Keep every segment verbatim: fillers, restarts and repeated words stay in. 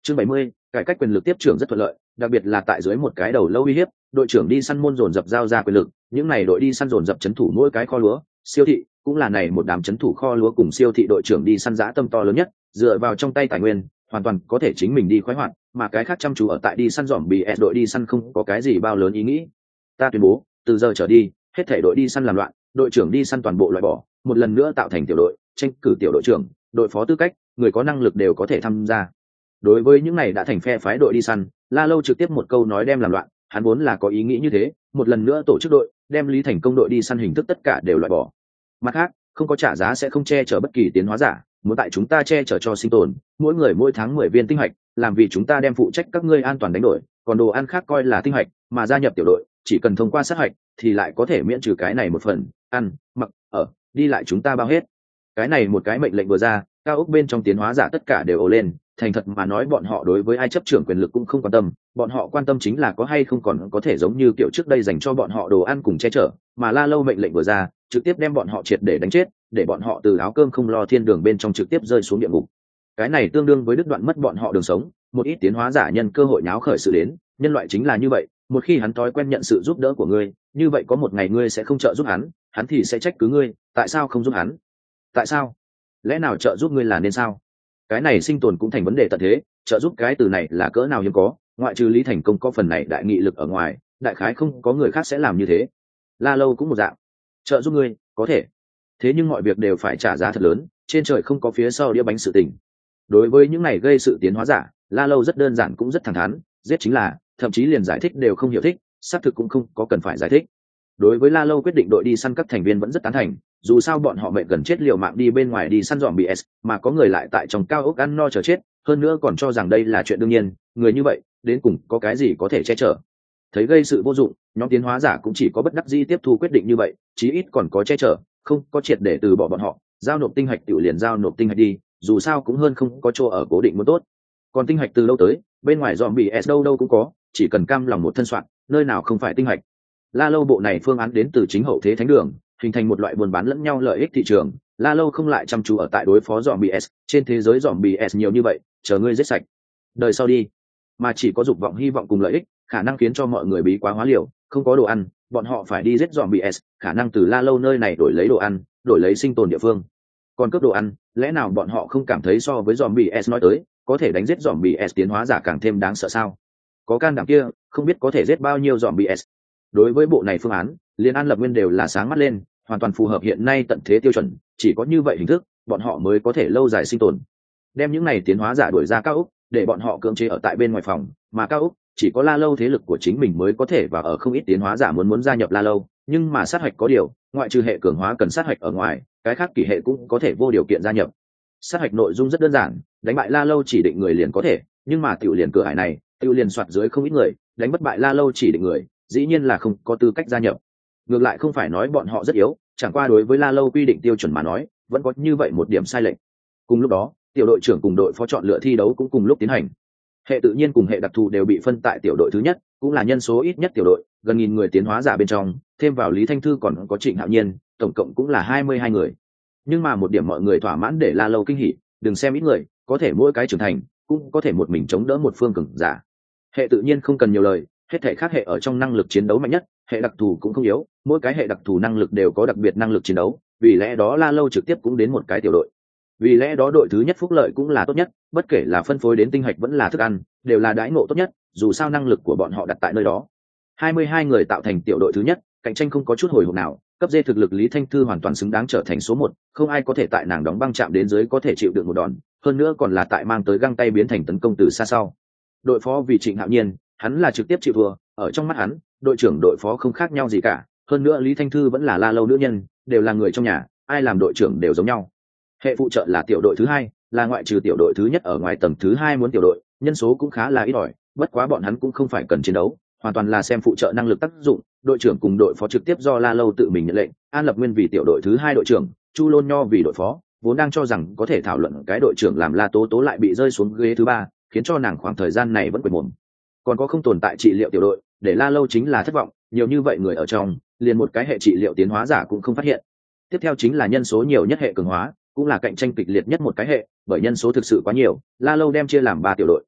Chương bảy mươi, cải cách quyền lực tiếp trưởng rất thuận lợi, đặc biệt là tại dưới một cái đầu lâu uy hiếp, đội trưởng đi săn môn dồn dập giao ra quyền lực, những này đội đi săn dồn dập chấn thủ mỗi cái kho lúa, siêu thị cũng là này một đám chấn thủ kho lúa cùng siêu thị đội trưởng đi săn dã tâm to lớn nhất, dựa vào trong tay tài nguyên, hoàn toàn có thể chính mình đi khoái hoạt, mà cái khác chăm chú ở tại đi săn dòm bị ẹt đội đi săn không có cái gì bao lớn ý nghĩ. Ta tuyên bố, từ giờ trở đi, hết thảy đội đi săn làm loạn, đội trưởng đi săn toàn bộ loại bỏ, một lần nữa tạo thành tiểu đội, tranh cử tiểu đội trưởng, đội phó tư cách, người có năng lực đều có thể tham gia. Đối với những này đã thành phe phái đội đi săn, La Lâu trực tiếp một câu nói đem làm loạn, hắn vốn là có ý nghĩ như thế, một lần nữa tổ chức đội, đem Lý Thành Công đội đi săn hình thức tất cả đều loại bỏ. Mặt khác, không có trả giá sẽ không che chở bất kỳ tiến hóa giả, muốn tại chúng ta che chở cho sinh tồn, mỗi người mỗi tháng mười viên tinh hạch, làm vì chúng ta đem phụ trách các ngươi an toàn đánh đổi, còn đồ ăn khác coi là tinh hạch, mà gia nhập tiểu đội, chỉ cần thông qua sát hạch thì lại có thể miễn trừ cái này một phần, ăn, mặc, ở, đi lại chúng ta bao hết. Cái này một cái mệnh lệnh vừa ra, cao ốc bên trong tiến hóa giả tất cả đều ồ lên, thành thật mà nói bọn họ đối với ai chấp trưởng quyền lực cũng không quan tâm, bọn họ quan tâm chính là có hay không còn có thể giống như kiểu trước đây dành cho bọn họ đồ ăn cùng che chở, mà La Lâu mệnh lệnh vừa ra, trực tiếp đem bọn họ triệt để đánh chết, để bọn họ từ áo cơm không lo thiên đường bên trong trực tiếp rơi xuống địa ngục. Cái này tương đương với đứt đoạn mất bọn họ đường sống, một ít tiến hóa giả nhân cơ hội nháo khởi sự đến, nhân loại chính là như vậy, một khi hắn thói quen nhận sự giúp đỡ của ngươi, như vậy có một ngày ngươi sẽ không trợ giúp hắn, hắn thì sẽ trách cứ ngươi, tại sao không giúp hắn? Tại sao? Lẽ nào trợ giúp ngươi là nên sao? Cái này sinh tồn cũng thành vấn đề tận thế, trợ giúp cái từ này là cỡ nào hiếm có, ngoại trừ Lý Thành Công có phần này đại nghị lực ở ngoài, đại khái không có người khác sẽ làm như thế. La Lâu cũng một dạng, trợ giúp ngươi, có thể. Thế nhưng mọi việc đều phải trả giá thật lớn, trên trời không có phía sau đĩa bánh sự tình. Đối với những này gây sự tiến hóa giả, La Lâu rất đơn giản cũng rất thẳng thắn, giết chính là, thậm chí liền giải thích đều không hiểu thích, xác thực cũng không có cần phải giải thích. Đối với La Lâu quyết định đội đi săn các thành viên vẫn rất tán thành, dù sao bọn họ mệt gần chết liều mạng đi bên ngoài đi săn dòm bê ét, mà có người lại tại trong cao ốc ăn no chờ chết, hơn nữa còn cho rằng đây là chuyện đương nhiên, người như vậy, đến cùng có cái gì có thể che chở. Thấy gây sự vô dụng, nhóm tiến hóa giả cũng chỉ có bất đắc dĩ tiếp thu quyết định như vậy, chí ít còn có che chở, không có triệt để từ bỏ bọn họ, giao nộp tinh hạch tiểu liền giao nộp tinh hạch đi, dù sao cũng hơn không có chỗ ở cố định muốn tốt. Còn tinh hạch từ lâu tới, bên ngoài dòm bê ét đâu đâu cũng có, chỉ cần cam lòng một thân soạn, nơi nào không phải tinh hạch. La Lâu bộ này phương án đến từ chính hậu thế thánh đường, hình thành một loại buôn bán lẫn nhau lợi ích thị trường. La Lâu không lại chăm chú ở tại đối phó zombies, trên thế giới zombies nhiều như vậy, chờ ngươi giết sạch. Đời sau đi, mà chỉ có dục vọng hy vọng cùng lợi ích, khả năng khiến cho mọi người bí quá hóa liều, không có đồ ăn, bọn họ phải đi giết zombies, khả năng từ La Lâu nơi này đổi lấy đồ ăn, đổi lấy sinh tồn địa phương. Còn cướp đồ ăn, lẽ nào bọn họ không cảm thấy so với zombies nói tới, có thể đánh giết zombies tiến hóa giả càng thêm đáng sợ sao? Có can đảm kia, không biết có thể giết bao nhiêu zombies. Đối với bộ này phương án, liên An Lập Nguyên đều là sáng mắt lên, hoàn toàn phù hợp hiện nay tận thế tiêu chuẩn, chỉ có như vậy hình thức, bọn họ mới có thể lâu dài sinh tồn. Đem những này tiến hóa giả đuổi ra cao ốc, để bọn họ cưỡng chế ở tại bên ngoài phòng, mà cao ốc chỉ có La Lâu thế lực của chính mình mới có thể và ở không ít tiến hóa giả muốn muốn gia nhập La Lâu, nhưng mà sát hạch có điều, ngoại trừ hệ cường hóa cần sát hạch ở ngoài, cái khác kỳ hệ cũng có thể vô điều kiện gia nhập. Sát hạch nội dung rất đơn giản, đánh bại La Lâu chỉ định người liền có thể, nhưng mà tiểu liền cửa ải này, tiểu liền soạt dưới không ít người, đánh bất bại La Lâu chỉ định người, dĩ nhiên là không có tư cách gia nhập. Ngược lại không phải nói bọn họ rất yếu, chẳng qua đối với La Lâu quy định tiêu chuẩn mà nói, vẫn có như vậy một điểm sai lệch. Cùng lúc đó, tiểu đội trưởng cùng đội phó chọn lựa thi đấu cũng cùng lúc tiến hành. Hệ tự nhiên cùng hệ đặc thù đều bị phân tại tiểu đội thứ nhất, cũng là nhân số ít nhất tiểu đội, gần nghìn người tiến hóa giả bên trong, thêm vào Lý Thanh Thư còn có Trịnh Hạo Nhiên, tổng cộng cũng là hai mươi hai người. Nhưng mà một điểm mọi người thỏa mãn để La Lâu kinh hỉ, đừng xem ít người, có thể mỗi cái trưởng thành, cũng có thể một mình chống đỡ một phương cường giả. Hệ tự nhiên không cần nhiều lời, hết thể khác hệ ở trong năng lực chiến đấu mạnh nhất, hệ đặc thù cũng không yếu, mỗi cái hệ đặc thù năng lực đều có đặc biệt năng lực chiến đấu, vì lẽ đó La Lâu trực tiếp cũng đến một cái tiểu đội. Vì lẽ đó đội thứ nhất phúc lợi cũng là tốt nhất, bất kể là phân phối đến tinh hạch vẫn là thức ăn, đều là đãi ngộ tốt nhất, dù sao năng lực của bọn họ đặt tại nơi đó. hai mươi hai người tạo thành tiểu đội thứ nhất, cạnh tranh không có chút hồi hộp nào, cấp D thực lực Lý Thanh Thư hoàn toàn xứng đáng trở thành số một, không ai có thể tại nàng đóng băng chạm đến dưới có thể chịu được một đòn, hơn nữa còn là tại mang tới găng tay biến thành tấn công từ xa sau. Đội phó vì Trịnh Hạo Nhiên, hắn là trực tiếp chịu thua, ở trong mắt hắn, đội trưởng đội phó không khác nhau gì cả, hơn nữa Lý Thanh Thư vẫn là La Lâu nữ nhân, đều là người trong nhà, ai làm đội trưởng đều giống nhau. Hệ phụ trợ là tiểu đội thứ hai, là ngoại trừ tiểu đội thứ nhất ở ngoài tầng thứ hai muốn tiểu đội, nhân số cũng khá là ít ỏi, bất quá bọn hắn cũng không phải cần chiến đấu, hoàn toàn là xem phụ trợ năng lực tác dụng, đội trưởng cùng đội phó trực tiếp do La Lâu tự mình nhận lệnh, An Lập Nguyên vì tiểu đội thứ hai đội trưởng, Chu Lôn Nho vì đội phó, vốn đang cho rằng có thể thảo luận cái đội trưởng làm La Tố Tố lại bị rơi xuống ghế thứ ba, khiến cho nàng khoảng thời gian này vẫn quên mồm. Còn có không tồn tại trị liệu tiểu đội, để La Lâu chính là thất vọng, nhiều như vậy người ở trong, liền một cái hệ trị liệu tiến hóa giả cũng không phát hiện. Tiếp theo chính là nhân số nhiều nhất hệ cường hóa, cũng là cạnh tranh kịch liệt nhất một cái hệ, bởi nhân số thực sự quá nhiều, La Lâu đem chia làm ba tiểu đội.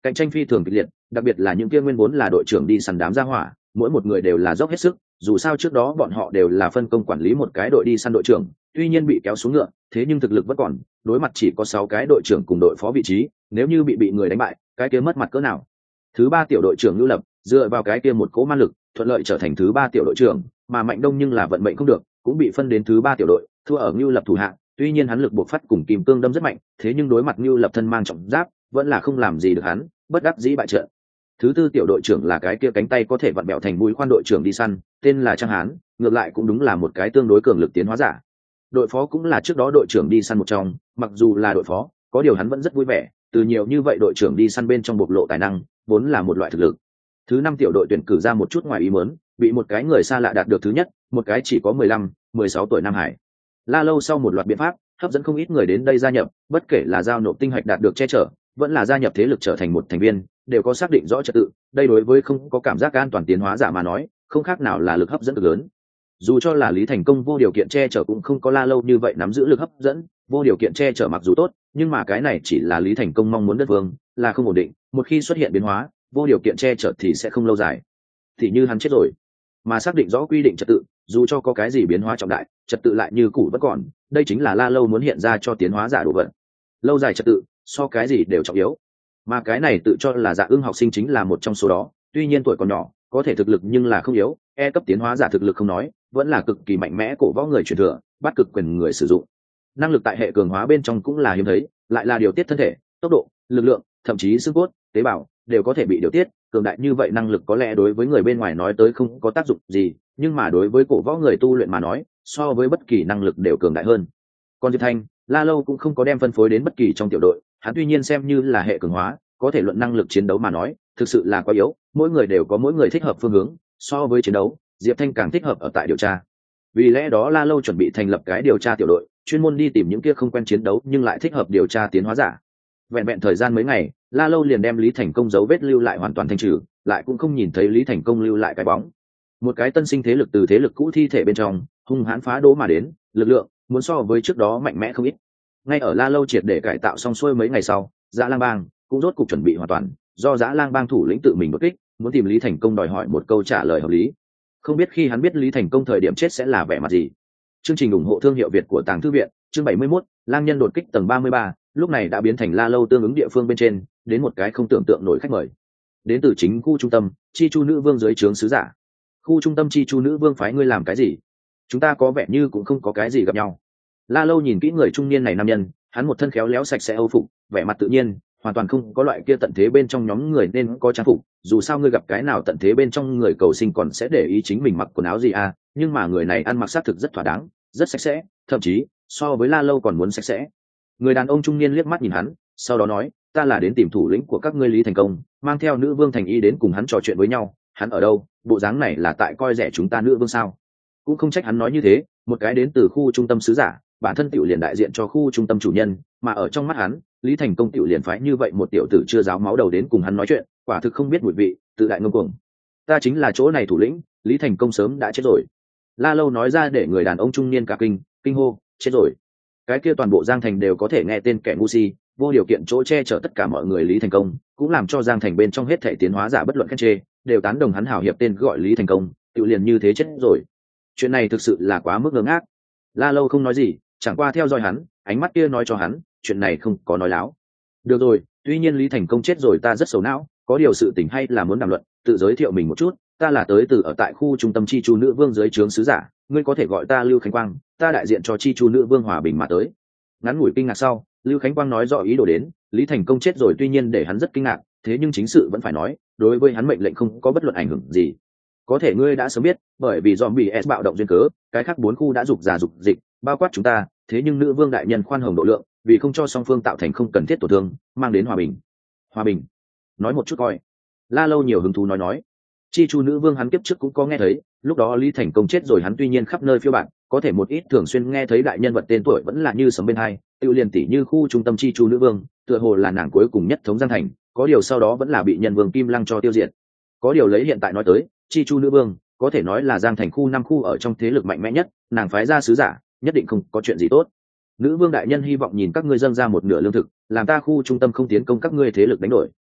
cạnh tranh phi thường kịch liệt, đặc biệt là những kia nguyên vốn là đội trưởng đi săn đám gia hỏa, mỗi một người đều là dốc hết sức, dù sao trước đó bọn họ đều là phân công quản lý một cái đội đi săn đội trưởng, tuy nhiên bị kéo xuống ngựa, thế nhưng thực lực vẫn còn, đối mặt chỉ có sáu cái đội trưởng cùng đội phó vị trí, nếu như bị bị người đánh bại, cái kia mất mặt cỡ nào. Thứ ba tiểu đội trưởng Lưu Lập, dựa vào cái kia một cỗ man lực, thuận lợi trở thành thứ ba tiểu đội trưởng, mà Mạnh Đông nhưng là vận mệnh không được, cũng bị phân đến thứ ba tiểu đội, thua ở Lưu Lập thủ hạ, tuy nhiên hắn lực buộc phát cùng kim cương đâm rất mạnh, thế nhưng đối mặt Lưu Lập thân mang trọng giáp, vẫn là không làm gì được hắn, bất đắc dĩ bại trận. Thứ tư tiểu đội trưởng là cái kia cánh tay có thể vặn bẹo thành mũi khoan đội trưởng đi săn, tên là Trang Hán, ngược lại cũng đúng là một cái tương đối cường lực tiến hóa giả. Đội phó cũng là trước đó đội trưởng đi săn một trong, mặc dù là đội phó, có điều hắn vẫn rất vui vẻ, từ nhiều như vậy đội trưởng đi săn bên trong bộc lộ tài năng, vốn là một loại thực lực. Thứ năm tiểu đội tuyển cử ra một chút ngoài ý muốn, bị một cái người xa lạ đạt được thứ nhất, một cái chỉ có mười lăm, mười sáu tuổi Nam Hải. La Lâu sau một loạt biện pháp, hấp dẫn không ít người đến đây gia nhập, bất kể là giao nộp tinh hạch đạt được che chở, vẫn là gia nhập thế lực trở thành một thành viên, đều có xác định rõ trật tự, đây đối với không có cảm giác an toàn tiến hóa giả mà nói, không khác nào là lực hấp dẫn cực lớn. Dù cho là Lý Thành Công vô điều kiện che chở cũng không có La Lâu như vậy nắm giữ lực hấp dẫn, vô điều kiện che chở mặc dù tốt, nhưng mà cái này chỉ là Lý Thành Công mong muốn đất vương, là không ổn định, một khi xuất hiện biến hóa, vô điều kiện che chở thì sẽ không lâu dài. Thì như hắn chết rồi, mà xác định rõ quy định trật tự, dù cho có cái gì biến hóa trọng đại, trật tự lại như cũ vẫn còn, đây chính là La Lâu muốn hiện ra cho tiến hóa giả đồ vật. Lâu dài trật tự, so cái gì đều trọng yếu. Mà cái này tự cho là Dạ Ưng học sinh chính là một trong số đó, tuy nhiên tuổi còn nhỏ, có thể thực lực nhưng là không yếu, e cấp tiến hóa giả thực lực không nói, vẫn là cực kỳ mạnh mẽ cổ võ người truyền thừa, bắt cực quyền người sử dụng. Năng lực tại hệ cường hóa bên trong cũng là hiếm thấy, lại là điều tiết thân thể, tốc độ, lực lượng, thậm chí xương cốt, tế bào đều có thể bị điều tiết, cường đại như vậy năng lực có lẽ đối với người bên ngoài nói tới không có tác dụng gì, nhưng mà đối với cổ võ người tu luyện mà nói, so với bất kỳ năng lực đều cường đại hơn. Còn Diệp Thanh, La Lâu cũng không có đem phân phối đến bất kỳ trong tiểu đội, hắn tuy nhiên xem như là hệ cường hóa, có thể luận năng lực chiến đấu mà nói, thực sự là quá yếu, mỗi người đều có mỗi người thích hợp phương hướng, so với chiến đấu, Diệp Thanh càng thích hợp ở tại điều tra. Vì lẽ đó La Lâu chuẩn bị thành lập cái điều tra tiểu đội, chuyên môn đi tìm những kia không quen chiến đấu nhưng lại thích hợp điều tra tiến hóa giả. Vẹn vẹn thời gian mấy ngày, La Lâu liền đem Lý Thành Công dấu vết lưu lại hoàn toàn thanh trừ, lại cũng không nhìn thấy Lý Thành Công lưu lại cái bóng. Một cái tân sinh thế lực từ thế lực cũ thi thể bên trong, hung hãn phá đố mà đến, lực lượng muốn so với trước đó mạnh mẽ không ít. Ngay ở La Lâu triệt để cải tạo xong xuôi mấy ngày sau, Dã Lang Bang cũng rốt cục chuẩn bị hoàn toàn, do Dã Lang Bang thủ lĩnh tự mình đột kích, muốn tìm Lý Thành Công đòi hỏi một câu trả lời hợp lý. Không biết khi hắn biết Lý Thành Công thời điểm chết sẽ là vẻ mặt gì. Chương trình ủng hộ thương hiệu Việt của Tàng Thư viện, chương bảy mươi mốt, Lang Nhân đột kích tầng ba mươi ba, lúc này đã biến thành La Lâu tương ứng địa phương bên trên, đến một cái không tưởng tượng nổi khách mời. Đến từ chính khu trung tâm, Chi Chu nữ vương dưới trướng sứ giả. Khu trung tâm Chi Chu nữ vương phái ngươi làm cái gì? Chúng ta có vẻ như cũng không có cái gì gặp nhau. La Lâu nhìn kỹ người trung niên này nam nhân, hắn một thân khéo léo sạch sẽ âu phục, vẻ mặt tự nhiên, hoàn toàn không có loại kia tận thế bên trong nhóm người nên có trang phục, dù sao ngươi gặp cái nào tận thế bên trong người cầu sinh còn sẽ để ý chính mình mặc quần áo gì à, nhưng mà người này ăn mặc xác thực rất thỏa đáng, rất sạch sẽ, thậm chí so với La Lâu còn muốn sạch sẽ. Người đàn ông trung niên liếc mắt nhìn hắn, sau đó nói, ta là đến tìm thủ lĩnh của các ngươi Lý Thành Công, mang theo nữ vương Thành Y đến cùng hắn trò chuyện với nhau, hắn ở đâu? Bộ dáng này là tại coi rẻ chúng ta nữ vương sao? Cũng không trách hắn nói như thế, một cái đến từ khu trung tâm sứ giả, bản thân tiểu liền đại diện cho khu trung tâm chủ nhân, mà ở trong mắt hắn, Lý Thành Công tiểu liền phái như vậy một tiểu tử chưa giáo máu đầu đến cùng hắn nói chuyện, quả thực không biết mùi vị, tự đại ngông cuồng. Ta chính là chỗ này thủ lĩnh, Lý Thành Công sớm đã chết rồi. La Lâu nói ra để người đàn ông trung niên cả kinh, kinh hô, chết rồi. Cái kia toàn bộ Giang Thành đều có thể nghe tên kẻ ngu si, vô điều kiện chỗ che chở tất cả mọi người Lý Thành Công, cũng làm cho Giang Thành bên trong hết thảy tiến hóa giả bất luận khen chê, đều tán đồng hắn hảo hiệp tên gọi Lý Thành Công, tiểu liền như thế chết rồi. Chuyện này thực sự là quá mức ngớ ngác. La Lâu không nói gì, chẳng qua theo dõi hắn, ánh mắt kia nói cho hắn, chuyện này không có nói láo. Được rồi, tuy nhiên Lý Thành Công chết rồi ta rất xấu não, có điều sự tình hay là muốn đàm luận, tự giới thiệu mình một chút, ta là tới từ ở tại khu trung tâm Chi Chu nữ vương dưới trướng sứ giả, ngươi có thể gọi ta Lưu Khánh Quang, ta đại diện cho Chi Chu nữ vương hòa bình mà tới. Ngắn ngủi kinh ngạc sau, Lưu Khánh Quang nói rõ ý đồ đến, Lý Thành Công chết rồi tuy nhiên để hắn rất kinh ngạc, thế nhưng chính sự vẫn phải nói, đối với hắn mệnh lệnh không có bất luận ảnh hưởng gì. Có thể ngươi đã sớm biết, bởi vì zombie S bạo động duyên cớ, cái khác bốn khu đã dục giả dục dịch, bao quát chúng ta, thế nhưng nữ vương đại nhân khoan hồng độ lượng, vì không cho song phương tạo thành không cần thiết tổn thương, mang đến hòa bình. Hòa bình? Nói một chút coi. La Lâu nhiều hứng thú nói nói. Chi Chu nữ vương hắn kiếp trước cũng có nghe thấy, lúc đó Lý Thành Công chết rồi hắn tuy nhiên khắp nơi phiêu bạt, có thể một ít thường xuyên nghe thấy đại nhân vật tên tuổi vẫn là như sấm bên hai, tiêu liền tỷ như khu trung tâm Chi Chu nữ vương, tựa hồ là nàng cuối cùng nhất thống Giang Thành, có điều sau đó vẫn là bị nhân vương Kim Lăng cho tiêu diệt. Có điều lấy hiện tại nói tới, Chi Chu nữ vương có thể nói là Giang Thành khu năm khu ở trong thế lực mạnh mẽ nhất, nàng phái ra sứ giả, nhất định không có chuyện gì tốt. Nữ vương đại nhân hy vọng nhìn các ngươi dâng ra một nửa lương thực, làm ta khu trung tâm không tiến công các ngươi thế lực đánh đổi.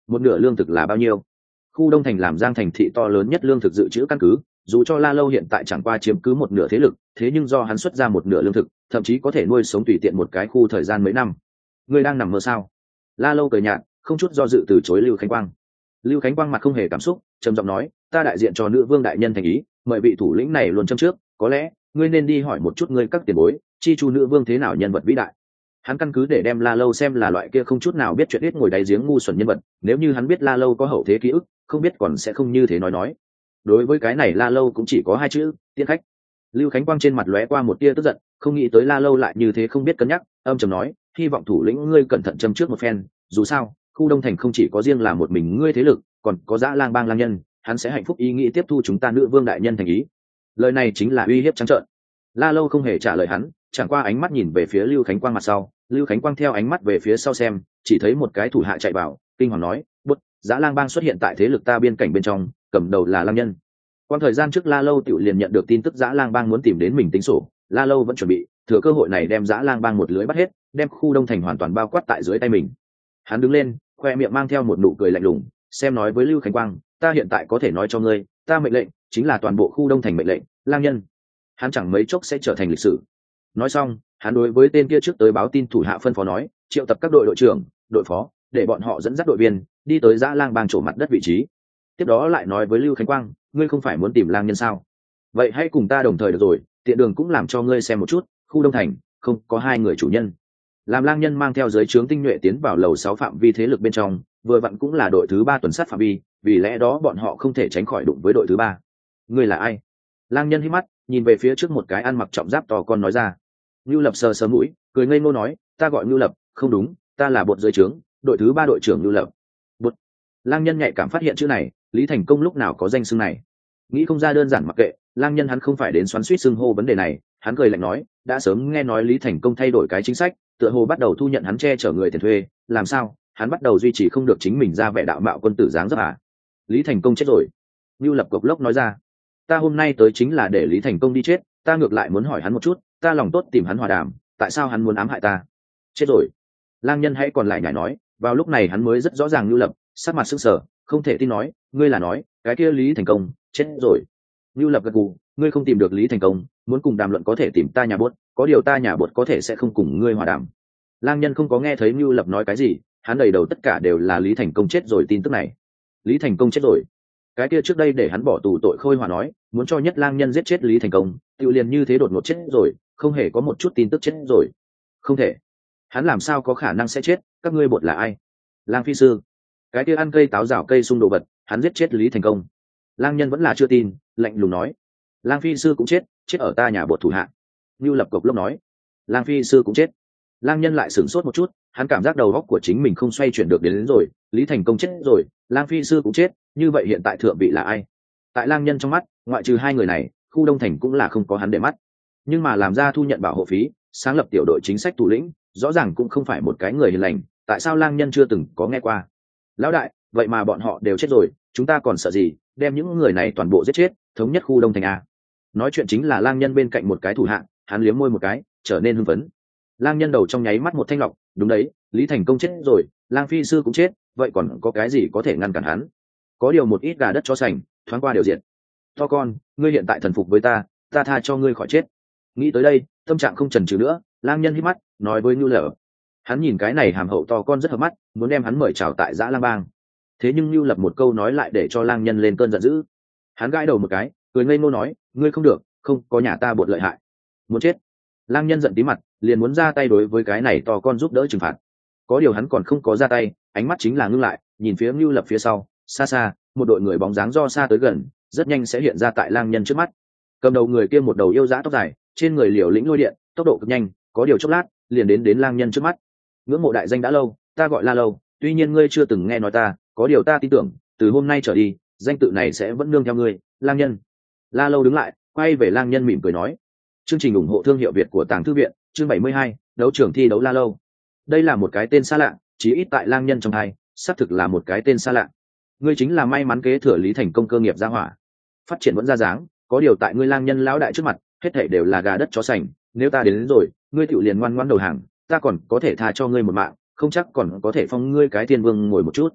Một nửa lương thực là bao nhiêu? Khu Đông Thành làm Giang thành thị to lớn nhất lương thực dự trữ căn cứ, dù cho La Lâu hiện tại chẳng qua chiếm cứ một nửa thế lực, thế nhưng do hắn xuất ra một nửa lương thực, thậm chí có thể nuôi sống tùy tiện một cái khu thời gian mấy năm. Ngươi đang nằm mơ sao? La Lâu cười nhạt, không chút do dự từ chối Lưu Khánh Quang. Lưu Khánh Quang mặt không hề cảm xúc, trầm giọng nói, ta đại diện cho nữ vương đại nhân thành ý, mời vị thủ lĩnh này luôn châm trước, có lẽ ngươi nên đi hỏi một chút ngươi các tiền bối, chi chu nữ vương thế nào nhân vật vĩ đại. Hắn căn cứ để đem La Lâu xem là loại kia không chút nào biết chuyện ít ngồi đáy giếng ngu xuẩn nhân vật, nếu như hắn biết La Lâu có hậu thế ký ức, không biết còn sẽ không như thế nói nói. Đối với cái này La Lâu cũng chỉ có hai chữ, tiên khách. Lưu Khánh Quang trên mặt lóe qua một tia tức giận, không nghĩ tới La Lâu lại như thế không biết cân nhắc, âm trầm nói, hy vọng thủ lĩnh ngươi cẩn thận châm trước một phen, dù sao khu Đông Thành không chỉ có riêng là một mình ngươi thế lực, còn có Dã Lang Bang lang nhân, hắn sẽ hạnh phúc ý nghĩ tiếp thu chúng ta nữ vương đại nhân thành ý. Lời này chính là uy hiếp trắng trợn. La Lâu không hề trả lời hắn, chẳng qua ánh mắt nhìn về phía Lưu Khánh Quang mặt sau. Lưu Khánh Quang theo ánh mắt về phía sau xem, chỉ thấy một cái thủ hạ chạy vào, kinh hoàng nói, "Bút, Dã Lang Bang xuất hiện tại thế lực ta biên cảnh bên trong, cầm đầu là lang nhân." Quan thời gian trước La Lâu tiểu liền nhận được tin tức Dã Lang Bang muốn tìm đến mình tính sổ, La Lâu vẫn chuẩn bị thừa cơ hội này đem Dã Lang Bang một lưới bắt hết, đem khu Đông Thành hoàn toàn bao quát tại dưới tay mình. Hắn đứng lên, khoe miệng mang theo một nụ cười lạnh lùng, xem nói với Lưu Khánh Quang, ta hiện tại có thể nói cho ngươi, ta mệnh lệnh chính là toàn bộ khu Đông Thành mệnh lệnh, lang nhân. Hắn chẳng mấy chốc sẽ trở thành lịch sử. Nói xong, hắn đối với tên kia trước tới báo tin thủ hạ phân phó nói, triệu tập các đội đội trưởng, đội phó, để bọn họ dẫn dắt đội viên đi tới Dã Lang Bang chỗ mặt đất vị trí. Tiếp đó lại nói với Lưu Khánh Quang, ngươi không phải muốn tìm lang nhân sao? Vậy hãy cùng ta đồng thời được rồi, tiện đường cũng làm cho ngươi xem một chút, khu Đông Thành không có hai người chủ nhân. Làm lang nhân mang theo giới trướng tinh nhuệ tiến vào lầu sáu phạm vi thế lực bên trong, vừa vặn cũng là đội thứ ba tuần sát phạm vi, vì lẽ đó bọn họ không thể tránh khỏi đụng với đội thứ ba. Ngươi là ai? Lang nhân hít mắt, nhìn về phía trước một cái ăn mặc trọng giáp to con nói ra. Nưu Lập sờ sờ mũi, cười ngây ngô nói, ta gọi Nưu Lập, không đúng, ta là bột giới trướng, đội thứ ba đội trưởng Nưu Lập. Bột. Lang nhân nhạy cảm phát hiện chữ này, Lý Thành Công lúc nào có danh xưng này? Nghĩ không ra đơn giản mặc kệ, lang nhân hắn không phải đến xoắn xuýt xưng hô vấn đề này, hắn cười lạnh nói, đã sớm nghe nói Lý Thành Công thay đổi cái chính sách, tựa hồ bắt đầu thu nhận hắn che chở người tiền thuê, làm sao? Hắn bắt đầu duy trì không được chính mình ra vẻ đạo mạo quân tử dáng dấp à? Lý Thành Công chết rồi. Nưu Lập cộc lốc nói ra, ta hôm nay tới chính là để Lý Thành Công đi chết, ta ngược lại muốn hỏi hắn một chút, ta lòng tốt tìm hắn hòa đàm, tại sao hắn muốn ám hại ta? Chết rồi. Lang nhân hãy còn lại nhảy nói, vào lúc này hắn mới rất rõ ràng Nưu Lập, sắc mặt sững sờ, không thể tin nói, ngươi là nói, cái kia Lý Thành Công chết rồi. Nưu Lập gật gù, ngươi không tìm được Lý Thành Công, muốn cùng đàm luận có thể tìm ta nhà bốt, có điều ta nhà bốt có thể sẽ không cùng ngươi hòa đàm. Lang nhân không có nghe thấy Nưu Lập nói cái gì, hắn đầy đầu tất cả đều là Lý Thành Công chết rồi tin tức này. Lý Thành Công chết rồi. Cái kia trước đây để hắn bỏ tù tội khôi hòa nói, muốn cho nhất lang nhân giết chết Lý Thành Công, tự liền như thế đột ngột chết rồi, không hề có một chút tin tức chết rồi. Không thể. Hắn làm sao có khả năng sẽ chết, các ngươi bột là ai? Lang phi sư. Cái kia ăn cây táo rào cây sung đồ vật, hắn giết chết Lý Thành Công. Lang nhân vẫn là chưa tin, lạnh lùng nói, Lang phi sư cũng chết, chết ở ta nhà bột thủ hạ. Nưu Lập cộc lốc nói, Lang phi sư cũng chết. Lang nhân lại sửng sốt một chút, hắn cảm giác đầu óc của chính mình không xoay chuyển được đến, đến rồi, Lý Thành Công chết rồi, Lang phi sư cũng chết, như vậy hiện tại thượng vị là ai? Tại lang nhân trong mắt, ngoại trừ hai người này, khu Đông Thành cũng là không có hắn để mắt. Nhưng mà làm ra thu nhận bảo hộ phí, sáng lập tiểu đội chính sách thủ lĩnh, rõ ràng cũng không phải một cái người hiền lành, tại sao lang nhân chưa từng có nghe qua? Lão đại, vậy mà bọn họ đều chết rồi, chúng ta còn sợ gì, đem những người này toàn bộ giết chết, thống nhất khu Đông Thành a. Nói chuyện chính là lang nhân bên cạnh một cái thủ hạ, hắn liếm môi một cái, trở nên hưng phấn. Lang nhân đầu trong nháy mắt một thanh lọc, đúng đấy, Lý Thành Công chết rồi, Lang phi sư cũng chết, vậy còn có cái gì có thể ngăn cản hắn? Có điều một ít gà đất chó sành, thoáng qua điều diện. To con, ngươi hiện tại thần phục với ta, ta tha cho ngươi khỏi chết. Nghĩ tới đây, tâm trạng không chần chừ nữa, lang nhân hít mắt, nói với Nưu Lập. Hắn nhìn cái này hàm hậu to con rất hợp mắt, muốn đem hắn mời chào tại Dã Lang Bang. Thế nhưng Nưu Lập một câu nói lại để cho lang nhân lên cơn giận dữ. Hắn gãi đầu một cái, cười ngây ngô nói, ngươi không được, không có nhà ta bột lợi hại. Muốn chết. Lang nhân giận tí mặt, liền muốn ra tay đối với cái này to con giúp đỡ trừng phạt. Có điều hắn còn không có ra tay, ánh mắt chính là ngưng lại, nhìn phía Nưu Lập phía sau, xa xa, một đội người bóng dáng do xa tới gần, rất nhanh sẽ hiện ra tại lang nhân trước mắt. Cầm đầu người kia một đầu yêu dã tóc dài, trên người liều lĩnh lôi điện, tốc độ cực nhanh, có điều chốc lát, liền đến đến lang nhân trước mắt. Ngưỡng mộ đại danh đã lâu, ta gọi La Lâu, tuy nhiên ngươi chưa từng nghe nói ta, có điều ta tin tưởng, từ hôm nay trở đi, danh tự này sẽ vẫn nương theo ngươi, lang nhân. La Lâu đứng lại, quay về lang nhân mỉm cười nói. Chương trình ủng hộ thương hiệu Việt của Tàng Thư viện, chương bảy mươi hai, đấu trường thi đấu La Lâu. Đây là một cái tên xa lạ, chí ít tại lang nhân trong hai, xác thực là một cái tên xa lạ. Ngươi chính là may mắn kế thừa Lý Thành Công cơ nghiệp gia hỏa, phát triển vẫn ra dáng, có điều tại ngươi lang nhân lão đại trước mặt, hết thảy đều là gà đất chó sành, nếu ta đến, đến rồi, ngươi tiểu liền ngoan ngoãn đầu hàng, ta còn có thể tha cho ngươi một mạng, không chắc còn có thể phong ngươi cái thiên vương ngồi một chút.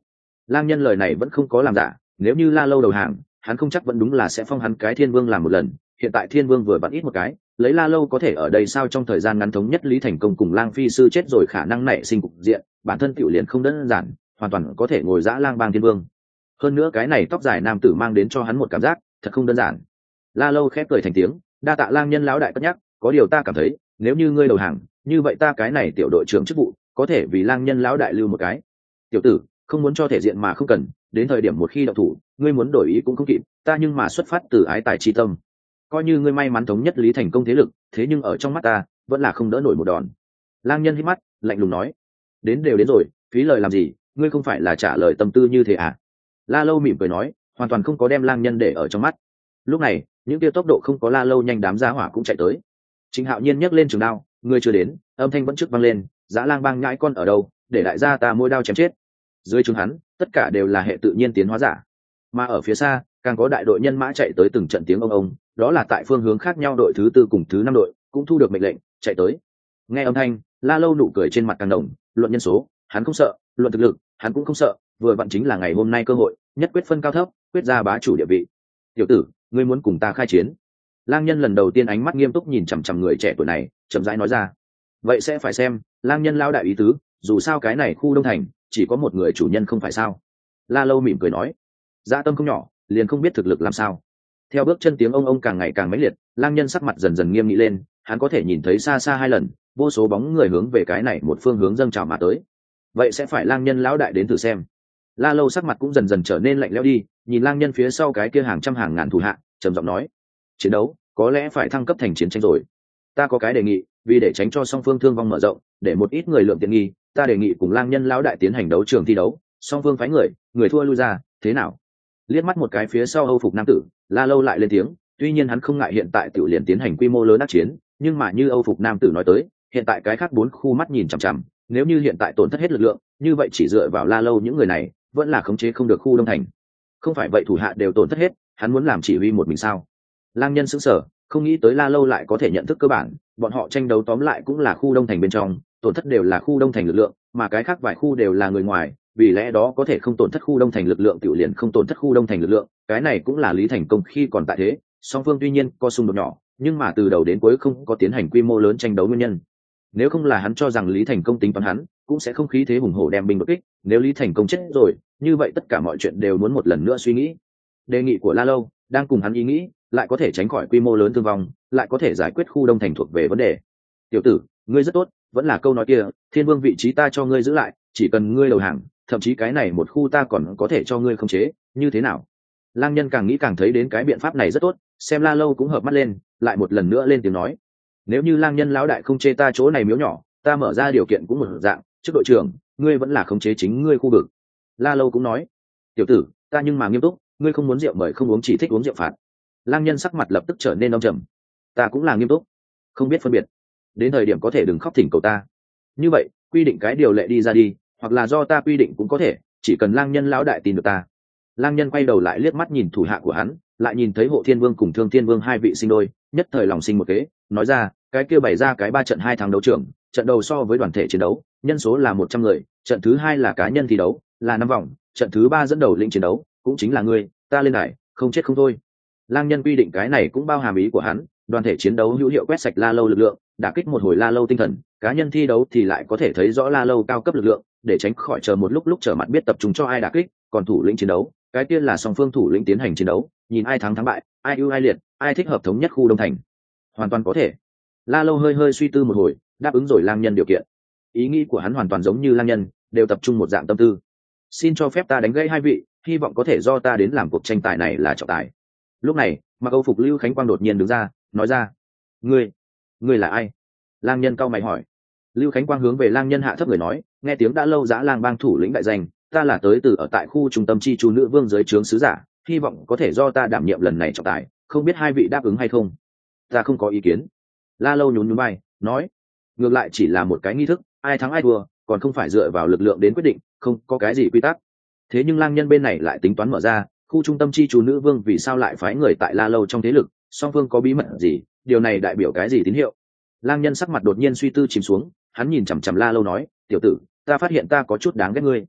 Lang Nhân lời này vẫn không có làm giả, nếu như La Lâu đầu hàng, hắn không chắc vẫn đúng là sẽ phong hắn cái Thiên Vương làm một lần. Hiện tại Thiên Vương vừa vặn ít một cái, lấy La Lâu có thể ở đây sao trong thời gian ngắn thống nhất Lý Thành Công cùng Lang Phi sư chết rồi khả năng nảy sinh cục diện, bản thân tiểu liền không đơn giản, hoàn toàn có thể ngồi dã lang bang Thiên Vương. Hơn nữa cái này tóc dài nam tử mang đến cho hắn một cảm giác thật không đơn giản. La Lâu khép cười thành tiếng, đa tạ Lang Nhân lão đại cất nhắc, có điều ta cảm thấy, nếu như ngươi đầu hàng, như vậy ta cái này tiểu đội trưởng chức vụ, có thể vì Lang Nhân lão đại lưu một cái. Tiểu tử, không muốn cho thể diện mà không cần, đến thời điểm một khi động thủ, ngươi muốn đổi ý cũng không kịp, ta nhưng mà xuất phát từ ái tài chi tâm. Coi như ngươi may mắn thống nhất Lý Thành Công thế lực, thế nhưng ở trong mắt ta, vẫn là không đỡ nổi một đòn. Lang Nhân hít mắt, lạnh lùng nói, đến đều đến rồi, phí lời làm gì, ngươi không phải là trả lời tâm tư như thế à? La Lâu mỉm cười nói, hoàn toàn không có đem Lang Nhân để ở trong mắt. Lúc này, những tiêu tốc độ không có La Lâu nhanh đám giá hỏa cũng chạy tới. Trình Hạo Nhiên nhấc lên trường đao, ngươi chưa đến, âm thanh vẫn trước vang lên, Dã Lang bang nhãi con ở đâu, để đại gia ta môi đao chém chết. Dưới chúng hắn, tất cả đều là hệ tự nhiên tiến hóa giả, mà ở phía xa, càng có đại đội nhân mã chạy tới từng trận tiếng ông ông, đó là tại phương hướng khác nhau đội thứ tư cùng thứ năm đội cũng thu được mệnh lệnh chạy tới. Nghe âm thanh, La Lâu nụ cười trên mặt càng đồng, luận nhân số, hắn không sợ, luận thực lực, hắn cũng không sợ, vừa vặn chính là ngày hôm nay cơ hội, nhất quyết phân cao thấp, quyết ra bá chủ địa vị. Tiểu tử, ngươi muốn cùng ta khai chiến? Lang Nhân lần đầu tiên ánh mắt nghiêm túc nhìn chằm chằm người trẻ tuổi này, chậm rãi nói ra. Vậy sẽ phải xem, Lang Nhân lao đại ý tứ, dù sao cái này khu Đông Thành chỉ có một người chủ nhân không phải sao? La Lâu mỉm cười nói, dạ tâm không nhỏ, liền không biết thực lực làm sao. Theo bước chân tiếng ông ông càng ngày càng mãnh liệt, Lang Nhân sắc mặt dần dần nghiêm nghị lên, hắn có thể nhìn thấy xa xa hai lần, vô số bóng người hướng về cái này một phương hướng dâng trào mà tới. Vậy sẽ phải Lang Nhân lão đại đến thử xem. La Lâu sắc mặt cũng dần dần trở nên lạnh lẽo đi, nhìn Lang Nhân phía sau cái kia hàng trăm hàng ngàn thủ hạ, trầm giọng nói, chiến đấu có lẽ phải thăng cấp thành chiến tranh rồi. Ta có cái đề nghị, vì để tránh cho song phương thương vong mở rộng, để một ít người lượng tiện nghi, ta đề nghị cùng Lang Nhân lão đại tiến hành đấu trường thi đấu, song phương phái người, người thua lui ra, thế nào? Liếc mắt một cái phía sau Âu phục nam tử, La Lâu lại lên tiếng, tuy nhiên hắn không ngại hiện tại tiểu liền tiến hành quy mô lớn ác chiến, nhưng mà như Âu phục nam tử nói tới, hiện tại cái khác bốn khu mắt nhìn chằm chằm, nếu như hiện tại tổn thất hết lực lượng, như vậy chỉ dựa vào La Lâu những người này, vẫn là khống chế không được khu Đông Thành. Không phải vậy thủ hạ đều tổn thất hết, hắn muốn làm chỉ huy một mình sao? Lang Nhân sững sờ, không nghĩ tới La Lâu lại có thể nhận thức cơ bản, bọn họ tranh đấu tóm lại cũng là khu Đông Thành bên trong, tổn thất đều là khu Đông Thành lực lượng, mà cái khác vài khu đều là người ngoài, vì lẽ đó có thể không tổn thất khu Đông Thành lực lượng tiểu liền không tổn thất khu Đông Thành lực lượng, cái này cũng là Lý Thành Công khi còn tại thế, song phương tuy nhiên có xung đột nhỏ, nhưng mà từ đầu đến cuối không có tiến hành quy mô lớn tranh đấu nguyên nhân. Nếu không là hắn cho rằng Lý Thành Công tính toán hắn, cũng sẽ không khí thế hùng hổ đem binh đột kích, nếu Lý Thành Công chết rồi, như vậy tất cả mọi chuyện đều muốn một lần nữa suy nghĩ. Đề nghị của La Lâu đang cùng hắn ý nghĩ, lại có thể tránh khỏi quy mô lớn thương vong, lại có thể giải quyết khu Đông Thành thuộc về vấn đề. Tiểu tử, ngươi rất tốt, vẫn là câu nói kia, Thiên Vương vị trí ta cho ngươi giữ lại, chỉ cần ngươi đầu hàng, thậm chí cái này một khu ta còn có thể cho ngươi khống chế, như thế nào? Lang Nhân càng nghĩ càng thấy đến cái biện pháp này rất tốt, xem La Lâu cũng hợp mắt lên, lại một lần nữa lên tiếng nói, nếu như Lang Nhân lão đại không chê ta chỗ này miếu nhỏ, ta mở ra điều kiện cũng một dạng, trước đội trưởng, ngươi vẫn là khống chế chính ngươi khu vực. La Lâu cũng nói, tiểu tử, ta nhưng mà nghiêm túc, ngươi không muốn rượu mời không uống chỉ thích uống rượu phạt. Lang Nhân sắc mặt lập tức trở nên âm trầm, ta cũng là nghiêm túc, không biết phân biệt, đến thời điểm có thể đừng khóc thỉnh cầu ta. Như vậy, quy định cái điều lệ đi ra đi, hoặc là do ta quy định cũng có thể, chỉ cần Lang Nhân lão đại tin được ta. Lang Nhân quay đầu lại liếc mắt nhìn thủ hạ của hắn, lại nhìn thấy Hộ Thiên Vương cùng Thương Thiên Vương hai vị sinh đôi, nhất thời lòng sinh một kế, nói ra, cái kia bày ra cái ba trận hai tháng đấu trưởng, trận đầu so với đoàn thể chiến đấu, nhân số là một trăm người, trận thứ hai là cá nhân thi đấu, là năm vòng, trận thứ ba dẫn đầu lĩnh chiến đấu, cũng chính là ngươi, ta lên đài, không chết không thôi. Lang Nhân quy định cái này cũng bao hàm ý của hắn, đoàn thể chiến đấu hữu hiệu quét sạch La Lâu lực lượng, đả kích một hồi La Lâu tinh thần, cá nhân thi đấu thì lại có thể thấy rõ La Lâu cao cấp lực lượng, để tránh khỏi chờ một lúc lúc trở mặt biết tập trung cho ai đả kích, còn thủ lĩnh chiến đấu, cái kia là song phương thủ lĩnh tiến hành chiến đấu, nhìn ai thắng thắng bại, ai ưu ai liệt, ai thích hợp thống nhất khu Đông Thành. Hoàn toàn có thể. La Lâu hơi hơi suy tư một hồi, đáp ứng rồi Lang Nhân điều kiện. Ý nghĩ của hắn hoàn toàn giống như Lang Nhân, đều tập trung một dạng tâm tư. Xin cho phép ta đánh gãy hai vị, hy vọng có thể do ta đến làm cuộc tranh tài này là trọng tài. Lúc này, mặc Âu phục Lưu Khánh Quang đột nhiên đứng ra, nói ra, ngươi, ngươi là ai? Lang Nhân cau mày hỏi. Lưu Khánh Quang hướng về Lang Nhân hạ thấp người nói, nghe tiếng đã lâu Dã Lang bang thủ lĩnh đại danh, ta là tới từ ở tại khu trung tâm chi chu nữ vương dưới trướng sứ giả, hy vọng có thể do ta đảm nhiệm lần này trọng tài, không biết hai vị đáp ứng hay không? Ta không có ý kiến. La Lâu nhún nhún vai, nói, ngược lại chỉ là một cái nghi thức, ai thắng ai thua, còn không phải dựa vào lực lượng đến quyết định, không có cái gì quy tắc. Thế nhưng Lang Nhân bên này lại tính toán mở ra, khu trung tâm chi chu nữ vương vì sao lại phái người tại La Lâu trong thế lực, song phương có bí mật gì, điều này đại biểu cái gì tín hiệu? Lang Nhân sắc mặt đột nhiên suy tư chìm xuống, hắn nhìn chằm chằm La Lâu nói, tiểu tử, ta phát hiện ta có chút đáng ghét ngươi.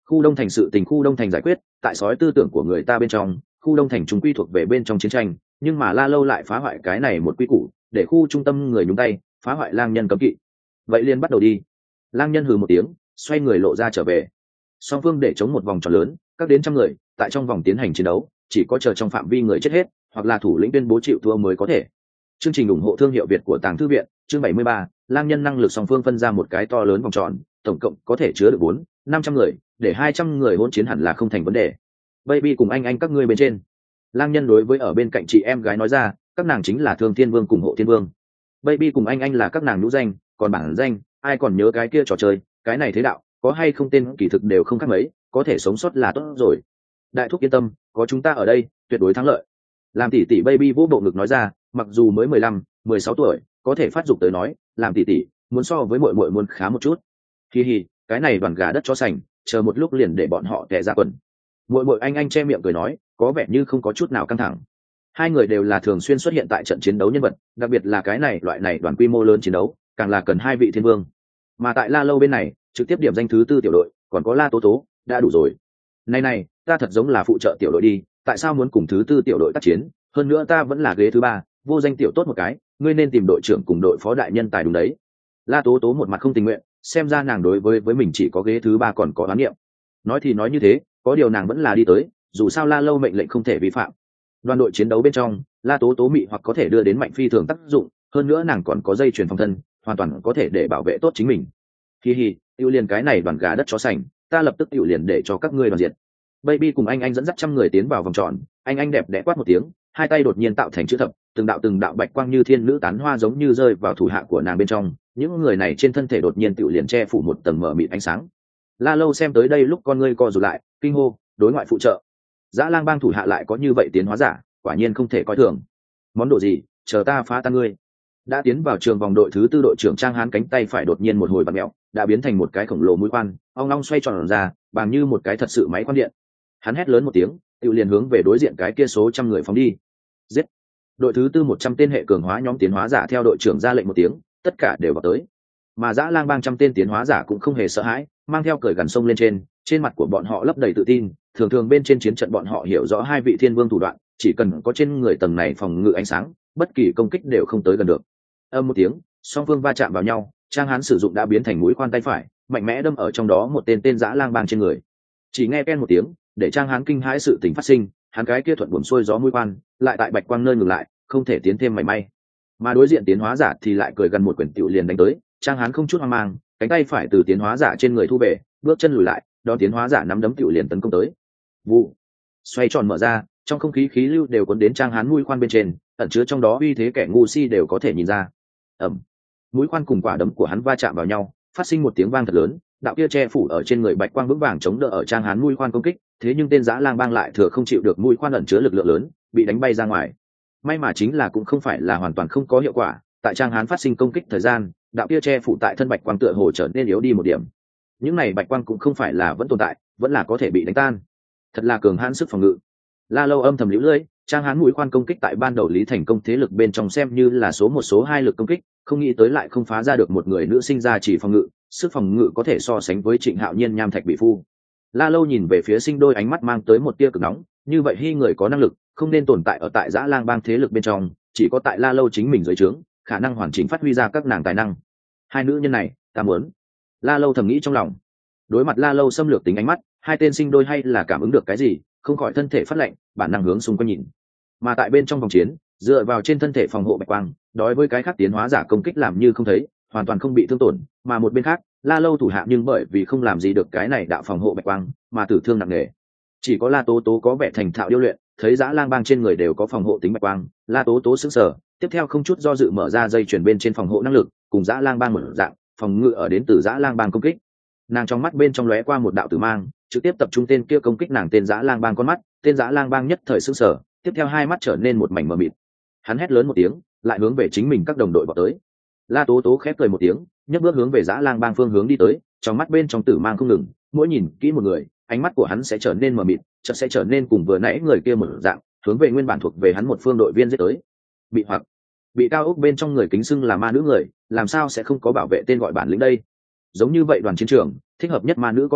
Khu đông thành sự tình khu đông thành giải quyết, tại sói tư tưởng của người ta bên trong, khu đông thành chúng quy thuộc về bên trong chiến tranh, nhưng mà La Lâu lại phá hoại cái này một quy củ, để khu trung tâm người nhúng tay phá hoại lang nhân cấm kỵ. Vậy liền bắt đầu đi. Lang nhân hừ một tiếng, xoay người lộ ra trở về. Song phương để chống một vòng tròn lớn, các đến trăm người tại trong vòng tiến hành chiến đấu, chỉ có chờ trong phạm vi người chết hết hoặc là thủ lĩnh tuyên bố chịu thua mới có thể. Chương trình ủng hộ thương hiệu Việt của Tàng Thư viện, chương bảy mươi ba, lang nhân năng lực song phương phân ra một cái to lớn vòng tròn, tổng cộng có thể chứa được bốn năm trăm người, để hai trăm người hỗn chiến hẳn là không thành vấn đề. Baby cùng anh anh các ngươi bên trên. Lang nhân đối với ở bên cạnh chị em gái nói ra, các nàng chính là Thương Thiên Vương cùng Hộ Thiên Vương. Baby cùng anh anh là các nàng nhũ danh, còn bản danh, ai còn nhớ cái kia trò chơi, cái này thế đạo, có hay không tên kỳ thực đều không khác mấy, có thể sống sót là tốt rồi. Đại thúc yên tâm, có chúng ta ở đây, tuyệt đối thắng lợi. Làm tỷ tỷ Baby vỗ bộ ngực nói ra, mặc dù mới mười lăm, mười sáu tuổi, có thể phát dục tới nói, làm tỷ tỷ, muốn so với muội muội muốn khá một chút. Hi hi, cái này đoàn gà đất chó sành, chờ một lúc liền để bọn họ tè ra quần. Muội muội anh anh che miệng cười nói, có vẻ như không có chút nào căng thẳng. Hai người đều là thường xuyên xuất hiện tại trận chiến đấu nhân vật, đặc biệt là cái này loại này đoàn quy mô lớn chiến đấu, càng là cần hai vị thiên vương. Mà tại La Lâu bên này, trực tiếp điểm danh thứ tư tiểu đội, còn có La Tố Tố, đã đủ rồi. Này này, ta thật giống là phụ trợ tiểu đội đi, tại sao muốn cùng thứ tư tiểu đội tác chiến, hơn nữa ta vẫn là ghế thứ ba, vô danh tiểu tốt một cái, ngươi nên tìm đội trưởng cùng đội phó đại nhân tài đúng đấy. La Tố Tố một mặt không tình nguyện, xem ra nàng đối với với mình chỉ có ghế thứ ba còn có oán niệm. Nói thì nói như thế, có điều nàng vẫn là đi tới, dù sao La Lâu mệnh lệnh không thể vi phạm. Đoàn đội chiến đấu bên trong, La Tố Tố mị hoặc có thể đưa đến mạnh phi thường tác dụng, hơn nữa nàng còn có dây chuyền phòng thân, hoàn toàn có thể để bảo vệ tốt chính mình. Hi hi, ưu liền cái này đoàn gà đất chó sành, ta lập tức ưu liền để cho các ngươi đoàn diện. Baby cùng anh anh dẫn dắt trăm người tiến vào vòng tròn, anh anh đẹp đẽ quát một tiếng, hai tay đột nhiên tạo thành chữ thập, từng đạo từng đạo bạch quang như thiên nữ tán hoa giống như rơi vào thủ hạ của nàng bên trong, những người này trên thân thể đột nhiên tự liền che phủ một tầng mờ mịt ánh sáng. La Lâu xem tới đây lúc con ngươi co rụt lại, kinh hô, đối ngoại phụ trợ. Dã Lang Bang thủ hạ lại có như vậy tiến hóa giả, quả nhiên không thể coi thường. Món đồ gì, chờ ta phá tan ngươi. Đã tiến vào trường vòng đội thứ tư đội trưởng Trang Hán cánh tay phải đột nhiên một hồi bật mẹo, đã biến thành một cái khổng lồ mũi khoan, ong ong xoay tròn ra, bằng như một cái thật sự máy khoan điện. Hắn hét lớn một tiếng, tự liền hướng về đối diện cái kia số trăm người phóng đi. Giết! Đội thứ tư một trăm tên hệ cường hóa nhóm tiến hóa giả theo đội trưởng ra lệnh một tiếng, tất cả đều vào tới. Mà Dã Lang Bang trăm tên tiến hóa giả cũng không hề sợ hãi, mang theo cởi gằn sông lên trên, trên mặt của bọn họ lấp đầy tự tin, thường thường bên trên chiến trận bọn họ hiểu rõ hai vị thiên vương thủ đoạn, chỉ cần có trên người tầng này phòng ngự ánh sáng, bất kỳ công kích đều không tới gần được. Âm một tiếng, song phương va chạm vào nhau, Trang Hán sử dụng đã biến thành mũi khoan tay phải, mạnh mẽ đâm ở trong đó một tên tên Dã Lang Bang trên người. Chỉ nghe ken một tiếng, để Trang Hán kinh hãi sự tình phát sinh, hắn cái kia thuận buồm xuôi gió mũi khoan, lại tại bạch quang nơi ngừng lại, không thể tiến thêm mảy may. Mà đối diện tiến hóa giả thì lại cười gần một quyển tiểu liền đánh tới, Trang Hán không chút hoang mang, cánh tay phải từ tiến hóa giả trên người thu về, bước chân lùi lại, đón tiến hóa giả nắm đấm tiểu liền tấn công tới. Vụ, xoay tròn mở ra, trong không khí khí lưu đều cuốn đến Trang Hán mũi khoan bên trên, ẩn chứa trong đó uy thế kẻ ngu si đều có thể nhìn ra. Ầm, mũi khoan cùng quả đấm của hắn va chạm vào nhau, phát sinh một tiếng vang thật lớn, đạo kia che phủ ở trên người bạch quang vững vàng chống đỡ ở Trang Hán mũi khoan công kích, thế nhưng tên Dã Lang Bang lại thừa không chịu được mũi khoan ẩn chứa lực lượng lớn, bị đánh bay ra ngoài. May mà chính là cũng không phải là hoàn toàn không có hiệu quả, tại Trang Hán phát sinh công kích thời gian, đạo kia che phủ tại thân bạch quang tựa hồ trở nên yếu đi một điểm. Những này bạch quang cũng không phải là vẫn tồn tại, vẫn là có thể bị đánh tan. Thật là cường hãn sức phòng ngự. La Lâu âm thầm liễu lưỡi, Trang Hán mũi khoan công kích tại ban đầu Lý Thành công thế lực bên trong xem như là số một số hai lực công kích, không nghĩ tới lại không phá ra được một người nữ sinh ra chỉ phòng ngự, sức phòng ngự có thể so sánh với Trịnh Hạo Nhiên nham thạch bị phu. La Lâu nhìn về phía sinh đôi ánh mắt mang tới một tia cực nóng, như vậy khi người có năng lực, không nên tồn tại ở tại Dã Lang Bang thế lực bên trong, chỉ có tại La Lâu chính mình dưới trướng, khả năng hoàn chỉnh phát huy ra các nàng tài năng. Hai nữ nhân này, ta muốn. La Lâu thầm nghĩ trong lòng. Đối mặt La Lâu xâm lược tính ánh mắt, hai tên sinh đôi hay là cảm ứng được cái gì, không khỏi thân thể phát lạnh, bản năng hướng xung quanh nhìn. Mà tại bên trong vòng chiến, dựa vào trên thân thể phòng hộ bạch quang, đối với cái khác tiến hóa giả công kích làm như không thấy, hoàn toàn không bị thương tổn, mà một bên khác, La Lâu thủ hạ nhưng bởi vì không làm gì được cái này đạo phòng hộ bạch quang, mà tử thương nặng nề. Chỉ có La Tố Tố có vẻ thành thạo điêu luyện, thấy Dã Lang Bang trên người đều có phòng hộ tính bạch quang, La Tố Tố sững sờ, tiếp theo không chút do dự mở ra dây chuyển bên trên phòng hộ năng lực, cùng Dã Lang Bang một dạng, phòng ngự ở đến từ Dã Lang Bang công kích. Nàng trong mắt bên trong lóe qua một đạo tử mang, trực tiếp tập trung tên kia công kích nàng tên Dã Lang Bang con mắt, tên Dã Lang Bang nhất thời sững sờ, tiếp theo hai mắt trở nên một mảnh mờ mịt. Hắn hét lớn một tiếng, lại hướng về chính mình các đồng đội vọt tới. La Tố Tố khép cười một tiếng, nhấc bước hướng về Dã Lang Bang phương hướng đi tới, trong mắt bên trong tử mang không ngừng, mỗi nhìn kỹ một người, ánh mắt của hắn sẽ trở nên mờ mịt, chợt sẽ trở nên cùng vừa nãy người kia một dạng, hướng về nguyên bản thuộc về hắn một phương đội viên giết tới. Bị hoặc bị cao ốc bên trong người kính xưng là ma nữ người, làm sao sẽ không có bảo vệ tên gọi bản lĩnh đây? Giống như vậy đoàn chiến trường, thích hợp nhất ma nữ có điều,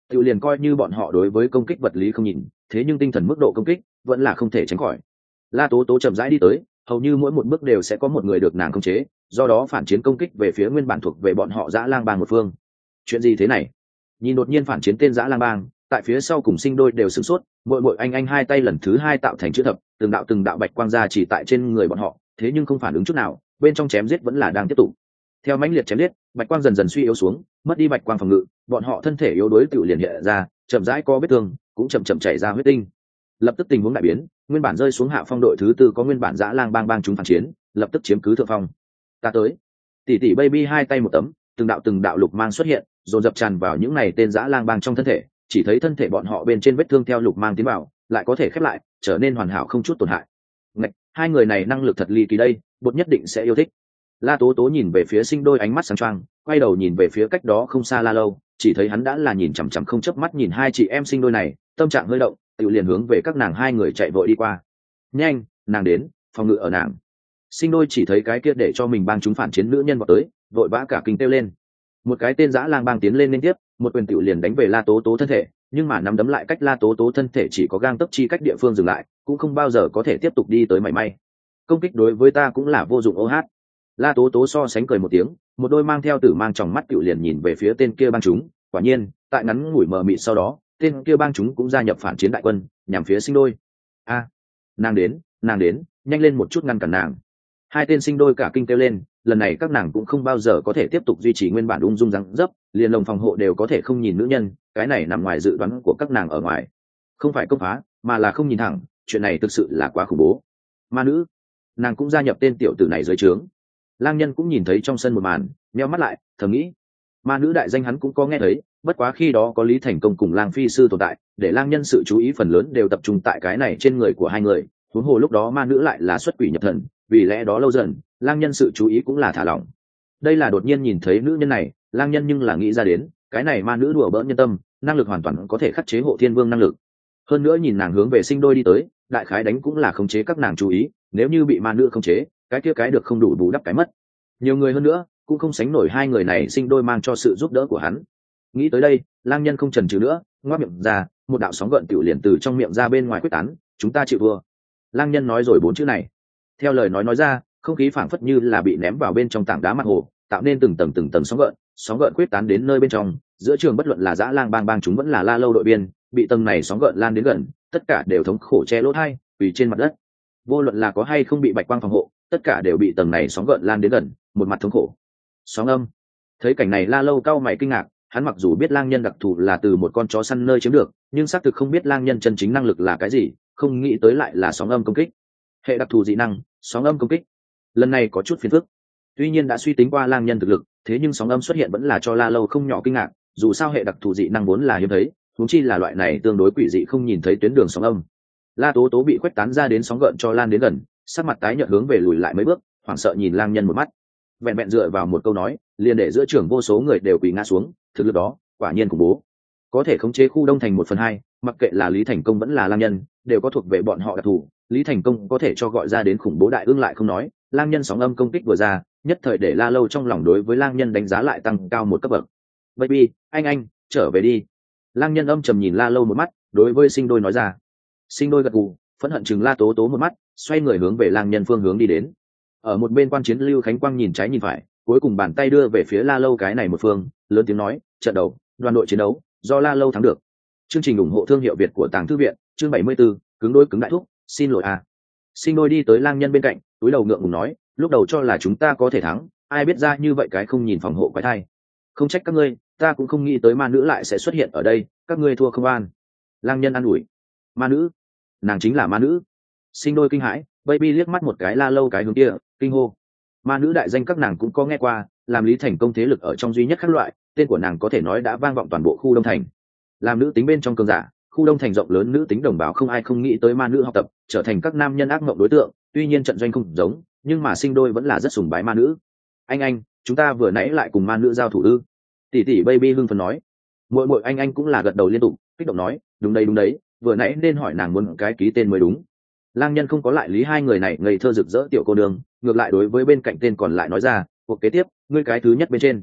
tự liền coi như bọn họ đối với công kích vật lý không nhìn, thế nhưng tinh thần mức độ công kích vẫn là không thể tránh khỏi. La Tố Tố chậm rãi đi tới, hầu như mỗi một bước đều sẽ có một người được nàng khống chế, do đó phản chiến công kích về phía nguyên bản thuộc về bọn họ Dã Lang Bang một phương. Chuyện gì thế này? Nhìn đột nhiên phản chiến tên Dã Lang Bang, tại phía sau cùng Sinh Đôi đều sửng sốt, mỗi mỗi anh anh hai tay lần thứ hai tạo thành chữ thập, từng đạo từng đạo bạch quang ra chỉ tại trên người bọn họ, thế nhưng không phản ứng chút nào, bên trong chém giết vẫn là đang tiếp tục. Theo mãnh liệt chém giết, bạch quang dần dần suy yếu xuống, mất đi bạch quang phòng ngự, bọn họ thân thể yếu đuối tự liền hiện ra, chậm rãi có vết thương, cũng chậm chậm chảy ra huyết tinh. Lập tức tình huống đại biến, nguyên bản rơi xuống hạ phong đội thứ tư có nguyên bản Dã Lang Bang bang chúng phản chiến, lập tức chiếm cứ thượng phong. Ta tới. Tỷ tỷ baby hai tay một tấm, từng đạo từng đạo lục mang xuất hiện, dồn dập tràn vào những này tên Dã Lang Bang trong thân thể, chỉ thấy thân thể bọn họ bên trên vết thương theo lục mang tiến vào, lại có thể khép lại, trở nên hoàn hảo không chút tổn hại. Ngạch, hai người này năng lực thật ly kỳ đây, bột nhất định sẽ yêu thích. La Tố Tố nhìn về phía Sinh Đôi ánh mắt sáng choang, quay đầu nhìn về phía cách đó không xa La Lâu, chỉ thấy hắn đã là nhìn chằm chằm không chớp mắt nhìn hai chị em Sinh Đôi này, tâm trạng hơi động, tự liền hướng về các nàng hai người chạy vội đi qua. Nhanh, nàng đến, phòng ngự ở nàng. Sinh Đôi chỉ thấy cái kia để cho mình bang chúng phản chiến nữ nhân vọt tới, vội vã cả kinh kêu lên. Một cái tên Dã Lang Bang tiến lên liên tiếp, một quyền tiểu liền đánh về La Tố Tố thân thể, nhưng mà nắm đấm lại cách La Tố Tố thân thể chỉ có gang tấc chi cách địa phương dừng lại, cũng không bao giờ có thể tiếp tục đi tới mảy may. Công kích đối với ta cũng là vô dụng ô hát. La Tố Tố so sánh cười một tiếng, một đôi mang theo tử mang tròng mắt tiểu liền nhìn về phía tên kia bang chúng, quả nhiên, tại ngắn ngủi mờ mịt sau đó, tên kia bang chúng cũng gia nhập phản chiến đại quân, nhằm phía Sinh Đôi. A, nàng đến, nàng đến, nhanh lên một chút ngăn cản nàng. Hai tên Sinh Đôi cả kinh kêu lên, lần này các nàng cũng không bao giờ có thể tiếp tục duy trì nguyên bản ung dung dáng dấp, liền lồng phòng hộ đều có thể không nhìn nữ nhân, cái này nằm ngoài dự đoán của các nàng ở ngoài. Không phải công phá, mà là không nhìn thẳng, chuyện này thực sự là quá khủng bố. Ma nữ, nàng cũng gia nhập tên tiểu tử này dưới trướng. Lang Nhân cũng nhìn thấy trong sân một màn, nheo mắt lại, thầm nghĩ, ma nữ đại danh hắn cũng có nghe thấy, bất quá khi đó có Lý Thành Công cùng Lang Phi sư tồn tại, để Lang Nhân sự chú ý phần lớn đều tập trung tại cái này trên người của hai người, huống hồ lúc đó ma nữ lại là xuất quỷ nhập thần, vì lẽ đó lâu dần, Lang Nhân sự chú ý cũng là thả lỏng. Đây là đột nhiên nhìn thấy nữ nhân này, Lang Nhân nhưng là nghĩ ra đến, cái này ma nữ đùa bỡn nhân tâm, năng lực hoàn toàn có thể khắc chế Hộ Thiên Vương năng lực. Hơn nữa nhìn nàng hướng về Sinh Đôi đi tới, đại khái đánh cũng là khống chế các nàng chú ý, nếu như bị ma nữ khống chế, cái kia cái được không đủ bù đắp cái mất. Nhiều người hơn nữa, cũng không sánh nổi hai người này Sinh Đôi mang cho sự giúp đỡ của hắn. Nghĩ tới đây, Lang Nhân không chần chừ nữa, ngoác miệng ra, một đạo sóng gợn tiểu liền từ trong miệng ra bên ngoài quyết tán, chúng ta chịu thua. Lang Nhân nói rồi bốn chữ này. Theo lời nói nói ra, không khí phảng phất như là bị ném vào bên trong tảng đá mặt hồ, tạo nên từng tầng từng tầng sóng gợn, sóng gợn quyết tán đến nơi bên trong, giữa trường bất luận là Dã Lang Bang bang chúng vẫn là La Lâu đội biên, bị tầng này sóng gợn lan đến gần, tất cả đều thống khổ che lỗ tai, quỳ trên mặt đất. Vô luận là có hay không bị bạch quang phòng hộ, tất cả đều bị tầng này sóng gợn lan đến gần, một mặt thống khổ. Sóng âm. Thấy cảnh này La Lâu cau mày kinh ngạc, hắn mặc dù biết Lang Nhân đặc thù là từ một con chó săn nơi chiếm được, nhưng xác thực không biết Lang Nhân chân chính năng lực là cái gì, không nghĩ tới lại là sóng âm công kích. Hệ đặc thù dị năng, sóng âm công kích. Lần này có chút phiền phức. Tuy nhiên đã suy tính qua Lang Nhân thực lực, thế nhưng sóng âm xuất hiện vẫn là cho La Lâu không nhỏ kinh ngạc, dù sao hệ đặc thù dị năng vốn là hiếm thấy, huống chi là loại này tương đối quỷ dị không nhìn thấy tuyến đường sóng âm. La Tố Tố bị khuếch tán ra đến sóng gợn cho lan đến gần, sắc mặt tái nhợt hướng về lùi lại mấy bước, hoảng sợ nhìn Lang Nhân một mắt. Vẹn vẹn dựa vào một câu nói, liền để giữa trường vô số người đều quỳ ngã xuống, thực lực đó, quả nhiên khủng bố. Có thể khống chế khu đông thành một phần hai, mặc kệ là Lý Thành Công vẫn là Lang Nhân, đều có thuộc về bọn họ đặc thù. Lý Thành Công có thể cho gọi ra đến khủng bố đại ương lại không nói, Lang Nhân sóng âm công kích vừa ra, nhất thời để La Lâu trong lòng đối với Lang Nhân đánh giá lại tăng cao một cấp bậc. Baby, anh anh, trở về đi. Lang Nhân âm trầm nhìn La Lâu một mắt, đối với Sinh Đôi nói ra. Sinh Đôi gật gù, phẫn hận chừng La Tố Tố một mắt, xoay người hướng về Lang Nhân phương hướng đi đến. Ở một bên quan chiến Lưu Khánh Quang nhìn trái nhìn phải, cuối cùng bàn tay đưa về phía La Lâu cái này một phương, lớn tiếng nói, trận đầu, đoàn đội chiến đấu, do La Lâu thắng được. Chương trình ủng hộ thương hiệu Việt của Tàng Thư viện, chương bảy mươi tư, cứng đôi cứng đại thúc, xin lỗi à. Sinh Đôi đi tới Lang Nhân bên cạnh, túi đầu ngượng ngùng nói, lúc đầu cho là chúng ta có thể thắng, ai biết ra như vậy cái không nhìn phòng hộ quái thai. Không trách các ngươi, ta cũng không nghĩ tới ma nữ lại sẽ xuất hiện ở đây, các ngươi thua không an. Lang Nhân an ủi, ma nữ, nàng chính là ma nữ. Sinh Đôi kinh hãi, baby liếc mắt một cái La Lâu cái hướng kia, kinh hô. Ma nữ đại danh các nàng cũng có nghe qua, làm Lý Thành Công thế lực ở trong duy nhất các loại, tên của nàng có thể nói đã vang vọng toàn bộ khu Đông Thành. Làm nữ tính bên trong cường giả, khu Đông Thành rộng lớn nữ tính đồng bào không ai không nghĩ tới ma nữ học tập, trở thành các nam nhân ác mộng đối tượng, tuy nhiên trận doanh không giống, nhưng mà Sinh Đôi vẫn là rất sùng bái ma nữ. Anh anh, chúng ta vừa nãy lại cùng ma nữ giao thủ ư? Tỷ tỷ baby hưng phấn nói. Muội muội anh anh cũng là gật đầu liên tục, kích động nói, đúng đấy đúng đấy, vừa nãy nên hỏi nàng muốn cái ký tên mới đúng. Lang Nhân không có lại lý hai người này ngây thơ rực rỡ tiểu cô nương, ngược lại đối với bên cạnh tên còn lại nói ra, cuộc kế tiếp, ngươi cái thứ nhất bên trên.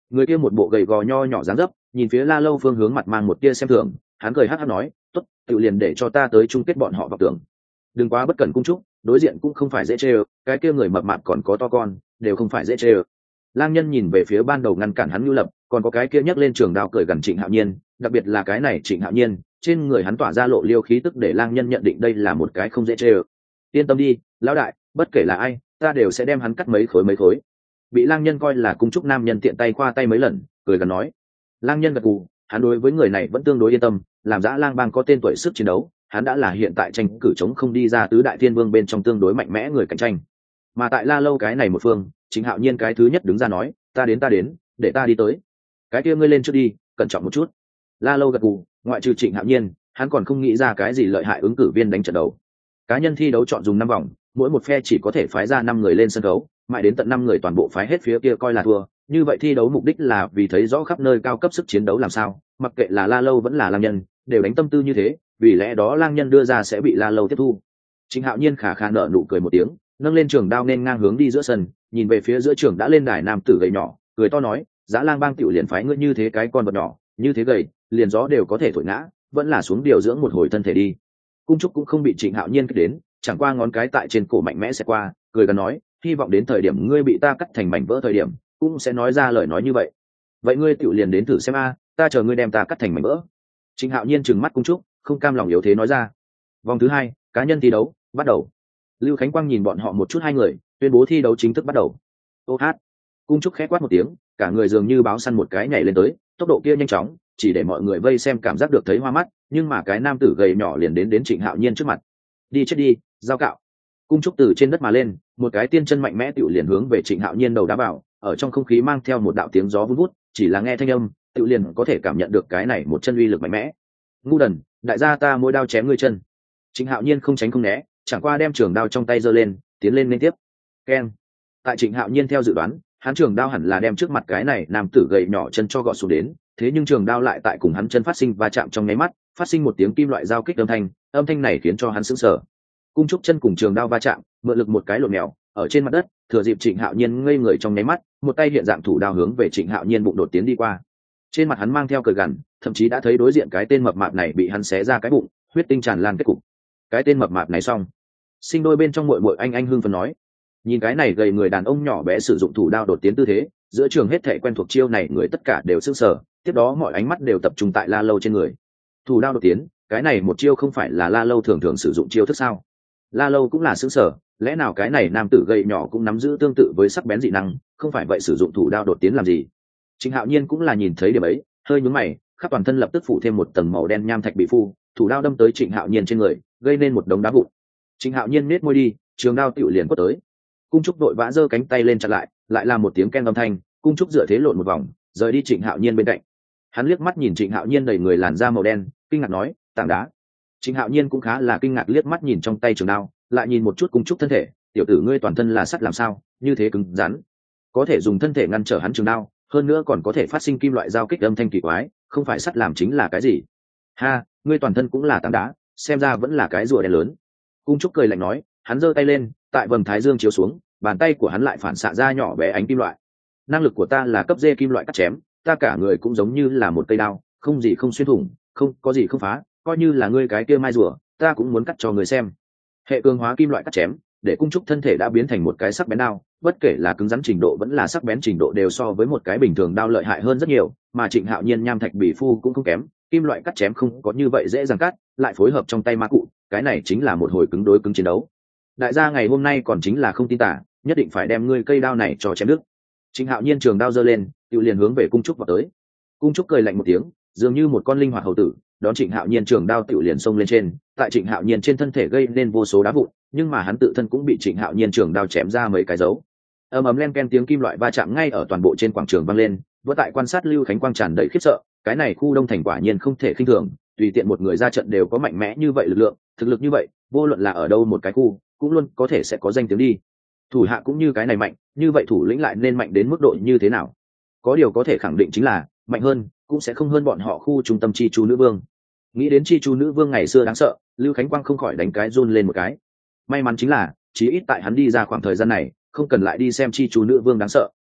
Người kia một bộ gầy gò nho nhỏ dáng dấp, nhìn phía La Lâu phương hướng mặt mang một tia xem thường, hắn cười hắc hắc nói, "Tốt, tự liền để cho ta tới chung kết bọn họ vào tưởng. Đừng quá bất cẩn cung trúc, đối diện cũng không phải dễ chơi, cái kia người mập mạp còn có to con, đều không phải dễ chơi." Lang Nhân nhìn về phía ban đầu ngăn cản hắn Nưu Lập, còn có cái kia nhấc lên trường đao cười gần Trịnh Hạo Nhiên, đặc biệt là cái này Trịnh Hạo Nhiên, trên người hắn tỏa ra lộ liêu khí tức để Lang Nhân nhận định đây là một cái không dễ chơi. Yên tâm đi, lão đại, bất kể là ai, ta đều sẽ đem hắn cắt mấy khối mấy khối. Bị Lang Nhân coi là cung trúc nam nhân tiện tay qua tay mấy lần, cười gần nói. Lang Nhân gật gù, hắn đối với người này vẫn tương đối yên tâm, làm dã lang bang có tên tuổi sức chiến đấu, hắn đã là hiện tại tranh cử chống không đi ra tứ đại thiên vương bên trong tương đối mạnh mẽ người cạnh tranh. Mà tại La Lâu cái này một phương, Trịnh Hạo Nhiên cái thứ nhất đứng ra nói, ta đến ta đến, để ta đi tới. Cái kia ngươi lên trước đi, cẩn trọng một chút. La Lâu gật gù, ngoại trừ Trịnh Hạo Nhiên, hắn còn không nghĩ ra cái gì lợi hại ứng cử viên đánh trận đấu. Cá nhân thi đấu chọn dùng năm vòng, mỗi một phe chỉ có thể phái ra năm người lên sân đấu, mãi đến tận năm người toàn bộ phái hết phía kia coi là thua. Như vậy thi đấu mục đích là vì thấy rõ khắp nơi cao cấp sức chiến đấu làm sao, mặc kệ là La Lâu vẫn là Lang Nhân, đều đánh tâm tư như thế, vì lẽ đó Lang Nhân đưa ra sẽ bị La Lâu tiếp thu. Trịnh Hạo Nhiên khả khả nở nụ cười một tiếng, nâng lên trường đao nên ngang hướng đi giữa sân, nhìn về phía giữa trường đã lên đài nam tử gầy nhỏ, cười to nói, Dã Lang bang tiểu liền phái ngươi như thế cái con vật nhỏ, như thế gầy, liền gió đều có thể thổi ngã, vẫn là xuống điều dưỡng một hồi thân thể đi. Cung trúc cũng không bị Trịnh Hạo Nhiên kích đến, chẳng qua ngón cái tại trên cổ mạnh mẽ sẽ qua, cười gần nói, hy vọng đến thời điểm ngươi bị ta cắt thành mảnh vỡ thời điểm, cũng sẽ nói ra lời nói như vậy. Vậy ngươi tiểu liền đến thử xem a, ta chờ ngươi đem ta cắt thành mảnh vỡ. Trịnh Hạo Nhiên trừng mắt Cung trúc, không cam lòng yếu thế nói ra. Vòng thứ hai, cá nhân thi đấu bắt đầu. Lưu Khánh Quang nhìn bọn họ một chút hai người, tuyên bố thi đấu chính thức bắt đầu. Ô hát. Cung trúc khẽ quát một tiếng, cả người dường như báo săn một cái nhảy lên tới, tốc độ kia nhanh chóng, chỉ để mọi người vây xem cảm giác được thấy hoa mắt, nhưng mà cái nam tử gầy nhỏ liền đến đến Trịnh Hạo Nhiên trước mặt. Đi chết đi, giao cạo. Cung trúc từ trên đất mà lên, một cái tiên chân mạnh mẽ tiểu liền hướng về Trịnh Hạo Nhiên đầu đá vào, ở trong không khí mang theo một đạo tiếng gió vun vút, chỉ là nghe thanh âm, tiểu liền có thể cảm nhận được cái này một chân uy lực mạnh mẽ. Ngu đần, đại gia ta mỗi đao chém ngươi chân. Trịnh Hạo Nhiên không tránh không né, chẳng qua đem trường đao trong tay giơ lên, tiến lên liên tiếp. Keng. Tại Trịnh Hạo Nhiên theo dự đoán, hắn trường đao hẳn là đem trước mặt cái này nam tử gầy nhỏ chân cho gọt xuống đến, thế nhưng trường đao lại tại cùng hắn chân phát sinh va chạm trong nháy mắt, phát sinh một tiếng kim loại giao kích âm thanh, âm thanh này khiến cho hắn sững sờ. Cung trúc chân cùng trường đao va chạm, mượn lực một cái lộn mèo, ở trên mặt đất, thừa dịp Trịnh Hạo Nhiên ngây người trong nháy mắt, một tay hiện dạng thủ đao hướng về Trịnh Hạo Nhiên bụng đột tiến đi qua. Trên mặt hắn mang theo cười gằn, thậm chí đã thấy đối diện cái tên mập mạp này bị hắn xé ra cái bụng, huyết tinh tràn lan kết cục. Cái tên mập mạp này xong, sinh đôi bên trong muội muội anh anh hưng phấn nói, nhìn cái này gầy người đàn ông nhỏ bé sử dụng thủ đao đột tiến tư thế, giữa trường hết thảy quen thuộc chiêu này người tất cả đều sững sờ, tiếp đó mọi ánh mắt đều tập trung tại La Lâu trên người. Thủ đao đột tiến, cái này một chiêu không phải là La Lâu thường thường sử dụng chiêu thức sao? La Lâu cũng là sững sờ, lẽ nào cái này nam tử gầy nhỏ cũng nắm giữ tương tự với sắc bén dị năng, không phải vậy sử dụng thủ đao đột tiến làm gì? Trịnh Hạo Nhiên cũng là nhìn thấy điểm ấy, hơi nhướng mày, khắp toàn thân lập tức phủ thêm một tầng màu đen nham thạch bị phu, thủ đao đâm tới Trịnh Hạo Nhiên trên người, gây nên một đống đá vụn. Trịnh Hạo Nhiên nết môi đi, trường đao tiểu liền quất tới. Cung trúc đội vã giơ cánh tay lên chặn lại, lại là một tiếng ken âm thanh, cung trúc dựa thế lộn một vòng, rời đi Trịnh Hạo Nhiên bên cạnh. Hắn liếc mắt nhìn Trịnh Hạo Nhiên đầy người làn da màu đen, kinh ngạc nói, tảng đá. Trịnh Hạo Nhiên cũng khá là kinh ngạc liếc mắt nhìn trong tay trường đao, lại nhìn một chút cung trúc thân thể, tiểu tử ngươi toàn thân là sắt làm sao, như thế cứng rắn, có thể dùng thân thể ngăn trở hắn trường đao, hơn nữa còn có thể phát sinh kim loại giao kích âm thanh kỳ quái, không phải sắt làm chính là cái gì? Ha, ngươi toàn thân cũng là tảng đá, xem ra vẫn là cái rùa đen lớn. Cung trúc cười lạnh nói, hắn giơ tay lên, tại vầng thái dương chiếu xuống, bàn tay của hắn lại phản xạ ra nhỏ bé ánh kim loại. Năng lực của ta là cấp D kim loại cắt chém, ta cả người cũng giống như là một cây đao, không gì không xuyên thủng, không có gì không phá, coi như là ngươi cái kia mai rùa, ta cũng muốn cắt cho người xem. Hệ cường hóa kim loại cắt chém, để cung trúc thân thể đã biến thành một cái sắc bén đao, bất kể là cứng rắn trình độ vẫn là sắc bén trình độ đều so với một cái bình thường đao lợi hại hơn rất nhiều, mà Trịnh Hạo Nhiên nham thạch bỉ phu cũng không kém, kim loại cắt chém không có như vậy dễ dàng cắt, lại phối hợp trong tay ma cụ, cái này chính là một hồi cứng đối cứng chiến đấu. Đại gia ngày hôm nay còn chính là không tin tả, nhất định phải đem ngươi cây đao này cho chém đứt. Trịnh Hạo Nhiên trường đao giơ lên, tự liền hướng về cung trúc vào tới. Cung trúc cười lạnh một tiếng, dường như một con linh hoạt hầu tử, đón Trịnh Hạo Nhiên trường đao tự liền xông lên trên, tại Trịnh Hạo Nhiên trên thân thể gây nên vô số đá vụn, nhưng mà hắn tự thân cũng bị Trịnh Hạo Nhiên trường đao chém ra mấy cái dấu. Ầm ầm len ken tiếng kim loại va chạm ngay ở toàn bộ trên quảng trường vang lên, vừa tại quan sát Lưu Khánh Quang tràn đầy khiếp sợ, cái này khu đông thành quả nhiên không thể khinh thường, tùy tiện một người ra trận đều có mạnh mẽ như vậy lực lượng, thực lực như vậy, vô luận là ở đâu một cái khu, cũng luôn có thể sẽ có danh tiếng đi. Thủ hạ cũng như cái này mạnh, như vậy thủ lĩnh lại nên mạnh đến mức độ như thế nào? Có điều có thể khẳng định chính là, mạnh hơn, cũng sẽ không hơn bọn họ khu trung tâm chi chu nữ vương. Nghĩ đến chi chu nữ vương ngày xưa đáng sợ, Lưu Khánh Quang không khỏi đánh cái run lên một cái. May mắn chính là, chí ít tại hắn đi ra khoảng thời gian này, không cần lại đi xem chi chu nữ vương đáng sợ.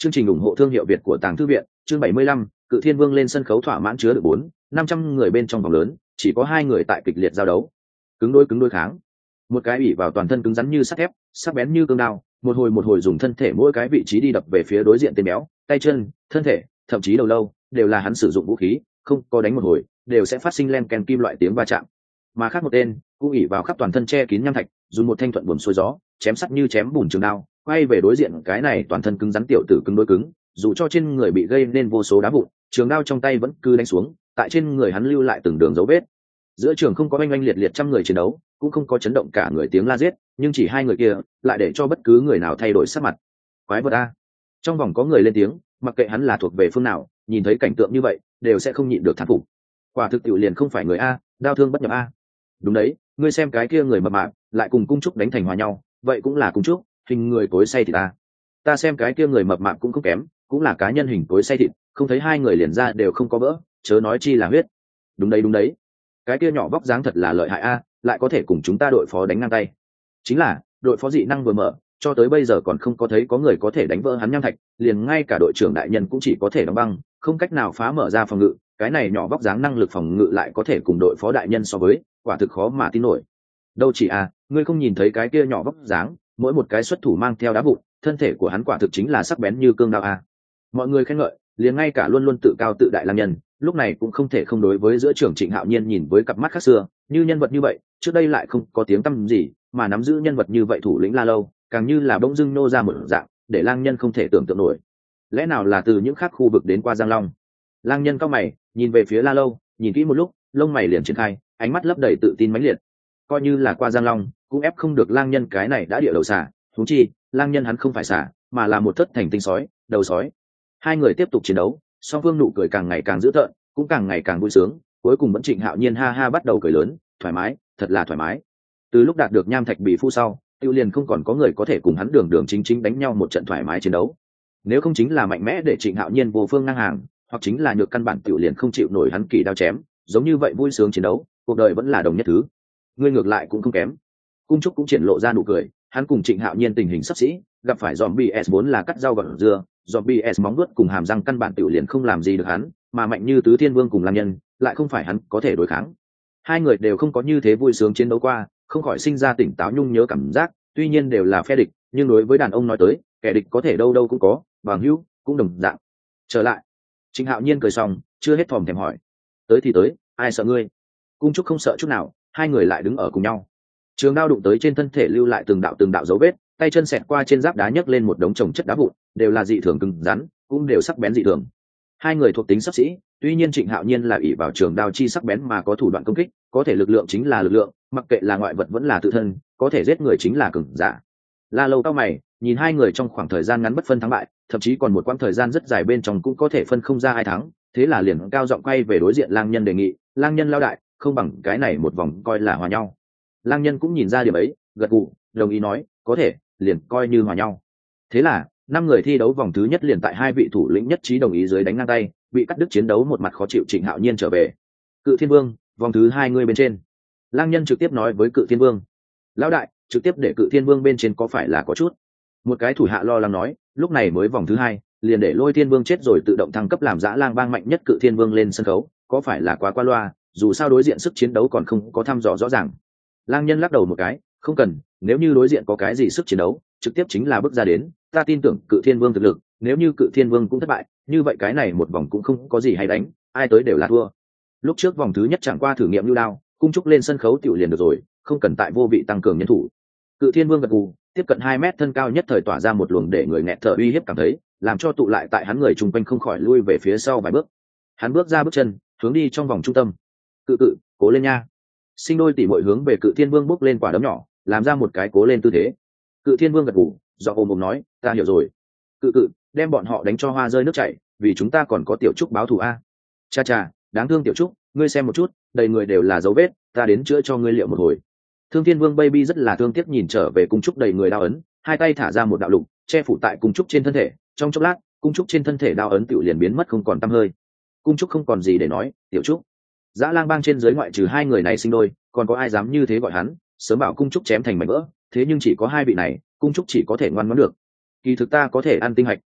Chương trình ủng hộ thương hiệu Việt của Tàng Thư viện. Chương bảy mươi lăm, Cự Thiên Vương lên sân khấu thỏa mãn chứa được bốn năm trăm người bên trong vòng lớn, chỉ có hai người tại kịch liệt giao đấu, cứng đôi cứng đôi kháng. Một cái ủy vào toàn thân cứng rắn như sắt thép, sắc bén như cương đao, một hồi một hồi dùng thân thể mỗi cái vị trí đi đập về phía đối diện tên béo, tay chân, thân thể, thậm chí đầu lâu, đều là hắn sử dụng vũ khí, không có đánh một hồi, đều sẽ phát sinh len ken kim loại tiếng va chạm. Mà khác một tên, cũng ủy vào khắp toàn thân che kín nham thạch, dùng một thanh thuận buồm xuôi gió, chém sắt như chém bùn trường đao, quay về đối diện cái này toàn thân cứng rắn tiểu tử cứng đối cứng, dù cho trên người bị gây nên vô số đá vụn, trường đao trong tay vẫn cứ đánh xuống, tại trên người hắn lưu lại từng đường dấu vết. Giữa trường không có oanh oanh liệt liệt trăm người chiến đấu, cũng không có chấn động cả người tiếng la giết, nhưng chỉ hai người kia lại để cho bất cứ người nào thay đổi sắc mặt. Quái vật a! Trong vòng có người lên tiếng, mặc kệ hắn là thuộc về phương nào, nhìn thấy cảnh tượng như vậy, đều sẽ không nhịn được thán phục. Quả thực tiểu liền không phải người a, đao thương bất nhập a. Đúng đấy, ngươi xem cái kia người mập mạp, lại cùng cung trúc đánh thành hòa nhau, vậy cũng là cung trúc, hình người cối xay thịt ta. Ta xem cái kia người mập mạp cũng không kém, cũng là cá nhân hình cối xay thịt, không thấy hai người liền ra đều không có vỡ, chớ nói chi là huyết. Đúng đấy đúng đấy, cái kia nhỏ vóc dáng thật là lợi hại a, lại có thể cùng chúng ta đội phó đánh ngang tay. Chính là đội phó dị năng vừa mở, cho tới bây giờ còn không có thấy có người có thể đánh vỡ hắn nham thạch, liền ngay cả đội trưởng đại nhân cũng chỉ có thể đóng băng, không cách nào phá mở ra phòng ngự. Cái này nhỏ vóc dáng năng lực phòng ngự lại có thể cùng đội phó đại nhân so với, quả thực khó mà tin nổi. Đâu chỉ à, ngươi không nhìn thấy cái kia nhỏ vóc dáng, mỗi một cái xuất thủ mang theo đá vụn, thân thể của hắn quả thực chính là sắc bén như cương đao à. Mọi người khen ngợi, liền ngay cả luôn luôn tự cao tự đại lang nhân, lúc này cũng không thể không đối với giữa trưởng Trịnh Hạo Nhiên nhìn với cặp mắt khác xưa, như nhân vật như vậy, trước đây lại không có tiếng tăm gì, mà nắm giữ nhân vật như vậy thủ lĩnh La Lâu, càng như là bỗng dưng nô ra một dạng, để lang nhân không thể tưởng tượng nổi. Lẽ nào là từ những khác khu vực đến qua Giang Long? Lang nhân cao mày, nhìn về phía La Lâu, nhìn kỹ một lúc, lông mày liền triển khai, ánh mắt lấp đầy tự tin mãnh liệt. Coi như là qua Giang Long, cũng ép không được lang nhân cái này đã địa đầu xả, huống chi, lang nhân hắn không phải xả, mà là một thất thành tinh sói, đầu sói. Hai người tiếp tục chiến đấu, song phương nụ cười càng ngày càng dữ tợn, cũng càng ngày càng vui sướng, cuối cùng vẫn Trịnh Hạo Nhiên ha ha bắt đầu cười lớn, thoải mái, thật là thoải mái. Từ lúc đạt được nham thạch bị phu sau, tiêu liền không còn có người có thể cùng hắn đường đường chính chính đánh nhau một trận thoải mái chiến đấu. Nếu không chính là mạnh mẽ để Trịnh Hạo Nhiên vô phương ngang hàng, hoặc chính là nhược căn bản tiểu liền không chịu nổi hắn kỳ đao chém, giống như vậy vui sướng chiến đấu, cuộc đời vẫn là đồng nhất thứ. Ngươi ngược lại cũng không kém. Cung trúc cũng triển lộ ra nụ cười, hắn cùng Trịnh Hạo Nhiên tình hình sắp xỉ, gặp phải zombie S bốn là cắt rau gọt dưa, zombie S móng vuốt cùng hàm răng căn bản tiểu liền không làm gì được hắn, mà mạnh như Tứ Thiên Vương cùng Lam Nhân, lại không phải hắn có thể đối kháng. Hai người đều không có như thế vui sướng chiến đấu qua, không khỏi sinh ra tỉnh táo nhung nhớ cảm giác, tuy nhiên đều là phe địch, nhưng đối với đàn ông nói tới, kẻ địch có thể đâu đâu cũng có, bằng hữu cũng đồng dạng. Trở lại, Trịnh Hạo Nhiên cười xong, chưa hết thòm thèm hỏi, tới thì tới, ai sợ ngươi? Cung trúc không sợ chút nào, hai người lại đứng ở cùng nhau. Trường đao đụng tới trên thân thể lưu lại từng đạo từng đạo dấu vết, tay chân xẹt qua trên giáp đá nhấc lên một đống chồng chất đá vụn, đều là dị thường cứng rắn, cũng đều sắc bén dị thường. Hai người thuộc tính sắp xỉ, tuy nhiên Trịnh Hạo Nhiên là ỷ vào trường đao chi sắc bén mà có thủ đoạn công kích, có thể lực lượng chính là lực lượng, mặc kệ là ngoại vật vẫn là tự thân, có thể giết người chính là cường giả. La Lâu cao mày, nhìn hai người trong khoảng thời gian ngắn bất phân thắng bại, thậm chí còn một quãng thời gian rất dài bên trong cũng có thể phân không ra ai thắng, thế là liền cao giọng quay về đối diện Lang Nhân đề nghị, Lang Nhân lao đại, không bằng cái này một vòng coi là hòa nhau. Lang Nhân cũng nhìn ra điểm ấy, gật gù, đồng ý nói, có thể, liền coi như hòa nhau. Thế là năm người thi đấu vòng thứ nhất liền tại hai vị thủ lĩnh nhất trí đồng ý dưới đánh ngang tay, bị cắt đứt chiến đấu một mặt khó chịu Trịnh Hạo Nhiên trở về. Cự Thiên Vương, vòng thứ hai ngươi bên trên. Lang Nhân trực tiếp nói với Cự Thiên Vương, lão đại, trực tiếp để Cự Thiên Vương bên trên có phải là có chút. Một cái thủ hạ lo lắng nói, lúc này mới vòng thứ hai, liền để Lôi Thiên Vương chết rồi tự động thăng cấp làm dã lang bang mạnh nhất Cự Thiên Vương lên sân khấu, có phải là quá qua loa, dù sao đối diện sức chiến đấu còn không có thăm dò rõ ràng. Lang Nhân lắc đầu một cái, không cần, nếu như đối diện có cái gì sức chiến đấu, trực tiếp chính là bước ra đến, ta tin tưởng Cự Thiên Vương thực lực, nếu như Cự Thiên Vương cũng thất bại, như vậy cái này một vòng cũng không có gì hay đánh, ai tới đều là thua. Lúc trước vòng thứ nhất chẳng qua thử nghiệm lưu đao, cung trúc lên sân khấu tiểu liền được rồi, không cần tại vô vị tăng cường nhân thủ. Cự Thiên Vương gật gù, tiếp cận hai mét thân cao nhất thời tỏa ra một luồng để người nghẹt thở uy hiếp cảm thấy, làm cho tụ lại tại hắn người chung quanh không khỏi lui về phía sau vài bước. Hắn bước ra bước chân, hướng đi trong vòng trung tâm. Cự Cự, cố lên nha. Sinh đôi tỷ muội hướng về Cự Thiên Vương bước lên quả đấm nhỏ, làm ra một cái cố lên tư thế. Cự Thiên Vương gật gù, do ôm ôm nói, ta hiểu rồi. Cự Cự, đem bọn họ đánh cho hoa rơi nước chảy, vì chúng ta còn có Tiểu Trúc báo thù a. Cha cha, đáng thương Tiểu Trúc, ngươi xem một chút, đầy người đều là dấu vết, ta đến chữa cho ngươi liệu một hồi. Thương Thiên Vương baby rất là thương tiếc nhìn trở về cung trúc đầy người đao ấn, hai tay thả ra một đạo lục, che phủ tại cung trúc trên thân thể, trong chốc lát, cung trúc trên thân thể đao ấn tựu liền biến mất không còn tăm hơi. Cung trúc không còn gì để nói, Tiểu Trúc. Dã lang bang trên dưới ngoại trừ hai người này sinh đôi, còn có ai dám như thế gọi hắn, sớm bảo cung trúc chém thành mảnh vỡ, thế nhưng chỉ có hai vị này, cung trúc chỉ có thể ngoan ngoãn được. Kỳ thực ta có thể ăn tinh hạch.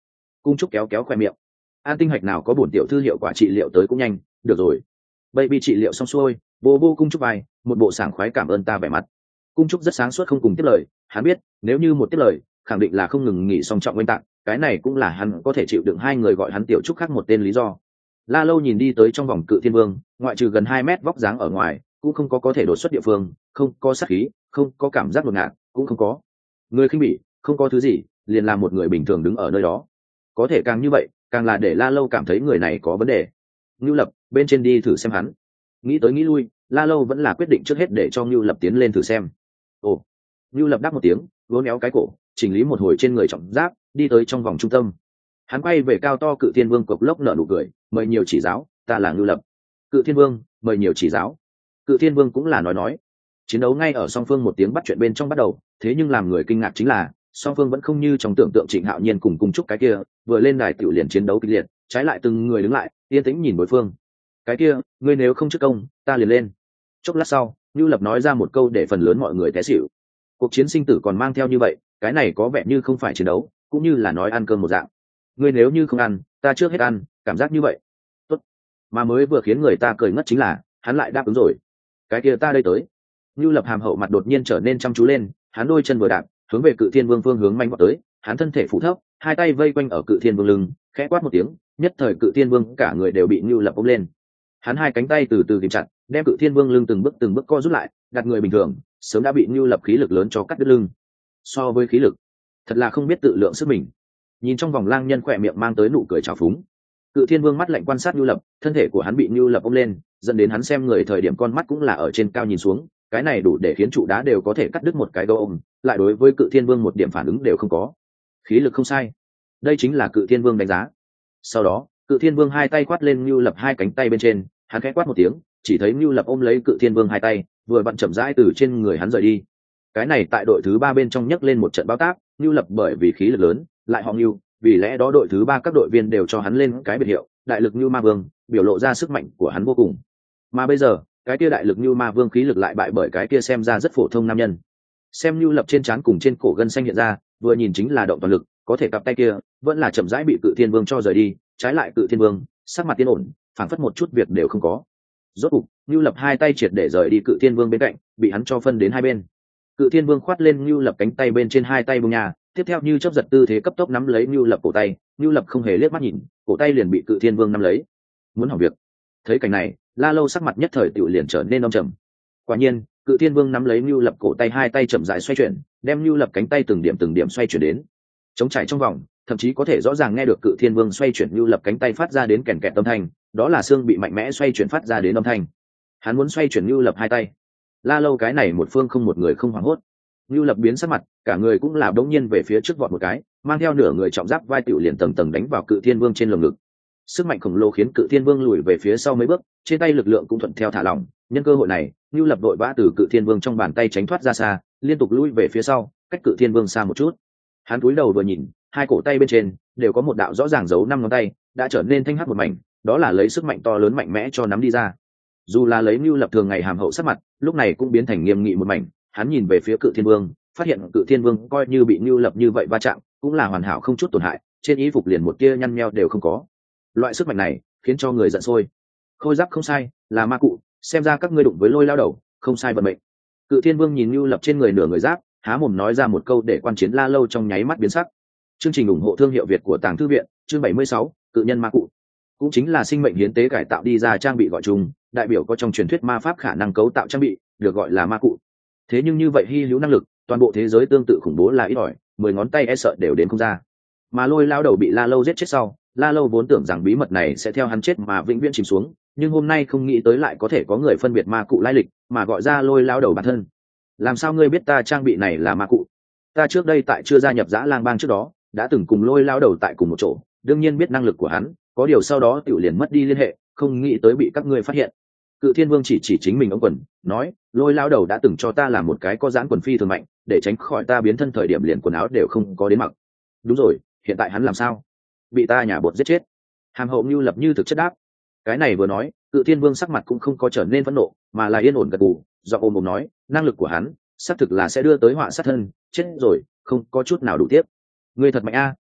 Cung trúc kéo kéo khoe miệng. An tinh hạch nào có bổn tiểu thư hiệu quả trị liệu tới cũng nhanh. Được rồi, baby trị liệu xong xuôi, vô vô cung trúc vai, một bộ sảng khoái cảm ơn ta vẻ mặt. Cung trúc rất sáng suốt không cùng tiếp lời, hắn biết nếu như một tiếp lời khẳng định là không ngừng nghỉ song trọng oanh tạng, cái này cũng là hắn có thể chịu đựng hai người gọi hắn tiểu trúc khác một tên lý do. La Lâu nhìn đi tới trong vòng Cự Thiên Vương, ngoại trừ gần hai mét vóc dáng ở ngoài cũng không có có thể đột xuất địa phương, không có sát khí, không có cảm giác ngột ngạt, cũng không có người khinh bỉ, không có thứ gì, liền là một người bình thường đứng ở nơi đó. Có thể càng như vậy càng là để La Lâu cảm thấy người này có vấn đề. Ngưu Lập, bên trên đi thử xem hắn. Nghĩ tới nghĩ lui, La Lâu vẫn là quyết định trước hết để cho Ngưu Lập tiến lên thử xem. Ồ. Ngưu Lập đáp một tiếng, vỗ néo cái cổ, chỉnh lý một hồi trên người trọng giáp, đi tới trong vòng trung tâm. Hắn quay về cao to Cự Thiên Vương cộc lốc nở nụ cười, mời nhiều chỉ giáo, ta là Ngưu Lập. Cự Thiên Vương, mời nhiều chỉ giáo. Cự Thiên Vương cũng là nói nói. Chiến đấu ngay ở song phương một tiếng bắt chuyện bên trong bắt đầu, thế nhưng làm người kinh ngạc chính là song phương vẫn không như trong tưởng tượng Trịnh Hạo Nhiên cùng Cung Trúc cái kia, vừa lên đài tiểu liền chiến đấu kịch liệt, trái lại từng người đứng lại, yên tĩnh nhìn đối phương. Cái kia, ngươi nếu không trước công, ta liền lên. Chốc lát sau, Ngưu Lập nói ra một câu để phần lớn mọi người té xỉu. Cuộc chiến sinh tử còn mang theo như vậy, cái này có vẻ như không phải chiến đấu, cũng như là nói ăn cơm một dạng. Ngươi nếu như không ăn, ta trước hết ăn, cảm giác như vậy. Tốt. Mà mới vừa khiến người ta cười ngất chính là, hắn lại đáp ứng rồi. Cái kia ta đây tới. Ngưu Lập hàm hậu mặt đột nhiên trở nên chăm chú lên, hắn đôi chân vừa đạp, hướng về Cự Thiên Vương phương hướng manh vọt tới, hắn thân thể phủ thấp, hai tay vây quanh ở Cự Thiên Vương lưng, khẽ quát một tiếng, nhất thời Cự Thiên Vương cả người đều bị Ngưu Lập ôm lên. Hắn hai cánh tay từ từ kìm chặt, đem Cự Thiên Vương lưng từng bước từng bước co rút lại, đặt người bình thường sớm đã bị Ngưu Lập khí lực lớn cho cắt đứt lưng. So với khí lực, thật là không biết tự lượng sức mình. Nhìn trong vòng lang nhân khỏe miệng mang tới nụ cười trào phúng. Cự Thiên Vương mắt lạnh quan sát Ngưu Lập, thân thể của hắn bị Ngưu Lập ôm lên, dẫn đến hắn xem người thời điểm con mắt cũng là ở trên cao nhìn xuống, cái này đủ để khiến trụ đá đều có thể cắt đứt một cái gấu ôm, lại đối với Cự Thiên Vương một điểm phản ứng đều không có. Khí lực không sai, đây chính là Cự Thiên Vương đánh giá. Sau đó, Cự Thiên Vương hai tay quát lên Ngưu Lập hai cánh tay bên trên, hắn khẽ quát một tiếng, chỉ thấy Ngưu Lập ôm lấy Cự Thiên Vương hai tay, vừa vặn chậm rãi từ trên người hắn rời đi. Cái này tại đội thứ ba bên trong nhấc lên một trận báo táp, Ngưu Lập bởi vì khí lực lớn, lại họ Ngưu, vì lẽ đó đội thứ ba các đội viên đều cho hắn lên cái biệt hiệu, đại lực Ngưu Ma Vương, biểu lộ ra sức mạnh của hắn vô cùng. Mà bây giờ, cái kia đại lực Ngưu Ma Vương khí lực lại bại bởi cái kia xem ra rất phổ thông nam nhân. Xem Ngưu Lập trên trán cùng trên cổ gân xanh hiện ra, vừa nhìn chính là động toàn lực, có thể cặp tay kia vẫn là chậm rãi bị Cự Thiên Vương cho rời đi, trái lại Cự Thiên Vương sắc mặt tiến ổn, phảng phất một chút việc đều không có. Rốt cục, Ngưu Lập hai tay triệt để rời đi Cự Thiên Vương bên cạnh, bị hắn cho phân đến hai bên. Cự Thiên Vương khoát lên Ngưu Lập cánh tay bên trên hai tay bung nhà, tiếp theo như chớp giật tư thế cấp tốc nắm lấy Ngưu Lập cổ tay, Ngưu Lập không hề liếc mắt nhìn, cổ tay liền bị Cự Thiên Vương nắm lấy. Muốn hỏng việc. Thấy cảnh này, La Lâu sắc mặt nhất thời tiểu liền trở nên âm trầm. Quả nhiên, Cự Thiên Vương nắm lấy Ngưu Lập cổ tay hai tay chậm rãi xoay chuyển, đem Ngưu Lập cánh tay từng điểm từng điểm xoay chuyển đến. Chống trải trong vòng, thậm chí có thể rõ ràng nghe được Cự Thiên Vương xoay chuyển Ngưu Lập cánh tay phát ra đến kèn kẹt âm thanh, đó là xương bị mạnh mẽ xoay chuyển phát ra đến âm thanh. Hắn muốn xoay chuyển Ngưu Lập hai tay. La Lâu cái này một phương không một người không hoảng hốt. Ngưu Lập biến sắc mặt, cả người cũng là đống nhiên về phía trước vọt một cái, mang theo nửa người trọng giáp vai tiểu liền tầng tầng đánh vào Cự Thiên Vương trên lồng ngực. Sức mạnh khổng lồ khiến Cự Thiên Vương lùi về phía sau mấy bước, trên tay lực lượng cũng thuận theo thả lỏng, nhân cơ hội này, Ngưu Lập đội vã từ Cự Thiên Vương trong bàn tay tránh thoát ra xa, liên tục lùi về phía sau, cách Cự Thiên Vương xa một chút. Hắn cúi đầu vừa nhìn, hai cổ tay bên trên đều có một đạo rõ ràng dấu năm ngón tay, đã trở nên thanh hắc một mảnh, đó là lấy sức mạnh to lớn mạnh mẽ cho nắm đi ra. Dù là lấy Ngưu Lập thường ngày hàm hậu sắc mặt, lúc này cũng biến thành nghiêm nghị một mảnh, hắn nhìn về phía Cự Thiên Vương, phát hiện Cự Thiên Vương coi như bị Ngưu Lập như vậy va chạm, cũng là hoàn hảo không chút tổn hại, trên y phục liền một tia nhăn nheo đều không có. Loại sức mạnh này khiến cho người giận sôi. Khôi giáp không sai, là ma cụ, xem ra các ngươi đụng với Lôi lao đầu, không sai vận mệnh. Cự Thiên Vương nhìn Ngưu Lập trên người nửa người giáp, há mồm nói ra một câu để quan chiến La Lâu trong nháy mắt biến sắc. Chương trình ủng hộ thương hiệu Việt của Tàng Thư viện, chương bảy mươi sáu, Cự nhân ma cụ. Cũng chính là sinh mệnh hiến tế cải tạo đi ra trang bị gọi chung, đại biểu có trong truyền thuyết ma pháp khả năng cấu tạo trang bị, được gọi là ma cụ. Thế nhưng như vậy hy hữu năng lực, toàn bộ thế giới tương tự khủng bố là ít ỏi, mười ngón tay e sợ đều đến không ra. Mà Lôi lao đầu bị La Lâu giết chết sau, La Lâu vốn tưởng rằng bí mật này sẽ theo hắn chết mà vĩnh viễn chìm xuống, nhưng hôm nay không nghĩ tới lại có thể có người phân biệt ma cụ lai lịch, mà gọi ra Lôi lao đầu bản thân. Làm sao ngươi biết ta trang bị này là ma cụ? Ta trước đây tại chưa gia nhập Dã Lang Bang trước đó, đã từng cùng Lôi lao đầu tại cùng một chỗ, đương nhiên biết năng lực của hắn, có điều sau đó tiểu liền mất đi liên hệ, không nghĩ tới bị các ngươi phát hiện. Cự Thiên Vương chỉ chỉ chính mình ống quần, nói, Lôi lao đầu đã từng cho ta làm một cái có giãn quần phi thường mạnh, để tránh khỏi ta biến thân thời điểm liền quần áo đều không có đến mặc. Đúng rồi, hiện tại hắn làm sao? Bị ta nhả bột giết chết. Hàm hậu Ngưu Lập như thực chất đáp. Cái này vừa nói, Cự Thiên Vương sắc mặt cũng không có trở nên phẫn nộ, mà là yên ổn gật gù, do ôm ôm nói, năng lực của hắn, xác thực là sẽ đưa tới họa sát thân, chết rồi, không có chút nào đủ tiếp. Ngươi thật mạnh a,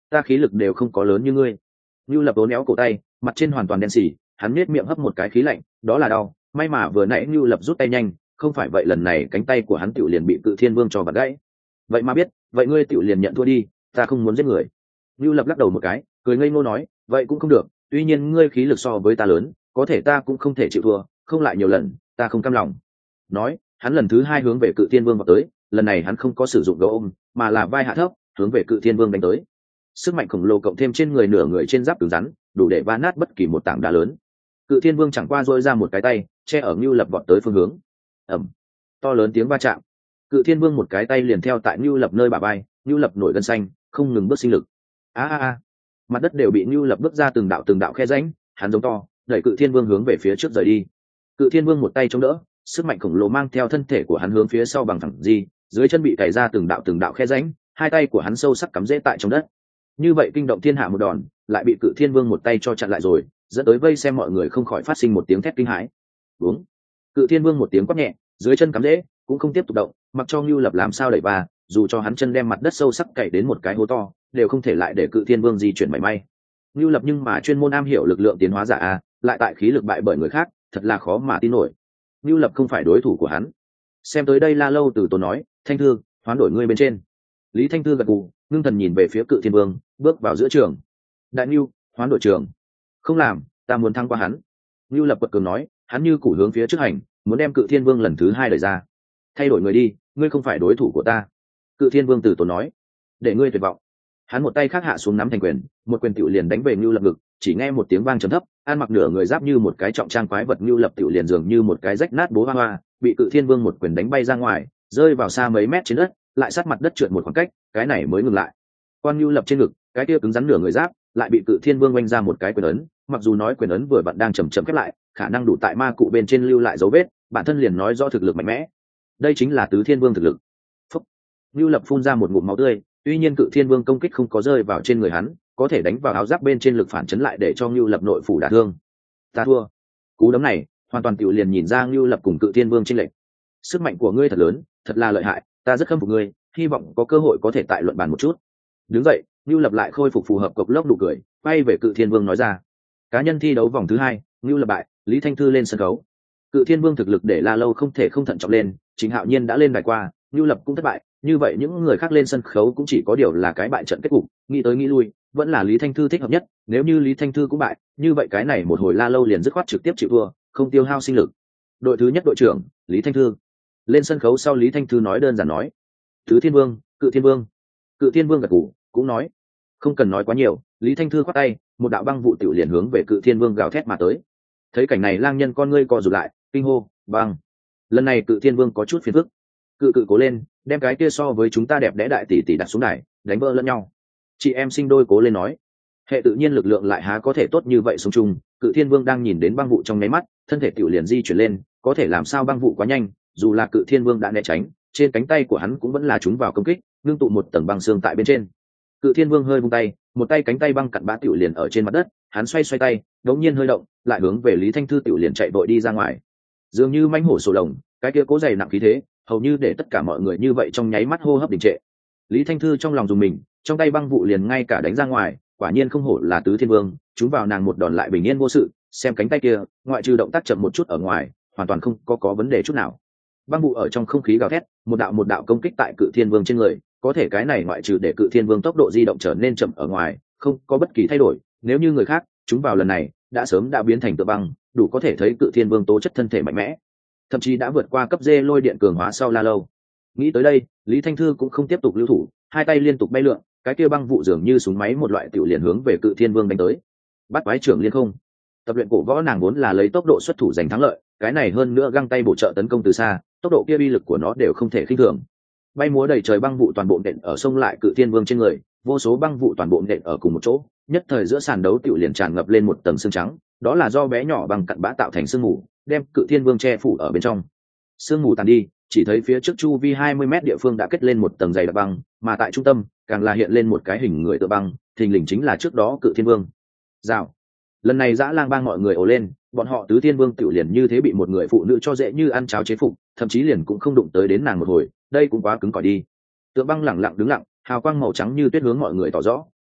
ta khí lực đều không có lớn như ngươi. Nưu Lập uốn éo cổ tay, mặt trên hoàn toàn đen xì, hắn nhếch miệng hấp một cái khí lạnh, đó là đau, may mà vừa nãy Nưu Lập rút tay nhanh, không phải vậy lần này cánh tay của hắn tiểu liền bị Cự Thiên Vương cho vặt gãy. Vậy mà biết, vậy ngươi tiểu liền nhận thua đi, ta không muốn giết người. Nưu Lập lắc đầu một cái, cười ngây ngô nói, vậy cũng không được, tuy nhiên ngươi khí lực so với ta lớn, có thể ta cũng không thể chịu thua, không lại nhiều lần, ta không cam lòng. Nói, hắn lần thứ hai hướng về Cự Thiên Vương vào tới, lần này hắn không có sử dụng gấu ôm, mà là vai hạ thấp, hướng về Cự Thiên Vương đánh tới. Sức mạnh khổng lồ cộng thêm trên người nửa người trên giáp cứng rắn, đủ để va nát bất kỳ một tảng đá lớn. Cự Thiên Vương chẳng qua dội ra một cái tay, che ở Nưu Lập vọt tới phương hướng. Ầm, to lớn tiếng va chạm. Cự Thiên Vương một cái tay liền theo tại Nưu Lập nơi bả vai, Nưu Lập nổi gân xanh, không ngừng bước sinh lực. A a a, mặt đất đều bị Nưu Lập bước ra từng đạo từng đạo khe rãnh, hắn giống to, đẩy Cự Thiên Vương hướng về phía trước rời đi. Cự Thiên Vương một tay chống đỡ, sức mạnh khổng lồ mang theo thân thể của hắn hướng phía sau bằng thẳng di, dưới chân bị cày ra từng đạo từng đạo khe rãnh, hai tay của hắn sâu sắc cắm rễ tại trong đất. Như vậy kinh động thiên hạ một đòn, lại bị Cự Thiên Vương một tay cho chặn lại rồi, dẫn tới vây xem mọi người không khỏi phát sinh một tiếng thét kinh hãi. Đúng. Cự Thiên Vương một tiếng quát nhẹ, dưới chân cắm rễ, cũng không tiếp tục động, mặc cho Nưu Lập làm sao đẩy va, dù cho hắn chân đem mặt đất sâu sắc cày đến một cái hố to, đều không thể lại để Cự Thiên Vương di chuyển mảy may. Nưu Lập nhưng mà chuyên môn am hiểu lực lượng tiến hóa giả a, lại tại khí lực bại bởi người khác, thật là khó mà tin nổi. Nưu Lập không phải đối thủ của hắn. Xem tới đây La Lâu từ tốn nói, Thanh Thư, hoán đổi ngươi bên trên. Lý Thanh Thư gật gù, ngưng thần nhìn về phía Cự Thiên Vương, bước vào giữa trường. Đại Nưu, hoán đổi trường. Không làm, ta muốn thắng qua hắn. Nưu Lập quật cường nói, hắn như củ hướng phía trước hành, muốn đem Cự Thiên Vương lần thứ hai đẩy ra. Thay đổi người đi, ngươi không phải đối thủ của ta. Cự Thiên Vương từ tốn nói, để ngươi tuyệt vọng. Hắn một tay khác hạ xuống nắm thành quyền, một quyền tiểu liền đánh về Nưu Lập ngực, chỉ nghe một tiếng vang trầm thấp, an mặc nửa người giáp như một cái trọng trang quái vật Nưu Lập tiểu liền dường như một cái rách nát bố hoa hoa, bị Cự Thiên Vương một quyền đánh bay ra ngoài, rơi vào xa mấy mét trên đất, lại sát mặt đất trượt một khoảng cách, cái này mới ngừng lại. Quan Nưu Lập trên ngực, cái kia cứng rắn nửa người giáp, lại bị Cự Thiên Vương oanh ra một cái quyền ấn, mặc dù nói quyền ấn vừa vặn đang chậm chậm khép lại, khả năng đủ tại ma cụ bên trên lưu lại dấu vết, bản thân liền nói do thực lực mạnh mẽ. Đây chính là Tứ Thiên Vương thực lực. Phúc. Nưu Lập phun ra một ngụm máu tươi, tuy nhiên Cự Thiên Vương công kích không có rơi vào trên người hắn, có thể đánh vào áo giáp bên trên lực phản chấn lại để cho Nưu Lập nội phủ đả thương. Ta thua. Cú đấm này, hoàn toàn tiểu liền nhìn ra Nưu Lập cùng Cự Thiên Vương chênh lệch. Sức mạnh của ngươi thật lớn, thật là lợi hại, ta rất khâm phục ngươi, hy vọng có cơ hội có thể tại luận bàn một chút. Đứng dậy, Nưu Lập lại khôi phục phù hợp cộc lốc nụ cười, quay về Cự Thiên Vương nói ra. Cá nhân thi đấu vòng thứ hai, Nưu Lập bại, Lý Thanh Thư lên sân khấu. Cự Thiên Vương thực lực để La Lâu không thể không thận trọng lên, Chính Hạo Nhiên đã lên đài qua, Nưu Lập cũng thất bại, như vậy những người khác lên sân khấu cũng chỉ có điều là cái bại trận kết cục, nghĩ tới nghĩ lui, vẫn là Lý Thanh Thư thích hợp nhất, nếu như Lý Thanh Thư cũng bại, như vậy cái này một hồi La Lâu liền dứt khoát trực tiếp chịu thua, không tiêu hao sinh lực. Đội thứ nhất đội trưởng, Lý Thanh Thư. Lên sân khấu sau Lý Thanh Thư nói đơn giản nói, Tứ Thiên Vương, Cự Thiên Vương. Cự Thiên Vương gật gù, cũng nói, không cần nói quá nhiều. Lý Thanh Thư khoát tay, một đạo băng vụ tiểu liền hướng về Cự Thiên Vương gào thét mà tới. Thấy cảnh này lang nhân con ngươi co rụt lại, kinh hô, băng. Lần này Cự Thiên Vương có chút phiền phức. Cự cự cố lên, đem cái kia so với chúng ta đẹp đẽ đại tỷ tỷ đặt xuống đài, đánh vỡ lẫn nhau. Chị em sinh đôi cố lên nói, hệ tự nhiên lực lượng lại há có thể tốt như vậy sống chung. Cự Thiên Vương đang nhìn đến băng vụ trong nháy mắt, thân thể tiểu liền di chuyển lên, có thể làm sao băng vụ quá nhanh, dù là Cự Thiên Vương đã né tránh, trên cánh tay của hắn cũng vẫn là trúng vào công kích, ngưng tụ một tầng băng xương tại bên trên. Cự Thiên Vương hơi vung tay, một tay cánh tay băng cặn bã tiểu liền ở trên mặt đất, hắn xoay xoay tay, đống nhiên hơi động, lại hướng về Lý Thanh Thư tiểu liền chạy vội đi ra ngoài. Dường như mãnh hổ sổ lồng, cái kia cố dày nặng khí thế, hầu như để tất cả mọi người như vậy trong nháy mắt hô hấp đình trệ. Lý Thanh Thư trong lòng dùng mình, trong tay băng vụ liền ngay cả đánh ra ngoài, quả nhiên không hổ là Tứ Thiên Vương, chúng vào nàng một đòn lại bình yên vô sự, xem cánh tay kia, ngoại trừ động tác chậm một chút ở ngoài, hoàn toàn không có có vấn đề chút nào. Băng vụ ở trong không khí gào thét, một đạo một đạo công kích tại Cự Thiên Vương trên người, có thể cái này ngoại trừ để Cự Thiên Vương tốc độ di động trở nên chậm ở ngoài, không có bất kỳ thay đổi, nếu như người khác, chúng vào lần này, đã sớm đã biến thành tựa băng, đủ có thể thấy Cự Thiên Vương tố chất thân thể mạnh mẽ, thậm chí đã vượt qua cấp dê lôi điện cường hóa sau La Lâu. Nghĩ tới đây, Lý Thanh Thư cũng không tiếp tục lưu thủ, hai tay liên tục bay lượn, cái kia băng vụ dường như súng máy một loại tiểu liền hướng về Cự Thiên Vương đánh tới. Bắt quái trưởng liên không. Tập luyện cổ võ nàng vốn là lấy tốc độ xuất thủ giành thắng lợi, cái này hơn nữa găng tay bổ trợ tấn công từ xa, tốc độ kia uy lực của nó đều không thể khinh thường. Bay múa đầy trời băng vụ toàn bộ nện ở sông lại Cự Thiên Vương trên người, vô số băng vụ toàn bộ nện ở cùng một chỗ, nhất thời giữa sàn đấu tiểu liền tràn ngập lên một tầng sương trắng, đó là do bé nhỏ băng cặn bã tạo thành sương mù, đem Cự Thiên Vương che phủ ở bên trong. Sương mù tàn đi, chỉ thấy phía trước chu vi hai mươi mét địa phương đã kết lên một tầng dày đặc băng, mà tại trung tâm càng là hiện lên một cái hình người tựa băng, thình lình chính là trước đó Cự Thiên Vương. Rào. Lần này Dã Lang Bang mọi người ồ lên, bọn họ Tứ Thiên Vương tiểu liền như thế bị một người phụ nữ cho dễ như ăn cháo chế phục, thậm chí liền cũng không đụng tới đến nàng một hồi, đây cũng quá cứng cỏi đi. Tựa băng lẳng lặng đứng lặng, hào quang màu trắng như tuyết hướng mọi người tỏ rõ,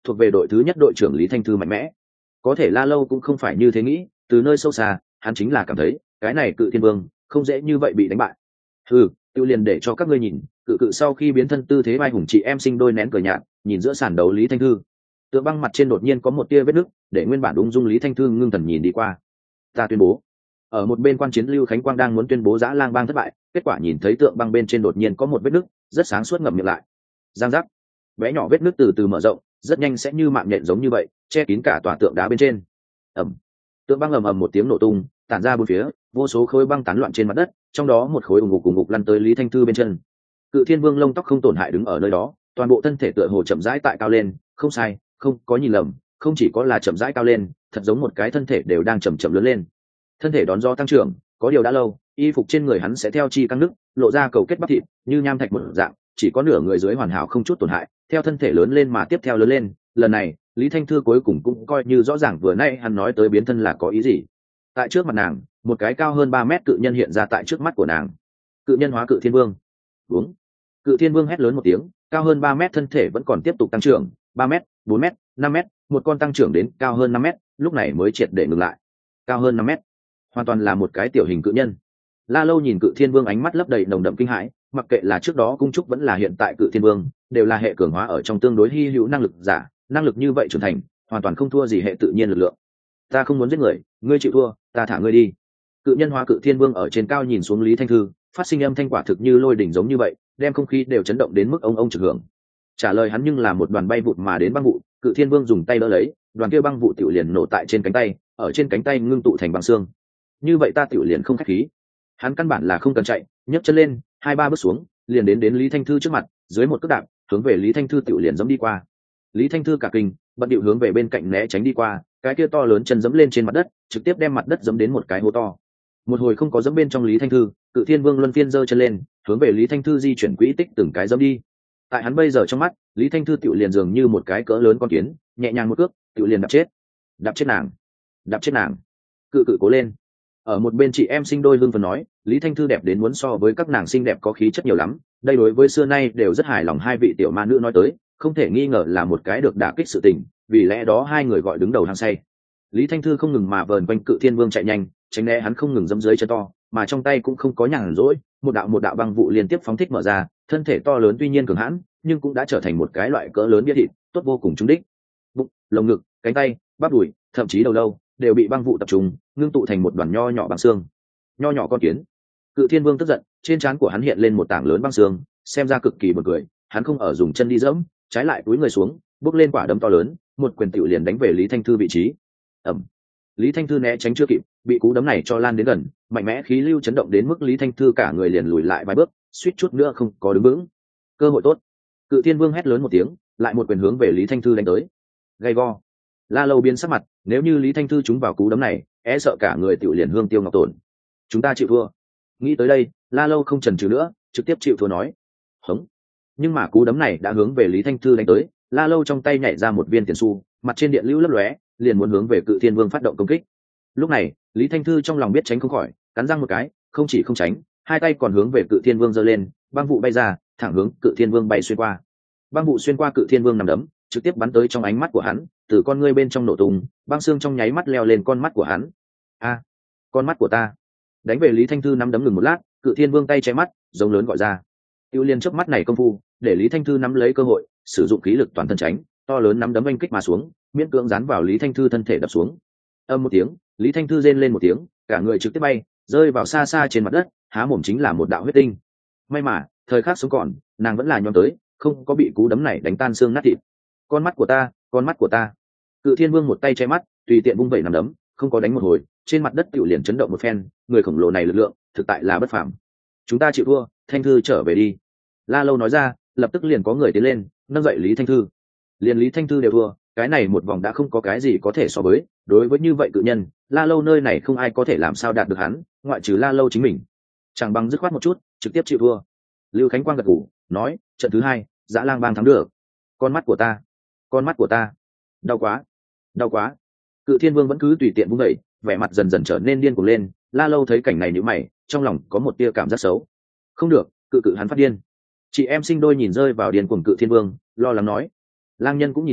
thuộc về đội thứ nhất đội trưởng Lý Thanh Thư mạnh mẽ. Có thể La Lâu cũng không phải như thế nghĩ, từ nơi sâu xa hắn chính là cảm thấy cái này Cự Thiên Vương không dễ như vậy bị đánh bại. Ừ, tiêu liền để cho các ngươi nhìn, cự cự sau khi biến thân tư thế vai hùng, chị em sinh đôi nén cười nhạt nhìn giữa sàn đấu Lý Thanh Thư. Tượng băng mặt trên đột nhiên có một tia vết nứt, để nguyên bản ung dung Lý Thanh Thư ngưng thần nhìn đi qua. Ta tuyên bố. Ở một bên quan chiến Lưu Khánh Quang đang muốn tuyên bố Dã Lang Bang thất bại, kết quả nhìn thấy tượng băng bên trên đột nhiên có một vết nứt, rất sáng suốt ngậm miệng lại. Giang giác. Bé nhỏ vết nứt từ từ mở rộng, rất nhanh sẽ như mạng nhện giống như vậy, che kín cả tòa tượng đá bên trên. Ầm. Tượng băng ầm ầm một tiếng nổ tung, tản ra bốn phía, vô số khối băng tán loạn trên mặt đất, trong đó một khối ủng ngục ủng ngục lăn tới Lý Thanh Thư bên chân. Cự Thiên Vương lông tóc không tổn hại đứng ở nơi đó, toàn bộ thân thể tựa hồ chậm rãi tại cao lên, không sai, không có nhìn lầm, không chỉ có là chậm rãi cao lên, thật giống một cái thân thể đều đang chậm chậm lớn lên. Thân thể đón gió tăng trưởng, có điều đã lâu, y phục trên người hắn sẽ theo chi căng nứt, lộ ra cầu kết bắp thịt, như nham thạch một dạng, chỉ có nửa người dưới hoàn hảo không chút tổn hại, theo thân thể lớn lên mà tiếp theo lớn lên. Lần này, Lý Thanh Thư cuối cùng cũng coi như rõ ràng vừa nãy hắn nói tới biến thân là có ý gì. Tại trước mặt nàng, một cái cao hơn ba mét cự nhân hiện ra tại trước mắt của nàng. Cự nhân hóa Cự Thiên Vương. Uống. Cự Thiên Vương hét lớn một tiếng, cao hơn ba mét thân thể vẫn còn tiếp tục tăng trưởng, ba mét, bốn mét, năm mét, một con tăng trưởng đến cao hơn năm mét, lúc này mới triệt để ngừng lại. Cao hơn năm mét, hoàn toàn là một cái tiểu hình cự nhân. La Lâu nhìn Cự Thiên Vương ánh mắt lấp đầy nồng đậm kinh hãi, mặc kệ là trước đó cung trúc vẫn là hiện tại Cự Thiên Vương, đều là hệ cường hóa ở trong tương đối hi hữu năng lực giả, năng lực như vậy trưởng thành, hoàn toàn không thua gì hệ tự nhiên lực lượng. Ta không muốn giết người, ngươi chịu thua, ta thả ngươi đi. Cự nhân hóa Cự Thiên Vương ở trên cao nhìn xuống Lý Thanh Thư, phát sinh âm thanh quả thực như lôi đỉnh giống như vậy, đem không khí đều chấn động đến mức ông ông trực hưởng. Trả lời hắn nhưng là một đoàn bay vụt mà đến băng vụ, Cự Thiên Vương dùng tay đỡ lấy, đoàn kia băng vụ tiểu liền nổ tại trên cánh tay, ở trên cánh tay ngưng tụ thành băng xương. Như vậy ta tiểu liền không khách khí. Hắn căn bản là không cần chạy, nhấc chân lên, hai ba bước xuống, liền đến đến Lý Thanh Thư trước mặt, dưới một cước đạp, hướng về Lý Thanh Thư tiểu liền giẫm đi qua. Lý Thanh Thư cả kinh, bận điệu hướng về bên cạnh né tránh đi qua, cái kia to lớn chân giẫm lên trên mặt đất, trực tiếp đem mặt đất giẫm đến một cái hố to. Một hồi không có giẫm bên trong Lý Thanh Thư, Cự Thiên Vương luân phiên giơ chân lên, hướng về Lý Thanh Thư di chuyển quỹ tích từng cái giẫm đi. Tại hắn bây giờ trong mắt, Lý Thanh Thư tiểu liền dường như một cái cỡ lớn con kiến, nhẹ nhàng một cước, tiểu liền đạp chết. Đạp chết nàng, đạp chết nàng. Cự cự cố lên. Ở một bên chị em sinh đôi hưng phấn nói, Lý Thanh Thư đẹp đến muốn so với các nàng xinh đẹp có khí chất nhiều lắm, đây đối với xưa nay đều rất hài lòng hai vị tiểu ma nữ nói tới, không thể nghi ngờ là một cái được đả kích sự tình, vì lẽ đó hai người gọi đứng đầu hang say. Lý Thanh Thư không ngừng mà vờn quanh Cự Thiên Vương chạy nhanh, tránh né hắn không ngừng giẫm dưới chân to, mà trong tay cũng không có nhàn rỗi, một đạo một đạo băng vụ liên tiếp phóng thích mở ra, thân thể to lớn tuy nhiên cường hãn, nhưng cũng đã trở thành một cái loại cỡ lớn bia thịt, tốt vô cùng trúng đích. Bụng, lồng ngực, cánh tay, bắp đùi, thậm chí đầu lâu đều bị băng vụ tập trung, ngưng tụ thành một đoàn nho nhỏ băng xương. Nho nhỏ con kiến. Cự Thiên Vương tức giận, trên trán của hắn hiện lên một tảng lớn băng xương, xem ra cực kỳ buồn cười, hắn không ở dùng chân đi dẫm, trái lại túi người xuống, bước lên quả đấm to lớn, một quyền tiểu liền đánh về Lý Thanh Thư vị trí. Ầm. Lý Thanh Thư né tránh chưa kịp, bị cú đấm này cho lan đến gần, mạnh mẽ khí lưu chấn động đến mức Lý Thanh Thư cả người liền lùi lại vài bước, suýt chút nữa không có đứng vững. Cơ hội tốt. Cự Thiên Vương hét lớn một tiếng, lại một quyền hướng về Lý Thanh Thư đánh tới. Gay go. La Lâu biến sắc mặt, nếu như Lý Thanh Thư trúng vào cú đấm này, e sợ cả người tiểu liền hương tiêu ngọc tổn. Chúng ta chịu thua. Nghĩ tới đây, La Lâu không chần chừ nữa, trực tiếp chịu thua nói. Hống. Nhưng mà cú đấm này đã hướng về Lý Thanh Thư đánh tới, La Lâu trong tay nhảy ra một viên tiền xu, mặt trên điện lưu lấp lóe, liền muốn hướng về Cự Thiên Vương phát động công kích. Lúc này, Lý Thanh Thư trong lòng biết tránh không khỏi, cắn răng một cái, không chỉ không tránh, hai tay còn hướng về Cự Thiên Vương giơ lên, băng vụ bay ra, thẳng hướng Cự Thiên Vương bay xuyên qua. Băng vụ xuyên qua Cự Thiên Vương nằm đấm, trực tiếp bắn tới trong ánh mắt của hắn, từ con ngươi bên trong nổ tung, băng xương trong nháy mắt leo lên con mắt của hắn. A, con mắt của ta! Đánh về Lý Thanh Thư nắm đấm ngừng một lát, Cự Thiên Vương tay che mắt, giống lớn gọi ra. Tiêu liên chớp mắt này công phu, để Lý Thanh Thư nắm lấy cơ hội, sử dụng khí lực toàn thân tránh, to lớn nắm đấm oanh kích mà xuống, miễn cưỡng dán vào Lý Thanh Thư thân thể đập xuống. Âm một tiếng, Lý Thanh Thư rên lên một tiếng, cả người trực tiếp bay, rơi vào xa xa trên mặt đất, há mồm chính là một đạo huyết tinh. May mà, thời khắc sống còn, nàng vẫn là nhón tới, không có bị cú đấm này đánh tan xương nát thịt. Con mắt của ta, con mắt của ta. Cự Thiên Vương một tay che mắt, tùy tiện vung vẩy nắm đấm, không có đánh một hồi, trên mặt đất tiểu liền chấn động một phen, người khổng lồ này lực lượng, thực tại là bất phàm. Chúng ta chịu thua, Thanh Thư trở về đi. La Lâu nói ra, lập tức liền có người tiến lên, nâng dậy Lý Thanh Thư. Liền Lý Thanh Thư đều thua, cái này một vòng đã không có cái gì có thể so với, đối với như vậy cự nhân, La Lâu nơi này không ai có thể làm sao đạt được hắn, ngoại trừ La Lâu chính mình. Chẳng bằng dứt khoát một chút, trực tiếp chịu thua. Lưu Khánh Quang gật gù, nói, trận thứ hai, Dã Lang Bang thắng được. Con mắt của ta, con mắt của ta, đau quá, đau quá. Cự Thiên Vương vẫn cứ tùy tiện vung đẩy, vẻ mặt dần dần trở nên điên cuồng lên. La Lâu thấy cảnh này nhíu mày, trong lòng có một tia cảm giác xấu. Không được, cự cự hắn phát điên. Chị em sinh đôi nhìn rơi vào điên cuồng Cự Thiên Vương, lo lắng nói. Lang Nhân cũng nhìn thấy,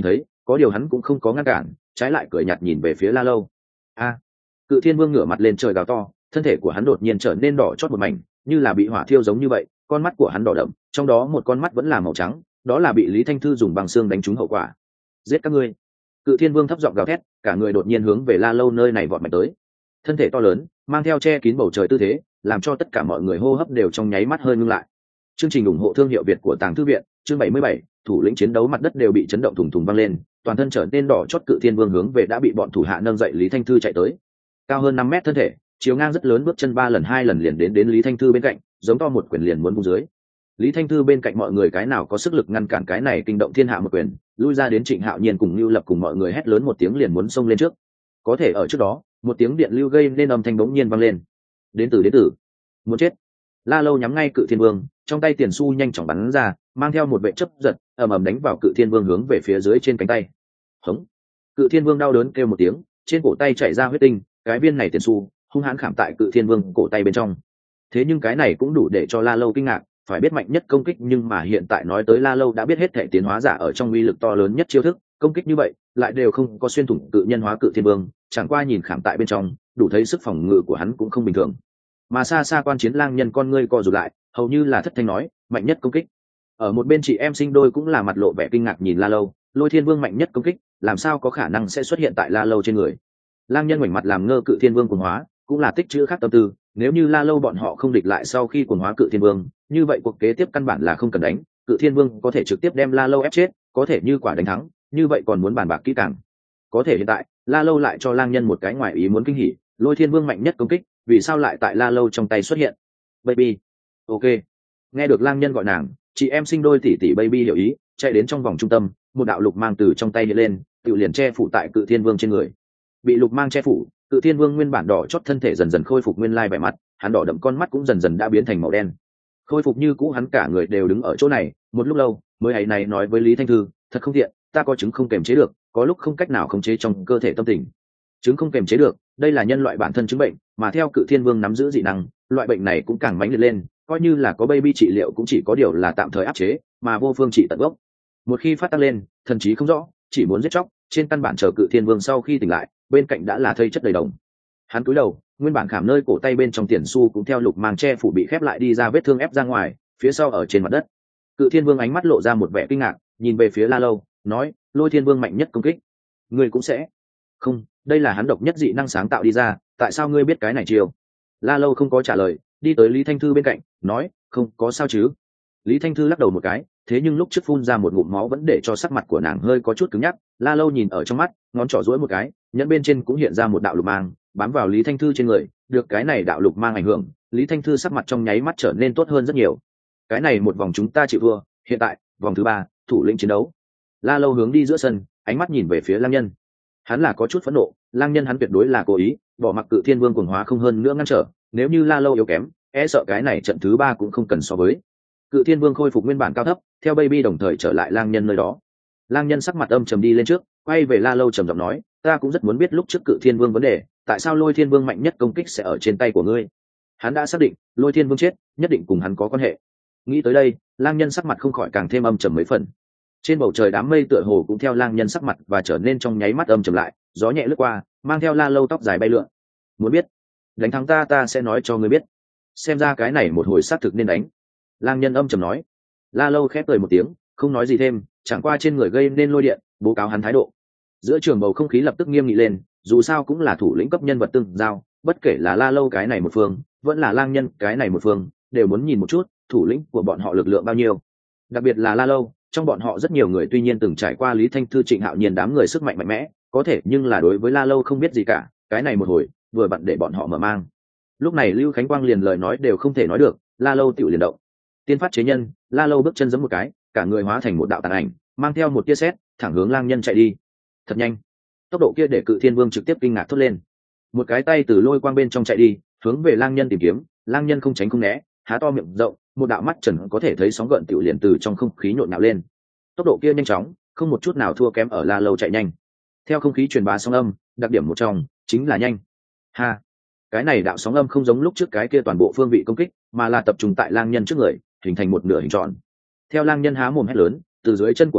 có điều hắn cũng không có ngăn cản, trái lại cười nhạt nhìn về phía La Lâu. A! Cự Thiên Vương ngửa mặt lên trời gào to, thân thể của hắn đột nhiên trở nên đỏ chót một mảnh, như là bị hỏa thiêu giống như vậy, con mắt của hắn đỏ đậm, trong đó một con mắt vẫn là màu trắng, đó là bị Lý Thanh Thư dùng bằng xương đánh trúng hậu quả. Giết các ngươi! Cự Thiên Vương thấp giọng gào thét, cả người đột nhiên hướng về La Lâu nơi này vọt mạnh tới. Thân thể to lớn, mang theo che kín bầu trời tư thế, làm cho tất cả mọi người hô hấp đều trong nháy mắt hơi ngưng lại. Chương trình ủng hộ thương hiệu Việt của Tàng Thư viện, chương bảy mươi bảy, thủ lĩnh chiến đấu mặt đất đều bị chấn động thùng thùng vang lên, toàn thân trở nên đỏ chót Cự Thiên Vương hướng về đã bị bọn thủ hạ nâng dậy Lý Thanh Thư chạy tới. Cao hơn năm mét thân thể, chiều ngang rất lớn, bước chân ba lần hai lần liền đến đến Lý Thanh Thư bên cạnh, giống to một quyền liền muốn vung dưới. Lý Thanh Thư bên cạnh mọi người cái nào có sức lực ngăn cản cái này kinh động thiên hạ một quyền, lui ra đến Trịnh Hạo Nhiên cùng Lưu Lập cùng mọi người hét lớn một tiếng liền muốn xông lên trước. Có thể ở trước đó, một tiếng điện lưu gây nên âm thanh bỗng nhiên vang lên. Đến từ đến từ, muốn chết. La Lâu nhắm ngay Cự Thiên Vương, trong tay tiền xu nhanh chóng bắn ra, mang theo một vệ chấp giật, ầm ầm đánh vào Cự Thiên Vương hướng về phía dưới trên cánh tay. Hống! Cự Thiên Vương đau đớn kêu một tiếng, trên cổ tay chảy ra huyết tinh, cái viên này tiền xu hung hãn khảm tại Cự Thiên Vương cổ tay bên trong. Thế nhưng cái này cũng đủ để cho La Lâu kinh ngạc, phải biết mạnh nhất công kích, nhưng mà hiện tại nói tới La Lâu đã biết hết thể tiến hóa giả ở trong uy lực to lớn nhất chiêu thức, công kích như vậy lại đều không có xuyên thủng cự nhân hóa Cự Thiên Vương, chẳng qua nhìn khảm tại bên trong, đủ thấy sức phòng ngự của hắn cũng không bình thường. Mà xa xa quan chiến lang nhân con ngươi co rụt lại, hầu như là thất thanh nói, mạnh nhất công kích. Ở một bên chị em sinh đôi cũng là mặt lộ vẻ kinh ngạc nhìn La Lâu, Lôi Thiên Vương mạnh nhất công kích, làm sao có khả năng sẽ xuất hiện tại La Lâu trên người. Lang nhân ngoảnh mặt làm ngơ Cự Thiên Vương cuồng hóa, cũng là tích trữ khác tâm tư, nếu như La Lâu bọn họ không địch lại sau khi cuồng hóa Cự Thiên Vương, như vậy cuộc kế tiếp căn bản là không cần đánh, Cự Thiên Vương có thể trực tiếp đem La Lâu ép chết, có thể như quả đánh thắng, như vậy còn muốn bàn bạc kỹ càng. Có thể hiện tại, La Lâu lại cho lang nhân một cái ngoài ý muốn kinh hỉ, Lôi Thiên Vương mạnh nhất công kích, vì sao lại tại La Lâu trong tay xuất hiện? Baby. Ok. Nghe được lang nhân gọi nàng, chị em sinh đôi tỷ tỷ Baby hiểu ý, chạy đến trong vòng trung tâm, một đạo lục mang từ trong tay hiện lên, tự liền che phủ tại Cự Thiên Vương trên người. Bị lục mang che phủ, Cự Thiên Vương nguyên bản đỏ chót thân thể dần dần khôi phục nguyên lai vẻ mặt, hắn đỏ đậm con mắt cũng dần dần đã biến thành màu đen. Khôi phục như cũ, hắn cả người đều đứng ở chỗ này, một lúc lâu, mới ấy này nói với Lý Thanh Thư, thật không tiện, ta có chứng không kềm chế được, có lúc không cách nào khống chế trong cơ thể tâm tình. Chứng không kềm chế được, đây là nhân loại bản thân chứng bệnh, mà theo Cự Thiên Vương nắm giữ dị năng, loại bệnh này cũng càng mãnh liệt lên, coi như là có Baby trị liệu cũng chỉ có điều là tạm thời áp chế, mà vô phương trị tận gốc. Một khi phát tăng lên, thần trí không rõ, chỉ muốn giết chóc, trên căn bản chờ Cự Thiên Vương sau khi tỉnh lại, bên cạnh đã là thây chất đầy đồng. Hắn cúi đầu, nguyên bản khảm nơi cổ tay bên trong tiền xu cũng theo lục mang che phủ bị khép lại đi ra, vết thương ép ra ngoài, phía sau ở trên mặt đất. Cự Thiên Vương ánh mắt lộ ra một vẻ kinh ngạc, nhìn về phía La Lâu, nói, Lôi Thiên Vương mạnh nhất công kích, ngươi cũng sẽ? Không, đây là hắn độc nhất dị năng sáng tạo đi ra, tại sao ngươi biết cái này chiêu? La Lâu không có trả lời, đi tới Lý Thanh Thư bên cạnh, nói, không có sao chứ? Lý Thanh Thư lắc đầu một cái, thế nhưng lúc trước phun ra một ngụm máu vẫn để cho sắc mặt của nàng hơi có chút cứng nhắc. La Lâu nhìn ở trong mắt, ngón trỏ duỗi một cái, nhẫn bên trên cũng hiện ra một đạo lục mang, bám vào Lý Thanh Thư trên người. Được cái này đạo lục mang ảnh hưởng, Lý Thanh Thư sắc mặt trong nháy mắt trở nên tốt hơn rất nhiều. Cái này một vòng chúng ta chịu thua, hiện tại vòng thứ ba, thủ lĩnh chiến đấu. La Lâu hướng đi giữa sân, ánh mắt nhìn về phía lang nhân. Hắn là có chút phẫn nộ, lang nhân hắn tuyệt đối là cố ý bỏ mặc Cự Thiên Vương cuồng hóa không hơn nữa ngăn trở, nếu như La Lâu yếu kém, e sợ cái này trận thứ ba cũng không cần so với. Cự Thiên Vương khôi phục nguyên bản cao thấp, theo Baby đồng thời trở lại lang nhân nơi đó. Lang nhân sắc mặt âm trầm đi lên trước, quay về La Lâu trầm giọng nói, ta cũng rất muốn biết lúc trước Cự Thiên Vương vấn đề, tại sao Lôi Thiên Vương mạnh nhất công kích sẽ ở trên tay của ngươi? Hắn đã xác định, Lôi Thiên Vương chết, nhất định cùng hắn có quan hệ. Nghĩ tới đây, lang nhân sắc mặt không khỏi càng thêm âm trầm mấy phần. Trên bầu trời đám mây tựa hồ cũng theo lang nhân sắc mặt và trở nên trong nháy mắt âm trầm lại, gió nhẹ lướt qua, mang theo La Lâu tóc dài bay lượn. Muốn biết, đánh thắng ta ta sẽ nói cho ngươi biết. Xem ra cái này một hồi sát thực nên đánh. Lang nhân âm trầm nói. La Lâu khép cười một tiếng, không nói gì thêm, chẳng qua trên người gây nên lôi điện, bố cáo hắn thái độ. Giữa trường bầu không khí lập tức nghiêm nghị lên, dù sao cũng là thủ lĩnh cấp nhân vật tương giao, bất kể là La Lâu cái này một phương, vẫn là lang nhân cái này một phương, đều muốn nhìn một chút thủ lĩnh của bọn họ lực lượng bao nhiêu. Đặc biệt là La Lâu, trong bọn họ rất nhiều người tuy nhiên từng trải qua Lý Thanh Thư, Trịnh Hạo Nhiên đám người sức mạnh mạnh mẽ, có thể nhưng là đối với La Lâu không biết gì cả, cái này một hồi vừa vặn để bọn họ mở mang. Lúc này Lưu Khánh Quang liền lời nói đều không thể nói được, La Lâu tiểu liền động. Tiên phát chế nhân, La Lâu bước chân giẫm một cái, cả người hóa thành một đạo tàn ảnh, mang theo một tia sét, thẳng hướng lang nhân chạy đi. Thật nhanh, tốc độ kia để Cự Thiên Vương trực tiếp kinh ngạc thốt lên. Một cái tay từ lôi quang bên trong chạy đi, hướng về lang nhân tìm kiếm, lang nhân không tránh không né, há to miệng rộng, một đạo mắt trần có thể thấy sóng gợn tiểu liền từ trong không khí nhộn nhạo lên. Tốc độ kia nhanh chóng, không một chút nào thua kém ở La Lâu chạy nhanh. Theo không khí truyền bá sóng âm, đặc điểm một trong chính là nhanh. Ha, cái này đạo sóng âm không giống lúc trước cái kia toàn bộ phương vị công kích, mà là tập trung tại lang nhân trước người, hình thành một nửa hình tròn. Theo lang nhân há mồm hét lớn, từ dưới chân của hắn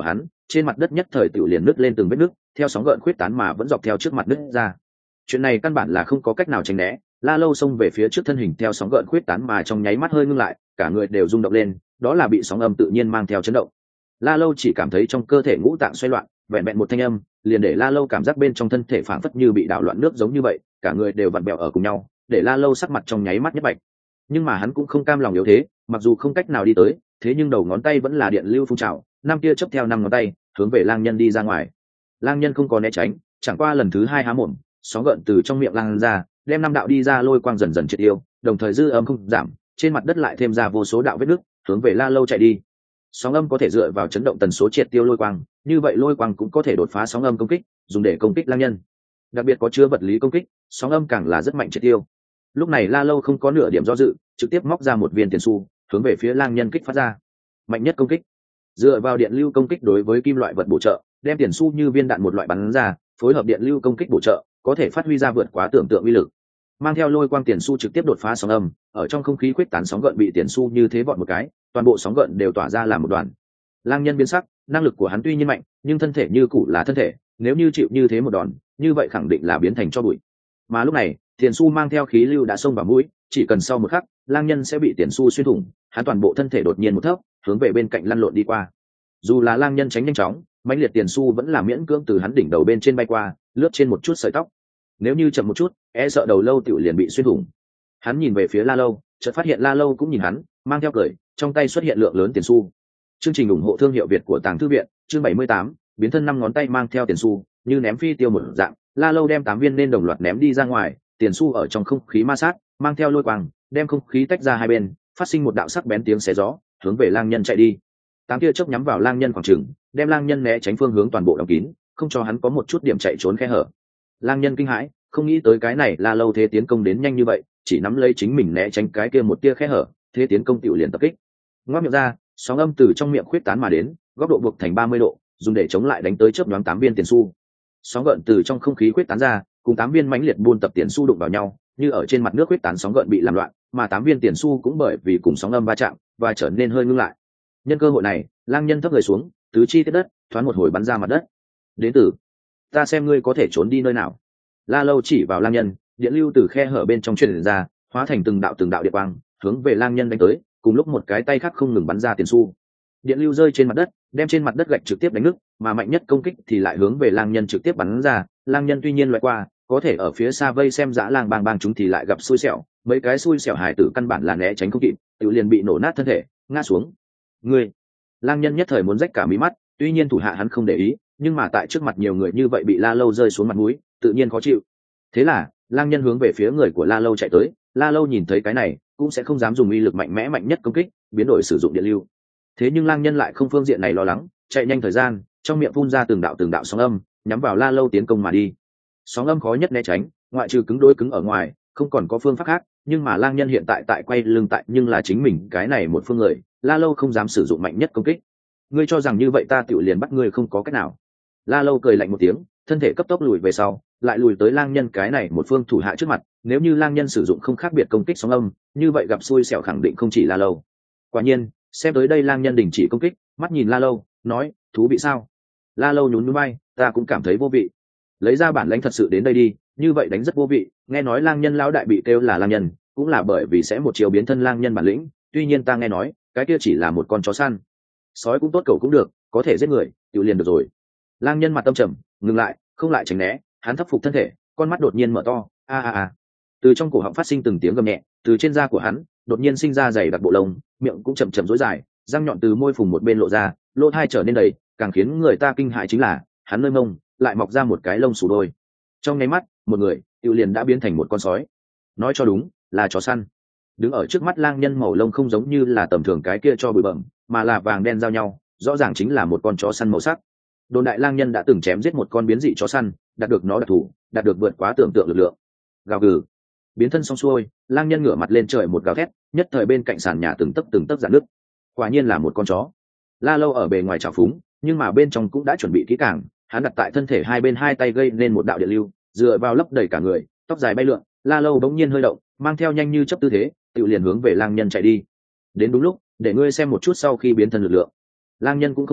trên mặt đất nhất thời tiểu liền nứt lên từng vết nứt, theo sóng gợn khuyết tán mà vẫn dọc theo trước mặt nứt ra. Chuyện này căn bản là không có cách nào tránh né, La Lâu xông về phía trước thân hình theo sóng gợn khuyết tán mà trong nháy mắt hơi ngưng lại, cả người đều rung động lên, đó là bị sóng âm tự nhiên mang theo chấn động. La Lâu chỉ cảm thấy trong cơ thể ngũ tạng xoay loạn, vẹn vẹn một thanh âm, liền để La Lâu cảm giác bên trong thân thể phảng phất như bị đảo loạn nước giống như vậy, cả người đều vặn bẹo ở cùng nhau, để La Lâu sắc mặt trong nháy mắt nhất bạch. Nhưng mà hắn cũng không cam lòng yếu thế, mặc dù không cách nào đi tới, thế nhưng đầu ngón tay vẫn là điện lưu phun trào, năm kia chấp theo năm ngón tay, hướng về lang nhân đi ra ngoài. Lang nhân không có né tránh, chẳng qua lần thứ hai há mồm, sóng gợn từ trong miệng lang ra, đem năm đạo đi ra lôi quang dần dần triệt tiêu, đồng thời dư âm không giảm, trên mặt đất lại thêm ra vô số đạo vết nứt, hướng về La Lâu chạy đi. Sóng âm có thể dựa vào chấn động tần số triệt tiêu lôi quang, như vậy lôi quang cũng có thể đột phá sóng âm công kích, dùng để công kích lang nhân. Đặc biệt có chứa vật lý công kích, sóng âm càng là rất mạnh triệt tiêu. Lúc này La Lâu không có nửa điểm do dự, trực tiếp móc ra một viên tiền xu, hướng về phía lang nhân kích phát ra. Mạnh nhất công kích. Dựa vào điện lưu công kích đối với kim loại vật bổ trợ, đem tiền xu như viên đạn một loại bắn ra, phối hợp điện lưu công kích bổ trợ, có thể phát huy ra vượt quá tưởng tượng uy lực. Mang theo lôi quang tiền xu trực tiếp đột phá sóng âm, ở trong không khí khuếch tán sóng gợn bị tiền xu như thế vọt một cái, toàn bộ sóng gợn đều tỏa ra làm một đoàn. Lang nhân biến sắc, năng lực của hắn tuy nhiên mạnh, nhưng thân thể như cũ là thân thể, nếu như chịu như thế một đòn, như vậy khẳng định là biến thành cho bụi. Mà lúc này, tiền xu mang theo khí lưu đã xông vào mũi, chỉ cần sau một khắc, lang nhân sẽ bị tiền xu xuyên thủng, hắn toàn bộ thân thể đột nhiên một thấp, hướng về bên cạnh lăn lộn đi qua. Dù là lang nhân tránh nhanh chóng, mãnh liệt tiền xu vẫn là miễn cưỡng từ hắn đỉnh đầu bên trên bay qua, lướt trên một chút sợi tóc. Nếu như chậm một chút, e sợ đầu lâu tiểu liền bị xuyên thủng. Hắn nhìn về phía La Lâu, chợt phát hiện La Lâu cũng nhìn hắn, mang theo cười, trong tay xuất hiện lượng lớn tiền xu. Chương trình ủng hộ thương hiệu Việt của Tàng Thư viện, chương bảy mươi tám, biến thân năm ngón tay mang theo tiền xu, như ném phi tiêu một dạng, La Lâu đem tám viên nên đồng loạt ném đi ra ngoài, tiền xu ở trong không khí ma sát, mang theo lôi quang, đem không khí tách ra hai bên, phát sinh một đạo sắc bén tiếng xé gió, hướng về lang nhân chạy đi. Tám tia chớp nhắm vào lang nhân khoảng chừng, đem lang nhân né tránh phương hướng toàn bộ đóng kín, không cho hắn có một chút điểm chạy trốn khe hở. Lang nhân kinh hãi, không nghĩ tới cái này La Lâu thế tiến công đến nhanh như vậy, chỉ nắm lấy chính mình né tránh cái kia một tia khe hở, thế tiến công tiểu liền tập kích. Ngoác miệng ra, sóng âm từ trong miệng khuyết tán mà đến, góc độ buộc thành ba mươi độ, dùng để chống lại đánh tới chớp nhoáng tám viên tiền xu. Sóng gợn từ trong không khí khuyết tán ra, cùng tám viên mãnh liệt buôn tập tiền xu đụng vào nhau, như ở trên mặt nước khuyết tán sóng gợn bị làm loạn, mà tám viên tiền xu cũng bởi vì cùng sóng âm va chạm và trở nên hơi ngưng lại. Nhân cơ hội này, lang nhân thấp người xuống, tứ chi tiết đất, thoáng một hồi bắn ra mặt đất. Đến từ, ta xem ngươi có thể trốn đi nơi nào. La Lâu chỉ vào lang nhân, điện lưu từ khe hở bên trong truyền ra, hóa thành từng đạo từng đạo điện quang, hướng về lang nhân đánh tới, cùng lúc một cái tay khác không ngừng bắn ra tiền xu. Điện lưu rơi trên mặt đất, đem trên mặt đất gạch trực tiếp đánh nứt, mà mạnh nhất công kích thì lại hướng về lang nhân trực tiếp bắn ra. Lang nhân tuy nhiên loại qua, có thể ở phía xa vây xem dã lang bang bang chúng thì lại gặp xui xẻo, mấy cái xui xẻo hải tử căn bản là né tránh không kịp, tự liền bị nổ nát thân thể, ngã xuống. Ngươi, lang nhân nhất thời muốn rách cả mí mắt, tuy nhiên thủ hạ hắn không để ý, nhưng mà tại trước mặt nhiều người như vậy bị La Lâu rơi xuống mặt mũi, tự nhiên khó chịu. Thế là, lang nhân hướng về phía người của La Lâu chạy tới, La Lâu nhìn thấy cái này, cũng sẽ không dám dùng uy lực mạnh mẽ mạnh nhất công kích, biến đổi sử dụng điện lưu. Thế nhưng lang nhân lại không phương diện này lo lắng, chạy nhanh thời gian, trong miệng phun ra từng đạo từng đạo sóng âm, nhắm vào La Lâu tiến công mà đi. Sóng âm khó nhất né tránh, ngoại trừ cứng đối cứng ở ngoài, không còn có phương pháp khác, nhưng mà lang nhân hiện tại tại quay lưng tại nhưng là chính mình cái này một phương người, La Lâu không dám sử dụng mạnh nhất công kích. Ngươi cho rằng như vậy ta tiểu liền bắt ngươi không có cách nào. La Lâu cười lạnh một tiếng, thân thể cấp tốc lùi về sau, lại lùi tới lang nhân cái này một phương thủ hạ trước mặt, nếu như lang nhân sử dụng không khác biệt công kích sóng âm, như vậy gặp xui xẻo khẳng định không chỉ La Lâu. Quả nhiên, xem tới đây lang nhân đình chỉ công kích, mắt nhìn La Lâu, nói, thú vị sao? La Lâu nhún nhún vai, ta cũng cảm thấy vô vị. Lấy ra bản lãnh thật sự đến đây đi, như vậy đánh rất vô vị, nghe nói lang nhân lão đại bị kêu là lang nhân, cũng là bởi vì sẽ một chiều biến thân lang nhân bản lĩnh, tuy nhiên ta nghe nói, cái kia chỉ là một con chó săn. Sói cũng tốt, cẩu cũng được, có thể giết người, tự liền được rồi. Lang nhân mặt tâm trầm, ngừng lại, không lại tránh né, hắn thấp phục thân thể, con mắt đột nhiên mở to, a a a. Từ trong cổ họng phát sinh từng tiếng gầm nhẹ, từ trên da của hắn đột nhiên sinh ra dày đặc bộ lông, miệng cũng chậm chậm rối dài, răng nhọn từ môi phùng một bên lộ ra, lỗ hai trở nên đầy, càng khiến người ta kinh hãi chính là, hắn nơi mông lại mọc ra một cái lông xù đôi. Trong nháy mắt, một người, tự liền đã biến thành một con sói. Nói cho đúng, là chó săn. Đứng ở trước mắt lang nhân màu lông không giống như là tầm thường cái kia cho bụi bẩm, mà là vàng đen giao nhau, rõ ràng chính là một con chó săn màu sắc. Đồn đại lang nhân đã từng chém giết một con biến dị chó săn, đạt được nó đặc thù, đạt được vượt quá tưởng tượng lực lượng. Gào gừ, biến thân xong xuôi, lang nhân ngửa mặt lên trời một gào thét, nhất thời bên cạnh sàn nhà từng tấc từng tấc rạn nứt. Quả nhiên là một con chó. La Lâu ở bề ngoài trào phúng, nhưng mà bên trong cũng đã chuẩn bị kỹ càng, hắn đặt tại thân thể hai bên hai tay gây nên một đạo điện lưu, dựa vào lấp đầy cả người, tóc dài bay lượn, La Lâu bỗng nhiên hơi động, mang theo nhanh như chớp tư thế, tự liền hướng về lang nhân chạy đi. Đến đúng lúc, để ngươi xem một chút sau khi biến thân lực lượng. Lang nhân cũng không sợ,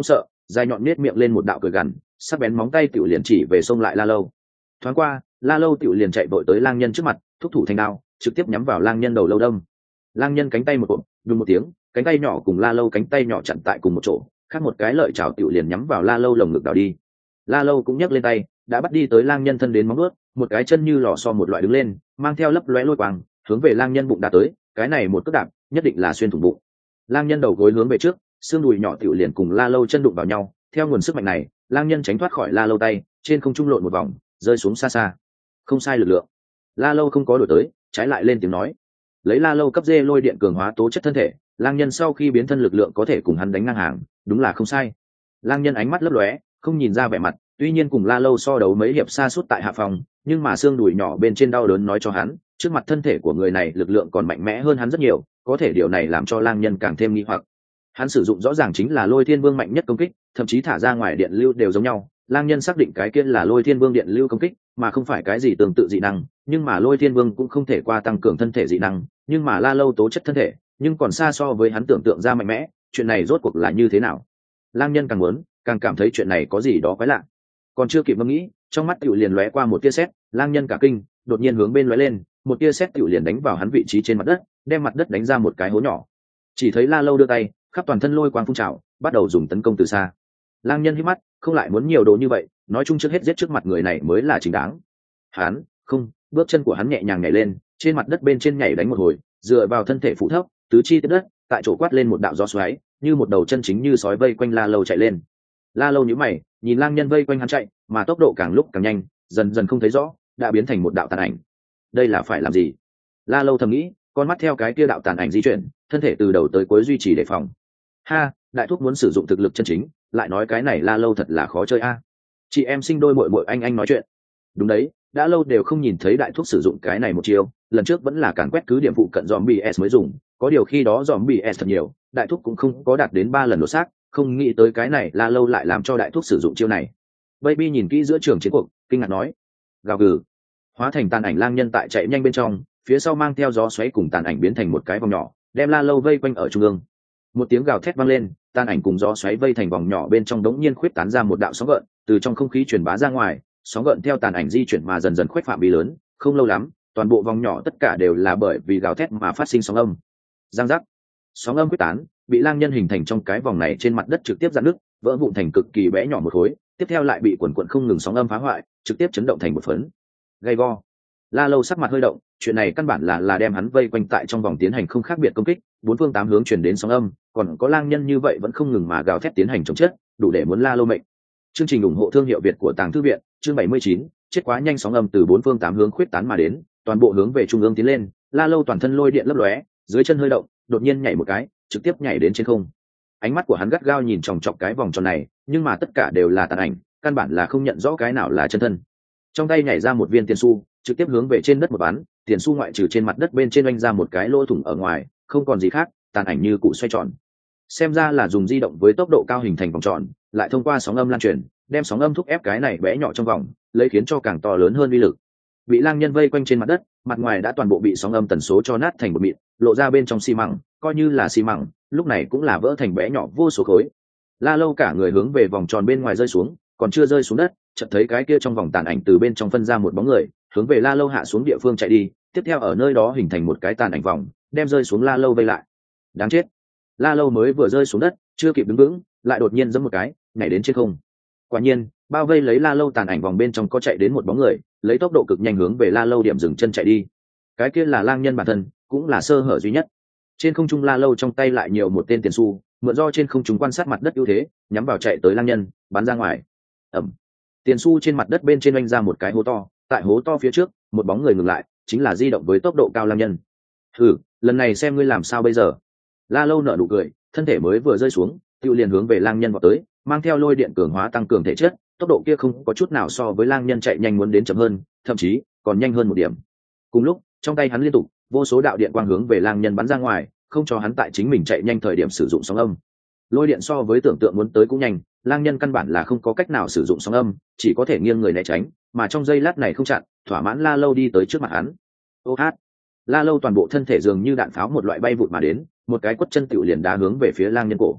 dài nhọn nết miệng lên một đạo cười gằn, sắc bén móng tay tiểu liền chỉ về xông lại La Lâu. Thoáng qua, La Lâu tiểu liền chạy vội tới lang nhân trước mặt, thúc thủ thành đao, trực tiếp nhắm vào lang nhân đầu lâu đâm. Lang nhân cánh tay một cụm, đùng một tiếng, cánh tay nhỏ cùng La Lâu cánh tay nhỏ chặn tại cùng một chỗ, khác một cái lợi chảo tiểu liền nhắm vào La Lâu lồng ngực đảo đi. La Lâu cũng nhấc lên tay, đã bắt đi tới lang nhân thân đến móng vuốt, một cái chân như lò xo một loại đứng lên, mang theo lấp lóe lôi quang, hướng về lang nhân bụng đá tới, cái này một cước đạp, nhất định là xuyên thủng bụng. Lang nhân đầu gối hướng về trước, xương đùi nhỏ tiểu liền cùng La Lâu chân đụng vào nhau, theo nguồn sức mạnh này, lang nhân tránh thoát khỏi La Lâu tay, trên không trung lộn một vòng, rơi xuống xa xa. Không sai lực lượng. La Lâu không có đổi tới, trái lại lên tiếng nói. Lấy La Lâu cấp dê lôi điện cường hóa tố chất thân thể, lang nhân sau khi biến thân lực lượng có thể cùng hắn đánh ngang hàng, đúng là không sai. Lang nhân ánh mắt lấp lóe, không nhìn ra vẻ mặt, tuy nhiên cùng La Lâu so đấu mấy hiệp xa suốt tại hạ phòng, nhưng mà xương đùi nhỏ bên trên đau đớn nói cho hắn, trước mặt thân thể của người này lực lượng còn mạnh mẽ hơn hắn rất nhiều, có thể điều này làm cho lang nhân càng thêm nghi hoặc. Hắn sử dụng rõ ràng chính là Lôi Thiên Vương mạnh nhất công kích, thậm chí thả ra ngoài điện lưu đều giống nhau. Lang nhân xác định cái kia là Lôi Thiên Vương điện lưu công kích, mà không phải cái gì tương tự dị năng, nhưng mà Lôi Thiên Vương cũng không thể qua tăng cường thân thể dị năng, nhưng mà La Lâu tố chất thân thể, nhưng còn xa so với hắn tưởng tượng ra mạnh mẽ, chuyện này rốt cuộc là như thế nào? Lang nhân càng muốn, càng cảm thấy chuyện này có gì đó quái lạ. Còn chưa kịp ngẫm nghĩ, trong mắt tiểu liền lóe qua một tia sét, lang nhân cả kinh, đột nhiên hướng bên lóe lên, một tia sét tiểu liền đánh vào hắn vị trí trên mặt đất, đem mặt đất đánh ra một cái hố nhỏ. Chỉ thấy La Lâu đưa tay, khắp toàn thân lôi quang phun trào, bắt đầu dùng tấn công từ xa. Lang nhân hít mắt, không lại muốn nhiều đồ như vậy, nói chung trước hết giết trước mặt người này mới là chính đáng. Hắn, không, bước chân của hắn nhẹ nhàng nhảy lên, trên mặt đất bên trên nhảy đánh một hồi, dựa vào thân thể phụ thấp, tứ chi tiếp đất, tại chỗ quát lên một đạo gió xoáy, như một đầu chân chính như sói vây quanh La Lâu chạy lên. La Lâu nhíu mày, nhìn lang nhân vây quanh hắn chạy, mà tốc độ càng lúc càng nhanh, dần dần không thấy rõ, đã biến thành một đạo tàn ảnh. Đây là phải làm gì? La Lâu thầm nghĩ, con mắt theo cái kia đạo tàn ảnh di chuyển, thân thể từ đầu tới cuối duy trì đề phòng. Ha, đại thúc muốn sử dụng thực lực chân chính, lại nói cái này La Lâu thật là khó chơi a. Chị em sinh đôi muội muội anh anh nói chuyện. Đúng đấy, đã lâu đều không nhìn thấy đại thúc sử dụng cái này một chiêu, lần trước vẫn là càn quét cứ điểm phụ cận zombie S mới dùng, có điều khi đó zombie S thật nhiều, đại thúc cũng không có đạt đến ba lần đột xác, không nghĩ tới cái này La Lâu lại làm cho đại thúc sử dụng chiêu này. Baby nhìn kỹ giữa trường chiến cuộc, kinh ngạc nói, gào gừ. Hóa thành tàn ảnh lang nhân tại chạy nhanh bên trong, phía sau mang theo gió xoáy cùng tàn ảnh biến thành một cái vòng nhỏ, đem La Lâu vây quanh ở trung ương. Một tiếng gào thét vang lên, tàn ảnh cùng gió xoáy vây thành vòng nhỏ bên trong đống nhiên khuyết tán ra một đạo sóng gợn, từ trong không khí truyền bá ra ngoài, sóng gợn theo tàn ảnh di chuyển mà dần dần khuếch phạm vi lớn, không lâu lắm, toàn bộ vòng nhỏ tất cả đều là bởi vì gào thét mà phát sinh sóng âm. Giang giác. Sóng âm quyết tán, bị lang nhân hình thành trong cái vòng này trên mặt đất trực tiếp rạn nứt, vỡ vụn thành cực kỳ bé nhỏ một khối, tiếp theo lại bị quần quần không ngừng sóng âm phá hoại, trực tiếp chấn động thành một phấn. Gay go. La Lâu sắc mặt hơi động, chuyện này căn bản là là đem hắn vây quanh tại trong vòng tiến hành không khác biệt công kích, bốn phương tám hướng truyền đến sóng âm, còn có lang nhân như vậy vẫn không ngừng mà gào thét tiến hành chống chết, đủ để muốn La Lâu mệnh. Chương trình ủng hộ thương hiệu Việt của Tàng Thư viện, chương bảy mươi chín, chết quá nhanh sóng âm từ bốn phương tám hướng khuyết tán mà đến, toàn bộ hướng về trung ương tiến lên, La Lâu toàn thân lôi điện lấp lóe, dưới chân hơi động, đột nhiên nhảy một cái, trực tiếp nhảy đến trên không. Ánh mắt của hắn gắt gao nhìn chòng chọc cái vòng tròn này, nhưng mà tất cả đều là tàn ảnh, căn bản là không nhận rõ cái nào là chân thân. Trong tay nhảy ra một viên tiền xu, trực tiếp hướng về trên đất một bắn, tiền xu ngoại trừ trên mặt đất bên trên oanh ra một cái lỗ thủng ở ngoài, không còn gì khác, tàn ảnh như cụ xoay tròn. Xem ra là dùng di động với tốc độ cao hình thành vòng tròn, lại thông qua sóng âm lan truyền, đem sóng âm thúc ép cái này bé nhỏ trong vòng, lấy khiến cho càng to lớn hơn uy lực. Bị lang nhân vây quanh trên mặt đất, mặt ngoài đã toàn bộ bị sóng âm tần số cho nát thành một mịn, lộ ra bên trong xi măng, coi như là xi măng, lúc này cũng là vỡ thành bé nhỏ vô số khối. La Lâu cả người hướng về vòng tròn bên ngoài rơi xuống, còn chưa rơi xuống đất, chợt thấy cái kia trong vòng tàn ảnh từ bên trong phân ra một bóng người, hướng về La Lâu hạ xuống địa phương chạy đi, tiếp theo ở nơi đó hình thành một cái tàn ảnh vòng, đem rơi xuống La Lâu vây lại. Đáng chết. La Lâu mới vừa rơi xuống đất, chưa kịp đứng vững, lại đột nhiên giẫm một cái, nhảy đến trên không. Quả nhiên, bao vây lấy La Lâu tàn ảnh vòng bên trong có chạy đến một bóng người, lấy tốc độ cực nhanh hướng về La Lâu điểm dừng chân chạy đi. Cái kia là lang nhân bản thân, cũng là sơ hở duy nhất. Trên không trung La Lâu trong tay lại nhiều một tên tiền xu, mượn do trên không trung quan sát mặt đất ưu thế, nhắm vào chạy tới lang nhân, bắn ra ngoài. Ầm. Tiền xu trên mặt đất bên trên oanh ra một cái hố to, tại hố to phía trước, một bóng người ngừng lại, chính là di động với tốc độ cao lang nhân. Hừ, lần này xem ngươi làm sao bây giờ. La Lâu nở nụ cười, thân thể mới vừa rơi xuống, tiêu liền hướng về lang nhân vọt tới, mang theo lôi điện cường hóa tăng cường thể chất, tốc độ kia không có chút nào so với lang nhân chạy nhanh muốn đến chậm hơn, thậm chí còn nhanh hơn một điểm. Cùng lúc, trong tay hắn liên tục vô số đạo điện quang hướng về lang nhân bắn ra ngoài, không cho hắn tại chính mình chạy nhanh thời điểm sử dụng sóng âm. Lôi điện so với tưởng tượng muốn tới cũng nhanh, lang nhân căn bản là không có cách nào sử dụng sóng âm, chỉ có thể nghiêng người né tránh, mà trong giây lát này không chặn, thỏa mãn La Lâu đi tới trước mặt hắn. Ô hát! La Lâu toàn bộ thân thể dường như đạn pháo một loại bay vụt mà đến, một cái quất chân tiểu liền đá hướng về phía lang nhân cổ.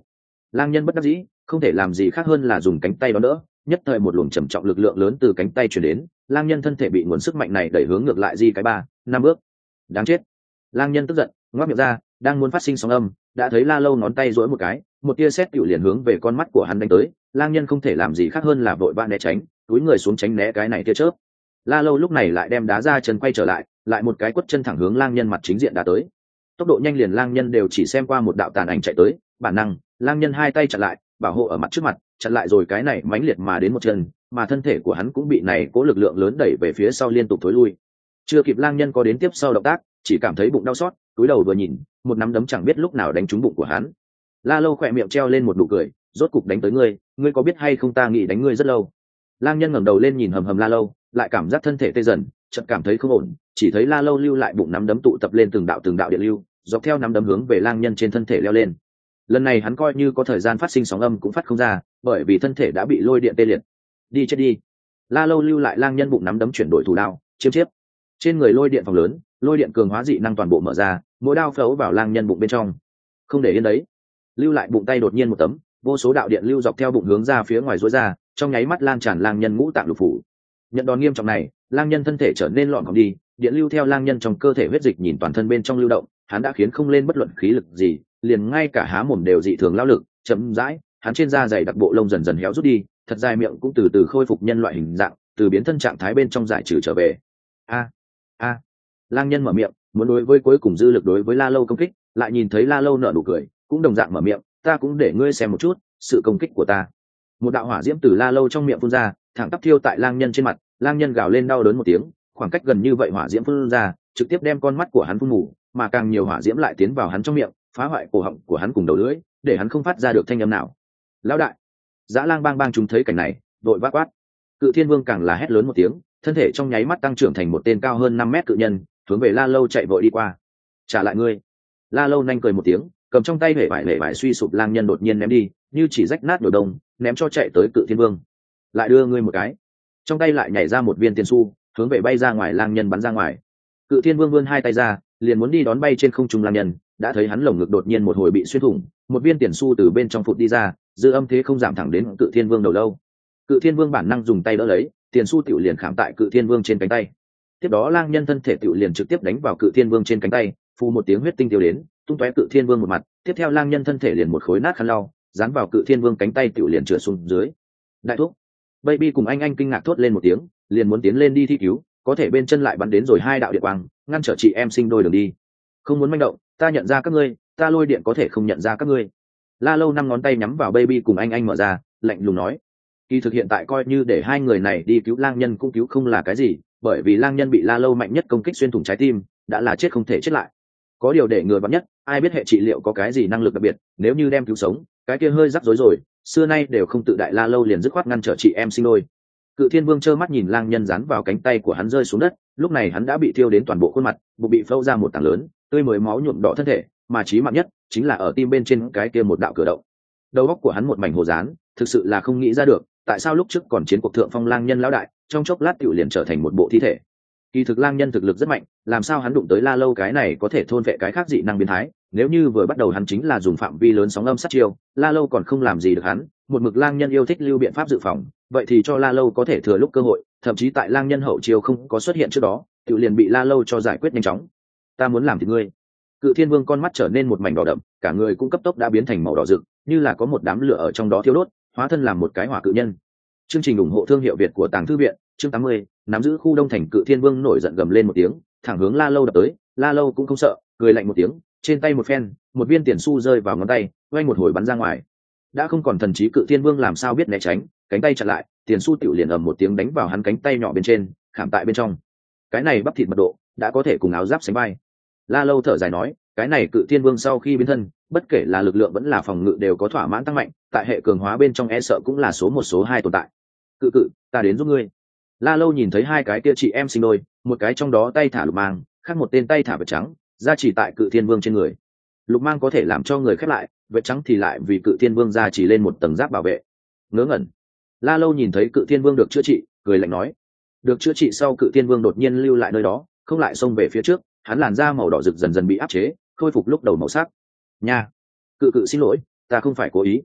lang nhân bất đắc dĩ không thể làm gì khác hơn là dùng cánh tay đó đỡ, nhất thời một luồng trầm trọng lực lượng lớn từ cánh tay chuyển đến, lang nhân thân thể bị nguồn sức mạnh này đẩy hướng ngược lại di cái ba năm bước. Đáng chết! Lang nhân tức giận ngoác miệng ra, đang muốn phát sinh sóng âm, đã thấy La Lâu ngón tay duỗi một cái, một tia sét tiểu liền hướng về con mắt của hắn đánh tới. Lang nhân không thể làm gì khác hơn là vội vã né tránh, túi người xuống tránh né cái này tia chớp. La Lâu lúc này lại đem đá ra chân quay trở lại, lại một cái quất chân thẳng hướng lang nhân mặt chính diện đã tới. Tốc độ nhanh liền lang nhân đều chỉ xem qua một đạo tàn ảnh chạy tới, bản năng lang nhân hai tay chặn lại, bảo hộ ở mặt trước mặt, chặn lại rồi cái này mãnh liệt mà đến một chân, mà thân thể của hắn cũng bị này cố lực lượng lớn đẩy về phía sau liên tục thối lui. Chưa kịp lang nhân có đến tiếp sau động tác, chỉ cảm thấy bụng đau xót, túi đầu vừa nhìn, một nắm đấm chẳng biết lúc nào đánh trúng bụng của hắn. La Lâu khỏe miệng treo lên một nụ cười, rốt cục đánh tới ngươi, ngươi có biết hay không ta nghĩ đánh ngươi rất lâu. Lang nhân ngẩng đầu lên nhìn hầm hầm La Lâu, lại cảm giác thân thể tê dần, chợt cảm thấy không ổn, chỉ thấy La Lâu lưu lại bụng nắm đấm tụ tập lên từng đạo từng đạo điện lưu, dọc theo nắm đấm hướng về lang nhân trên thân thể leo lên. Lần này hắn coi như có thời gian phát sinh sóng âm cũng phát không ra, bởi vì thân thể đã bị lôi điện tê liệt. Đi chết đi! La Lâu lưu lại lang nhân bụng nắm đấm chuyển đổi thủ đao, chiếm chiếp. Trên người lôi điện phòng lớn, lôi điện cường hóa dị năng toàn bộ mở ra, mỗi đao phấu vào lang nhân bụng bên trong. Không để yên đấy, lưu lại bụng tay đột nhiên một tấm, vô số đạo điện lưu dọc theo bụng hướng ra phía ngoài rối ra, trong nháy mắt lan tràn lang nhân ngũ tạng lục phủ. Nhận đòn nghiêm trọng này, lang nhân thân thể trở nên lọn còng đi, điện lưu theo lang nhân trong cơ thể huyết dịch nhìn toàn thân bên trong lưu động, hắn đã khiến không lên bất luận khí lực gì, liền ngay cả há mồm đều dị thường lao lực, chậm rãi, hắn trên da dày đặc bộ lông dần dần héo rút đi, thật dài miệng cũng từ từ khôi phục nhân loại hình dạng, từ biến thân trạng thái bên trong giải trừ trở về. A a, lang nhân mở miệng, muốn đối với cuối cùng dư lực đối với La Lâu công kích, lại nhìn thấy La Lâu nở nụ cười, cũng đồng dạng mở miệng, ta cũng để ngươi xem một chút sự công kích của ta. Một đạo hỏa diễm từ La Lâu trong miệng phun ra, thẳng tắp thiêu tại lang nhân trên mặt, lang nhân gào lên đau đớn một tiếng, khoảng cách gần như vậy hỏa diễm phun ra, trực tiếp đem con mắt của hắn phun mù, mà càng nhiều hỏa diễm lại tiến vào hắn trong miệng, phá hoại cổ họng của hắn cùng đầu lưỡi, để hắn không phát ra được thanh âm nào. Lão đại! Dã Lang Bang Bang chúng thấy cảnh này, đội vác quát. Cự Thiên Vương càng là hét lớn một tiếng, thân thể trong nháy mắt tăng trưởng thành một tên cao hơn năm mét cự nhân, hướng về La Lâu chạy vội đi qua. Trả lại ngươi! La Lâu nhanh cười một tiếng, cầm trong tay hể vải hể vải suy sụp lang nhân đột nhiên ném đi, như chỉ rách nát nổi đông, ném cho chạy tới Cự Thiên Vương. Lại đưa ngươi một cái. Trong tay lại nhảy ra một viên tiền xu, hướng về bay ra ngoài lang nhân bắn ra ngoài. Cự Thiên Vương vươn hai tay ra, liền muốn đi đón bay trên không trung lang nhân, đã thấy hắn lồng ngực đột nhiên một hồi bị xuyên thủng, một viên tiền xu từ bên trong phụt đi ra, dư âm thế không giảm thẳng đến Cự Thiên Vương đầu lâu. Cự Thiên Vương bản năng dùng tay đỡ lấy, tiền xu tiểu liền khảm tại Cự Thiên Vương trên cánh tay. Tiếp đó lang nhân thân thể tiểu liền trực tiếp đánh vào Cự Thiên Vương trên cánh tay, phù một tiếng huyết tinh tiêu đến, tung tóe Cự Thiên Vương một mặt. Tiếp theo lang nhân thân thể liền một khối nát khăn lau, dán vào Cự Thiên Vương cánh tay tiểu liền trượt xuống dưới. Đại thúc! Baby cùng anh anh kinh ngạc thốt lên một tiếng, liền muốn tiến lên đi thi cứu, có thể bên chân lại bắn đến rồi hai đạo điện quang, ngăn trở chị em sinh đôi đường đi. Không muốn manh động, ta nhận ra các ngươi, ta lôi điện có thể không nhận ra các ngươi. La Lâu năm ngón tay nhắm vào Baby cùng anh anh mở ra, lạnh lùng nói. Kỳ thực hiện tại coi như để hai người này đi cứu lang nhân cũng cứu không là cái gì, bởi vì lang nhân bị La Lâu mạnh nhất công kích xuyên thủng trái tim, đã là chết không thể chết lại. Có điều để người vắn nhất, ai biết hệ trị liệu có cái gì năng lực đặc biệt, nếu như đem cứu sống, cái kia hơi rắc rối rồi, xưa nay đều không tự đại. La Lâu liền dứt khoát ngăn trở chị em sinh đôi. Cự Thiên Vương trơ mắt nhìn lang nhân dán vào cánh tay của hắn rơi xuống đất, lúc này hắn đã bị thiêu đến toàn bộ khuôn mặt, bụng bị phâu ra một tảng lớn, tươi mới máu nhuộm đỏ thân thể, mà chí mạng nhất chính là ở tim bên trên cái kia một đạo cửa động. Đầu óc của hắn một mảnh hồ dán, thực sự là không nghĩ ra được, tại sao lúc trước còn chiến cuộc thượng phong lang nhân lão đại, trong chốc lát tiểu liền trở thành một bộ thi thể. Kỳ thực lang nhân thực lực rất mạnh, làm sao hắn đụng tới La Lâu cái này có thể thôn vệ cái khác dị năng biến thái, nếu như vừa bắt đầu hắn chính là dùng phạm vi lớn sóng âm sát chiêu, La Lâu còn không làm gì được hắn, một mực lang nhân yêu thích lưu biện pháp dự phòng, vậy thì cho La Lâu có thể thừa lúc cơ hội, thậm chí tại lang nhân hậu chiêu không có xuất hiện trước đó, tiểu liền bị La Lâu cho giải quyết nhanh chóng. Ta muốn làm thì ngươi. Cự Thiên Vương con mắt trở nên một mảnh đỏ đậm, cả người cũng cấp tốc đã biến thành màu đỏ rực, như là có một đám lửa ở trong đó thiêu đốt, hóa thân làm một cái hỏa cự nhân. Chương trình ủng hộ thương hiệu Việt của Tàng Thư viện, chương tám mươi, nắm giữ khu đông thành. Cự Thiên Vương nổi giận gầm lên một tiếng, thẳng hướng La Lâu đập tới. La Lâu cũng không sợ, cười lạnh một tiếng, trên tay một phen, một viên tiền xu rơi vào ngón tay, quay một hồi bắn ra ngoài. Đã không còn thần trí Cự Thiên Vương làm sao biết né tránh, cánh tay chặn lại, tiền xu tiểu liền ầm một tiếng đánh vào hắn cánh tay nhỏ bên trên, khảm tại bên trong. Cái này bắp thịt mật độ đã có thể cùng áo giáp sánh vai. La Lâu thở dài nói, cái này Cự Thiên Vương sau khi biến thân, bất kể là lực lượng vẫn là phòng ngự đều có thỏa mãn tăng mạnh, tại hệ cường hóa bên trong e sợ cũng là số một số hai tồn tại. Cự cự, ta đến giúp ngươi. La Lâu nhìn thấy hai cái kia chị em sinh đôi, một cái trong đó tay thả lục mang, khác một tên tay thả vệt trắng, ra chỉ tại Cự Thiên Vương trên người. Lục mang có thể làm cho người khép lại, vệt trắng thì lại vì Cự Thiên Vương ra chỉ lên một tầng giáp bảo vệ. Ngớ ngẩn. La Lâu nhìn thấy Cự Thiên Vương được chữa trị, cười lạnh nói. Được chữa trị sau Cự Thiên Vương đột nhiên lưu lại nơi đó, không lại xông về phía trước, hắn làn da màu đỏ rực dần dần bị áp chế, khôi phục lúc đầu màu sắc. Nha, Cự cự xin lỗi, ta không phải cố ý.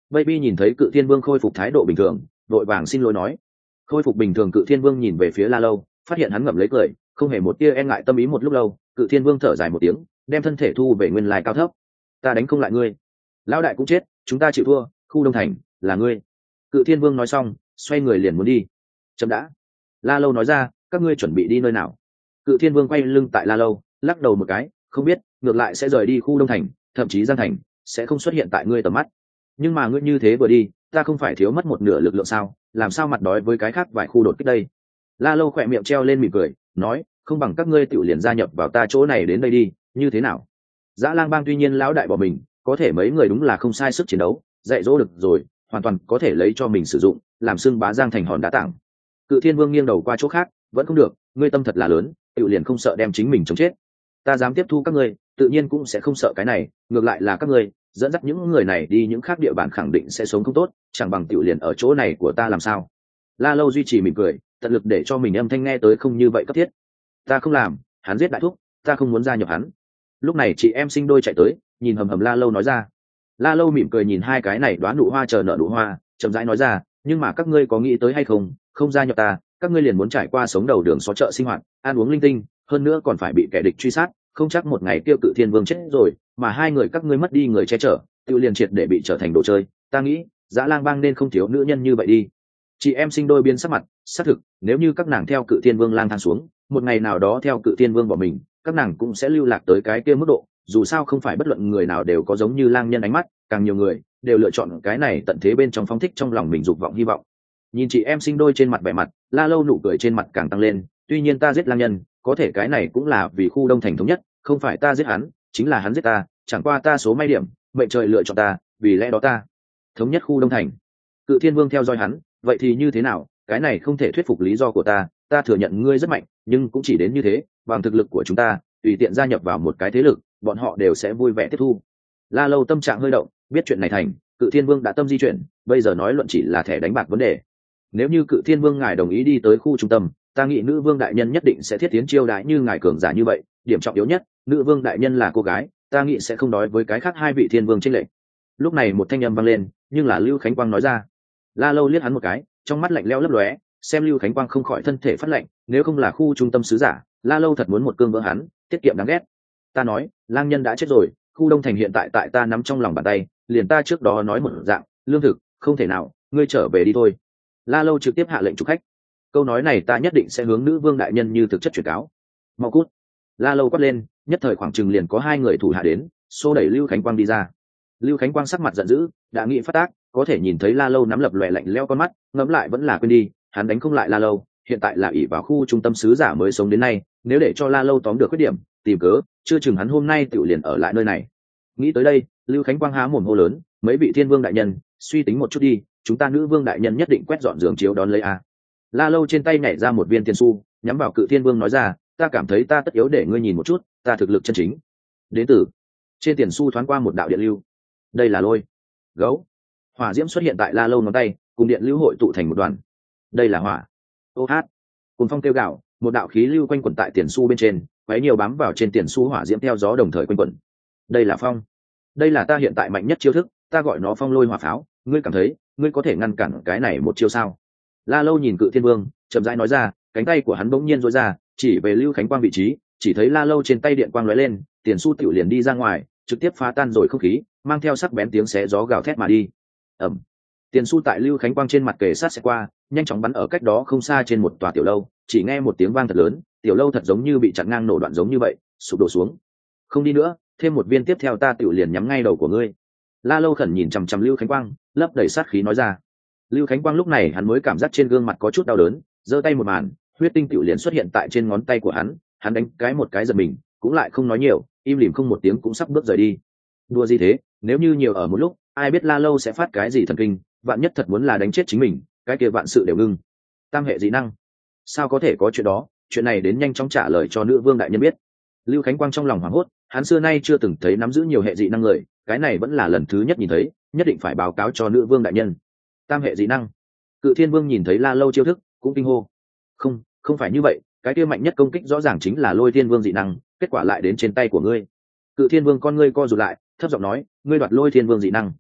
Baby nhìn thấy Cự Thiên Vương khôi phục thái độ bình thường, vội vàng xin lỗi nói. Khôi phục bình thường Cự Thiên Vương nhìn về phía La Lâu, phát hiện hắn ngậm lấy cười, không hề một tia e ngại tâm ý. Một lúc lâu, Cự Thiên Vương thở dài một tiếng, đem thân thể thu về nguyên lai cao thấp. Ta đánh không lại ngươi, lão đại cũng chết, chúng ta chịu thua, khu Đông Thành là ngươi. Cự Thiên Vương nói xong, xoay người liền muốn đi. Chậm đã. La Lâu nói ra, các ngươi chuẩn bị đi nơi nào? Cự Thiên Vương quay lưng tại La Lâu, lắc đầu một cái, không biết, ngược lại sẽ rời đi khu Đông Thành, thậm chí Giang Thành sẽ không xuất hiện tại ngươi tầm mắt. Nhưng mà ngươi như thế vừa đi, ta không phải thiếu mất một nửa lực lượng sao? Làm sao mặt đói với cái khác vài khu đột kích đây? La Lâu khỏe miệng treo lên mỉm cười, nói, không bằng các ngươi tự liền gia nhập vào ta chỗ này đến đây đi, như thế nào? Dã Lang Bang tuy nhiên lão đại bỏ mình, có thể mấy người đúng là không sai sức chiến đấu, dạy dỗ được rồi, hoàn toàn có thể lấy cho mình sử dụng, làm xưng bá Giang Thành hòn đá tảng. Cự Thiên Vương nghiêng đầu qua chỗ khác, vẫn không được, ngươi tâm thật là lớn, tự liền không sợ đem chính mình chống chết. Ta dám tiếp thu các ngươi, tự nhiên cũng sẽ không sợ cái này, ngược lại là các ngươi dẫn dắt những người này đi những khác địa bàn khẳng định sẽ sống không tốt, chẳng bằng tự liền ở chỗ này của ta làm sao? La Lâu duy trì mỉm cười, tận lực để cho mình âm thanh nghe tới không như vậy cấp thiết. Ta không làm, hắn giết đại thúc, ta không muốn gia nhập hắn. Lúc này chị em sinh đôi chạy tới, nhìn hầm hầm La Lâu nói ra. La Lâu mỉm cười nhìn hai cái này đoán nụ hoa chờ nợ nụ hoa, chậm rãi nói ra, nhưng mà các ngươi có nghĩ tới hay không, không gia nhập ta, các ngươi liền muốn trải qua sống đầu đường xó chợ sinh hoạt, ăn uống linh tinh, hơn nữa còn phải bị kẻ địch truy sát, không chắc một ngày kêu Cự Thiên Vương chết rồi, mà hai người các ngươi mất đi người che chở, tự liền triệt để bị trở thành đồ chơi. Ta nghĩ, Dã Lang Bang nên không thiếu nữ nhân như vậy đi. Chị em sinh đôi biến sắc mặt, xác thực, nếu như các nàng theo Cự Thiên Vương lang thang xuống, một ngày nào đó theo Cự Thiên Vương bỏ mình, các nàng cũng sẽ lưu lạc tới cái kia mức độ, dù sao không phải bất luận người nào đều có giống như lang nhân ánh mắt, càng nhiều người đều lựa chọn cái này tận thế bên trong phóng thích trong lòng mình dục vọng hy vọng. Nhìn chị em sinh đôi trên mặt vẻ mặt, La Lâu nụ cười trên mặt càng tăng lên, tuy nhiên ta giết lang nhân, có thể cái này cũng là vì khu Đông Thành thống nhất, không phải ta giết hắn, chính là hắn giết ta, chẳng qua ta số may điểm, mệnh trời lựa chọn ta, vì lẽ đó ta thống nhất khu Đông Thành. Cự Thiên Vương theo dõi hắn, vậy thì như thế nào, cái này không thể thuyết phục lý do của ta, ta thừa nhận ngươi rất mạnh, nhưng cũng chỉ đến như thế, bằng thực lực của chúng ta, tùy tiện gia nhập vào một cái thế lực, bọn họ đều sẽ vui vẻ tiếp thu. La Lâu tâm trạng hơi động, biết chuyện này thành, Cự Thiên Vương đã tâm di chuyển, bây giờ nói luận chỉ là thẻ đánh bạc vấn đề. Nếu như Cự Thiên Vương ngài đồng ý đi tới khu trung tâm, ta nghĩ nữ vương đại nhân nhất định sẽ thiết tiến chiêu đãi như ngài cường giả như vậy, điểm trọng yếu nhất, nữ vương đại nhân là cô gái, ta nghĩ sẽ không đói với cái khác hai vị thiên vương trên lệnh. Lúc này một thanh âm vang lên, nhưng là Lưu Khánh Quang nói ra. La Lâu liếc hắn một cái, trong mắt lạnh lẽo lấp lóe, xem Lưu Khánh Quang không khỏi thân thể phát lạnh, nếu không là khu trung tâm sứ giả, La Lâu thật muốn một cương vỡ hắn, tiết kiệm đáng ghét. Ta nói, lang nhân đã chết rồi, khu Đông Thành hiện tại tại ta nắm trong lòng bàn tay, liền ta trước đó nói một dạng, lương thực, không thể nào, ngươi trở về đi thôi. La Lâu trực tiếp hạ lệnh chụp khách. Câu nói này ta nhất định sẽ hướng nữ vương đại nhân như thực chất truyền cáo. Mau cút. La Lâu quát lên, nhất thời khoảng chừng liền có hai người thủ hạ đến, xô đẩy Lưu Khánh Quang đi ra. Lưu Khánh Quang sắc mặt giận dữ, đã nghĩ phát tác, có thể nhìn thấy La Lâu nắm lập lòe lạnh lẽo con mắt, ngẫm lại vẫn là quên đi, hắn đánh không lại La Lâu, hiện tại là ỷ vào khu trung tâm sứ giả mới sống đến nay, nếu để cho La Lâu tóm được khuyết điểm, tìm cớ, chưa chừng hắn hôm nay tự liền ở lại nơi này. Nghĩ tới đây, Lưu Khánh Quang há mồm hô lớn, mấy vị thiên vương đại nhân, suy tính một chút đi, chúng ta nữ vương đại nhân nhất định quét dọn giường chiếu đón lấy a. La Lâu trên tay nhảy ra một viên tiền xu, nhắm vào Cự Thiên Vương nói ra, ta cảm thấy ta tất yếu để ngươi nhìn một chút, ta thực lực chân chính. Đến từ trên tiền xu thoáng qua một đạo điện lưu. Đây là lôi, gấu, hỏa diễm xuất hiện tại La Lâu ngón tay, cùng điện lưu hội tụ thành một đoàn. Đây là hỏa. Ô hát, cùng phong kêu gạo, một đạo khí lưu quanh quẩn tại tiền xu bên trên, quấy nhiều bám vào trên tiền xu hỏa diễm theo gió đồng thời quanh quẩn. Đây là phong. Đây là ta hiện tại mạnh nhất chiêu thức, ta gọi nó phong lôi hỏa pháo, ngươi cảm thấy, ngươi có thể ngăn cản cái này một chiêu sao? La Lâu nhìn Cự Thiên Vương, chậm rãi nói ra, cánh tay của hắn bỗng nhiên duỗi ra, chỉ về Lưu Khánh Quang vị trí, chỉ thấy La Lâu trên tay điện quang lóe lên, tiền xu tiểu liền đi ra ngoài, trực tiếp phá tan rồi không khí, mang theo sắc bén tiếng xé gió gào thét mà đi. Ầm. Tiền xu tại Lưu Khánh Quang trên mặt kề sát sẽ qua, nhanh chóng bắn ở cách đó không xa trên một tòa tiểu lâu, chỉ nghe một tiếng vang thật lớn, tiểu lâu thật giống như bị chặn ngang nổ đoạn giống như vậy, sụp đổ xuống. Không đi nữa, thêm một viên tiếp theo ta tiểu liền nhắm ngay đầu của ngươi. La Lâu khẩn nhìn chằm chằm Lưu Khánh Quang, lấp đầy sát khí nói ra. Lưu Khánh Quang lúc này hắn mới cảm giác trên gương mặt có chút đau đớn, giơ tay một màn, huyết tinh tiểu liền xuất hiện tại trên ngón tay của hắn, hắn đánh cái một cái giật mình, cũng lại không nói nhiều, im lìm không một tiếng cũng sắp bước rời đi. Đùa gì thế, nếu như nhiều ở một lúc, ai biết La Lâu sẽ phát cái gì thần kinh, vạn nhất thật muốn là đánh chết chính mình, cái kia vạn sự đều ngưng. Tam hệ dị năng, sao có thể có chuyện đó, chuyện này đến nhanh chóng trả lời cho nữ vương đại nhân biết. Lưu Khánh Quang trong lòng hoảng hốt, hắn xưa nay chưa từng thấy nắm giữ nhiều hệ dị năng người, cái này vẫn là lần thứ nhất nhìn thấy, nhất định phải báo cáo cho nữ vương đại nhân. Tam hệ dị năng. Cự Thiên Vương nhìn thấy La Lâu chiêu thức, cũng kinh hô. Không, không phải như vậy, cái kia mạnh nhất công kích rõ ràng chính là Lôi Thiên Vương dị năng, kết quả lại đến trên tay của ngươi. Cự Thiên Vương con ngươi co rụt lại, thấp giọng nói, ngươi đoạt Lôi Thiên Vương dị năng.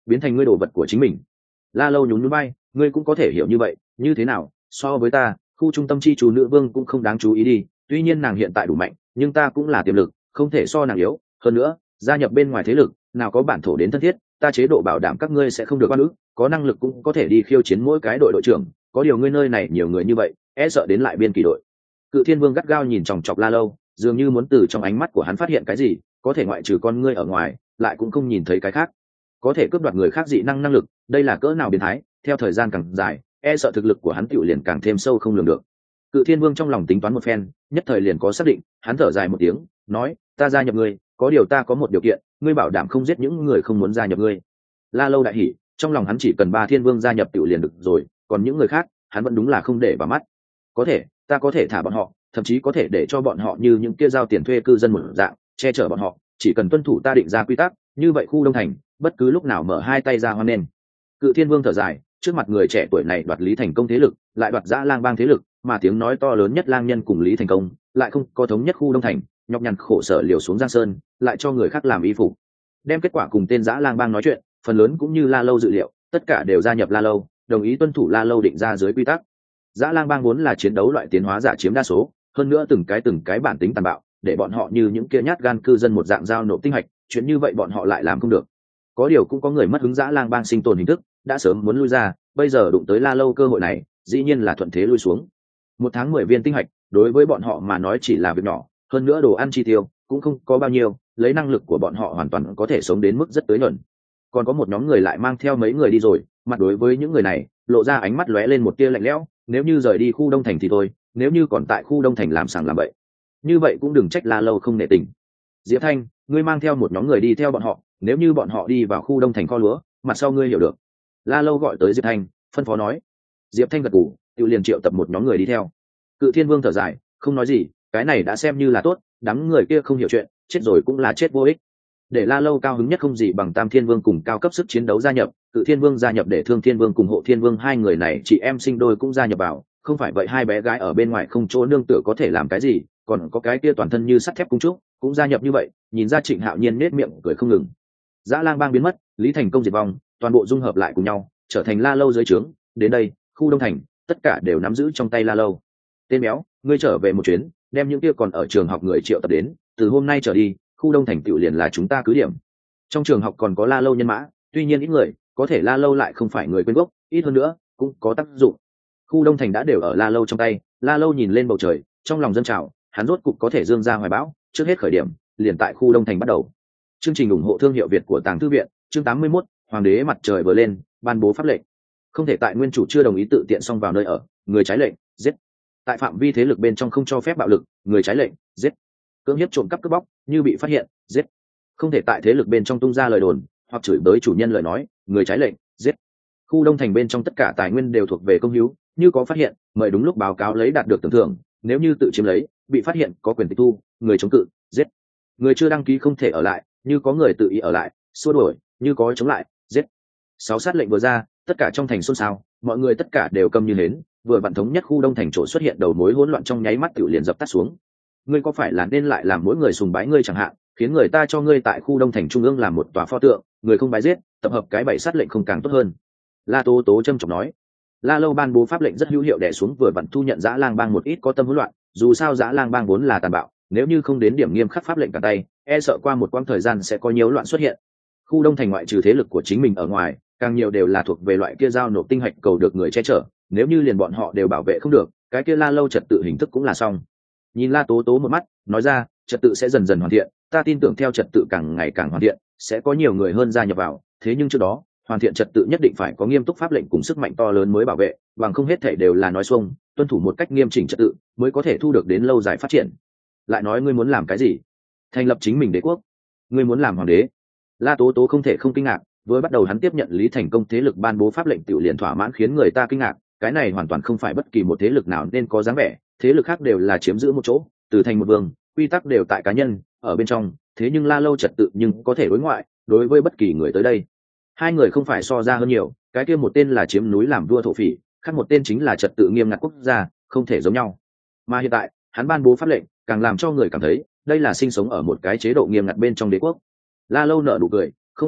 biến thành ngươi đồ vật của chính mình. La Lâu nhún nhún vai, ngươi cũng có thể hiểu như vậy, như thế nào, so với ta, khu trung tâm chi chủ nữ vương cũng không đáng chú ý đi, tuy nhiên nàng hiện tại đủ mạnh, nhưng ta cũng là tiềm lực, không thể so nàng yếu, hơn nữa, gia nhập bên ngoài thế lực, nào có bản thổ đến thân thiết, ta chế độ bảo đảm các ngươi sẽ không được oan ức, có năng lực cũng có thể đi khiêu chiến mỗi cái đội đội trưởng, có điều ngươi nơi này nhiều người như vậy, e sợ đến lại biên kỳ đội. Cự Thiên Vương gắt gao nhìn chòng chọc La Lâu, dường như muốn từ trong ánh mắt của hắn phát hiện cái gì, có thể ngoại trừ con ngươi ở ngoài, lại cũng không nhìn thấy cái khác. Có thể cướp đoạt người khác dị năng năng lực, đây là cỡ nào biến thái, theo thời gian càng dài, e sợ thực lực của hắn tiểu liền càng thêm sâu không lường được. Cự Thiên Vương trong lòng tính toán một phen, nhất thời liền có xác định, hắn thở dài một tiếng, nói, ta gia nhập ngươi, có điều ta có một điều kiện, ngươi bảo đảm không giết những người không muốn gia nhập ngươi. La Lâu đại hỉ, trong lòng hắn chỉ cần ba Thiên Vương gia nhập tiểu liền được rồi, còn những người khác, hắn vẫn đúng là không để vào mắt. Có thể, ta có thể thả bọn họ, thậm chí có thể để cho bọn họ như những kia giao tiền thuê cư dân một dạng, che chở bọn họ, chỉ cần tuân thủ ta định ra quy tắc, như vậy khu Đông Thành, bất cứ lúc nào mở hai tay ra hoan nghênh. Cự Thiên Vương thở dài, trước mặt người trẻ tuổi này đoạt Lý Thành Công thế lực, lại đoạt Dã Lang Bang thế lực, mà tiếng nói to lớn nhất lang nhân cùng Lý Thành Công, lại không có thống nhất khu Đông Thành, nhọc nhằn khổ sở liều xuống Giang Sơn, lại cho người khác làm y phục. Đem kết quả cùng tên Dã Lang Bang nói chuyện, phần lớn cũng như La Lâu dự liệu, tất cả đều gia nhập La Lâu, đồng ý tuân thủ La Lâu định ra dưới quy tắc. Dã Lang Bang vốn là chiến đấu loại tiến hóa giả chiếm đa số, hơn nữa từng cái từng cái bản tính tàn bạo, để bọn họ như những kia nhát gan cư dân một dạng giao nộp tinh hạch, chuyện như vậy bọn họ lại làm không được. Có điều cũng có người mất hứng Dã Lang Bang sinh tồn hình thức, đã sớm muốn lui ra, bây giờ đụng tới La Lâu cơ hội này, dĩ nhiên là thuận thế lui xuống. Một tháng mười viên tinh hạch, đối với bọn họ mà nói chỉ là việc nhỏ, hơn nữa đồ ăn chi tiêu cũng không có bao nhiêu, lấy năng lực của bọn họ hoàn toàn có thể sống đến mức rất tới nhuận. Còn có một nhóm người lại mang theo mấy người đi rồi, mặt đối với những người này, lộ ra ánh mắt lóe lên một tia lạnh lẽo, nếu như rời đi khu Đông Thành thì thôi, nếu như còn tại khu Đông Thành làm sàng làm bậy, như vậy cũng đừng trách La Lâu không nể tình. Diệp Thanh, ngươi mang theo một nhóm người đi theo bọn họ, nếu như bọn họ đi vào khu Đông Thành kho lúa, mặt sau ngươi hiểu được. La Lâu gọi tới Diệp Thanh, phân phó nói. Diệp Thanh gật gù, tự liền triệu tập một nhóm người đi theo. Cự Thiên Vương thở dài, không nói gì, cái này đã xem như là tốt, đám người kia không hiểu chuyện, chết rồi cũng là chết vô ích. Để La Lâu cao hứng nhất không gì bằng Tam Thiên Vương cùng cao cấp sức chiến đấu gia nhập, Cự Thiên Vương gia nhập để Thương Thiên Vương cùng Hộ Thiên Vương hai người này chị em sinh đôi cũng gia nhập vào, không phải vậy hai bé gái ở bên ngoài không chỗ nương tựa có thể làm cái gì, còn có cái kia toàn thân như sắt thép cung trúc, cũng gia nhập như vậy, nhìn ra Trịnh Hạo Nhiên nết miệng cười không ngừng. Dã Lang Bang biến mất, Lý Thành Công diệt vong, toàn bộ dung hợp lại cùng nhau, trở thành La Lâu dưới trướng, đến đây, khu Đông Thành, tất cả đều nắm giữ trong tay La Lâu. Tên béo, ngươi trở về một chuyến, đem những kia còn ở trường học người triệu tập đến, từ hôm nay trở đi, khu Đông Thành tựu liền là chúng ta cứ điểm. Trong trường học còn có La Lâu nhân mã, tuy nhiên ít người, có thể La Lâu lại không phải người quên gốc, ít hơn nữa, cũng có tác dụng. Khu Đông Thành đã đều ở La Lâu trong tay, La Lâu nhìn lên bầu trời, trong lòng dâng trào, hắn rốt cục có thể dương ra hoài bão, trước hết khởi điểm, liền tại khu Đông Thành bắt đầu. Chương trình ủng hộ thương hiệu Việt của Tàng Thư viện, chương tám mươi mốt, Hoàng đế mặt trời vừa lên, ban bố pháp lệnh. Không thể tại nguyên chủ chưa đồng ý tự tiện xông vào nơi ở, người trái lệnh, giết. Tại phạm vi thế lực bên trong không cho phép bạo lực, người trái lệnh, giết. Cưỡng hiếp trộm cắp cướp bóc, như bị phát hiện, giết. Không thể tại thế lực bên trong tung ra lời đồn, hoặc chửi bới chủ nhân lời nói, người trái lệnh, giết. Khu Đông Thành bên trong tất cả tài nguyên đều thuộc về công hữu, như có phát hiện, mời đúng lúc báo cáo lấy đạt được tưởng thưởng, nếu như tự chiếm lấy, bị phát hiện có quyền tịch thu, người chống cự, giết. Người chưa đăng ký không thể ở lại, như có người tự ý ở lại, xua đuổi, như có chống lại, giết. Sáu sát lệnh vừa ra, tất cả trong thành xôn xao, mọi người tất cả đều câm như hến, vừa vặn thống nhất khu Đông Thành chỗ xuất hiện đầu mối hỗn loạn trong nháy mắt tự liền dập tắt xuống. Ngươi có phải là nên lại làm mỗi người sùng bái ngươi chẳng hạn, khiến người ta cho ngươi tại khu Đông Thành trung ương làm một tòa pho tượng, người không bái giết, tập hợp cái bảy sát lệnh không càng tốt hơn. La Tố Tố trầm trọng nói. La Lâu ban bố pháp lệnh rất hữu hiệu đè xuống vừa vặn thu nhận Dã Lang Bang một ít có tâm hỗn loạn, dù sao Dã Lang Bang vốn là tàn bạo, nếu như không đến điểm nghiêm khắc pháp lệnh cả tay, e sợ qua một quãng thời gian sẽ có nhiều loạn xuất hiện. Khu Đông Thành ngoại trừ thế lực của chính mình ở ngoài, càng nhiều đều là thuộc về loại kia giao nộp tinh hạch cầu được người che chở, nếu như liền bọn họ đều bảo vệ không được, cái kia La Lâu trật tự hình thức cũng là xong. Nhìn La Tố Tố một mắt, nói ra, trật tự sẽ dần dần hoàn thiện, ta tin tưởng theo trật tự càng ngày càng hoàn thiện, sẽ có nhiều người hơn gia nhập vào, thế nhưng trước đó, hoàn thiện trật tự nhất định phải có nghiêm túc pháp lệnh cùng sức mạnh to lớn mới bảo vệ, bằng không hết thảy đều là nói xuông, tuân thủ một cách nghiêm chỉnh trật tự, mới có thể thu được đến lâu dài phát triển. Lại nói ngươi muốn làm cái gì? Thành lập chính mình đế quốc? Ngươi muốn làm hoàng đế? La Tố Tố không thể không kinh ngạc, vừa bắt đầu hắn tiếp nhận Lý Thành Công thế lực ban bố pháp lệnh tiểu liền thỏa mãn khiến người ta kinh ngạc, cái này hoàn toàn không phải bất kỳ một thế lực nào nên có dáng vẻ, thế lực khác đều là chiếm giữ một chỗ, từ thành một vương, quy tắc đều tại cá nhân ở bên trong, thế nhưng La Lâu trật tự nhưng có thể đối ngoại, đối với bất kỳ người tới đây. Hai người không phải so ra hơn nhiều, cái kia một tên là chiếm núi làm vua thổ phỉ, khác một tên chính là trật tự nghiêm ngặt quốc gia, không thể giống nhau. Mà hiện tại, hắn ban bố pháp lệnh, càng làm cho người cảm thấy, đây là sinh sống ở một cái chế độ nghiêm ngặt bên trong đế quốc. La Lâu nở nụ cười, không sai,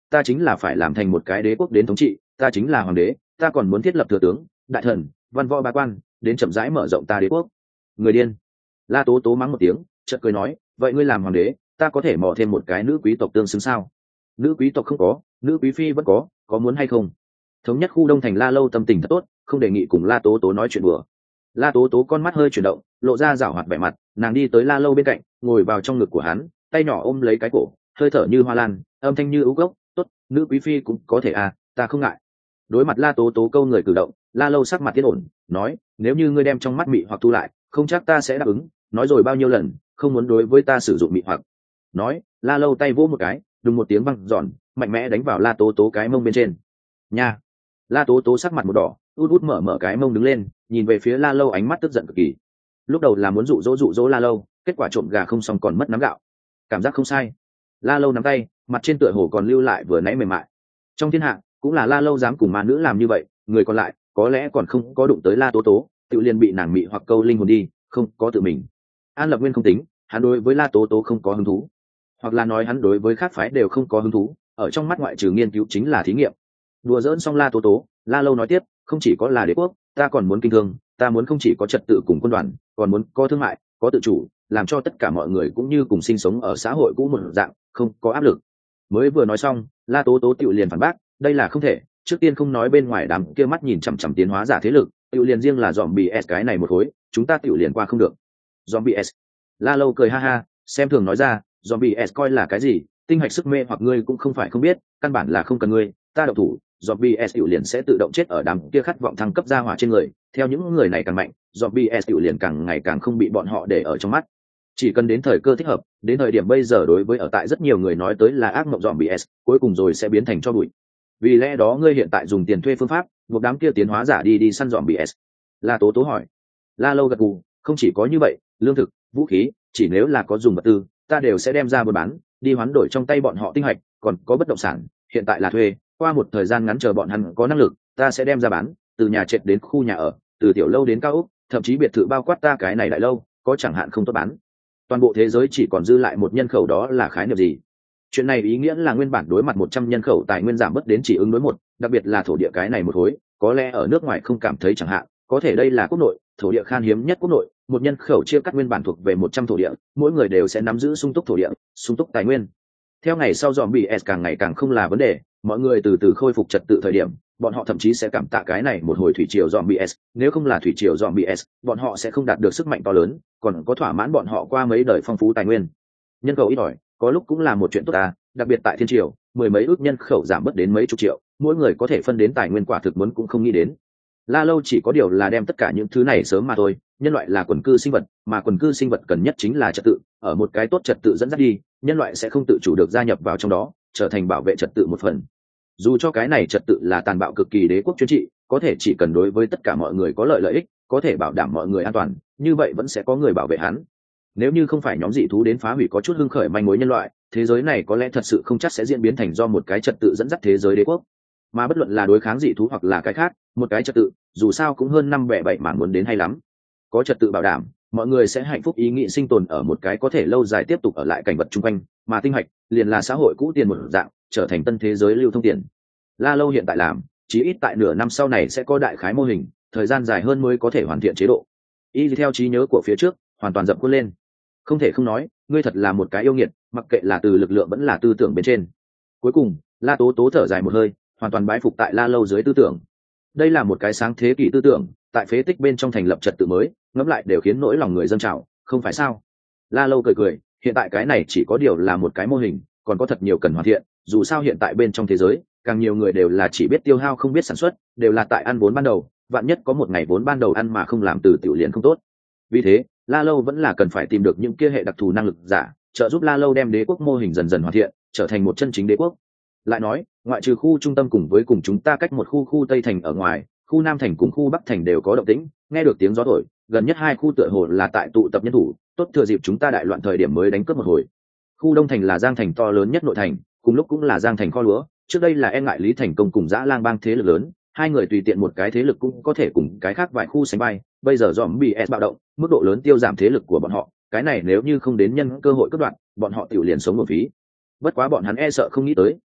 ta chính là phải làm thành một cái đế quốc đến thống trị, ta chính là hoàng đế, ta còn muốn thiết lập thừa tướng, đại thần, văn võ bá quan, đến chậm rãi mở rộng ta đế quốc. Người điên. La Tố Tố mắng một tiếng, chợt cười nói, vậy ngươi làm hoàng đế, ta có thể mò thêm một cái nữ quý tộc tương xứng sao? Nữ quý tộc không có, nữ quý phi vẫn có, có muốn hay không? Thống nhất khu Đông Thành La Lâu tâm tình thật tốt, không đề nghị cùng La Tố Tố nói chuyện đùa. La Tố Tố con mắt hơi chuyển động, lộ ra giảo hoạt vẻ mặt, nàng đi tới La Lâu bên cạnh, ngồi vào trong ngực của hắn, tay nhỏ ôm lấy cái cổ, hơi thở như hoa lan, âm thanh như ưu gốc, tốt, nữ quý phi cũng có thể à, ta không ngại. Đối mặt La Tố Tố câu người cử động, La Lâu sắc mặt tiến ổn, nói, nếu như ngươi đem trong mắt mị hoặc thu lại, không chắc ta sẽ đáp ứng, nói rồi bao nhiêu lần, không muốn đối với ta sử dụng mị hoặc. Nói, La Lâu tay vỗ một cái, đùng một tiếng vang giòn, mạnh mẽ đánh vào La Tố Tố cái mông bên trên. Nha. La Tố Tố sắc mặt một đỏ, út út mở mở cái mông đứng lên, nhìn về phía La Lâu ánh mắt tức giận cực kỳ. Lúc đầu là muốn dụ dỗ dụ dỗ La Lâu, kết quả trộm gà không xong còn mất nắm gạo. Cảm giác không sai. La Lâu nắm tay, mặt trên tựa hồ còn lưu lại vừa nãy mềm mại. Trong thiên hạ, cũng là La Lâu dám cùng ma nữ làm như vậy, người còn lại có lẽ còn không có đụng tới La Tố Tố, tự liền bị nàng mị hoặc câu linh hồn đi, không có tự mình. An Lập Nguyên không tính, hắn đối với La Tố Tố không có hứng thú, hoặc là nói hắn đối với khác phái đều không có hứng thú, ở trong mắt ngoại trừ nghiên cứu chính là thí nghiệm. Đùa giỡn xong La Tố Tố, La Lâu nói tiếp, không chỉ có là đế quốc, ta còn muốn kinh thương, ta muốn không chỉ có trật tự cùng quân đoàn, còn muốn có thương mại, có tự chủ, làm cho tất cả mọi người cũng như cùng sinh sống ở xã hội cũ một dạng, không có áp lực. Mới vừa nói xong, La Tố Tố tiểu liền phản bác, đây là không thể, trước tiên không nói bên ngoài đám kia mắt nhìn chằm chằm tiến hóa giả thế lực, tiểu liền riêng là zombie s cái này một khối, chúng ta tiểu liền qua không được. Zombie s. La Lâu cười ha ha, xem thường nói ra, zombie s coi là cái gì, tinh hạch sức mê hoặc ngươi cũng không phải không biết, căn bản là không cần ngươi, ta độc thủ, zombie s tiểu liền sẽ tự động chết ở đám kia khát vọng thăng cấp ra hỏa trên người, theo những người này càng mạnh, zombie s tiểu liền càng ngày càng không bị bọn họ để ở trong mắt. Chỉ cần đến thời cơ thích hợp, đến thời điểm bây giờ đối với ở tại rất nhiều người nói tới là ác mộng zombie s, cuối cùng rồi sẽ biến thành cho bụi. Vì lẽ đó ngươi hiện tại dùng tiền thuê phương pháp, một đám kia tiến hóa giả đi đi săn zombie s. La Tố Tố hỏi. La Lâu gật gù, không chỉ có như vậy, lương thực, vũ khí, chỉ nếu là có dùng vật tư, ta đều sẽ đem ra buôn bán, đi hoán đổi trong tay bọn họ tinh hạch, còn có bất động sản, hiện tại là thuê, qua một thời gian ngắn chờ bọn hắn có năng lực, ta sẽ đem ra bán, từ nhà trệt đến khu nhà ở, từ tiểu lâu đến cao ốc, thậm chí biệt thự bao quát ta cái này đại lâu, có chẳng hạn không tốt bán. Toàn bộ thế giới chỉ còn dư lại một nhân khẩu, đó là khái niệm gì? Chuyện này ý nghĩa là nguyên bản đối mặt một trăm nhân khẩu tài nguyên giảm bớt đến chỉ ứng đối một, đặc biệt là thổ địa cái này một khối, có lẽ ở nước ngoài không cảm thấy chẳng hạn, có thể đây là quốc nội, thổ địa khan hiếm nhất quốc nội, một nhân khẩu chia cắt nguyên bản thuộc về một trăm thổ địa, mỗi người đều sẽ nắm giữ sung túc thổ địa, sung túc tài nguyên. Theo ngày sau zombie s càng ngày càng không là vấn đề, mọi người từ từ khôi phục trật tự thời điểm, bọn họ thậm chí sẽ cảm tạ cái này một hồi thủy triều zombie s, nếu không là thủy triều zombie s, bọn họ sẽ không đạt được sức mạnh to lớn, còn có thỏa mãn bọn họ qua mấy đời phong phú tài nguyên. Nhân khẩu ít ỏi, có lúc cũng là một chuyện tốt ta, đặc biệt tại thiên triều, mười mấy ước nhân khẩu giảm bớt đến mấy chục triệu, mỗi người có thể phân đến tài nguyên quả thực muốn cũng không nghĩ đến. La Lâu chỉ có điều là đem tất cả những thứ này sớm mà thôi, nhân loại là quần cư sinh vật, mà quần cư sinh vật cần nhất chính là trật tự, ở một cái tốt trật tự dẫn dắt đi, nhân loại sẽ không tự chủ được gia nhập vào trong đó, trở thành bảo vệ trật tự một phần. Dù cho cái này trật tự là tàn bạo cực kỳ đế quốc chuyên trị, có thể chỉ cần đối với tất cả mọi người có lợi lợi ích, có thể bảo đảm mọi người an toàn, như vậy vẫn sẽ có người bảo vệ hắn. Nếu như không phải nhóm dị thú đến phá hủy có chút hưng khởi manh mối nhân loại, thế giới này có lẽ thật sự không chắc sẽ diễn biến thành do một cái trật tự dẫn dắt thế giới đế quốc. Mà bất luận là đối kháng dị thú hoặc là cái khác, một cái trật tự, dù sao cũng hơn năm bẻ bảy mảng muốn đến hay lắm. Có trật tự bảo đảm, mọi người sẽ hạnh phúc ý nghĩ sinh tồn ở một cái có thể lâu dài tiếp tục ở lại cảnh vật chung quanh, mà tinh hạch liền là xã hội cũ tiền một dạng, trở thành tân thế giới lưu thông tiền. La Lâu hiện tại làm, chí ít tại nửa năm sau này sẽ có đại khái mô hình, thời gian dài hơn mới có thể hoàn thiện chế độ. Y theo trí nhớ của phía trước, hoàn toàn dập khuôn lên. Không thể không nói, ngươi thật là một cái yêu nghiệt, mặc kệ là từ lực lượng vẫn là tư tưởng bên trên. Cuối cùng, La Tố Tố thở dài một hơi, hoàn toàn bái phục tại La Lâu dưới tư tưởng. Đây là một cái sáng thế kỷ tư tưởng, tại phế tích bên trong thành lập trật tự mới, ngẫm lại đều khiến nỗi lòng người dâng trào, không phải sao? La Lâu cười cười, hiện tại cái này chỉ có điều là một cái mô hình, còn có thật nhiều cần hoàn thiện, dù sao hiện tại bên trong thế giới, càng nhiều người đều là chỉ biết tiêu hao không biết sản xuất, đều là tại ăn vốn ban đầu, vạn nhất có một ngày vốn ban đầu ăn mà không làm từ tiểu liền không tốt. Vì thế, La Lâu vẫn là cần phải tìm được những kia hệ đặc thù năng lực giả, trợ giúp La Lâu đem đế quốc mô hình dần dần hoàn thiện, trở thành một chân chính đế quốc. Lại nói, ngoại trừ khu trung tâm cùng với cùng chúng ta cách một khu khu Tây Thành ở ngoài, khu Nam Thành cùng khu Bắc Thành đều có động tĩnh, nghe được tiếng gió thổi, gần nhất hai khu tựa hồ là tại tụ tập nhân thủ, tốt thừa dịp chúng ta đại loạn thời điểm mới đánh cướp một hồi. Khu Đông Thành là Giang Thành to lớn nhất nội thành, cùng lúc cũng là Giang Thành kho lúa, trước đây là e ngại Lý Thành Công cùng Dã Lang bang thế lực lớn, hai người tùy tiện một cái thế lực cũng có thể cùng cái khác vài khu sánh bay, bây giờ zombie s bạo động, mức độ lớn tiêu giảm thế lực của bọn họ, cái này nếu như không đến nhân cơ hội cướp đoạt, bọn họ tiểu liền sống một phí. Bất quá bọn hắn e sợ không nghĩ tới,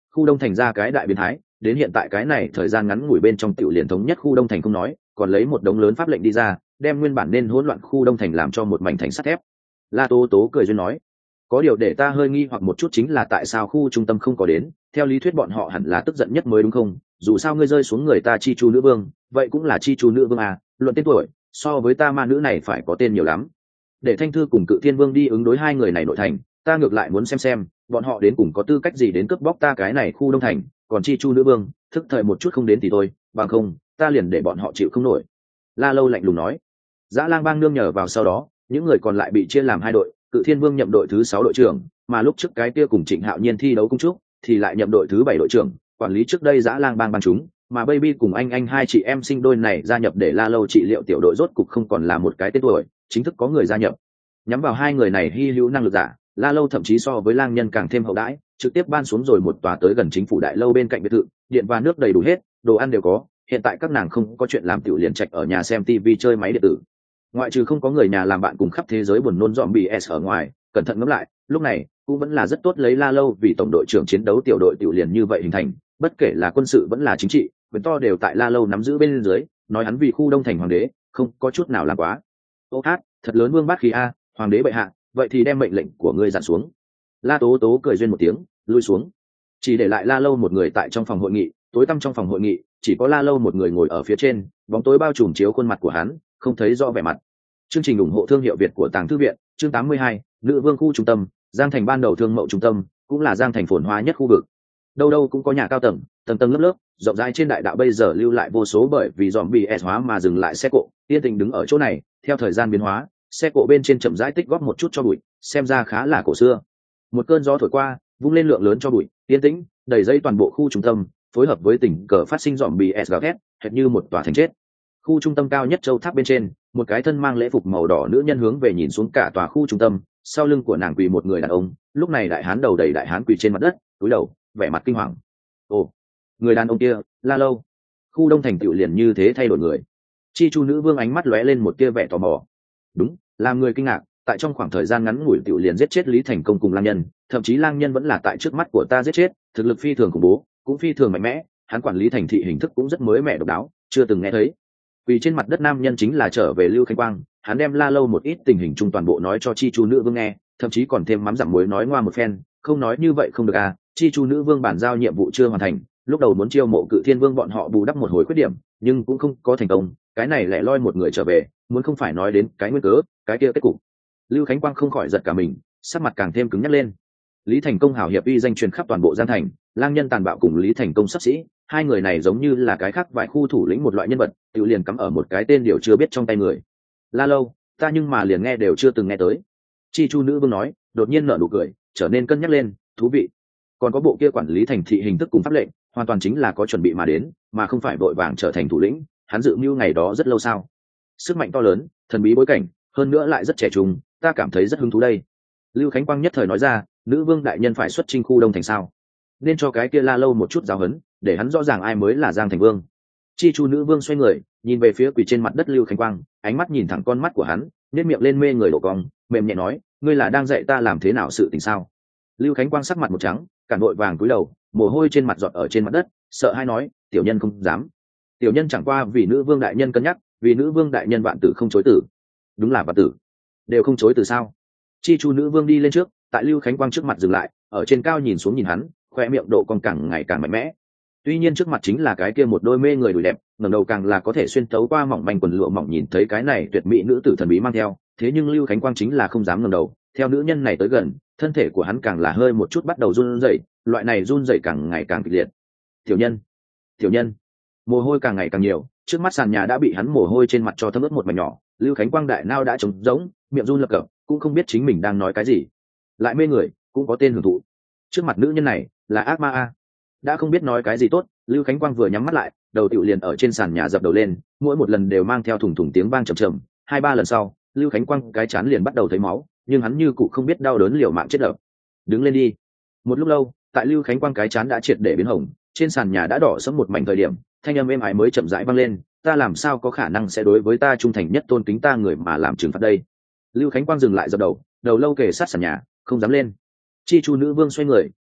khu đông thành ra cái đại biến thái, đến hiện tại cái này thời gian ngắn ngủi bên trong tiểu liền thống nhất khu đông thành không nói, còn lấy một đống lớn pháp lệnh đi ra, đem nguyên bản nên hỗn loạn khu đông thành làm cho một mảnh thành sắt thép. La Tố Tố cười duyên nói, có điều để ta hơi nghi hoặc một chút chính là tại sao khu trung tâm không có đến, theo lý thuyết bọn họ hẳn là tức giận nhất mới đúng không? Dù sao ngươi rơi xuống người ta chi chu nữ vương, vậy cũng là chi chu nữ vương à, luận tên tuổi, so với ta ma nữ này phải có tên nhiều lắm. Để Thanh Thư cùng Cự Thiên Vương đi ứng đối hai người này nội thành, ta ngược lại muốn xem xem, bọn họ đến cùng có tư cách gì đến cướp bóc ta cái này khu đông thành, còn chi chu nữ vương, thức thời một chút không đến thì thôi, bằng không, ta liền để bọn họ chịu không nổi. La Lâu lạnh lùng nói. Dã Lang Bang nương nhờ vào sau đó, những người còn lại bị chia làm hai đội, Cự Thiên Vương nhậm đội thứ sáu đội trưởng, mà lúc trước cái kia cùng Trịnh Hạo Nhiên thi đấu cung trúc, thì lại nhậm đội thứ bảy đội trưởng, quản lý trước đây Dã Lang Bang bang chúng, mà Baby cùng anh anh hai chị em sinh đôi này gia nhập để La Lâu trị liệu tiểu đội rốt cục không còn là một cái tên tuổi, chính thức có người gia nhập. Nhắm vào hai người này hy hữu năng lực giả, La Lâu thậm chí so với lang nhân càng thêm hậu đãi, trực tiếp ban xuống rồi một tòa tới gần chính phủ đại lâu bên cạnh biệt thự, điện và nước đầy đủ hết, đồ ăn đều có, hiện tại các nàng không có chuyện làm tiểu liền trạch ở nhà xem tivi chơi máy điện tử. Ngoại trừ không có người nhà làm bạn cùng khắp thế giới buồn nôn dọn bị s ở ngoài, cẩn thận ngẫm lại, lúc này cũng vẫn là rất tốt lấy La Lâu vì tổng đội trưởng chiến đấu tiểu đội tiểu liền như vậy hình thành, bất kể là quân sự vẫn là chính trị, quyền to đều tại La Lâu nắm giữ bên dưới, nói hắn vì khu đông thành hoàng đế, không có chút nào làm quá. Ô hát, thật lớn vương bát khí a, hoàng đế bệ hạ, vậy thì đem mệnh lệnh của ngươi dặn xuống. La Tố Tố cười duyên một tiếng, lui xuống, chỉ để lại La Lâu một người tại trong phòng hội nghị. Tối tăm trong phòng hội nghị chỉ có La Lâu một người ngồi ở phía trên, bóng tối bao trùm chiếu khuôn mặt của hắn, không thấy rõ vẻ mặt. Chương trình ủng hộ thương hiệu Việt của Tàng Thư viện, chương tám mươi hai, Nữ Vương khu trung tâm, Giang Thành ban đầu thương mậu trung tâm, cũng là Giang Thành phồn hoa nhất khu vực. Đâu đâu cũng có nhà cao tầng, tầng tầng lớp lớp, rộng rãi trên đại đạo bây giờ lưu lại vô số bởi vì zombie s hóa mà dừng lại xe cộ, yên tĩnh đứng ở chỗ này, theo thời gian biến hóa, xe cộ bên trên chậm rãi tích góp một chút cho bụi, xem ra khá là cổ xưa. Một cơn gió thổi qua, vung lên lượng lớn cho bụi, yên tĩnh, đầy dây toàn bộ khu trung tâm, phối hợp với tình cờ phát sinh zombie s gào thét, hệt như một tòa thành chết. Khu trung tâm cao nhất châu tháp bên trên, một cái thân mang lễ phục màu đỏ nữ nhân hướng về nhìn xuống cả tòa khu trung tâm, sau lưng của nàng quỳ một người đàn ông, lúc này đại hán đầu đầy đại hán quỳ trên mặt đất, cúi đầu, vẻ mặt kinh hoàng. Ồ, người đàn ông kia, La Lâu. Khu đông thành tựu liền như thế thay đổi người. Chi chu nữ vương ánh mắt lóe lên một tia vẻ tò mò. Đúng, làm người kinh ngạc, tại trong khoảng thời gian ngắn ngủi tựu liền giết chết Lý Thành Công cùng lang nhân, thậm chí lang nhân vẫn là tại trước mắt của ta giết chết, thực lực phi thường khủng bố, cũng phi thường mạnh mẽ, hắn quản lý thành thị hình thức cũng rất mới mẻ độc đáo, chưa từng nghe thấy. Vì trên mặt đất nam nhân chính là trở về Lưu Khánh Quang, hắn đem La Lâu một ít tình hình chung toàn bộ nói cho Chi chu nữ vương nghe, thậm chí còn thêm mắm dặm muối nói ngoa một phen, không nói như vậy không được à, Chi chu nữ vương bản giao nhiệm vụ chưa hoàn thành, lúc đầu muốn chiêu mộ Cự Thiên Vương bọn họ bù đắp một hồi khuyết điểm, nhưng cũng không có thành công, cái này lẻ loi một người trở về, muốn không phải nói đến cái nguyên cớ, cái kia kết cục. Lưu Khánh Quang không khỏi giật cả mình, sắc mặt càng thêm cứng nhắc lên. Lý Thành Công hảo hiệp uy danh truyền khắp toàn bộ Giang Thành, lang nhân tàn bạo cùng Lý Thành Công sắp sĩ, hai người này giống như là cái khác vài khu thủ lĩnh một loại nhân vật, tự liền cắm ở một cái tên điều chưa biết trong tay người. La Lâu, ta nhưng mà liền nghe đều chưa từng nghe tới. Chi chu nữ vương nói, đột nhiên nở nụ cười, trở nên cân nhắc lên, thú vị. Còn có bộ kia quản lý thành thị hình thức cùng pháp lệnh, hoàn toàn chính là có chuẩn bị mà đến, mà không phải vội vàng trở thành thủ lĩnh, hắn dự mưu ngày đó rất lâu sao? Sức mạnh to lớn, thần bí bối cảnh, hơn nữa lại rất trẻ trung, ta cảm thấy rất hứng thú đây. Lưu Khánh Quang nhất thời nói ra, nữ vương đại nhân phải xuất chinh khu đông thành sao? Nên cho cái kia La Lâu một chút giáo huấn, để hắn rõ ràng ai mới là Giang Thành Vương. Chi chu nữ vương xoay người, nhìn về phía quỳ trên mặt đất Lưu Khánh Quang, ánh mắt nhìn thẳng con mắt của hắn, nhếch miệng lên mê người đổ cong, mềm nhẹ nói, ngươi là đang dạy ta làm thế nào sự tình sao? Lưu Khánh Quang sắc mặt một trắng, cản vội vàng cúi đầu, mồ hôi trên mặt giọt ở trên mặt đất, sợ hai nói, tiểu nhân không dám. Tiểu nhân chẳng qua vì nữ vương đại nhân cân nhắc, vì nữ vương đại nhân vạn tử không chối tử. Đúng là vạn tử, đều không chối từ sao? Chi chu nữ vương đi lên trước, tại Lưu Khánh Quang trước mặt dừng lại, ở trên cao nhìn xuống nhìn hắn, khoe miệng độ cong càng ngày càng mạnh mẽ. Tuy nhiên trước mặt chính là cái kia một đôi mê người đùi đẹp, ngẩng đầu càng là có thể xuyên thấu qua mỏng manh quần lụa mỏng nhìn thấy cái này tuyệt mỹ nữ tử thần bí mang theo, thế nhưng Lưu Khánh Quang chính là không dám ngẩng đầu, theo nữ nhân này tới gần, thân thể của hắn càng là hơi một chút bắt đầu run rẩy, loại này run rẩy càng ngày càng kịch liệt. Tiểu nhân, tiểu nhân, mồ hôi càng ngày càng nhiều, trước mắt sàn nhà đã bị hắn mồ hôi trên mặt cho thấm ướt một mảnh nhỏ, Lưu Khánh Quang đại nao đã trống rỗng, miệng run lập cập, cũng không biết chính mình đang nói cái gì. Lại mê người, cũng có tên hưởng thụ. Trước mặt nữ nhân này, là ác ma a. Đã không biết nói cái gì tốt, Lưu Khánh Quang vừa nhắm mắt lại, đầu tiểu liền ở trên sàn nhà dập đầu lên, mỗi một lần đều mang theo thủng thủng tiếng vang trầm trầm, hai ba lần sau, Lưu Khánh Quang cái chán liền bắt đầu thấy máu, nhưng hắn như cụ không biết đau đớn liều mạng chết đập. Đứng lên đi. Một lúc lâu, tại Lưu Khánh Quang cái chán đã triệt để biến hồng, trên sàn nhà đã đỏ sẫm một mảnh thời điểm, thanh âm êm ái mới chậm rãi vang lên, ta làm sao có khả năng sẽ đối với ta trung thành nhất tôn kính ta người mà làm trừng phạt đây. Lưu Khánh Quang dừng lại dập đầu, đầu lâu kề sát sàn nhà, không dám lên. Chi chu nữ vương xoay người,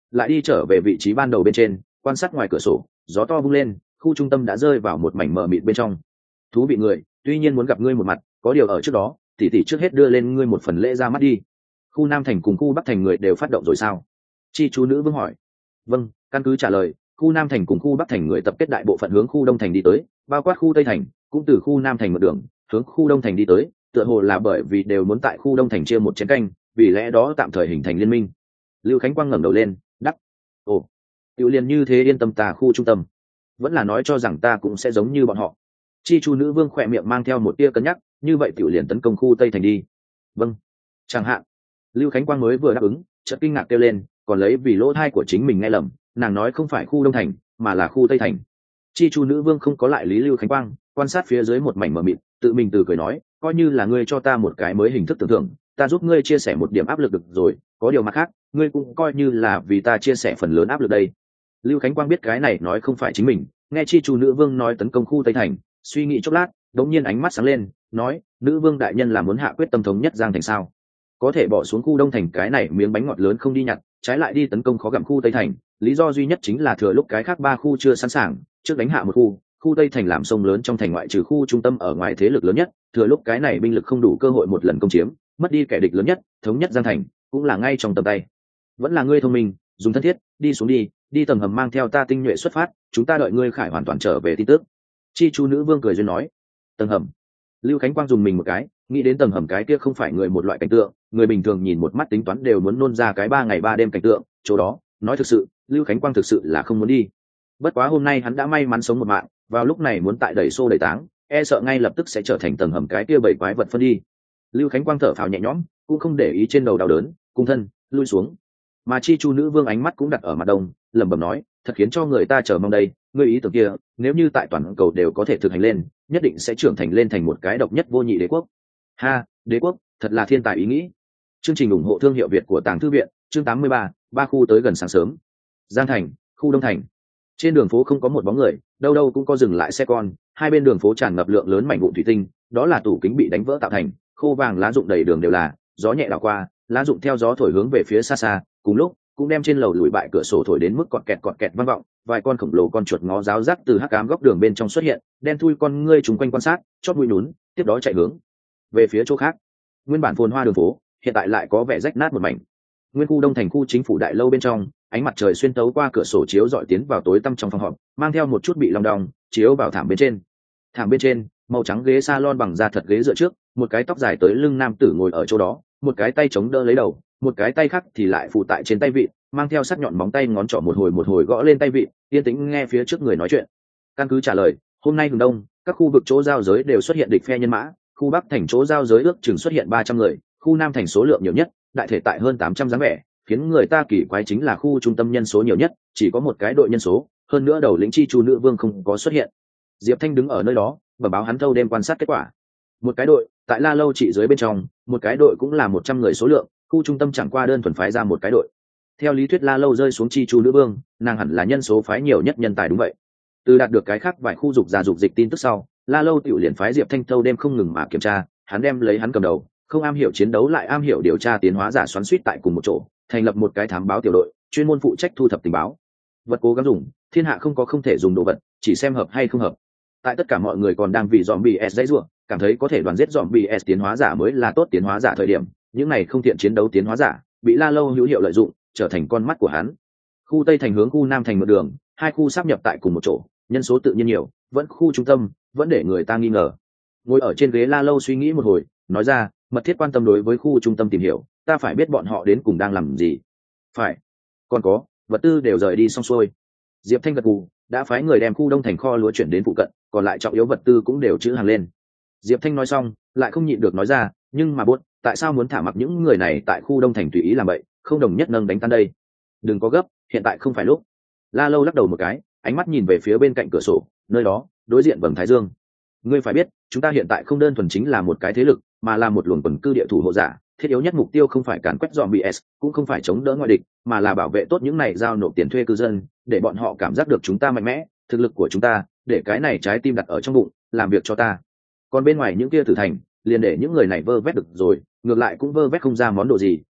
lại đi trở về vị trí ban đầu bên trên, quan sát ngoài cửa sổ, gió to vung lên, khu trung tâm đã rơi vào một mảnh mờ mịt bên trong. Thú vị người, tuy nhiên muốn gặp ngươi một mặt, có điều ở trước đó, tỷ tỷ trước hết đưa lên ngươi một phần lễ ra mắt đi. Khu Nam thành cùng khu Bắc thành người đều phát động rồi sao? Chi chú nữ vương hỏi. Vâng, căn cứ trả lời, khu Nam thành cùng khu Bắc thành người tập kết đại bộ phận hướng khu Đông thành đi tới, bao quát khu Tây thành, cũng từ khu Nam thành một đường hướng khu Đông thành đi tới, tựa hồ là bởi vì đều muốn tại khu Đông thành chia một chén canh, vì lẽ đó tạm thời hình thành liên minh. Lưu Khánh Quang ngẩng đầu lên, đắc. Ồ, tiểu liền như thế yên tâm ta khu trung tâm, vẫn là nói cho rằng ta cũng sẽ giống như bọn họ. Chi chu nữ vương khỏe miệng mang theo một tia cân nhắc, như vậy tiểu liền tấn công khu Tây thành đi. Vâng, chẳng hạn. Lưu Khánh Quang mới vừa đáp ứng, chợt kinh ngạc kêu lên, còn lấy vì lỗ thai của chính mình nghe lầm, nàng nói không phải khu Đông thành, mà là khu Tây thành. Chi chu nữ vương không có lại lý Lưu Khánh Quang, quan sát phía dưới một mảnh mờ mịt, tự mình từ cười nói, coi như là ngươi cho ta một cái mới hình thức tưởng tượng, ta giúp ngươi chia sẻ một điểm áp lực được rồi, có điều mặt khác, ngươi cũng coi như là vì ta chia sẻ phần lớn áp lực đây. Lưu Khánh Quang biết cái này nói không phải chính mình, nghe chi chu nữ vương nói tấn công khu Tây thành, suy nghĩ chốc lát, đống nhiên ánh mắt sáng lên, nói, nữ vương đại nhân là muốn hạ quyết tâm thống nhất Giang thành sao? Có thể bỏ xuống khu Đông thành cái này miếng bánh ngọt lớn không đi nhặt, trái lại đi tấn công khó gặm khu Tây thành, lý do duy nhất chính là thừa lúc cái khác ba khu chưa sẵn sàng, trước đánh hạ một khu, khu Tây thành làm sông lớn trong thành ngoại trừ khu trung tâm ở ngoài thế lực lớn nhất, thừa lúc cái này binh lực không đủ cơ hội một lần công chiếm, mất đi kẻ địch lớn nhất, thống nhất Giang thành, cũng là ngay trong tầm tay. Vẫn là ngươi thông minh, dùng thân thiết, đi xuống đi, đi tầng hầm mang theo ta tinh nhuệ xuất phát, chúng ta đợi ngươi khải hoàn toàn trở về tin tức. Chi chu nữ vương cười duyên nói. Tầng hầm. Lưu Khánh Quang dùng mình một cái, nghĩ đến tầng hầm cái kia không phải người một loại cảnh tượng, người bình thường nhìn một mắt tính toán đều muốn nôn ra cái ba ngày ba đêm cảnh tượng, chỗ đó, nói thực sự, Lưu Khánh Quang thực sự là không muốn đi. Bất quá hôm nay hắn đã may mắn sống một mạng, vào lúc này muốn tại đẩy xô đẩy táng, e sợ ngay lập tức sẽ trở thành tầng hầm cái kia bảy quái vật phân đi. Lưu Khánh Quang thở phào nhẹ nhõm, cũng không để ý trên đầu đau đớn, cung thân lui xuống. Mà chi chu nữ vương ánh mắt cũng đặt ở mặt đông, lẩm bẩm nói, thật khiến cho người ta chờ mong đây, ngươi ý tưởng kia, nếu như tại toàn cầu đều có thể thực hành lên, nhất định sẽ trưởng thành lên thành một cái độc nhất vô nhị đế quốc. Ha, đế quốc, thật là thiên tài ý nghĩ. Chương trình ủng hộ thương hiệu Việt của Tàng Thư viện, chương tám mươi ba, ba khu tới gần sáng sớm. Giang thành, khu Đông thành. Trên đường phố không có một bóng người, đâu đâu cũng có dừng lại xe con, hai bên đường phố tràn ngập lượng lớn mảnh vụn thủy tinh, đó là tủ kính bị đánh vỡ tạo thành, khô vàng lá rụng đầy đường đều là, gió nhẹ đảo qua, lá rụng theo gió thổi hướng về phía xa xa, cùng lúc cũng đem trên lầu lùi bại cửa sổ thổi đến mức cọt kẹt cọt kẹt vang vọng, vài con khổng lồ con chuột ngó giáo giác từ hắc ám góc đường bên trong xuất hiện, đen thui con ngươi trùng quanh quan sát, chót mũi nhún, tiếp đó chạy hướng về phía chỗ khác. Nguyên bản phồn hoa đường phố, hiện tại lại có vẻ rách nát một mảnh. Nguyên khu Đông thành khu chính phủ đại lâu bên trong, ánh mặt trời xuyên tấu qua cửa sổ chiếu dọi tiến vào tối tăm trong phòng họp, mang theo một chút bị long đong, chiếu vào thảm bên trên. Thảm bên trên, màu trắng ghế salon bằng da thật ghế dựa trước, một cái tóc dài tới lưng nam tử ngồi ở chỗ đó, một cái tay chống đỡ lấy đầu, một cái tay khác thì lại phụ tại trên tay vịn, mang theo sắc nhọn móng tay ngón trỏ một hồi một hồi gõ lên tay vịn, yên tĩnh nghe phía trước người nói chuyện. Căn cứ trả lời, hôm nay hướng đông, các khu vực chỗ giao giới đều xuất hiện địch phe nhân mã, khu Bắc thành chỗ giao giới ước chừng xuất hiện ba trăm người, khu Nam thành số lượng nhiều nhất, đại thể tại hơn tám trăm dáng vẻ, khiến người ta kỳ quái chính là khu trung tâm nhân số nhiều nhất, chỉ có một cái đội nhân số, hơn nữa đầu lĩnh chi chu nữ vương không có xuất hiện. Diệp Thanh đứng ở nơi đó, bẩm báo hắn thâu đêm quan sát kết quả. Một cái đội, tại La Lâu trị dưới bên trong, một cái đội cũng là một trăm người số lượng, khu trung tâm chẳng qua đơn thuần phái ra một cái đội. Theo lý thuyết La Lâu rơi xuống chi chu nữ vương, nàng hẳn là nhân số phái nhiều nhất nhân tài đúng vậy. Từ đạt được cái khác vài khu dục ra dục dịch tin tức sau, La Lâu tiểu liền phái Diệp Thanh thâu đêm không ngừng mà kiểm tra, hắn đem lấy hắn cầm đầu, không am hiểu chiến đấu lại am hiểu điều tra tiến hóa giả xoắn xuýt tại cùng một chỗ, thành lập một cái thám báo tiểu đội, chuyên môn phụ trách thu thập tình báo. Vật cố gắng dùng, thiên hạ không có không thể dùng đồ vật, chỉ xem hợp hay không hợp. Tại tất cả mọi người còn đang vì zombie S dãy rủa, cảm thấy có thể đoàn giết zombie S tiến hóa giả mới là tốt tiến hóa giả thời điểm, những này không tiện chiến đấu tiến hóa giả, bị La Lâu hữu hiệu lợi dụng, trở thành con mắt của hắn. Khu Tây thành hướng khu Nam thành một đường, hai khu sáp nhập tại cùng một chỗ, nhân số tự nhiên nhiều, vẫn khu trung tâm, vẫn để người ta nghi ngờ. Ngồi ở trên ghế La Lâu suy nghĩ một hồi, nói ra, mật thiết quan tâm đối với khu trung tâm tìm hiểu, ta phải biết bọn họ đến cùng đang làm gì. Phải. Còn có, vật tư đều rời đi xong xuôi. Diệp Thanh gật gù, đã phái người đem khu Đông thành kho lúa chuyển đến phụ cận, còn lại trọng yếu vật tư cũng đều trữ hàng lên. Diệp Thanh nói xong, lại không nhịn được nói ra, nhưng mà buốt, tại sao muốn thả mặc những người này tại khu Đông thành tùy ý làm vậy, không đồng nhất nâng đánh tan đây? Đừng có gấp, hiện tại không phải lúc. La Lâu lắc đầu một cái, ánh mắt nhìn về phía bên cạnh cửa sổ, nơi đó, đối diện vầng thái dương. Ngươi phải biết, chúng ta hiện tại không đơn thuần chính là một cái thế lực, mà là một luồng quần cư địa thủ hộ giả, thiết yếu nhất mục tiêu không phải càn quét zombies, cũng không phải chống đỡ ngoại địch, mà là bảo vệ tốt những này giao nộp tiền thuê cư dân, để bọn họ cảm giác được chúng ta mạnh mẽ, thực lực của chúng ta, để cái này trái tim đặt ở trong bụng, làm việc cho ta. Còn bên ngoài những kia thử thành, liền để những người này vơ vét được rồi, ngược lại cũng vơ vét không ra món đồ gì,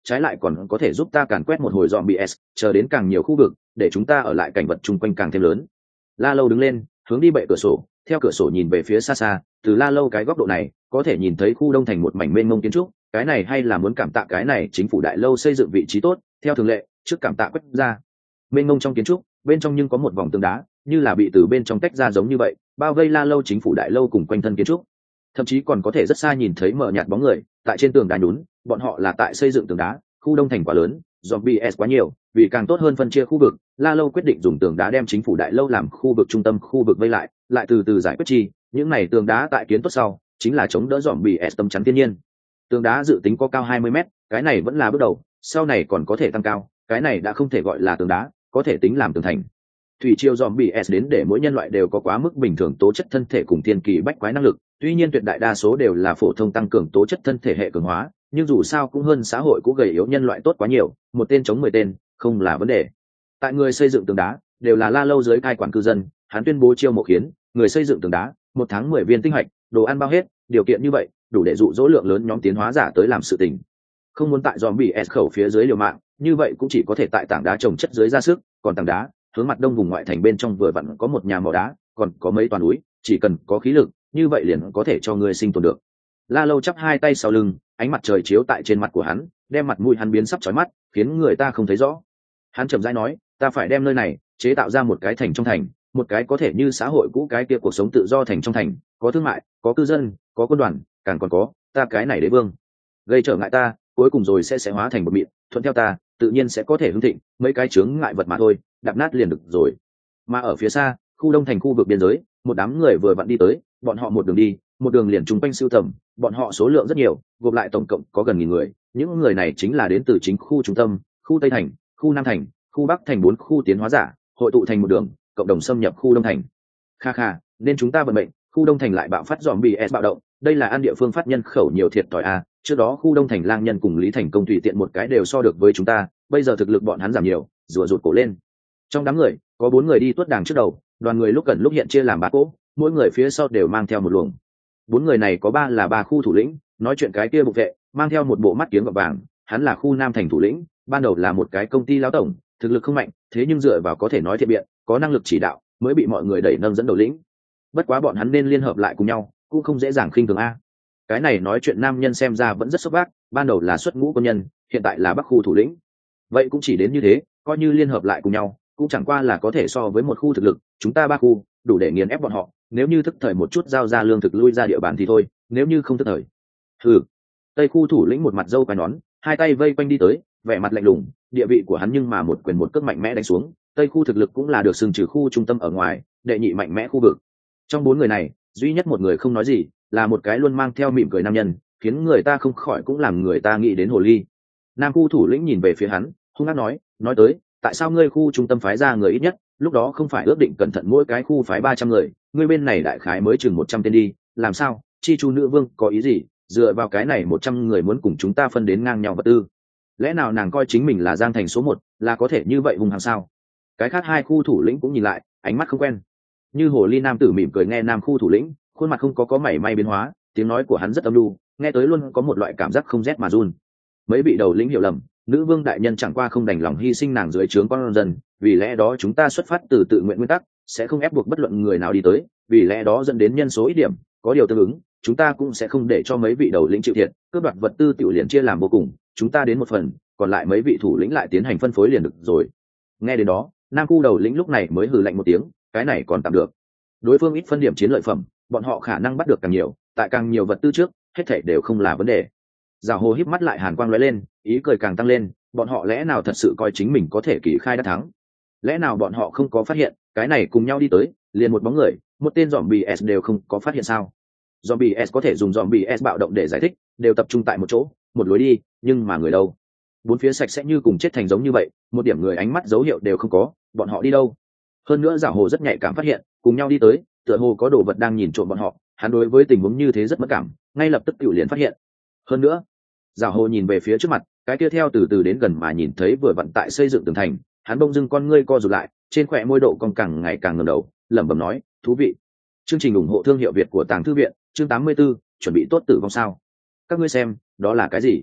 trái lại còn có thể giúp ta càn quét một hồi dọn bị s chờ đến càng nhiều khu vực để chúng ta ở lại cảnh vật chung quanh càng thêm lớn. La Lâu đứng lên hướng đi bệ cửa sổ, theo cửa sổ nhìn về phía xa xa, từ La Lâu cái góc độ này có thể nhìn thấy khu đông thành một mảnh mênh mông kiến trúc. Cái này hay là muốn cảm tạ cái này chính phủ đại lâu xây dựng vị trí tốt, theo thường lệ trước cảm tạ quét ra. Mênh mông trong kiến trúc bên trong nhưng có một vòng tường đá như là bị từ bên trong tách ra giống như vậy, bao vây La Lâu chính phủ đại lâu cùng quanh thân kiến trúc. Thậm chí còn có thể rất xa nhìn thấy mờ nhạt bóng người tại trên tường đá nhún, bọn họ là tại xây dựng tường đá. Khu đông thành quá lớn, zombies quá nhiều, vì càng tốt hơn phân chia khu vực, La Lâu quyết định dùng tường đá đem chính phủ đại lâu làm khu vực trung tâm khu vực vây lại, lại từ từ giải quyết chi. Những này tường đá tại kiến tốt sau chính là chống đỡ zombies tấm chắn thiên nhiên. Tường đá dự tính có cao hai mươi mét, cái này vẫn là bước đầu, sau này còn có thể tăng cao, cái này đã không thể gọi là tường đá, có thể tính làm tường thành. Thủy triều zombies đến để mỗi nhân loại đều có quá mức bình thường tố chất thân thể cùng thiên kỳ bách quái năng lực, tuy nhiên tuyệt đại đa số đều là phổ thông tăng cường tố chất thân thể hệ cường hóa, nhưng dù sao cũng hơn xã hội cũng gầy yếu nhân loại tốt quá nhiều, một tên chống mười tên không là vấn đề. Tại người xây dựng tường đá đều là La Lâu dưới cai quản cư dân, hắn tuyên bố chiêu mộ khiến người xây dựng tường đá một tháng mười viên tinh hạch, đồ ăn bao hết, điều kiện như vậy đủ để dụ dỗ lượng lớn nhóm tiến hóa giả tới làm sự tình. Không muốn tại zombie s khẩu phía dưới liều mạng, như vậy cũng chỉ có thể tại tảng đá trồng chất dưới ra sức, còn tảng đá hướng mặt đông vùng ngoại thành bên trong vừa vặn có một nhà mỏ đá, còn có mấy toàn núi, chỉ cần có khí lực, như vậy liền có thể cho người sinh tồn được. La Lâu chắp hai tay sau lưng, ánh mặt trời chiếu tại trên mặt của hắn, đem mặt mũi hắn biến sắp chói mắt, khiến người ta không thấy rõ. Hắn chậm rãi nói, ta phải đem nơi này chế tạo ra một cái thành trong thành, một cái có thể như xã hội cũ cái kia cuộc sống tự do thành trong thành, có thương mại, có cư dân, có quân đoàn, càng còn có ta cái này đế vương. Gây trở ngại ta, cuối cùng rồi sẽ sẽ hóa thành một mịn, thuận theo ta, tự nhiên sẽ có thể hưng thịnh, mấy cái chướng ngại vật mà thôi, đạp nát liền được rồi. Mà ở phía xa, khu đông thành khu vực biên giới, một đám người vừa vặn đi tới, bọn họ một đường đi, một đường liền chung quanh sưu tầm, bọn họ số lượng rất nhiều, gộp lại tổng cộng có gần nghìn người. Những người này chính là đến từ chính khu trung tâm, khu tây thành, khu nam thành, khu bắc thành bốn khu tiến hóa giả, hội tụ thành một đường, cộng đồng xâm nhập khu đông thành. Kha kha, nên chúng ta vận mệnh, khu đông thành lại bạo phát zombies bạo động, đây là an địa phương phát nhân khẩu nhiều thiệt thòi a. Trước đó khu đông thành lang nhân cùng lý thành công tùy tiện một cái đều so được với chúng ta, bây giờ thực lực bọn hắn giảm nhiều, rùa rụt cổ lên. Trong đám người có bốn người đi tuốt đàng trước đầu, đoàn người lúc gần lúc hiện chia làm ba cỗ, mỗi người phía sau đều mang theo một luồng. Bốn người này có ba là ba khu thủ lĩnh, nói chuyện cái kia bục vệ mang theo một bộ mắt kiếng gọt vàng, hắn là khu nam thành thủ lĩnh, ban đầu là một cái công ty lão tổng, thực lực không mạnh, thế nhưng dựa vào có thể nói thiện biện, có năng lực chỉ đạo, mới bị mọi người đẩy nâng dẫn đầu lĩnh. Bất quá bọn hắn nên liên hợp lại cùng nhau, cũng không dễ dàng khinh thường a. Cái này nói chuyện nam nhân xem ra vẫn rất sốc vác, ban đầu là xuất ngũ quân nhân, hiện tại là bắc khu thủ lĩnh. Vậy cũng chỉ đến như thế, coi như liên hợp lại cùng nhau, cũng chẳng qua là có thể so với một khu thực lực, chúng ta ba khu đủ để nghiền ép bọn họ, nếu như thức thời một chút giao ra lương thực lui ra địa bàn thì thôi, nếu như không thức thời. Hừ. Tây khu thủ lĩnh một mặt râu quai nón, hai tay vây quanh đi tới, vẻ mặt lạnh lùng, địa vị của hắn nhưng mà một quyền một cước mạnh mẽ đánh xuống, Tây khu thực lực cũng là được xưng trừ khu trung tâm ở ngoài, đệ nhị mạnh mẽ khu vực. Trong bốn người này, duy nhất một người không nói gì, là một cái luôn mang theo mỉm cười nam nhân, khiến người ta không khỏi cũng làm người ta nghĩ đến hồ ly. Nam khu thủ lĩnh nhìn về phía hắn, hung hăng nói, nói tới, tại sao ngươi khu trung tâm phái ra người ít nhất, lúc đó không phải ước định cẩn thận mỗi cái khu phái ba trăm người, ngươi bên này đại khái mới chừng một trăm tên đi, làm sao? Chi chu nữ vương có ý gì? Dựa vào cái này một trăm người muốn cùng chúng ta phân đến ngang nhau vật tư? Lẽ nào nàng coi chính mình là Giang Thành số một, là có thể như vậy hung hăng sao? Cái khác hai khu thủ lĩnh cũng nhìn lại, ánh mắt không quen. Như hồ ly nam tử mỉm cười nghe nam khu thủ lĩnh, khuôn mặt không có có mảy may biến hóa, tiếng nói của hắn rất âm nhu, nghe tới luôn có một loại cảm giác không rét mà run. Mấy vị đầu lĩnh hiểu lầm, nữ vương đại nhân chẳng qua không đành lòng hy sinh nàng dưới trướng con dân, vì lẽ đó chúng ta xuất phát từ tự nguyện nguyên tắc, sẽ không ép buộc bất luận người nào đi tới, vì lẽ đó dẫn đến nhân số ít điểm, có điều tương ứng, chúng ta cũng sẽ không để cho mấy vị đầu lĩnh chịu thiệt, cướp đoạt vật tư tiểu liền chia làm vô cùng, chúng ta đến một phần, còn lại mấy vị thủ lĩnh lại tiến hành phân phối liền được rồi. Nghe đến đó, nam khu đầu lĩnh lúc này mới hừ lạnh một tiếng, cái này còn tạm được. Đối phương ít phân điểm chiến lợi phẩm, bọn họ khả năng bắt được càng nhiều, tại càng nhiều vật tư trước, hết thảy đều không là vấn đề. Giảo Hồ híp mắt lại hàn quang lóe lên, ý cười càng tăng lên, bọn họ lẽ nào thật sự coi chính mình có thể kỳ khai đã thắng? Lẽ nào bọn họ không có phát hiện, cái này cùng nhau đi tới, liền một bóng người, một tên zombie S đều không có phát hiện sao? Zombie S có thể dùng zombie S bạo động để giải thích, đều tập trung tại một chỗ, một lối đi, nhưng mà người đâu? Bốn phía sạch sẽ như cùng chết thành giống như vậy, một điểm người ánh mắt dấu hiệu đều không có, bọn họ đi đâu? Hơn nữa Giảo Hồ rất nhạy cảm phát hiện, cùng nhau đi tới, tựa hồ có đồ vật đang nhìn trộm bọn họ, hắn đối với tình huống như thế rất mất cảm, ngay lập tức tự liền phát hiện. Hơn nữa, Giảo Hồ nhìn về phía trước mặt, cái kia theo từ từ đến gần mà nhìn thấy vừa vặn tại xây dựng tường thành, hắn bỗng dưng con ngươi co rụt lại, trên khóe môi độ cong càng ngày càng ngẩng đầu, lẩm bẩm nói, thú vị. Chương trình ủng hộ thương hiệu Việt của Tàng Thư viện, chương tám mươi bốn, chuẩn bị tốt tử vong sao? Các ngươi xem, đó là cái gì?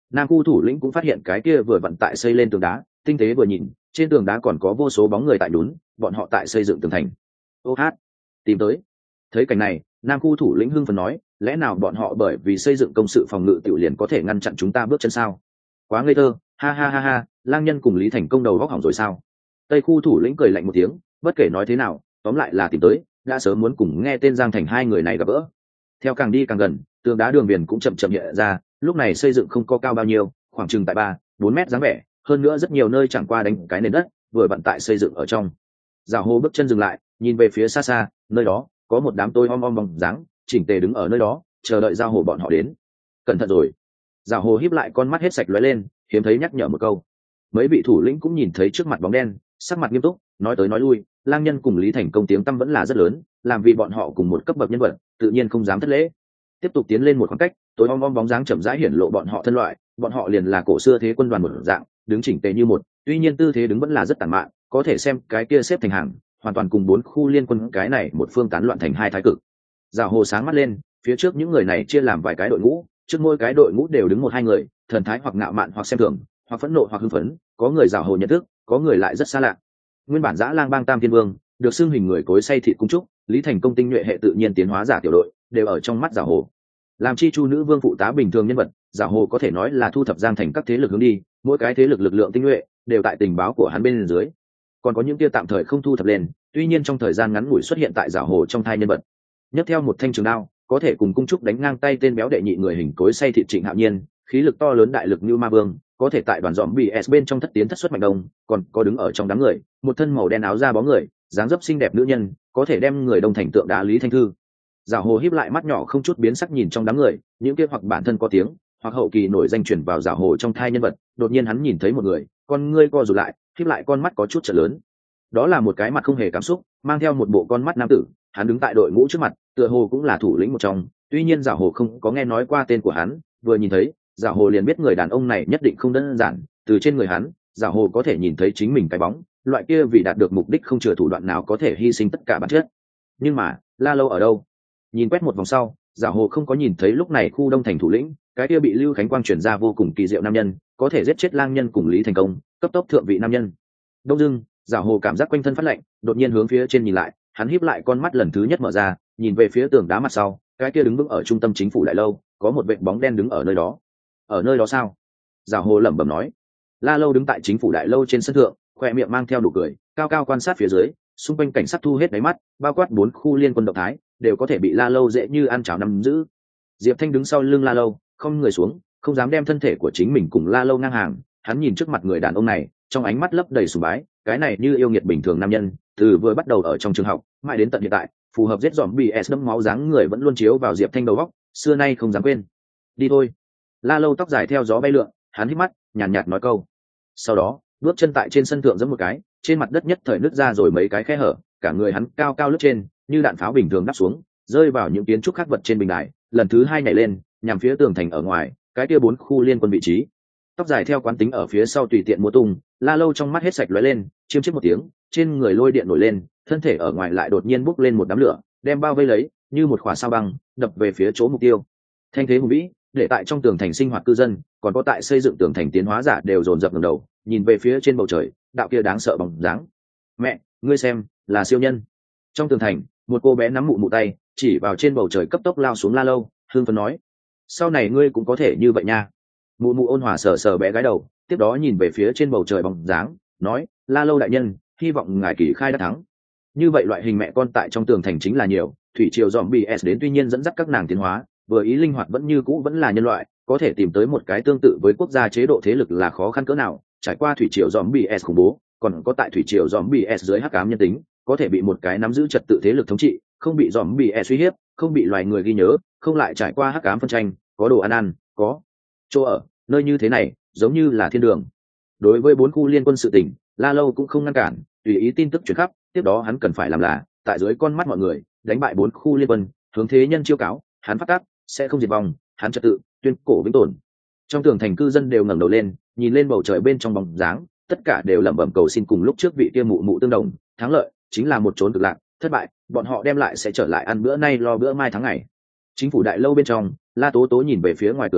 Nam khu thủ lĩnh cũng phát hiện cái kia vừa vặn tại xây lên tường đá, tinh tế vừa nhìn, trên tường đá còn có vô số bóng người tại nhún, bọn họ tại xây dựng tường thành. Ô hát, tìm tới. Thấy cảnh này, Nam khu thủ lĩnh hưng phấn nói, lẽ nào bọn họ bởi vì xây dựng công sự phòng ngự tiểu liền có thể ngăn chặn chúng ta bước chân sao? Quá ngây thơ, ha ha ha ha, Lang Nhân cùng Lý Thành Công đầu góc hỏng rồi sao? Tây khu thủ lĩnh cười lạnh một tiếng, bất kể nói thế nào, tóm lại là tìm tới, đã sớm muốn cùng nghe tên Giang Thành hai người này gặp gỡ. Theo càng đi càng gần, tường đá đường viền cũng chậm chậm hiện ra, lúc này xây dựng không có cao bao nhiêu, khoảng chừng tại ba, bốn mét dáng vẻ, hơn nữa rất nhiều nơi chẳng qua đánh cái nền đất, vừa vặn tại xây dựng ở trong. Giảo Hồ bước chân dừng lại, nhìn về phía xa xa, nơi đó có một đám tôi om om bóng dáng, chỉnh tề đứng ở nơi đó, chờ đợi Giảo Hồ bọn họ đến. Cẩn thận rồi. Giảo Hồ híp lại con mắt hết sạch lóe lên, hiếm thấy nhắc nhở một câu. Mấy vị thủ lĩnh cũng nhìn thấy trước mặt bóng đen, sắc mặt nghiêm túc, nói tới nói lui, Lang Nhân cùng Lý Thành Công tiếng tăm vẫn là rất lớn, làm vì bọn họ cùng một cấp bậc nhân vật, tự nhiên không dám thất lễ. Tiếp tục tiến lên một khoảng cách, tối om om bóng dáng chậm rãi hiển lộ bọn họ thân loại, bọn họ liền là cổ xưa thế quân đoàn một dạng, đứng chỉnh tề như một, tuy nhiên tư thế đứng vẫn là rất tàn mạn, có thể xem cái kia xếp thành hàng, hoàn toàn cùng bốn khu liên quân cái này một phương tán loạn thành hai thái cực. Giảo Hồ sáng mắt lên, phía trước những người này chia làm vài cái đội ngũ, trước mỗi cái đội ngũ đều đứng một hai người, thần thái hoặc ngạo mạn hoặc xem thường, hoặc phẫn nộ hoặc hưng phấn, có người Giảo Hồ nhận thức, có người lại rất xa lạ. Nguyên bản Dã Lang Bang Tam Thiên Vương, được xưng hình người cối xay thịt cung trúc, Lý Thành Công tinh nhuệ hệ tự nhiên tiến hóa giả tiểu đội, đều ở trong mắt Giảo Hồ. Làm chi chu nữ vương phụ tá bình thường nhân vật, Giảo Hồ có thể nói là thu thập Giang Thành các thế lực hướng đi, mỗi cái thế lực lực lượng tinh nhuệ đều tại tình báo của hắn bên dưới. Còn có những kia tạm thời không thu thập lên, tuy nhiên trong thời gian ngắn ngủi xuất hiện tại Giảo Hồ trong thai nhân vật. Nhấc theo một thanh trường đao, có thể cùng cung trúc đánh ngang tay tên béo đệ nhị người hình cối xay thịt Trịnh Hạo Nhiên, khí lực to lớn đại lực như ma vương, có thể tại đoàn dòm bê ét bên trong thất tiến thất xuất mạnh đông, còn có đứng ở trong đám người, một thân màu đen áo da bóng người, dáng dấp xinh đẹp nữ nhân, có thể đem người đông thành tượng đá Lý Thanh Thư. Giảo Hồ híp lại mắt nhỏ không chút biến sắc nhìn trong đám người, những kia hoặc bản thân có tiếng, hoặc hậu kỳ nổi danh truyền vào Giảo Hồ trong thai nhân vật, đột nhiên hắn nhìn thấy một người, con ngươi co rụt lại, híp lại con mắt có chút trợ lớn. Đó là một cái mặt không hề cảm xúc, mang theo một bộ con mắt nam tử, hắn đứng tại đội ngũ trước mặt, tựa hồ cũng là thủ lĩnh một trong, tuy nhiên Giảo Hồ không có nghe nói qua tên của hắn, vừa nhìn thấy, Giảo Hồ liền biết người đàn ông này nhất định không đơn giản, từ trên người hắn, Giảo Hồ có thể nhìn thấy chính mình cái bóng, loại kia vì đạt được mục đích không chừa thủ đoạn nào có thể hy sinh tất cả bản chất. Nhưng mà, La Lâu ở đâu? Nhìn quét một vòng sau, Giảo Hồ không có nhìn thấy lúc này khu Đông Thành thủ lĩnh, cái kia bị Lưu Khánh Quang chuyển ra vô cùng kỳ diệu nam nhân, có thể giết chết Lang Nhân cùng Lý Thành Công, cấp tốc thượng vị nam nhân. Đông dưng, Giảo Hồ cảm giác quanh thân phát lạnh, đột nhiên hướng phía trên nhìn lại, hắn híp lại con mắt lần thứ nhất mở ra, nhìn về phía tường đá mặt sau, cái kia đứng vững ở trung tâm chính phủ đại lâu, có một vệt bóng đen đứng ở nơi đó. Ở nơi đó sao? Giảo Hồ lẩm bẩm nói. La Lâu đứng tại chính phủ đại lâu trên sân thượng, khoe miệng mang theo nụ cười, cao cao quan sát phía dưới, xung quanh cảnh sát thu hết đáy mắt, bao quát bốn khu liên quân động thái, đều có thể bị La Lâu dễ như ăn cháo nắm giữ. Diệp Thanh đứng sau lưng La Lâu, không người xuống, không dám đem thân thể của chính mình cùng La Lâu ngang hàng, hắn nhìn trước mặt người đàn ông này, trong ánh mắt lấp đầy sùng bái, cái này như yêu nghiệt bình thường nam nhân, từ vừa bắt đầu ở trong trường học, mãi đến tận hiện tại, phù hợp giết dòm bê ét đẫm máu dáng người vẫn luôn chiếu vào Diệp Thanh đầu óc, xưa nay không dám quên. Đi thôi. La Lâu tóc dài theo gió bay lượn, hắn hít mắt, nhàn nhạt, nhạt nói câu. Sau đó, bước chân tại trên sân thượng giẫm một cái, trên mặt đất nhất thời nứt ra rồi mấy cái khe hở, cả người hắn cao cao lướt trên, như đạn pháo bình thường đáp xuống, rơi vào những kiến trúc khác vật trên bình đài, lần thứ hai nhảy lên, nhằm phía tường thành ở ngoài, cái kia bốn khu liên quân vị trí. Tóc dài theo quán tính ở phía sau tùy tiện múa tung, La Lâu trong mắt hết sạch lóe lên, chiêm chiếc một tiếng, trên người lôi điện nổi lên, thân thể ở ngoài lại đột nhiên bốc lên một đám lửa, đem bao vây lấy, như một quả sao băng, đập về phía chỗ mục tiêu. Thanh thế hùng vĩ, để tại trong tường thành sinh hoạt cư dân, còn có tại xây dựng tường thành tiến hóa giả đều dồn dập ngẩng đầu, nhìn về phía trên bầu trời, đạo kia đáng sợ bóng dáng. Mẹ, ngươi xem, là siêu nhân. Trong tường thành, một cô bé nắm mụ mụ tay, chỉ vào trên bầu trời cấp tốc lao xuống La Lâu, hương phấn nói: sau này ngươi cũng có thể như vậy nha. Mụ mụ ôn hòa sờ sờ bé gái đầu, tiếp đó nhìn về phía trên bầu trời bóng dáng, nói: La Lâu đại nhân, hy vọng ngài kỳ khai đã thắng. Như vậy loại hình mẹ con tại trong tường thành chính là nhiều, thủy triều dòm bê ét đến tuy nhiên dẫn dắt các nàng tiến hóa, vừa ý linh hoạt vẫn như cũ vẫn là nhân loại, có thể tìm tới một cái tương tự với quốc gia chế độ thế lực là khó khăn cỡ nào. Trải qua thủy triều dòm bê ét khủng bố, còn có tại thủy triều dòm bê ét dưới hắc ám nhân tính, có thể bị một cái nắm giữ trật tự thế lực thống trị, không bị dòm bê ét uy hiếp, không bị loài người ghi nhớ, không lại trải qua hắc ám phân tranh, có đồ ăn ăn, có chỗ ở, nơi như thế này giống như là thiên đường. Đối với bốn khu liên quân sự tình, La Lâu cũng không ngăn cản, tùy ý tin tức truyền khắp, tiếp đó hắn cần phải làm là tại dưới con mắt mọi người đánh bại bốn khu liên quân, hướng thế nhân chiêu cáo, hắn phát tác sẽ không diệt vong, hắn trật tự tuyên cổ vĩnh tồn. Trong tường thành cư dân đều ngẩng đầu lên, nhìn lên bầu trời bên trong bóng dáng, tất cả đều lẩm bẩm cầu xin cùng lúc trước vị kia mụ mụ tương đồng, thắng lợi chính là một chốn cực lạc, thất bại bọn họ đem lại sẽ trở lại ăn bữa nay lo bữa mai tháng ngày. Chính phủ đại lâu bên trong, La Tố Tố nhìn về phía ngoài cửa sổ,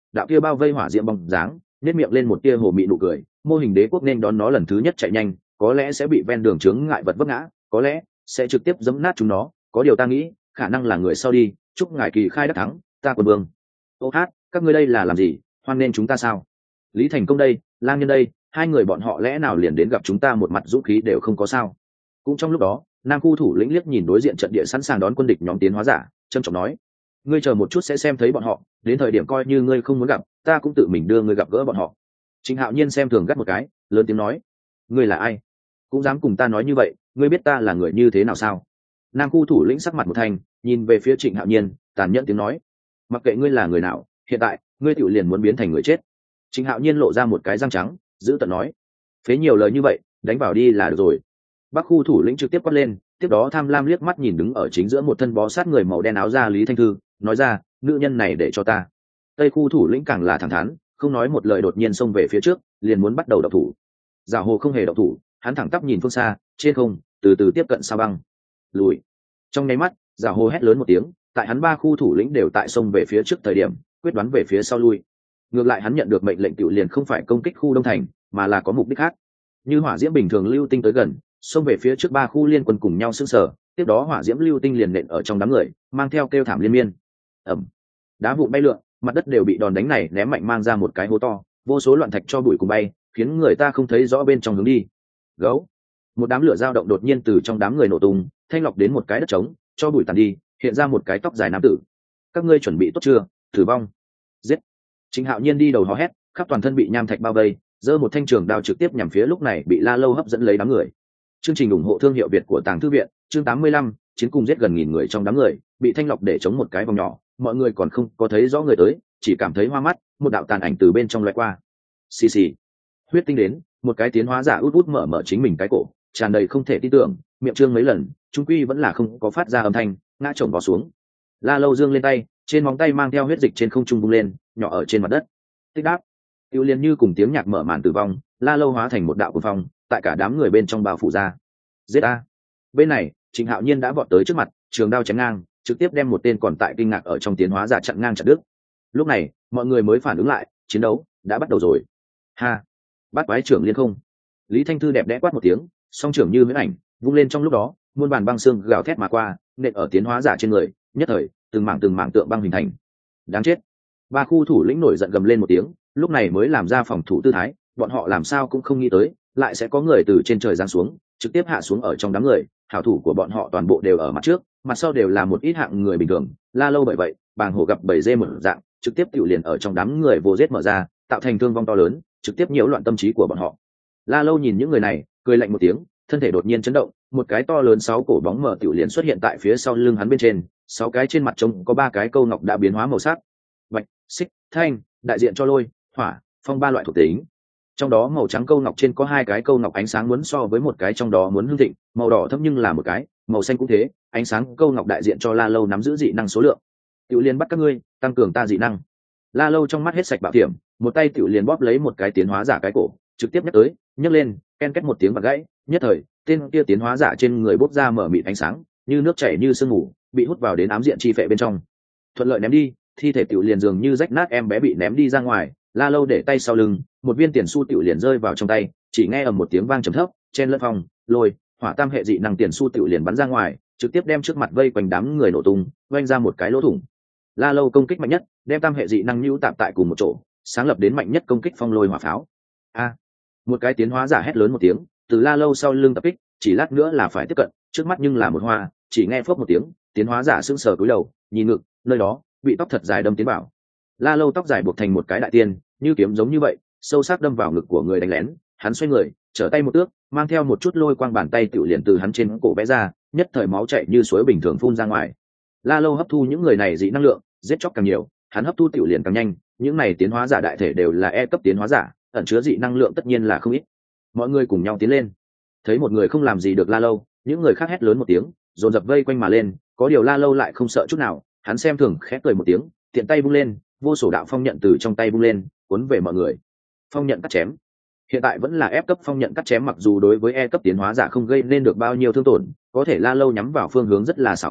đạo kia bao vây hỏa diệm bóng dáng nếp miệng lên một tia hồ mị nụ cười. Mô hình đế quốc nên đón nó lần thứ nhất chạy nhanh, có lẽ sẽ bị ven đường chướng ngại vật vấp ngã, có lẽ sẽ trực tiếp giẫm nát chúng nó, có điều ta nghĩ khả năng là người sau đi. Chúc ngài kỳ khai đắc thắng, ta quân vương. Ô hát, các ngươi đây là làm gì, hoan nên chúng ta sao? Lý Thành Công đây, Lang Nhân đây, hai người bọn họ lẽ nào liền đến gặp chúng ta một mặt dũng khí đều không có sao? Cũng trong lúc đó, Nam khu thủ lĩnh liếc nhìn đối diện trận địa sẵn sàng đón quân địch nhóm tiến hóa giả, trầm trọng nói: ngươi chờ một chút sẽ xem thấy bọn họ, đến thời điểm coi như ngươi không muốn gặp, ta cũng tự mình đưa ngươi gặp gỡ bọn họ. Trịnh Hạo Nhiên xem thường gắt một cái, lớn tiếng nói: ngươi là ai, cũng dám cùng ta nói như vậy? Ngươi biết ta là người như thế nào sao? Nam khu thủ lĩnh sắc mặt một thành, nhìn về phía Trịnh Hạo Nhiên, tàn nhẫn tiếng nói: mặc kệ ngươi là người nào, hiện tại ngươi tự liền muốn biến thành người chết. Trịnh Hạo Nhiên lộ ra một cái răng trắng, giữ tợn nói: phế nhiều lời như vậy, đánh vào đi là được rồi. Bắc khu thủ lĩnh trực tiếp quát lên, tiếp đó tham lam liếc mắt nhìn đứng ở chính giữa một thân bó sát người màu đen áo da Lý Thanh Thư, nói ra: nữ nhân này để cho ta. Tây khu thủ lĩnh càng là thẳng thắn, không nói một lời đột nhiên xông về phía trước, liền muốn bắt đầu động thủ. Giả Hồ không hề động thủ, hắn thẳng tắp nhìn phương xa, trên không, từ từ tiếp cận sao băng. Lùi. Trong nháy mắt, Giả Hồ hét lớn một tiếng, tại hắn ba khu thủ lĩnh đều tại xông về phía trước thời điểm, quyết đoán về phía sau lui. Ngược lại hắn nhận được mệnh lệnh tiểu liền không phải công kích khu Đông Thành, mà là có mục đích khác. Như hỏa diễm bình thường lưu tinh tới gần, xông về phía trước ba khu liên quân cùng nhau sững sờ, tiếp đó hỏa diễm lưu tinh liền nện ở trong đám người, mang theo kêu thảm liên miên. Ầm. Đá vụn bay lượn, mặt đất đều bị đòn đánh này ném mạnh mang ra một cái hố to, vô số loạn thạch cho bụi cùng bay, khiến người ta không thấy rõ bên trong hướng đi. Gấu. Một đám lửa dao động đột nhiên từ trong đám người nổ tung, thanh lọc đến một cái đất trống, cho bụi tàn đi, hiện ra một cái tóc dài nam tử. Các ngươi chuẩn bị tốt chưa? Thử vong. Giết. Trịnh Hạo Nhiên đi đầu hò hét, khắp toàn thân bị nham thạch bao vây, giơ một thanh trường đao trực tiếp nhằm phía lúc này bị La Lâu hấp dẫn lấy đám người. Chương trình ủng hộ thương hiệu Việt của Tàng Thư viện, chương tám mươi lăm, chiến cùng giết gần nghìn người trong đám người, bị thanh lọc để chống một cái vòng nhỏ, mọi người còn không có thấy rõ người tới, chỉ cảm thấy hoa mắt, một đạo tàn ảnh từ bên trong lóe qua. Xì xì. Huyết tinh đến, một cái tiến hóa giả út út mở mở chính mình cái cổ, tràn đầy không thể tin tưởng, miệng trương mấy lần, trung quy vẫn là không có phát ra âm thanh, ngã chồng vào xuống. La Lâu dương lên tay, trên móng tay mang theo huyết dịch trên không trung bung lên, nhỏ ở trên mặt đất. Tích đáp. Tiêu liên như cùng tiếng nhạc mở màn tử vong, La Lâu hóa thành một đạo cuồng phong, tại cả đám người bên trong bao phủ ra. Giết a! Bên này, Trịnh Hạo Nhiên đã vọt tới trước mặt, trường đao chém ngang, trực tiếp đem một tên còn tại kinh ngạc ở trong tiến hóa giả chặn ngang chặt đứt. Lúc này, mọi người mới phản ứng lại, chiến đấu đã bắt đầu rồi. Ha! Bắt quái trưởng liên không. Lý Thanh Thư đẹp đẽ quát một tiếng, song trưởng như huyễn ảnh, vung lên trong lúc đó, muôn bản băng xương gào thét mà qua, nện ở tiến hóa giả trên người, nhất thời, từng mảng từng mảng tượng băng hình thành. Đáng chết! Ba khu thủ lĩnh nổi giận gầm lên một tiếng, lúc này mới làm ra phòng thủ tư thái, bọn họ làm sao cũng không nghĩ tới, lại sẽ có người từ trên trời giáng xuống, trực tiếp hạ xuống ở trong đám người, hảo thủ của bọn họ toàn bộ đều ở mặt trước, mặt sau đều là một ít hạng người bình thường. La Lâu bởi vậy, bàng hổ gặp bầy dê mở dạng, trực tiếp tiểu liền ở trong đám người vô giết mở ra, tạo thành thương vong to lớn, trực tiếp nhiễu loạn tâm trí của bọn họ. La Lâu nhìn những người này, cười lạnh một tiếng, thân thể đột nhiên chấn động, một cái to lớn sáu cổ bóng mở tiểu liền xuất hiện tại phía sau lưng hắn bên trên, sáu cái trên mặt trông có ba cái câu ngọc đã biến hóa màu sắc. Bạch, xích, thanh, đại diện cho lôi, hỏa, phong ba loại thuộc tính. Trong đó màu trắng câu ngọc trên có hai cái câu ngọc ánh sáng muốn so với một cái trong đó muốn hưng thịnh, màu đỏ thấp nhưng là một cái, màu xanh cũng thế, ánh sáng câu ngọc đại diện cho La Lâu nắm giữ dị năng số lượng. Tiểu liên bắt các ngươi, tăng cường ta dị năng. La Lâu trong mắt hết sạch bạo thiểm, một tay tiểu liền bóp lấy một cái tiến hóa giả cái cổ, trực tiếp nhấc tới, nhấc lên, ken két một tiếng bật gãy, nhất thời, tên kia tiến hóa giả trên người bốc ra mở mịt ánh sáng, như nước chảy như sương mù, bị hút vào đến ám diện chi phệ bên trong. Thuận lợi ném đi, thi thể tiểu liền dường như rách nát em bé bị ném đi ra ngoài. La Lâu để tay sau lưng, một viên tiền xu tiểu liền rơi vào trong tay, chỉ nghe ầm một tiếng vang trầm thấp, trên lẫn phòng, lôi, hỏa tam hệ dị năng tiền xu tiểu liền bắn ra ngoài, trực tiếp đem trước mặt vây quanh đám người nổ tung, vênh ra một cái lỗ thủng. La Lâu công kích mạnh nhất, đem tam hệ dị năng nhũ tạm tại cùng một chỗ, sáng lập đến mạnh nhất công kích phong lôi hỏa pháo. A! Một cái tiến hóa giả hét lớn một tiếng, từ La Lâu sau lưng tập kích, chỉ lát nữa là phải tiếp cận, trước mắt nhưng là một hoa, chỉ nghe phốc một tiếng, tiến hóa giả sững sờ cúi đầu, nhìn ngực, nơi đó bị tóc thật dài đâm tiến vào. La Lâu tóc dài buộc thành một cái đại tiên, như kiếm giống như vậy, sâu sắc đâm vào ngực của người đánh lén. Hắn xoay người, trở tay một ước, mang theo một chút lôi quang bàn tay tiểu liền từ hắn trên cổ vẽ ra, nhất thời máu chảy như suối bình thường phun ra ngoài. La Lâu hấp thu những người này dị năng lượng, giết chóc càng nhiều, hắn hấp thu tiểu liền càng nhanh. Những này tiến hóa giả đại thể đều là E cấp tiến hóa giả, ẩn chứa dị năng lượng tất nhiên là không ít. Mọi người cùng nhau tiến lên. Thấy một người không làm gì được La Lâu, những người khác hét lớn một tiếng, dồn dập vây quanh mà lên. Có điều La Lâu lại không sợ chút nào, hắn xem thường khẽ cười một tiếng, tiện tay vung lên, vô sổ đạo phong nhận từ trong tay vung lên, cuốn về mọi người. Phong nhận cắt chém. Hiện tại vẫn là F cấp phong nhận cắt chém, mặc dù đối với E cấp tiến hóa giả không gây nên được bao nhiêu thương tổn, có thể La Lâu nhắm vào phương hướng rất là xảo quyệt,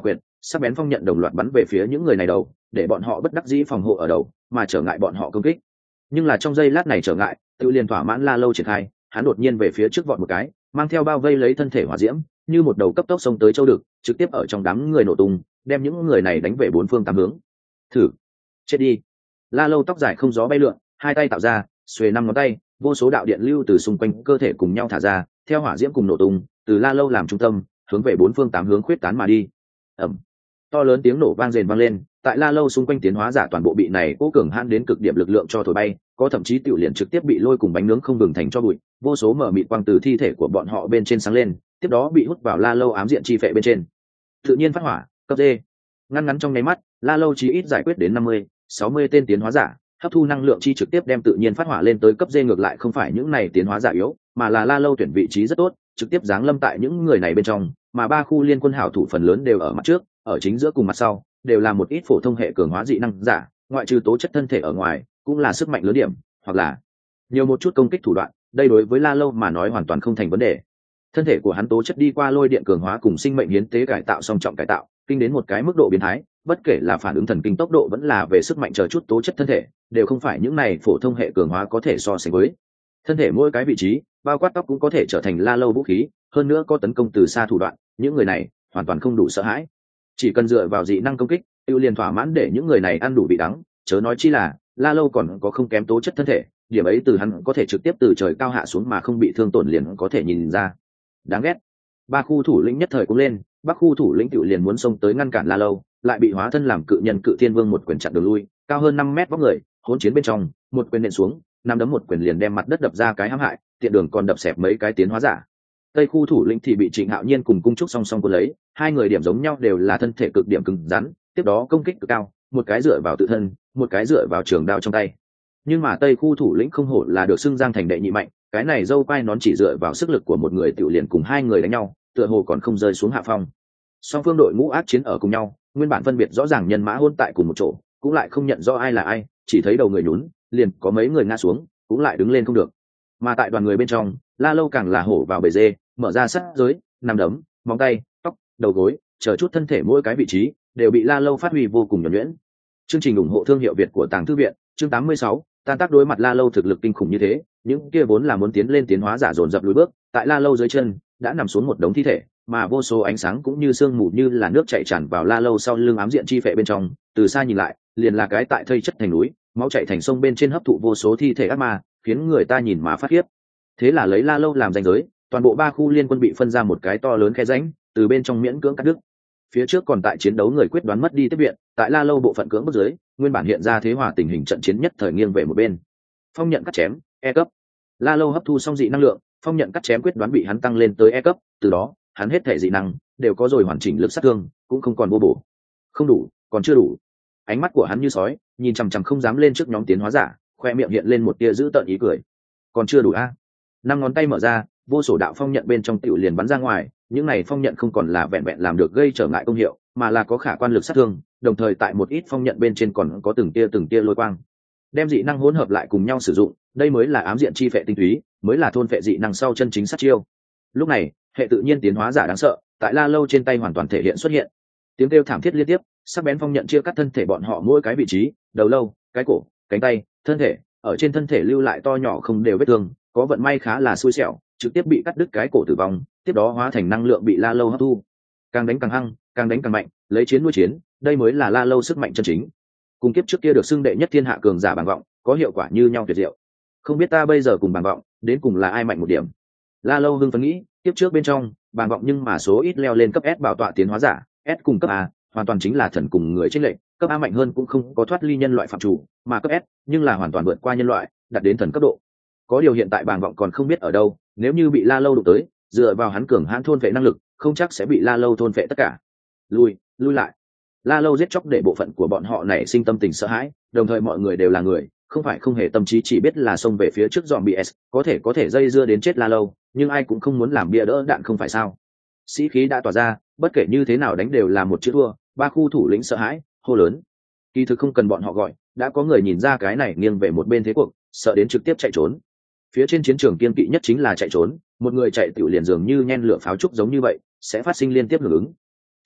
sắc bén phong nhận đồng loạt bắn về phía những người này đầu, để bọn họ bất đắc dĩ phòng hộ ở đầu mà trở ngại bọn họ công kích. Nhưng là trong giây lát này trở ngại tự liền thỏa mãn La Lâu triển khai, hắn đột nhiên về phía trước vọt một cái, mang theo bao vây lấy thân thể hỏa diễm như một đầu cấp tốc xông tới châu đực, trực tiếp ở trong đám người nổ tung, đem những người này đánh về bốn phương tám hướng. Thử chết đi. La Lâu tóc dài không gió bay lượn, hai tay tạo ra xuề năm ngón tay, vô số đạo điện lưu từ xung quanh cơ thể cùng nhau thả ra, theo hỏa diễm cùng nổ tung, từ La Lâu làm trung tâm hướng về bốn phương tám hướng khuyết tán mà đi. Ầm, to lớn tiếng nổ vang rền vang lên, tại La Lâu xung quanh tiến hóa giả toàn bộ bị này cố cường hãn đến cực điểm lực lượng cho thổi bay, có thậm chí tiểu liền trực tiếp bị lôi cùng bánh nướng không ngừng thành cho bụi, vô số mở mịt quang từ thi thể của bọn họ bên trên sáng lên, tiếp đó bị hút vào La Lâu ám diện chi phệ bên trên. Tự nhiên phát hỏa, cấp D. Ngăn ngắn trong nháy mắt, La Lâu chí ít giải quyết đến năm mươi, sáu mươi tên tiến hóa giả, hấp thu năng lượng chi trực tiếp đem tự nhiên phát hỏa lên tới cấp D. Ngược lại không phải những này tiến hóa giả yếu, mà là La Lâu tuyển vị trí rất tốt, trực tiếp giáng lâm tại những người này bên trong, mà ba khu liên quân hảo thủ phần lớn đều ở mặt trước, ở chính giữa cùng mặt sau, đều là một ít phổ thông hệ cường hóa dị năng giả, ngoại trừ tố chất thân thể ở ngoài, cũng là sức mạnh lớn điểm, hoặc là nhiều một chút công kích thủ đoạn, đây đối với La Lâu mà nói hoàn toàn không thành vấn đề. Thân thể của hắn tố chất đi qua lôi điện cường hóa cùng sinh mệnh hiến tế cải tạo song trọng cải tạo, kinh đến một cái mức độ biến thái, bất kể là phản ứng thần kinh tốc độ vẫn là về sức mạnh chờ chút tố chất thân thể, đều không phải những này phổ thông hệ cường hóa có thể so sánh với. Thân thể mỗi cái vị trí, bao quát tóc cũng có thể trở thành La Lâu vũ khí, hơn nữa có tấn công từ xa thủ đoạn, những người này hoàn toàn không đủ sợ hãi. Chỉ cần dựa vào dị năng công kích, tiêu liền thỏa mãn để những người này ăn đủ vị đắng, chớ nói chi là La Lâu còn có không kém tố chất thân thể, điểm ấy từ hắn có thể trực tiếp từ trời cao hạ xuống mà không bị thương tổn liền có thể nhìn ra. Đáng ghét. Ba khu thủ lĩnh nhất thời cũng lên, Bắc khu thủ lĩnh tiểu liền muốn xông tới ngăn cản La Lâu, lại bị hóa thân làm cự nhân Cự Thiên Vương một quyền chặn đường lui, cao hơn năm mét vóc người, hỗn chiến bên trong, một quyền nện xuống, năm đấm một quyền liền đem mặt đất đập ra cái hãm hại, tiện đường còn đập xẹp mấy cái tiến hóa giả. Tây khu thủ lĩnh thì bị Trịnh Hạo Nhiên cùng Cung Trúc song song cuốn lấy, hai người điểm giống nhau đều là thân thể cực điểm cứng rắn, tiếp đó công kích cực cao, một cái dựa vào tự thân, một cái dựa vào trường đao trong tay. Nhưng mà Tây khu thủ lĩnh không hổ là được xưng giang thành đệ nhị mạnh, cái này dâu quai nón chỉ dựa vào sức lực của một người tiểu liền cùng hai người đánh nhau, tựa hồ còn không rơi xuống hạ phong. Song phương đội ngũ ác chiến ở cùng nhau, nguyên bản phân biệt rõ ràng nhân mã hôn tại cùng một chỗ, cũng lại không nhận rõ ai là ai, chỉ thấy đầu người nhún, liền có mấy người ngã xuống, cũng lại đứng lên không được. Mà tại đoàn người bên trong, La Lâu càng là hổ vào bầy dê, mở ra sát giới, nằm đấm, móng tay, tóc, đầu gối, chờ chút thân thể mỗi cái vị trí đều bị La Lâu phát huy vô cùng nhuần nhuyễn. Chương trình ủng hộ thương hiệu Việt của Tàng Thư viện, chương tám mươi sáu, tan tác đối mặt La Lâu thực lực kinh khủng như thế, những kia vốn là muốn tiến lên tiến hóa giả dồn dập lùi bước, tại La Lâu dưới chân đã nằm xuống một đống thi thể, mà vô số ánh sáng cũng như sương mù như là nước chảy tràn vào La Lâu sau lưng ám diện chi phệ bên trong, từ xa nhìn lại, liền là cái tại thây chất thành núi, máu chảy thành sông bên trên hấp thụ vô số thi thể ác ma, khiến người ta nhìn mà phát khiếp. Thế là lấy La Lâu làm ranh giới, toàn bộ ba khu liên quân bị phân ra một cái to lớn khe rãnh, từ bên trong miễn cưỡng cắt đứt. Phía trước còn tại chiến đấu người quyết đoán mất đi tiếp viện, tại La Lâu bộ phận cưỡng bức dưới, nguyên bản hiện ra thế hòa tình hình trận chiến nhất thời nghiêng về một bên. Phong nhận cắt chém, E cấp. La Lâu hấp thu xong dị năng lượng, phong nhận cắt chém quyết đoán bị hắn tăng lên tới E cấp, từ đó, hắn hết thể dị năng đều có rồi hoàn chỉnh lực sát thương, cũng không còn vô bổ. Không đủ, còn chưa đủ. Ánh mắt của hắn như sói, nhìn chằm chằm không dám lên trước nhóm tiến hóa giả, khoe miệng hiện lên một tia dữ tợn ý cười. Còn chưa đủ a? Năm ngón tay mở ra, vô số đạo phong nhận bên trong tiểu liền bắn ra ngoài, những này phong nhận không còn là vẹn vẹn làm được gây trở ngại công hiệu, mà là có khả quan lực sát thương, đồng thời tại một ít phong nhận bên trên còn có từng tia từng tia lôi quang. Đem dị năng hỗn hợp lại cùng nhau sử dụng, đây mới là ám diện chi phệ tinh túy, mới là thôn phệ dị năng sau chân chính sát chiêu. Lúc này, hệ tự nhiên tiến hóa giả đáng sợ, tại La Lâu trên tay hoàn toàn thể hiện xuất hiện. Tiếng kêu thảm thiết liên tiếp, sắc bén phong nhận chia cắt thân thể bọn họ mỗi cái vị trí, đầu lâu, cái cổ, cánh tay, thân thể, ở trên thân thể lưu lại to nhỏ không đều vết thương, có vận may khá là xui xẻo, trực tiếp bị cắt đứt cái cổ tử vong, tiếp đó hóa thành năng lượng bị La Lâu hấp thu. Càng đánh càng hăng, càng đánh càng mạnh, lấy chiến nuôi chiến, đây mới là La Lâu sức mạnh chân chính. Cùng kiếp trước kia được xưng đệ nhất thiên hạ cường giả Bàng Vọng, có hiệu quả như nhau tuyệt diệu. Không biết ta bây giờ cùng Bàng Vọng, đến cùng là ai mạnh một điểm. La Lâu hưng phấn nghĩ, kiếp trước bên trong, Bàng Vọng nhưng mà số ít leo lên cấp S bảo tọa tiến hóa giả, S cùng cấp A, hoàn toàn chính là thần cùng người chênh lệch, cấp A mạnh hơn cũng không có thoát ly nhân loại phạm chủ, mà cấp S, nhưng là hoàn toàn vượt qua nhân loại, đạt đến thần cấp độ. Có điều hiện tại Bàng Vọng còn không biết ở đâu, nếu như bị La Lâu đụng tới, dựa vào hắn cường hãn thôn vệ năng lực, không chắc sẽ bị La Lâu thôn vệ tất cả. Lui, lui lại. La Lâu giết chóc để bộ phận của bọn họ nảy sinh tâm tình sợ hãi, đồng thời mọi người đều là người, không phải không hề tâm trí chỉ biết là xông về phía trước zombie S, có thể có thể dây dưa đến chết La Lâu, nhưng ai cũng không muốn làm bia đỡ đạn không phải sao? Sĩ khí đã tỏa ra, bất kể như thế nào đánh đều là một chữ thua, ba khu thủ lĩnh sợ hãi, hô lớn. Kỳ thực không cần bọn họ gọi, đã có người nhìn ra cái này nghiêng về một bên thế cuộc, sợ đến trực tiếp chạy trốn. Phía trên chiến trường kiên kỵ nhất chính là chạy trốn, một người chạy tiểu liền dường như nhen lửa pháo trúc giống như vậy, sẽ phát sinh liên tiếp hưởng ứng.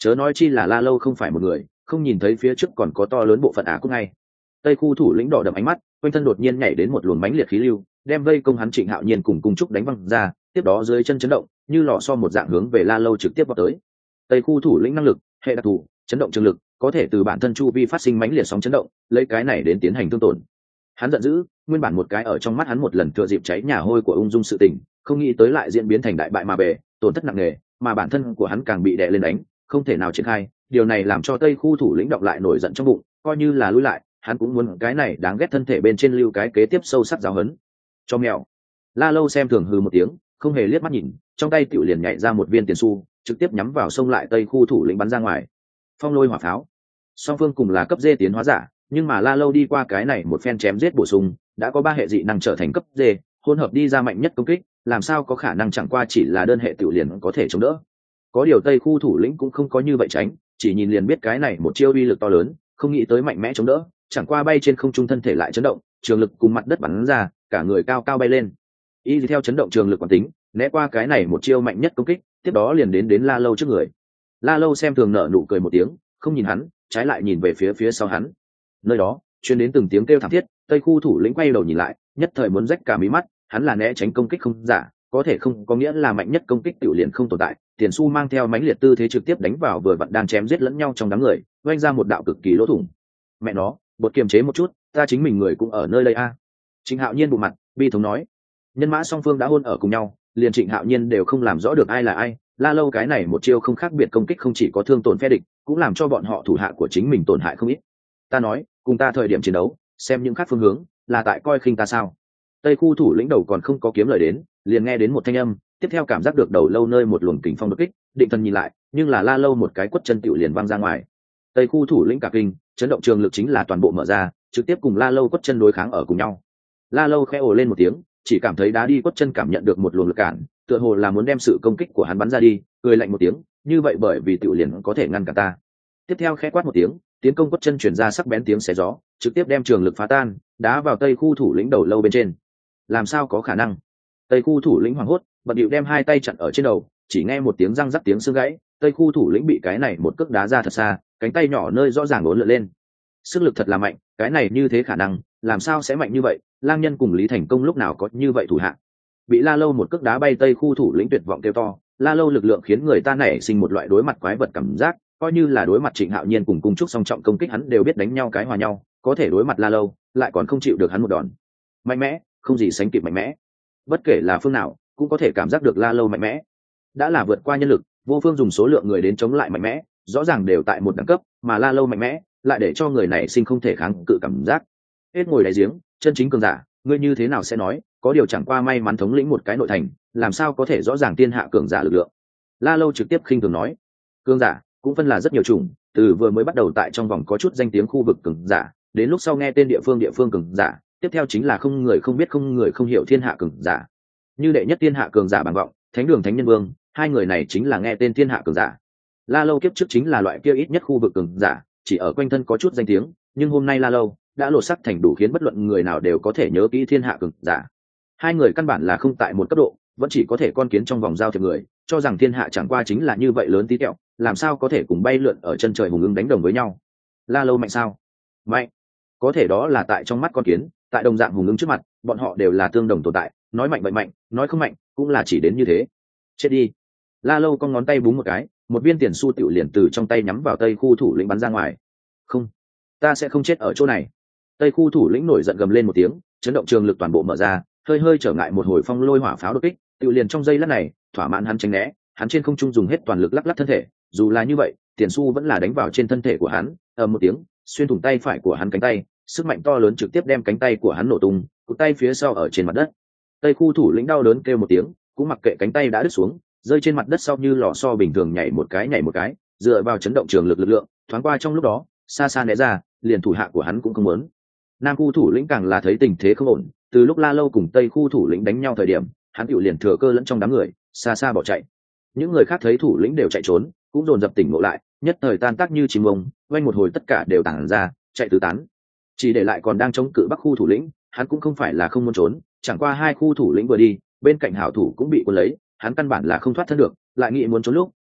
chớ nói chi là La Lâu không phải một người, không nhìn thấy phía trước còn có to lớn bộ phận ả cũng ngay. Tây khu thủ lĩnh đỏ đậm ánh mắt, quanh thân đột nhiên nhảy đến một luồng mãnh liệt khí lưu, đem vây công hắn Trịnh Hạo Nhiên cùng cung trúc đánh văng ra, tiếp đó dưới chân chấn động, như lò xo một dạng hướng về La Lâu trực tiếp vào tới. Tây khu thủ lĩnh năng lực, hệ đặc thù, chấn động trường lực, có thể từ bản thân chu vi phát sinh mãnh liệt sóng chấn động, lấy cái này đến tiến hành thương tổn. Hắn giận dữ, nguyên bản một cái ở trong mắt hắn một lần thừa dịp cháy nhà hôi của ung dung sự tình, không nghĩ tới lại diễn biến thành đại bại mà bề, tổn thất nặng nề, mà bản thân của hắn càng bị đè lên đánh, không thể nào triển khai. Điều này làm cho Tây khu thủ lĩnh động lại nổi giận trong bụng, coi như là lui lại, hắn cũng muốn cái này đáng ghét thân thể bên trên lưu cái kế tiếp sâu sắc giáo hấn. Cho mèo. La Lâu xem thường hừ một tiếng, không hề liếc mắt nhìn, trong tay tiểu liền nhảy ra một viên tiền xu, trực tiếp nhắm vào sông lại Tây khu thủ lĩnh bắn ra ngoài. Phong lôi hỏa pháo. Song phương cùng là cấp D tiến hóa giả, nhưng mà La Lâu đi qua cái này một phen chém giết bổ sung, đã có ba hệ dị năng trở thành cấp D, hỗn hợp đi ra mạnh nhất công kích, làm sao có khả năng chẳng qua chỉ là đơn hệ tiểu liền có thể chống đỡ. Có điều Tây khu thủ lĩnh cũng không có như vậy tránh, chỉ nhìn liền biết cái này một chiêu uy lực to lớn, không nghĩ tới mạnh mẽ chống đỡ, chẳng qua bay trên không trung thân thể lại chấn động, trường lực cùng mặt đất bắn ra, cả người cao cao bay lên. Y theo chấn động trường lực quán tính, né qua cái này một chiêu mạnh nhất công kích, tiếp đó liền đến đến La Lâu trước người. La Lâu xem thường nở nụ cười một tiếng, không nhìn hắn, trái lại nhìn về phía phía sau hắn. Nơi đó truyền đến từng tiếng kêu thảm thiết, Tây khu thủ lĩnh quay đầu nhìn lại, nhất thời muốn rách cả mí mắt, hắn là né tránh công kích không giả, có thể không có nghĩa là mạnh nhất công kích tiểu liền không tồn tại. Tiền Su mang theo mãnh liệt tư thế trực tiếp đánh vào vừa vặn đang chém giết lẫn nhau trong đám người, vung ra một đạo cực kỳ lỗ thủng. Mẹ nó, bột kiềm chế một chút, ta chính mình người cũng ở nơi đây a. Trịnh Hạo Nhiên bụng mặt, bi thống nói. Nhân mã song phương đã hôn ở cùng nhau, liền Trịnh Hạo Nhiên đều không làm rõ được ai là ai. La Lâu cái này một chiêu không khác biệt công kích không chỉ có thương tổn phe địch, cũng làm cho bọn họ thủ hạ của chính mình tổn hại không ít. Ta nói, cùng ta thời điểm chiến đấu, xem những khác phương hướng, là tại coi khinh ta sao? Tây khu thủ lĩnh đầu còn không có kiếm lời đến, liền nghe đến một thanh âm, tiếp theo cảm giác được đầu lâu nơi một luồng kình phong đột kích, định thần nhìn lại, nhưng là La Lâu một cái quất chân tiểu liền văng ra ngoài. Tây khu thủ lĩnh cả kinh, chấn động trường lực chính là toàn bộ mở ra, trực tiếp cùng La Lâu quất chân đối kháng ở cùng nhau. La Lâu khẽ ồ lên một tiếng, chỉ cảm thấy đá đi quất chân cảm nhận được một luồng lực cản, tựa hồ là muốn đem sự công kích của hắn bắn ra đi, cười lạnh một tiếng, như vậy bởi vì tiểu liền có thể ngăn cả ta. Tiếp theo khẽ quát một tiếng, tiến công quất chân truyền ra sắc bén tiếng xé gió, trực tiếp đem trường lực phá tan, đá vào Tây khu thủ lĩnh đầu lâu bên trên. Làm sao có khả năng? Tây khu thủ lĩnh hoảng hốt, bận điệu đem hai tay chặn ở trên đầu, chỉ nghe một tiếng răng rắc tiếng xương gãy, Tây khu thủ lĩnh bị cái này một cước đá ra thật xa, cánh tay nhỏ nơi rõ ràng uốn lượn lên. Sức lực thật là mạnh, cái này như thế khả năng, làm sao sẽ mạnh như vậy? Lang Nhân cùng Lý Thành Công lúc nào có như vậy thủ hạ? Bị La Lâu một cước đá bay Tây khu thủ lĩnh tuyệt vọng kêu to, La Lâu lực lượng khiến người ta nảy sinh một loại đối mặt quái vật cảm giác, coi như là đối mặt Trịnh Hạo Nhiên cùng cung trúc song trọng công kích hắn đều biết đánh nhau cái hòa nhau, có thể đối mặt La Lâu, lại còn không chịu được hắn một đòn. Mạnh mẽ, không gì sánh kịp mạnh mẽ. Bất kể là phương nào, cũng có thể cảm giác được La Lâu mạnh mẽ. Đã là vượt qua nhân lực, vô phương dùng số lượng người đến chống lại mạnh mẽ, rõ ràng đều tại một đẳng cấp, mà La Lâu mạnh mẽ, lại để cho người này sinh không thể kháng cự cảm giác. Hết ngồi đáy giếng, chân chính cường giả, ngươi như thế nào sẽ nói, có điều chẳng qua may mắn thống lĩnh một cái nội thành, làm sao có thể rõ ràng thiên hạ cường giả lực lượng. La Lâu trực tiếp khinh thường nói, cường giả cũng phân là rất nhiều chủng, từ vừa mới bắt đầu tại trong vòng có chút danh tiếng khu vực cường giả, đến lúc sau nghe tên địa phương địa phương cường giả, tiếp theo chính là không người không biết không người không hiểu thiên hạ cường giả. Như đệ nhất thiên hạ cường giả bằng vọng, Thánh Đường Thánh Nhân Vương, hai người này chính là nghe tên thiên hạ cường giả. La Lâu kiếp trước chính là loại kia ít nhất khu vực cường giả, chỉ ở quanh thân có chút danh tiếng, nhưng hôm nay La Lâu đã lột sắc thành đủ khiến bất luận người nào đều có thể nhớ kỹ thiên hạ cường giả. Hai người căn bản là không tại một cấp độ, vẫn chỉ có thể con kiến trong vòng giao thiệp người, cho rằng thiên hạ chẳng qua chính là như vậy lớn tí tẹo, làm sao có thể cùng bay lượn ở chân trời hùng ứng đánh đồng với nhau. La Lâu mạnh sao? Mạnh. Có thể đó là tại trong mắt con kiến, tại đồng dạng hùng ứng trước mặt, bọn họ đều là tương đồng tồn tại, nói mạnh vậy mạnh, nói không mạnh, cũng là chỉ đến như thế. Chết đi. La Lâu con ngón tay búng một cái, một viên tiền xu tiểu liền từ trong tay nhắm vào Tây khu thủ lĩnh bắn ra ngoài. Không, ta sẽ không chết ở chỗ này. Tây khu thủ lĩnh nổi giận gầm lên một tiếng, chấn động trường lực toàn bộ mở ra, hơi hơi trở ngại một hồi phong lôi hỏa pháo đột kích, tiểu liền trong giây lát này, thỏa mãn hắn tránh né, hắn trên không trung dùng hết toàn lực lắc lắc thân thể, dù là như vậy, tiền xu vẫn là đánh vào trên thân thể của hắn, ầm một tiếng, xuyên thủng tay phải của hắn cánh tay, sức mạnh to lớn trực tiếp đem cánh tay của hắn nổ tung, cụt tay phía sau ở trên mặt đất. Tây khu thủ lĩnh đau đớn kêu một tiếng, cũng mặc kệ cánh tay đã đứt xuống, rơi trên mặt đất sau như lò xo bình thường nhảy một cái nhảy một cái, dựa vào chấn động trường lực lực lượng, thoáng qua trong lúc đó, xa xa né ra, liền thủ hạ của hắn cũng không muốn. Nam khu thủ lĩnh càng là thấy tình thế không ổn, từ lúc La Lâu cùng Tây khu thủ lĩnh đánh nhau thời điểm, hắn tiểu liền thừa cơ lẫn trong đám người, xa xa bỏ chạy. Những người khác thấy thủ lĩnh đều chạy trốn, cũng dồn dập tỉnh ngộ lại, nhất thời tan tác như chim ông, quanh một hồi tất cả đều tản ra, chạy tứ tán. Chỉ để lại còn đang chống cự Bắc khu thủ lĩnh, hắn cũng không phải là không muốn trốn, chẳng qua hai khu thủ lĩnh vừa đi, bên cạnh hảo thủ cũng bị cuốn lấy, hắn căn bản là không thoát thân được, lại nghĩ muốn trốn lúc,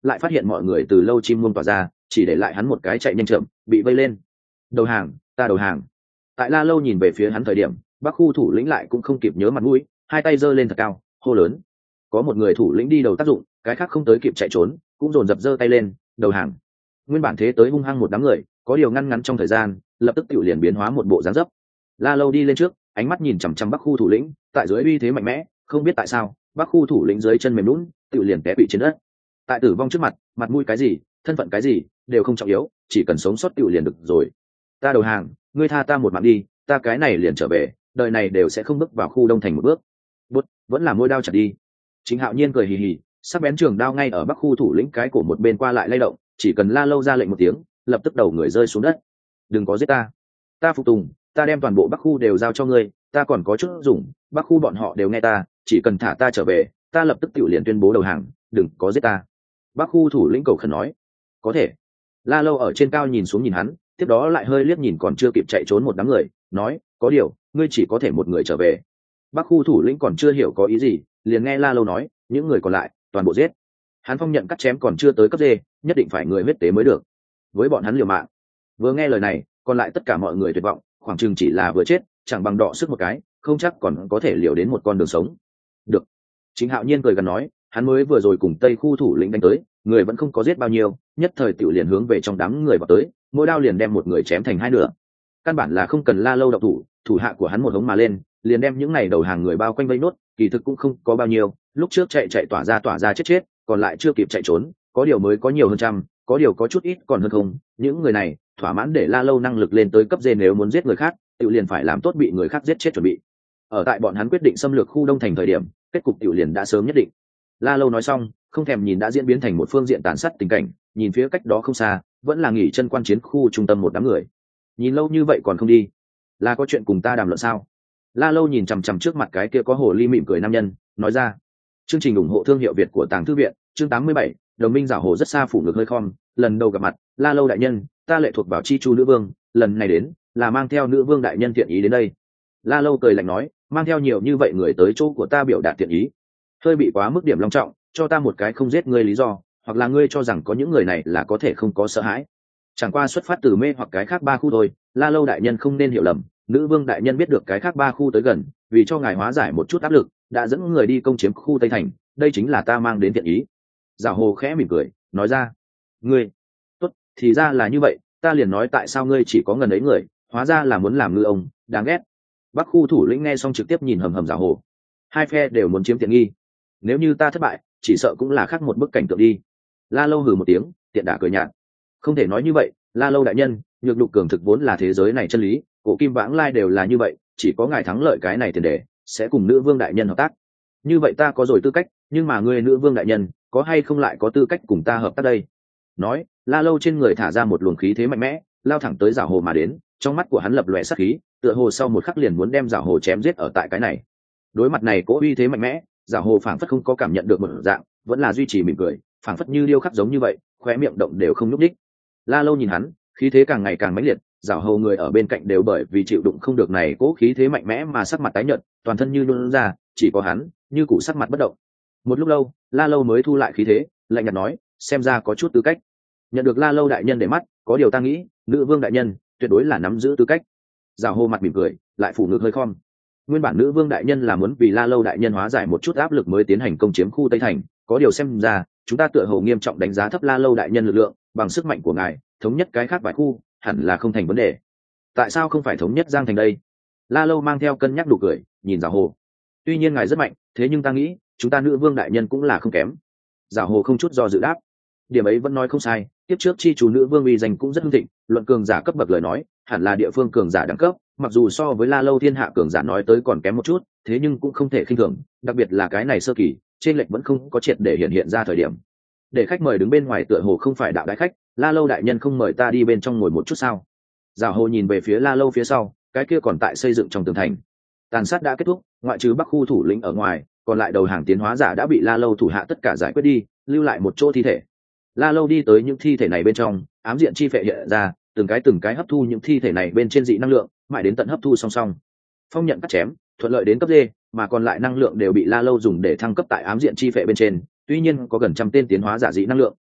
lại phát hiện mọi người từ lâu chim muôn tỏa ra, chỉ để lại hắn một cái chạy nhanh chậm bị vây lên. Đầu hàng, ta đầu hàng. Tại La Lâu nhìn về phía hắn thời điểm, Bắc khu thủ lĩnh lại cũng không kịp nhớ mặt mũi, hai tay giơ lên thật cao, hô lớn. Có một người thủ lĩnh đi đầu tác dụng, cái khác không tới kịp chạy trốn, cũng dồn dập giơ tay lên, đầu hàng. Nguyên bản thế tới hung hăng một đám người, có điều ngăn ngắn trong thời gian, lập tức tiểu liền biến hóa một bộ dáng dấp. La Lâu đi lên trước, ánh mắt nhìn chằm chằm Bắc khu thủ lĩnh, tại dưới uy thế mạnh mẽ, không biết tại sao, Bắc khu thủ lĩnh dưới chân mềm nhũn, tiểu liền té bị trên đất. Tại tử vong trước mặt, mặt mũi cái gì, thân phận cái gì, đều không trọng yếu, chỉ cần sống sót tiểu liền được rồi. Ta đầu hàng, ngươi tha ta một mạng đi, ta cái này liền trở về, đời này đều sẽ không bước vào khu đông thành một bước. Bút, vẫn là môi đao chặt đi. Chính Hạo Nhiên cười hì hì, sắc bén trường đao ngay ở Bắc khu thủ lĩnh cái cổ một bên qua lại lay động, chỉ cần La Lâu ra lệnh một tiếng, lập tức đầu người rơi xuống đất. Đừng có giết ta, ta phục tùng, ta đem toàn bộ Bắc khu đều giao cho ngươi, ta còn có chút dùng, Bắc khu bọn họ đều nghe ta, chỉ cần thả ta trở về, ta lập tức tự liền tuyên bố đầu hàng, đừng có giết ta. Bắc khu thủ lĩnh cầu khẩn nói. Có thể. La Lâu ở trên cao nhìn xuống nhìn hắn, tiếp đó lại hơi liếc nhìn còn chưa kịp chạy trốn một đám người, nói, có điều, ngươi chỉ có thể một người trở về. Bắc khu thủ lĩnh còn chưa hiểu có ý gì, liền nghe La Lâu nói, những người còn lại, toàn bộ giết. Hắn phong nhận cắt chém còn chưa tới cấp D, nhất định phải người huyết tế mới được. Với bọn hắn liều mạng. Vừa nghe lời này, còn lại tất cả mọi người tuyệt vọng, khoảng chừng chỉ là vừa chết, chẳng bằng đọ sức một cái, không chắc còn có thể liều đến một con đường sống. Được. Chính Hạo Nhiên cười gần nói, hắn mới vừa rồi cùng Tây khu thủ lĩnh đánh tới, người vẫn không có giết bao nhiêu, nhất thời tiểu liền hướng về trong đám người vào tới, mỗi đao liền đem một người chém thành hai nửa. Căn bản là không cần La Lâu động thủ, thủ hạ của hắn một hống mà lên, liền đem những này đầu hàng người bao quanh vây nốt, kỳ thực cũng không có bao nhiêu, lúc trước chạy chạy tỏa ra tỏa ra chết chết, còn lại chưa kịp chạy trốn, có điều mới có nhiều hơn trăm, có điều có chút ít còn hơn không, những người này thỏa mãn để La Lâu năng lực lên tới cấp D, nếu muốn giết người khác, tiểu liền phải làm tốt bị người khác giết chết chuẩn bị. Ở tại bọn hắn quyết định xâm lược khu đông thành thời điểm, kết cục tiểu liền đã sớm nhất định. La Lâu nói xong, không thèm nhìn đã diễn biến thành một phương diện tàn sát tình cảnh, nhìn phía cách đó không xa, vẫn là nghỉ chân quan chiến khu trung tâm một đám người. Nhìn lâu như vậy còn không đi, là có chuyện cùng ta đàm luận sao? La Lâu nhìn chằm chằm trước mặt cái kia có hồ ly mỉm cười nam nhân, nói ra. Chương trình ủng hộ thương hiệu Việt của Tàng Thư Viện, chương tám mươi bảy, đồng minh giảo hồ rất xa phủ ngực hơi khom, lần đầu gặp mặt, La Lâu đại nhân, ta lệ thuộc vào Chi Chu nữ vương, lần này đến là mang theo nữ vương đại nhân thiện ý đến đây. La Lâu cười lạnh nói, mang theo nhiều như vậy người tới chỗ của ta biểu đạt thiện ý, hơi bị quá mức điểm long trọng, cho ta một cái không giết ngươi lý do, hoặc là ngươi cho rằng có những người này là có thể không có sợ hãi. Chẳng qua xuất phát từ mê hoặc cái khác ba khu thôi, La Lâu đại nhân không nên hiểu lầm, nữ vương đại nhân biết được cái khác ba khu tới gần, vì cho ngài hóa giải một chút áp lực, đã dẫn người đi công chiếm khu Tây Thành, đây chính là ta mang đến thiện ý. Giảo Hồ khẽ mỉm cười, nói ra, ngươi, tốt, thì ra là như vậy, ta liền nói tại sao ngươi chỉ có ngần ấy người, hóa ra là muốn làm ngư ông, đáng ghét. Bắc khu thủ lĩnh nghe xong trực tiếp nhìn hầm hầm Giảo Hồ, hai phe đều muốn chiếm tiện nghi, nếu như ta thất bại, chỉ sợ cũng là khác một bức cảnh tượng đi. La Lâu hừ một tiếng, tiện đả cười nhạt, không thể nói như vậy, La Lâu đại nhân, nhược nhục cường thực vốn là thế giới này chân lý, cổ kim vãng lai đều là như vậy, chỉ có ngài thắng lợi cái này tiền đề, sẽ cùng nữ vương đại nhân hợp tác. Như vậy ta có rồi tư cách, nhưng mà ngươi nữ vương đại nhân, có hay không lại có tư cách cùng ta hợp tác đây? Nói, La Lâu trên người thả ra một luồng khí thế mạnh mẽ, lao thẳng tới Giảo Hồ mà đến, trong mắt của hắn lập lòe sát khí, tựa hồ sau một khắc liền muốn đem Giảo Hồ chém giết ở tại cái này. Đối mặt này cố uy thế mạnh mẽ, Giảo Hồ phảng phất không có cảm nhận được một dạng, vẫn là duy trì mỉm cười, phảng phất như điêu khắc giống như vậy, khóe miệng động đều không nhúc nhích. La Lâu nhìn hắn, khí thế càng ngày càng mãnh liệt, Giảo Hồ người ở bên cạnh đều bởi vì chịu đựng không được này cố khí thế mạnh mẽ mà sắc mặt tái nhợt, toàn thân như nhũn ra, chỉ có hắn, như củ sắc mặt bất động. Một lúc lâu, La Lâu mới thu lại khí thế, lạnh nhạt nói, xem ra có chút tư cách. Nhận được La Lâu đại nhân để mắt, có điều ta nghĩ, nữ vương đại nhân tuyệt đối là nắm giữ tư cách. Giảo Hồ mặt mỉm cười, lại phủ ngực hơi khom. Nguyên bản nữ vương đại nhân là muốn vì La Lâu đại nhân hóa giải một chút áp lực mới tiến hành công chiếm khu Tây Thành, có điều xem ra, chúng ta tựa hồ nghiêm trọng đánh giá thấp La Lâu đại nhân lực lượng, bằng sức mạnh của ngài, thống nhất cái khác vài khu, hẳn là không thành vấn đề. Tại sao không phải thống nhất Giang Thành đây? La Lâu mang theo cân nhắc đủ cười, nhìn Giảo Hồ. Tuy nhiên ngài rất mạnh, thế nhưng ta nghĩ, chúng ta nữ vương đại nhân cũng là không kém. Giảo Hồ không chút do dự đáp. Điểm ấy vẫn nói không sai, tiếp trước chi chủ nữ vương uy danh cũng rất hưng thịnh, luận cường giả cấp bậc lời nói, hẳn là địa phương cường giả đẳng cấp, mặc dù so với La Lâu thiên hạ cường giả nói tới còn kém một chút, thế nhưng cũng không thể khinh thường, đặc biệt là cái này sơ kỳ, trên lệch vẫn không có triệt để hiện hiện ra thời điểm. Để khách mời đứng bên ngoài tựa hồ không phải đạo đại khách, La Lâu đại nhân không mời ta đi bên trong ngồi một chút sao? Giảo Hồ nhìn về phía La Lâu phía sau, cái kia còn tại xây dựng trong tường thành. Tàn sát đã kết thúc, ngoại trừ Bắc khu thủ lĩnh ở ngoài, còn lại đầu hàng tiến hóa giả đã bị La Lâu thủ hạ tất cả giải quyết đi, lưu lại một chỗ thi thể. La Lâu đi tới những thi thể này bên trong, ám diện chi phệ hiện ra, từng cái từng cái hấp thu những thi thể này bên trên dị năng lượng, mãi đến tận hấp thu song song. Phong nhận cắt chém, thuận lợi đến cấp D, mà còn lại năng lượng đều bị La Lâu dùng để thăng cấp tại ám diện chi phệ bên trên, tuy nhiên có gần trăm tên tiến hóa giả dị năng lượng,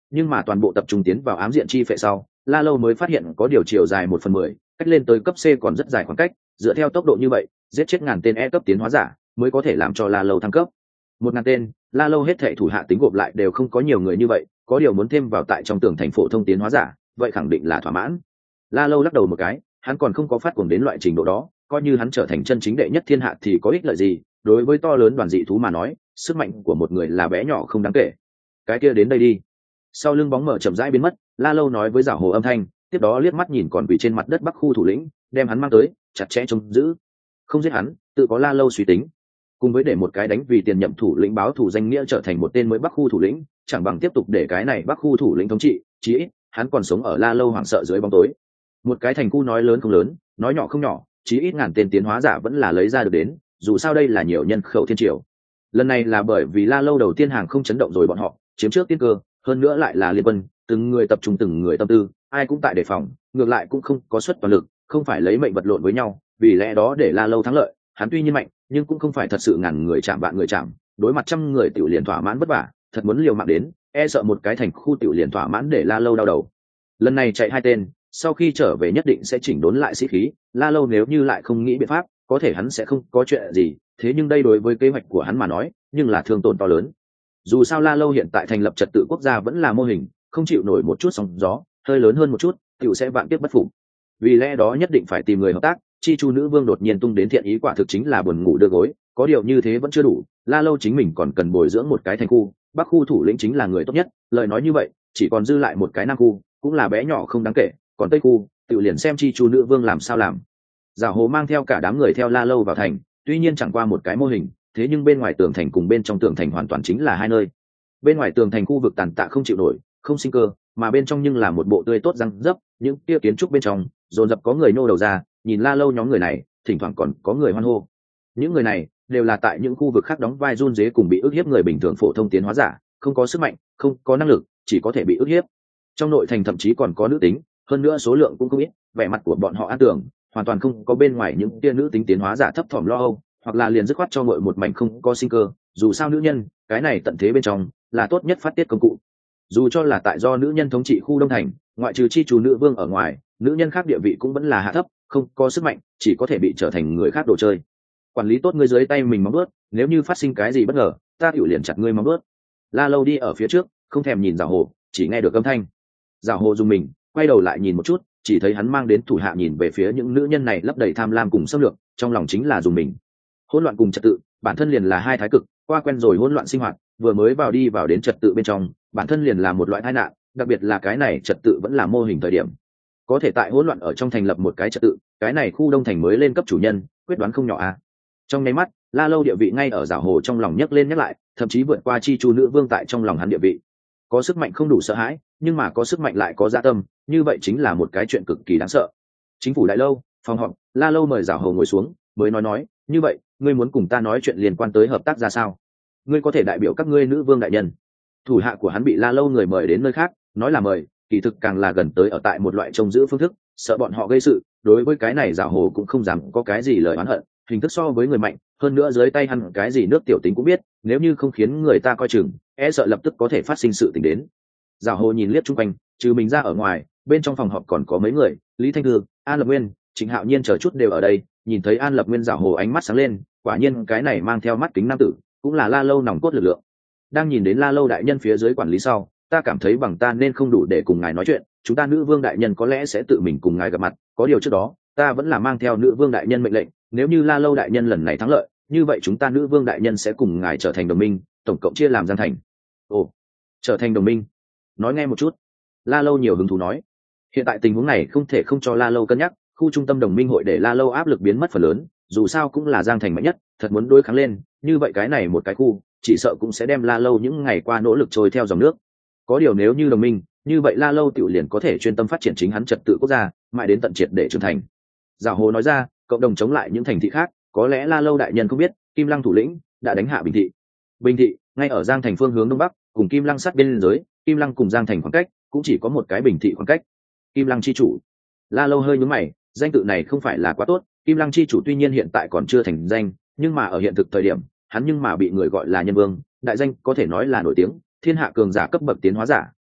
nhưng mà toàn bộ tập trung tiến vào ám diện chi phệ sau, La Lâu mới phát hiện có điều chiều dài một phần mười, cách lên tới cấp C còn rất dài khoảng cách, dựa theo tốc độ như vậy, giết chết ngàn tên E cấp tiến hóa giả mới có thể làm cho La Lâu thăng cấp. Một ngàn tên, La Lâu hết thảy thủ hạ tính gộp lại đều không có nhiều người như vậy, có điều muốn thêm vào tại trong tường thành phổ thông tiến hóa giả, vậy khẳng định là thỏa mãn. La Lâu lắc đầu một cái, hắn còn không có phát cuồng đến loại trình độ đó, coi như hắn trở thành chân chính đệ nhất thiên hạ thì có ích lợi gì, đối với to lớn đoàn dị thú mà nói, sức mạnh của một người là bé nhỏ không đáng kể. Cái kia đến đây đi. Sau lưng bóng mở chậm rãi biến mất, La Lâu nói với Giảo Hồ âm thanh, tiếp đó liếc mắt nhìn còn quỳ trên mặt đất Bắc khu thủ lĩnh, đem hắn mang tới, chặt chẽ trông giữ. Không giết hắn, tự có La Lâu suy tính. Cùng với để một cái đánh vì tiền nhậm thủ lĩnh báo thù danh nghĩa trở thành một tên mới Bắc khu thủ lĩnh, chẳng bằng tiếp tục để cái này Bắc khu thủ lĩnh thống trị, chí ít hắn còn sống ở La Lâu hoảng sợ dưới bóng tối. Một cái thành khu nói lớn không lớn, nói nhỏ không nhỏ, chí ít ngàn tên tiến hóa giả vẫn là lấy ra được đến, dù sao đây là nhiều nhân khẩu thiên triều. Lần này là bởi vì La Lâu đầu tiên hàng không chấn động rồi bọn họ, chiếm trước tiên cơ, hơn nữa lại là liên quân, từng người tập trung từng người tâm tư, ai cũng tại đề phòng, ngược lại cũng không có xuất toàn lực, không phải lấy mệnh vật lộn với nhau, vì lẽ đó để La Lâu thắng lợi, hắn tuy nhiên mạnh, nhưng cũng không phải thật sự ngàn người chạm vạn người chạm, đối mặt trăm người tiểu liền thỏa mãn vất vả, thật muốn liều mạng đến, e sợ một cái thành khu tiểu liền thỏa mãn để La Lâu đau đầu. Lần này chạy hai tên, sau khi trở về nhất định sẽ chỉnh đốn lại sĩ khí, La Lâu nếu như lại không nghĩ biện pháp, có thể hắn sẽ không có chuyện gì, thế nhưng đây đối với kế hoạch của hắn mà nói, nhưng là thương tổn to lớn. Dù sao La Lâu hiện tại thành lập trật tự quốc gia vẫn là mô hình, không chịu nổi một chút sóng gió, hơi lớn hơn một chút, tiểu sẽ vạn kiếp bất phục. Vì lẽ đó nhất định phải tìm người hợp tác, Chi Chu nữ vương đột nhiên tung đến thiện ý quả thực chính là buồn ngủ đưa gối, có điều như thế vẫn chưa đủ, La Lâu chính mình còn cần bồi dưỡng một cái thành khu, Bắc khu thủ lĩnh chính là người tốt nhất, lời nói như vậy, chỉ còn dư lại một cái Nam khu, cũng là bé nhỏ không đáng kể, còn Tây khu, tiểu liền xem Chi Chu nữ vương làm sao làm. Giảo Hồ mang theo cả đám người theo La Lâu vào thành, tuy nhiên chẳng qua một cái mô hình, thế nhưng bên ngoài tường thành cùng bên trong tường thành hoàn toàn chính là hai nơi. Bên ngoài tường thành khu vực tàn tạ không chịu nổi, không sinh cơ, mà bên trong nhưng là một bộ tươi tốt răng dấp, những kia kiến trúc bên trong, dồn dập có người nô đầu ra, nhìn La Lâu nhóm người này, thỉnh thoảng còn có người hoan hô. Những người này đều là tại những khu vực khác đóng vai run rế cùng bị ức hiếp người bình thường phổ thông tiến hóa giả, không có sức mạnh, không có năng lực, chỉ có thể bị ức hiếp. Trong nội thành thậm chí còn có nữ tính, hơn nữa số lượng cũng không ít, vẻ mặt của bọn họ an tưởng, hoàn toàn không có bên ngoài những tia nữ tính tiến hóa giả thấp thỏm lo âu, hoặc là liền dứt khoát cho ngội một mảnh không có sinh cơ, dù sao nữ nhân, cái này tận thế bên trong là tốt nhất phát tiết công cụ. Dù cho là tại do nữ nhân thống trị khu đông thành, ngoại trừ Chi Chủ nữ vương ở ngoài, nữ nhân khác địa vị cũng vẫn là hạ thấp, không có sức mạnh, chỉ có thể bị trở thành người khác đồ chơi. Quản lý tốt ngươi dưới tay mình móng bước, nếu như phát sinh cái gì bất ngờ, ta tiểu liền chặt ngươi móng bước. La Lâu đi ở phía trước, không thèm nhìn Giảo Hồ, chỉ nghe được âm thanh. Giảo Hồ dùng mình, quay đầu lại nhìn một chút, chỉ thấy hắn mang đến thủ hạ nhìn về phía những nữ nhân này lấp đầy tham lam cùng xâm lược, trong lòng chính là dùng mình. Hỗn loạn cùng trật tự, bản thân liền là hai thái cực, qua quen rồi hỗn loạn sinh hoạt, vừa mới vào đi vào đến trật tự bên trong, bản thân liền là một loại tai nạn, đặc biệt là cái này trật tự vẫn là mô hình thời điểm. Có thể tại hỗn loạn ở trong thành lập một cái trật tự, cái này khu đông thành mới lên cấp chủ nhân, quyết đoán không nhỏ à. Trong nháy mắt, La Lâu địa vị ngay ở Giảo Hồ trong lòng nhấc lên nhắc lại, thậm chí vượt qua Chi Chu nữ vương tại trong lòng hắn địa vị. Có sức mạnh không đủ sợ hãi, nhưng mà có sức mạnh lại có dạ tâm, như vậy chính là một cái chuyện cực kỳ đáng sợ. Chính phủ đại lâu, phòng họp, La Lâu mời Giảo Hồ ngồi xuống, mới nói nói, như vậy, ngươi muốn cùng ta nói chuyện liên quan tới hợp tác ra sao? Ngươi có thể đại biểu các ngươi nữ vương đại nhân. Thủ hạ của hắn bị La Lâu người mời đến nơi khác, nói là mời, kỳ thực càng là gần tới ở tại một loại trông giữ phương thức, sợ bọn họ gây sự, đối với cái này Giảo Hồ cũng không dám có cái gì lời oán hận, hình thức so với người mạnh, hơn nữa dưới tay hắn cái gì nước tiểu tính cũng biết, nếu như không khiến người ta coi chừng, e sợ lập tức có thể phát sinh sự tình đến. Giảo Hồ nhìn liếc chung quanh, trừ mình ra ở ngoài, bên trong phòng họp còn có mấy người, Lý Thanh Thư, An Lập Nguyên, Trịnh Hạo Nhiên chờ chút đều ở đây, nhìn thấy An Lập Nguyên Giảo Hồ ánh mắt sáng lên, quả nhiên cái này mang theo mắt kính nam tử, cũng là La Lâu nòng cốt lực lượng. Đang nhìn đến La Lâu đại nhân phía dưới quản lý sau, ta cảm thấy bằng ta nên không đủ để cùng ngài nói chuyện, chúng ta nữ vương đại nhân có lẽ sẽ tự mình cùng ngài gặp mặt, có điều trước đó, ta vẫn là mang theo nữ vương đại nhân mệnh lệnh, nếu như La Lâu đại nhân lần này thắng lợi, như vậy chúng ta nữ vương đại nhân sẽ cùng ngài trở thành đồng minh, tổng cộng chia làm Giang thành. Ồ, trở thành đồng minh? Nói nghe một chút. La Lâu nhiều hứng thú nói. Hiện tại tình huống này không thể không cho La Lâu cân nhắc, khu trung tâm đồng minh hội để La Lâu áp lực biến mất phần lớn, dù sao cũng là Giang thành mạnh nhất, thật muốn đối kháng lên, như vậy cái này một cái khu, chỉ sợ cũng sẽ đem La Lâu những ngày qua nỗ lực trôi theo dòng nước. Có điều nếu như đồng minh, như vậy La Lâu tiểu liền có thể chuyên tâm phát triển chính hắn trật tự quốc gia, mãi đến tận triệt để trưởng thành. Giảo Hồ nói ra, cộng đồng chống lại những thành thị khác, có lẽ La Lâu đại nhân không biết, Kim Lăng thủ lĩnh đã đánh hạ Bình thị. Bình thị ngay ở Giang thành phương hướng đông bắc, cùng Kim Lăng sát bên giới, Kim Lăng cùng Giang thành khoảng cách cũng chỉ có một cái Bình thị khoảng cách. Kim Lăng chi chủ. La Lâu hơi nhướng mày, danh tự này không phải là quá tốt, Kim Lăng chi chủ tuy nhiên hiện tại còn chưa thành danh, nhưng mà ở hiện thực thời điểm, hắn nhưng mà bị người gọi là nhân vương, đại danh có thể nói là nổi tiếng, thiên hạ cường giả cấp bậc tiến hóa giả,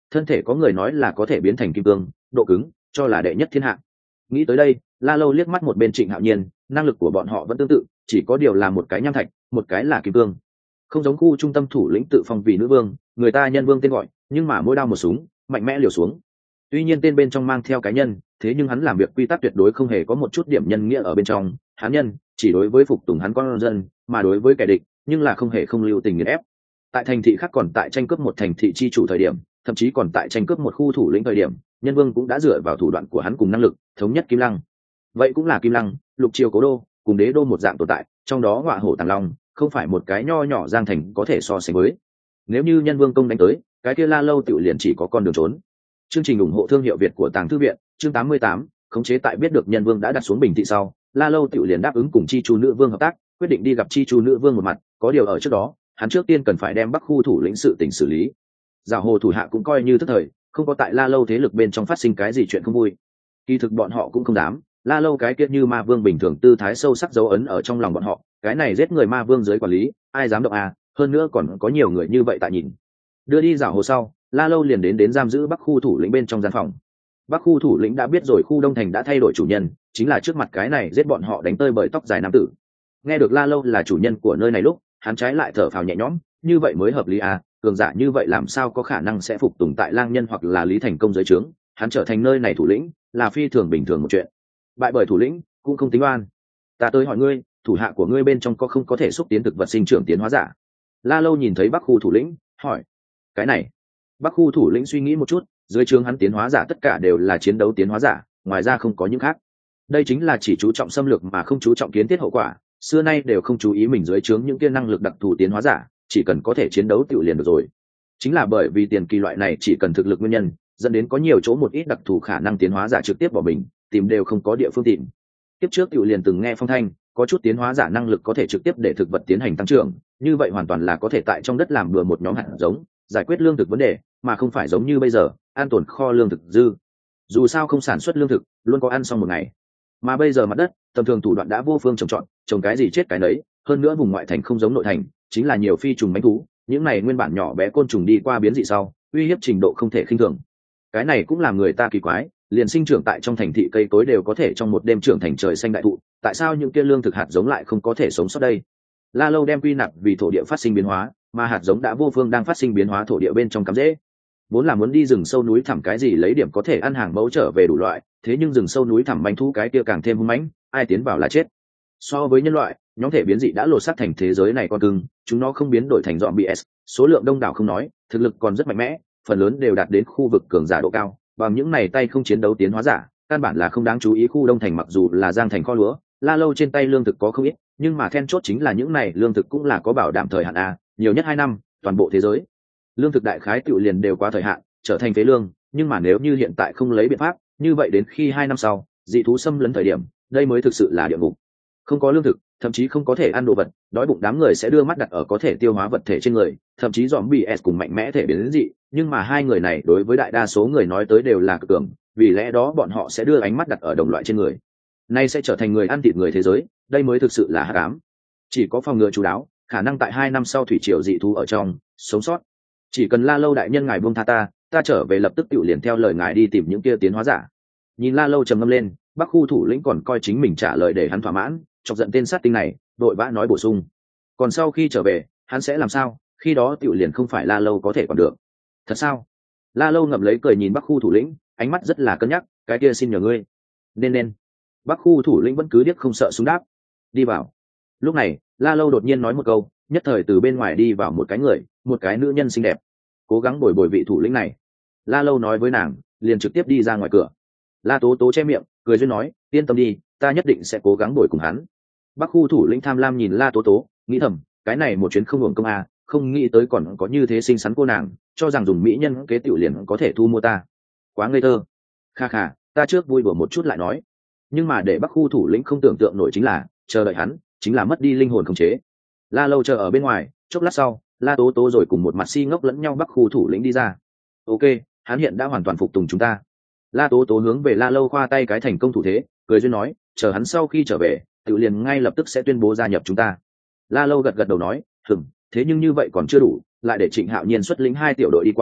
thân thể có người nói là có thể biến thành kim cương, độ cứng cho là đệ nhất thiên hạ. Nghĩ tới đây, La Lâu liếc mắt một bên Trịnh Hạo Nhiên, năng lực của bọn họ vẫn tương tự, chỉ có điều là một cái nham thạch, một cái là kim cương. Không giống khu trung tâm thủ lĩnh tự phong vì nữ vương, người ta nhân vương tên gọi, nhưng mà mỗi đao một súng, mạnh mẽ liều xuống. Tuy nhiên tên bên trong mang theo cái nhân, thế nhưng hắn làm việc quy tắc tuyệt đối không hề có một chút điểm nhân nghĩa ở bên trong. Hắn nhân chỉ đối với phục tùng hắn con dân, mà đối với kẻ địch, nhưng là không hề không lưu tình nghiền ép. Tại thành thị khác còn tại tranh cướp một thành thị chi chủ thời điểm, thậm chí còn tại tranh cướp một khu thủ lĩnh thời điểm, nhân vương cũng đã dựa vào thủ đoạn của hắn cùng năng lực thống nhất Kim Lăng. Vậy cũng là Kim Lăng, lục triều cố đô, cùng đế đô một dạng tồn tại, trong đó ngọa hổ tàng long, không phải một cái nho nhỏ giang thành có thể so sánh với. Nếu như nhân vương công đánh tới, cái kia La Lâu tiểu liền chỉ có con đường trốn. Chương trình ủng hộ thương hiệu Việt của Tàng Thư viện, chương tám mươi tám, khống chế tại biết được nhân vương đã đặt xuống Bình Thị sau, La Lâu tiểu liền đáp ứng cùng Chi Chu nữ vương hợp tác, quyết định đi gặp Chi Chu nữ vương một mặt, có điều ở trước đó, hắn trước tiên cần phải đem Bắc khu thủ lĩnh sự tình xử lý. Giảo Hồ thủ hạ cũng coi như tức thời, không có tại La Lâu thế lực bên trong phát sinh cái gì chuyện không vui. Kỳ thực bọn họ cũng không dám, La Lâu cái kia như ma vương bình thường tư thái sâu sắc dấu ấn ở trong lòng bọn họ, cái này giết người ma vương dưới quản lý, ai dám động à, hơn nữa còn có nhiều người như vậy tại nhìn. Đưa đi Giảo Hồ sau, La Lâu liền đến đến giam giữ Bắc khu thủ lĩnh bên trong gian phòng. Bắc khu thủ lĩnh đã biết rồi khu Đông Thành đã thay đổi chủ nhân, chính là trước mặt cái này giết bọn họ đánh tơi bởi tóc dài nam tử. Nghe được La Lâu là chủ nhân của nơi này lúc, hắn trái lại thở phào nhẹ nhõm, như vậy mới hợp lý à, cường giả như vậy làm sao có khả năng sẽ phục tùng tại Lang Nhân hoặc là Lý Thành Công dưới trướng, hắn trở thành nơi này thủ lĩnh, là phi thường bình thường một chuyện. Bại bởi thủ lĩnh cũng không tính oan. Ta tới hỏi ngươi, thủ hạ của ngươi bên trong có không có thể xúc tiến thực vật sinh trưởng tiến hóa giả? La Lâu nhìn thấy Bắc khu thủ lĩnh, hỏi. Cái này, Bắc khu thủ lĩnh suy nghĩ một chút, dưới trướng hắn tiến hóa giả tất cả đều là chiến đấu tiến hóa giả, ngoài ra không có những khác. Đây chính là chỉ chú trọng xâm lược mà không chú trọng kiến thiết hậu quả, xưa nay đều không chú ý mình dưới trướng những kia năng lực đặc thù tiến hóa giả, chỉ cần có thể chiến đấu tự liền được rồi. Chính là bởi vì tiền kỳ loại này chỉ cần thực lực nguyên nhân, dẫn đến có nhiều chỗ một ít đặc thù khả năng tiến hóa giả trực tiếp bỏ mình, tìm đều không có địa phương tìm. Tiếp trước tự liền từng nghe phong thanh, có chút tiến hóa giả năng lực có thể trực tiếp để thực vật tiến hành tăng trưởng, như vậy hoàn toàn là có thể tại trong đất làm bừa một nhóm hạt giống, giải quyết lương thực vấn đề, mà không phải giống như bây giờ, an tồn kho lương thực dư. Dù sao không sản xuất lương thực, luôn có ăn xong một ngày. Mà bây giờ mặt đất, tầm thường thủ đoạn đã vô phương trồng trọt, trồng cái gì chết cái nấy, hơn nữa vùng ngoại thành không giống nội thành, chính là nhiều phi trùng mãnh thú, những này nguyên bản nhỏ bé côn trùng đi qua biến dị sau, uy hiếp trình độ không thể khinh thường. Cái này cũng làm người ta kỳ quái, liền sinh trưởng tại trong thành thị cây cối đều có thể trong một đêm trưởng thành trời xanh đại thụ, tại sao những kia lương thực hạt giống lại không có thể sống sót đây? La Lâu đem quy nạp vì thổ địa phát sinh biến hóa, mà hạt giống đã vô phương đang phát sinh biến hóa thổ địa bên trong cắm rễ. Vốn là muốn đi rừng sâu núi thẳm cái gì lấy điểm có thể ăn hàng mẫu trở về đủ loại, thế nhưng rừng sâu núi thẳm manh thú cái kia càng thêm hung mãnh, ai tiến vào là chết. So với nhân loại, nhóm thể biến dị đã lột xác thành thế giới này con cưng, chúng nó không biến đổi thành zombie, số lượng đông đảo không nói, thực lực còn rất mạnh mẽ, phần lớn đều đạt đến khu vực cường giả độ cao, bằng những này tay không chiến đấu tiến hóa giả, căn bản là không đáng chú ý. Khu Đông Thành mặc dù là giang thành kho lúa, La Lâu trên tay lương thực có không ít, nhưng mà then chốt chính là những này lương thực cũng là có bảo đảm thời hạn a, nhiều nhất hai năm, toàn bộ thế giới lương thực đại khái tựu liền đều qua thời hạn, trở thành phế lương, nhưng mà nếu như hiện tại không lấy biện pháp, như vậy đến khi hai năm sau, dị thú xâm lấn thời điểm, đây mới thực sự là địa ngục. Không có lương thực, thậm chí không có thể ăn đồ vật, đói bụng đám người sẽ đưa mắt đặt ở có thể tiêu hóa vật thể trên người, thậm chí zombie cùng mạnh mẽ thể biến đến dị, nhưng mà hai người này đối với đại đa số người nói tới đều là cực cường, vì lẽ đó bọn họ sẽ đưa ánh mắt đặt ở đồng loại trên người. Nay sẽ trở thành người ăn thịt người thế giới, đây mới thực sự là hắc ám. Chỉ có phòng ngừa chú đáo, khả năng tại hai năm sau thủy triều dị thú ở trong sống sót. Chỉ cần La Lâu đại nhân ngài buông tha ta, ta trở về lập tức tự liền theo lời ngài đi tìm những kia tiến hóa giả. Nhìn La Lâu trầm ngâm lên, Bắc khu thủ lĩnh còn coi chính mình trả lời để hắn thỏa mãn, chọc giận tên sát tinh này, đội vã nói bổ sung. Còn sau khi trở về, hắn sẽ làm sao? Khi đó tự liền không phải La Lâu có thể còn được. Thật sao? La Lâu ngậm lấy cười nhìn Bắc khu thủ lĩnh, ánh mắt rất là cân nhắc, cái kia xin nhờ ngươi. Nên nên. Bắc khu thủ lĩnh vẫn cứ điếc không sợ súng đáp. Đi vào. Lúc này, La Lâu đột nhiên nói một câu, nhất thời từ bên ngoài đi vào một cái người, một cái nữ nhân xinh đẹp. Cố gắng bồi bồi vị thủ lĩnh này. La Lâu nói với nàng, liền trực tiếp đi ra ngoài cửa. La Tố Tố che miệng, cười duyên nói, yên tâm đi, ta nhất định sẽ cố gắng bồi cùng hắn. Bắc khu thủ lĩnh tham lam nhìn La Tố Tố, nghĩ thầm, cái này một chuyến không hưởng công à, không nghĩ tới còn có như thế xinh xắn cô nàng, cho rằng dùng mỹ nhân kế tiểu liền có thể thu mua ta. Quá ngây thơ. Kha kha, ta trước vui đùa một chút lại nói. Nhưng mà để Bắc khu thủ lĩnh không tưởng tượng nổi chính là, chờ đợi hắn, chính là mất đi linh hồn khống chế. La Lâu chờ ở bên ngoài, chốc lát sau, La Tố Tố rồi cùng một mặt si ngốc lẫn nhau Bắc khu thủ lĩnh đi ra. Ok, hắn hiện đã hoàn toàn phục tùng chúng ta. La Tố Tố hướng về La Lâu khoa tay cái thành công thủ thế, cười duyên nói, chờ hắn sau khi trở về, tự liền ngay lập tức sẽ tuyên bố gia nhập chúng ta. La Lâu gật gật đầu nói, hừm, thế nhưng như vậy còn chưa đủ, lại để Trịnh Hạo Nhiên xuất lĩnh hai tiểu đội đi qua,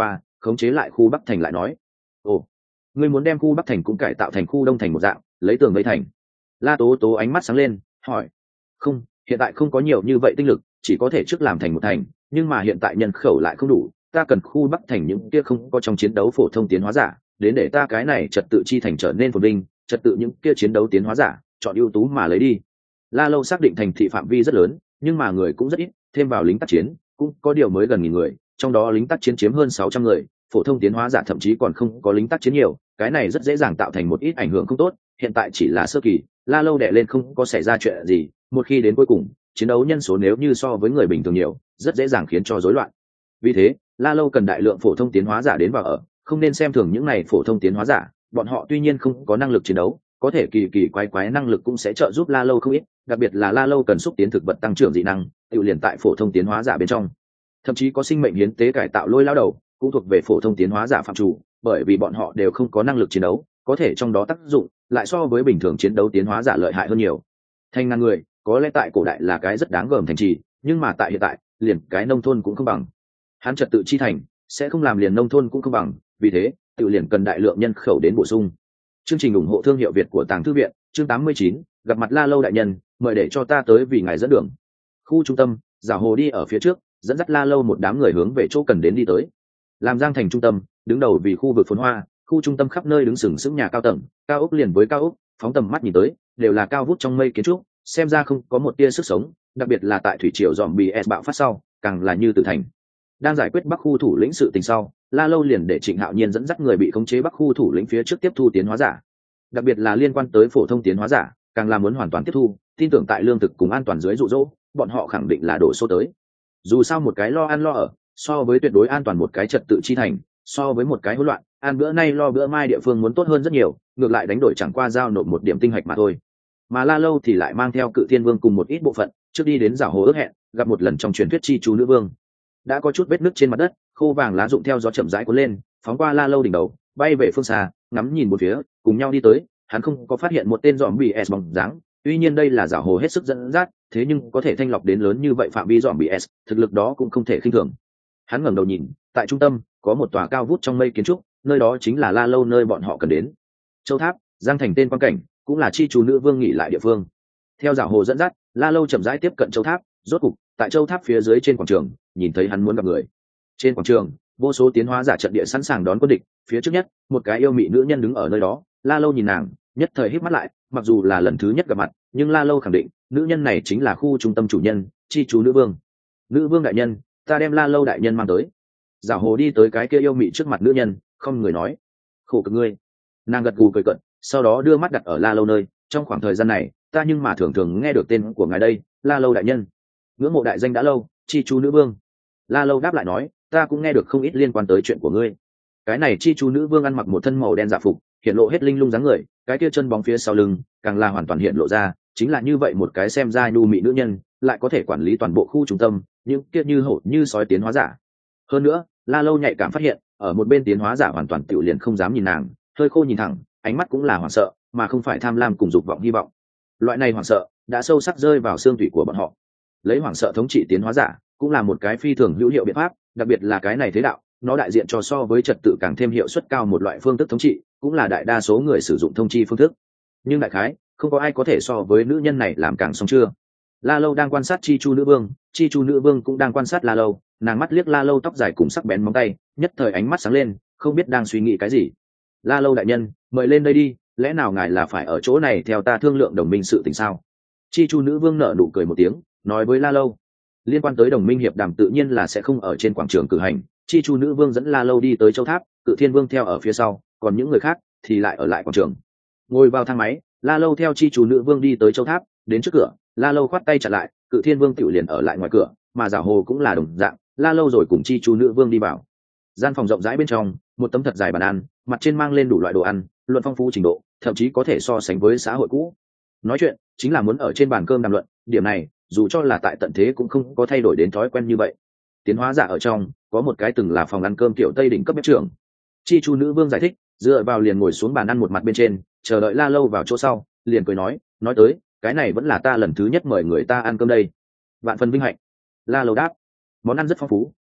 khống chế lại khu bắc thành lại nói: ồ, ngươi muốn đem khu bắc thành cũng cải tạo thành khu đông thành một dạng, lấy tường vây thành? La tố tố ánh mắt sáng lên hỏi. Không, hiện tại không có nhiều như vậy tinh lực, chỉ có thể trước làm thành một thành, nhưng mà hiện tại nhân khẩu lại không đủ, ta cần khu bắc thành những kia không có trong chiến đấu phổ thông tiến hóa giả, đến để ta cái này trật tự chi thành trở nên phồn vinh, trật tự những kia chiến đấu tiến hóa giả chọn ưu tú mà lấy đi. La Lâu xác định thành thị phạm vi rất lớn, nhưng mà người cũng rất ít, thêm vào lính tác chiến cũng có điều mới gần nghìn người, trong đó lính tác chiến chiếm hơn sáu trăm người, phổ thông tiến hóa giả thậm chí còn không có lính tác chiến nhiều, cái này rất dễ dàng tạo thành một ít ảnh hưởng không tốt. Hiện tại chỉ là sơ kỳ, La Lâu đè lên không có xảy ra chuyện gì, một khi đến cuối cùng, chiến đấu nhân số nếu như so với người bình thường nhiều, rất dễ dàng khiến cho rối loạn. Vì thế, La Lâu cần đại lượng phổ thông tiến hóa giả đến vào ở, không nên xem thường những này phổ thông tiến hóa giả, bọn họ tuy nhiên không có năng lực chiến đấu, có thể kỳ kỳ quái quái năng lực cũng sẽ trợ giúp La Lâu không ít, đặc biệt là La Lâu cần xúc tiến thực vật tăng trưởng dị năng, tự liền tại phổ thông tiến hóa giả bên trong. Thậm chí có sinh mệnh hiến tế cải tạo lôi lao đầu, cũng thuộc về phổ thông tiến hóa giả phạm chủ, bởi vì bọn họ đều không có năng lực chiến đấu, có thể trong đó tác dụng lại so với bình thường chiến đấu tiến hóa giả lợi hại hơn nhiều. Thành ngàn người, có lẽ tại cổ đại là cái rất đáng gờm thành trì, nhưng mà tại hiện tại, liền cái nông thôn cũng không bằng. Hắn trật tự chi thành sẽ không làm liền nông thôn cũng không bằng, vì thế, tự liền cần đại lượng nhân khẩu đến bổ sung. Chương trình ủng hộ thương hiệu Việt của Tàng Thư viện, chương tám mươi chín, gặp mặt La Lâu đại nhân, mời để cho ta tới vì ngài dẫn đường. Khu trung tâm, Giảo Hồ đi ở phía trước, dẫn dắt La Lâu một đám người hướng về chỗ cần đến đi tới. Làm Giang thành trung tâm, đứng đầu vì khu vực phồn hoa, khu trung tâm khắp nơi đứng sừng sững nhà cao tầng, cao ốc liền với cao ốc, phóng tầm mắt nhìn tới, đều là cao vút trong mây kiến trúc, xem ra không có một tia sức sống, đặc biệt là tại thủy triều zombie bạo phát sau, càng là như tử thành. Đang giải quyết Bắc khu thủ lĩnh sự tình sau, La Lâu liền để Trịnh Hạo Nhiên dẫn dắt người bị khống chế Bắc khu thủ lĩnh phía trước tiếp thu tiến hóa giả. Đặc biệt là liên quan tới phổ thông tiến hóa giả, càng là muốn hoàn toàn tiếp thu, tin tưởng tại lương thực cùng an toàn dưới dụ dỗ, bọn họ khẳng định là đổ số tới. Dù sao một cái lo ăn lo ở, so với tuyệt đối an toàn một cái trật tự chi thành, so với một cái hỗn loạn, ăn bữa nay lo bữa mai địa phương muốn tốt hơn rất nhiều, ngược lại đánh đổi chẳng qua giao nộp một điểm tinh hạch mà thôi. Mà La Lâu thì lại mang theo Cự Thiên Vương cùng một ít bộ phận, trước đi đến Giảo Hồ ước hẹn, gặp một lần trong truyền thuyết chi chú nữ vương. Đã có chút vết nứt trên mặt đất, khô vàng lá rụng theo gió chậm rãi cuốn lên, phóng qua La Lâu đỉnh đầu, bay về phương xa, ngắm nhìn một phía, cùng nhau đi tới, hắn không có phát hiện một tên zombie S bóng dáng, tuy nhiên đây là Giảo Hồ hết sức dẫn dắt, thế nhưng có thể thanh lọc đến lớn như vậy phạm vi zombie S, thực lực đó cũng không thể khinh thường. Hắn ngẩng đầu nhìn, tại trung tâm có một tòa cao vút trong mây kiến trúc, nơi đó chính là La Lâu nơi bọn họ cần đến. Châu Tháp, Giang thành tên quan cảnh, cũng là chi chú nữ vương nghỉ lại địa phương. Theo Giảo Hồ dẫn dắt, La Lâu chậm rãi tiếp cận Châu Tháp, rốt cục tại Châu Tháp phía dưới trên quảng trường, nhìn thấy hắn muốn gặp người. Trên quảng trường, vô số tiến hóa giả trận địa sẵn sàng đón quân địch, phía trước nhất, một cái yêu mị nữ nhân đứng ở nơi đó. La Lâu nhìn nàng, nhất thời híp mắt lại, mặc dù là lần thứ nhất gặp mặt, nhưng La Lâu khẳng định, nữ nhân này chính là khu trung tâm chủ nhân, chi chú nữ vương. Nữ vương đại nhân, ta đem La Lâu đại nhân mang tới. Giảo Hồ đi tới cái kia yêu mị trước mặt nữ nhân, không người nói: khổ cực ngươi. Nàng gật gù cười cận, sau đó đưa mắt đặt ở La Lâu nơi, trong khoảng thời gian này, ta nhưng mà thường thường nghe được tên của ngài đây, La Lâu đại nhân. Ngưỡng mộ đại danh đã lâu, chi chú nữ vương. La Lâu đáp lại nói: ta cũng nghe được không ít liên quan tới chuyện của ngươi. Cái này chi chú nữ vương ăn mặc một thân màu đen dạ phục, hiện lộ hết linh lung dáng người, cái kia chân bóng phía sau lưng càng là hoàn toàn hiện lộ ra, chính là như vậy một cái xem ra nhu mị nữ nhân, lại có thể quản lý toàn bộ khu trung tâm, những kia như hổ như sói tiến hóa giả. Hơn nữa, La Lâu nhạy cảm phát hiện, ở một bên tiến hóa giả hoàn toàn tiểu liền không dám nhìn nàng, hơi khô nhìn thẳng, ánh mắt cũng là hoảng sợ, mà không phải tham lam cùng dục vọng hy vọng. Loại này hoảng sợ đã sâu sắc rơi vào xương tủy của bọn họ. Lấy hoảng sợ thống trị tiến hóa giả, cũng là một cái phi thường hữu hiệu biện pháp, đặc biệt là cái này thế đạo, nó đại diện cho so với trật tự càng thêm hiệu suất cao một loại phương thức thống trị, cũng là đại đa số người sử dụng thông chi phương thức. Nhưng đại khái, không có ai có thể so với nữ nhân này làm càng xong chưa. La Lâu đang quan sát chi chu nữ vương, chi chu nữ vương cũng đang quan sát La Lâu, nàng mắt liếc La Lâu tóc dài cùng sắc bén móng tay, nhất thời ánh mắt sáng lên, không biết đang suy nghĩ cái gì. La Lâu đại nhân, mời lên đây đi, lẽ nào ngài là phải ở chỗ này theo ta thương lượng đồng minh sự tình sao? Chi chu nữ vương nở nụ cười một tiếng, nói với La Lâu. Liên quan tới đồng minh hiệp đàm tự nhiên là sẽ không ở trên quảng trường cử hành, chi chu nữ vương dẫn La Lâu đi tới Châu Tháp, Cự Thiên Vương theo ở phía sau, còn những người khác thì lại ở lại quảng trường. Ngồi vào thang máy, La Lâu theo chi chu nữ vương đi tới Châu Tháp, đến trước cửa, La Lâu khoát tay chặn lại, Cự Thiên Vương tiểu liền ở lại ngoài cửa, mà Giảo Hồ cũng là đồng dạng, La Lâu rồi cùng chi chu nữ vương đi vào. Gian phòng rộng rãi bên trong, một tấm thật dài bàn ăn, mặt trên mang lên đủ loại đồ ăn, luận phong phú trình độ, thậm chí có thể so sánh với xã hội cũ. Nói chuyện chính là muốn ở trên bàn cơm đàm luận, điểm này dù cho là tại tận thế cũng không có thay đổi đến thói quen như vậy. Tiến hóa giả ở trong có một cái từng là phòng ăn cơm kiểu Tây đỉnh cấp bếp trưởng. Chi chu nữ vương giải thích, dựa vào liền ngồi xuống bàn ăn một mặt bên trên, chờ đợi La Lâu vào chỗ sau, liền cười nói, nói tới, cái này vẫn là ta lần thứ nhất mời người ta ăn cơm đây. Vạn phần vinh hạnh. La Lâu đáp. Món ăn rất phong phú,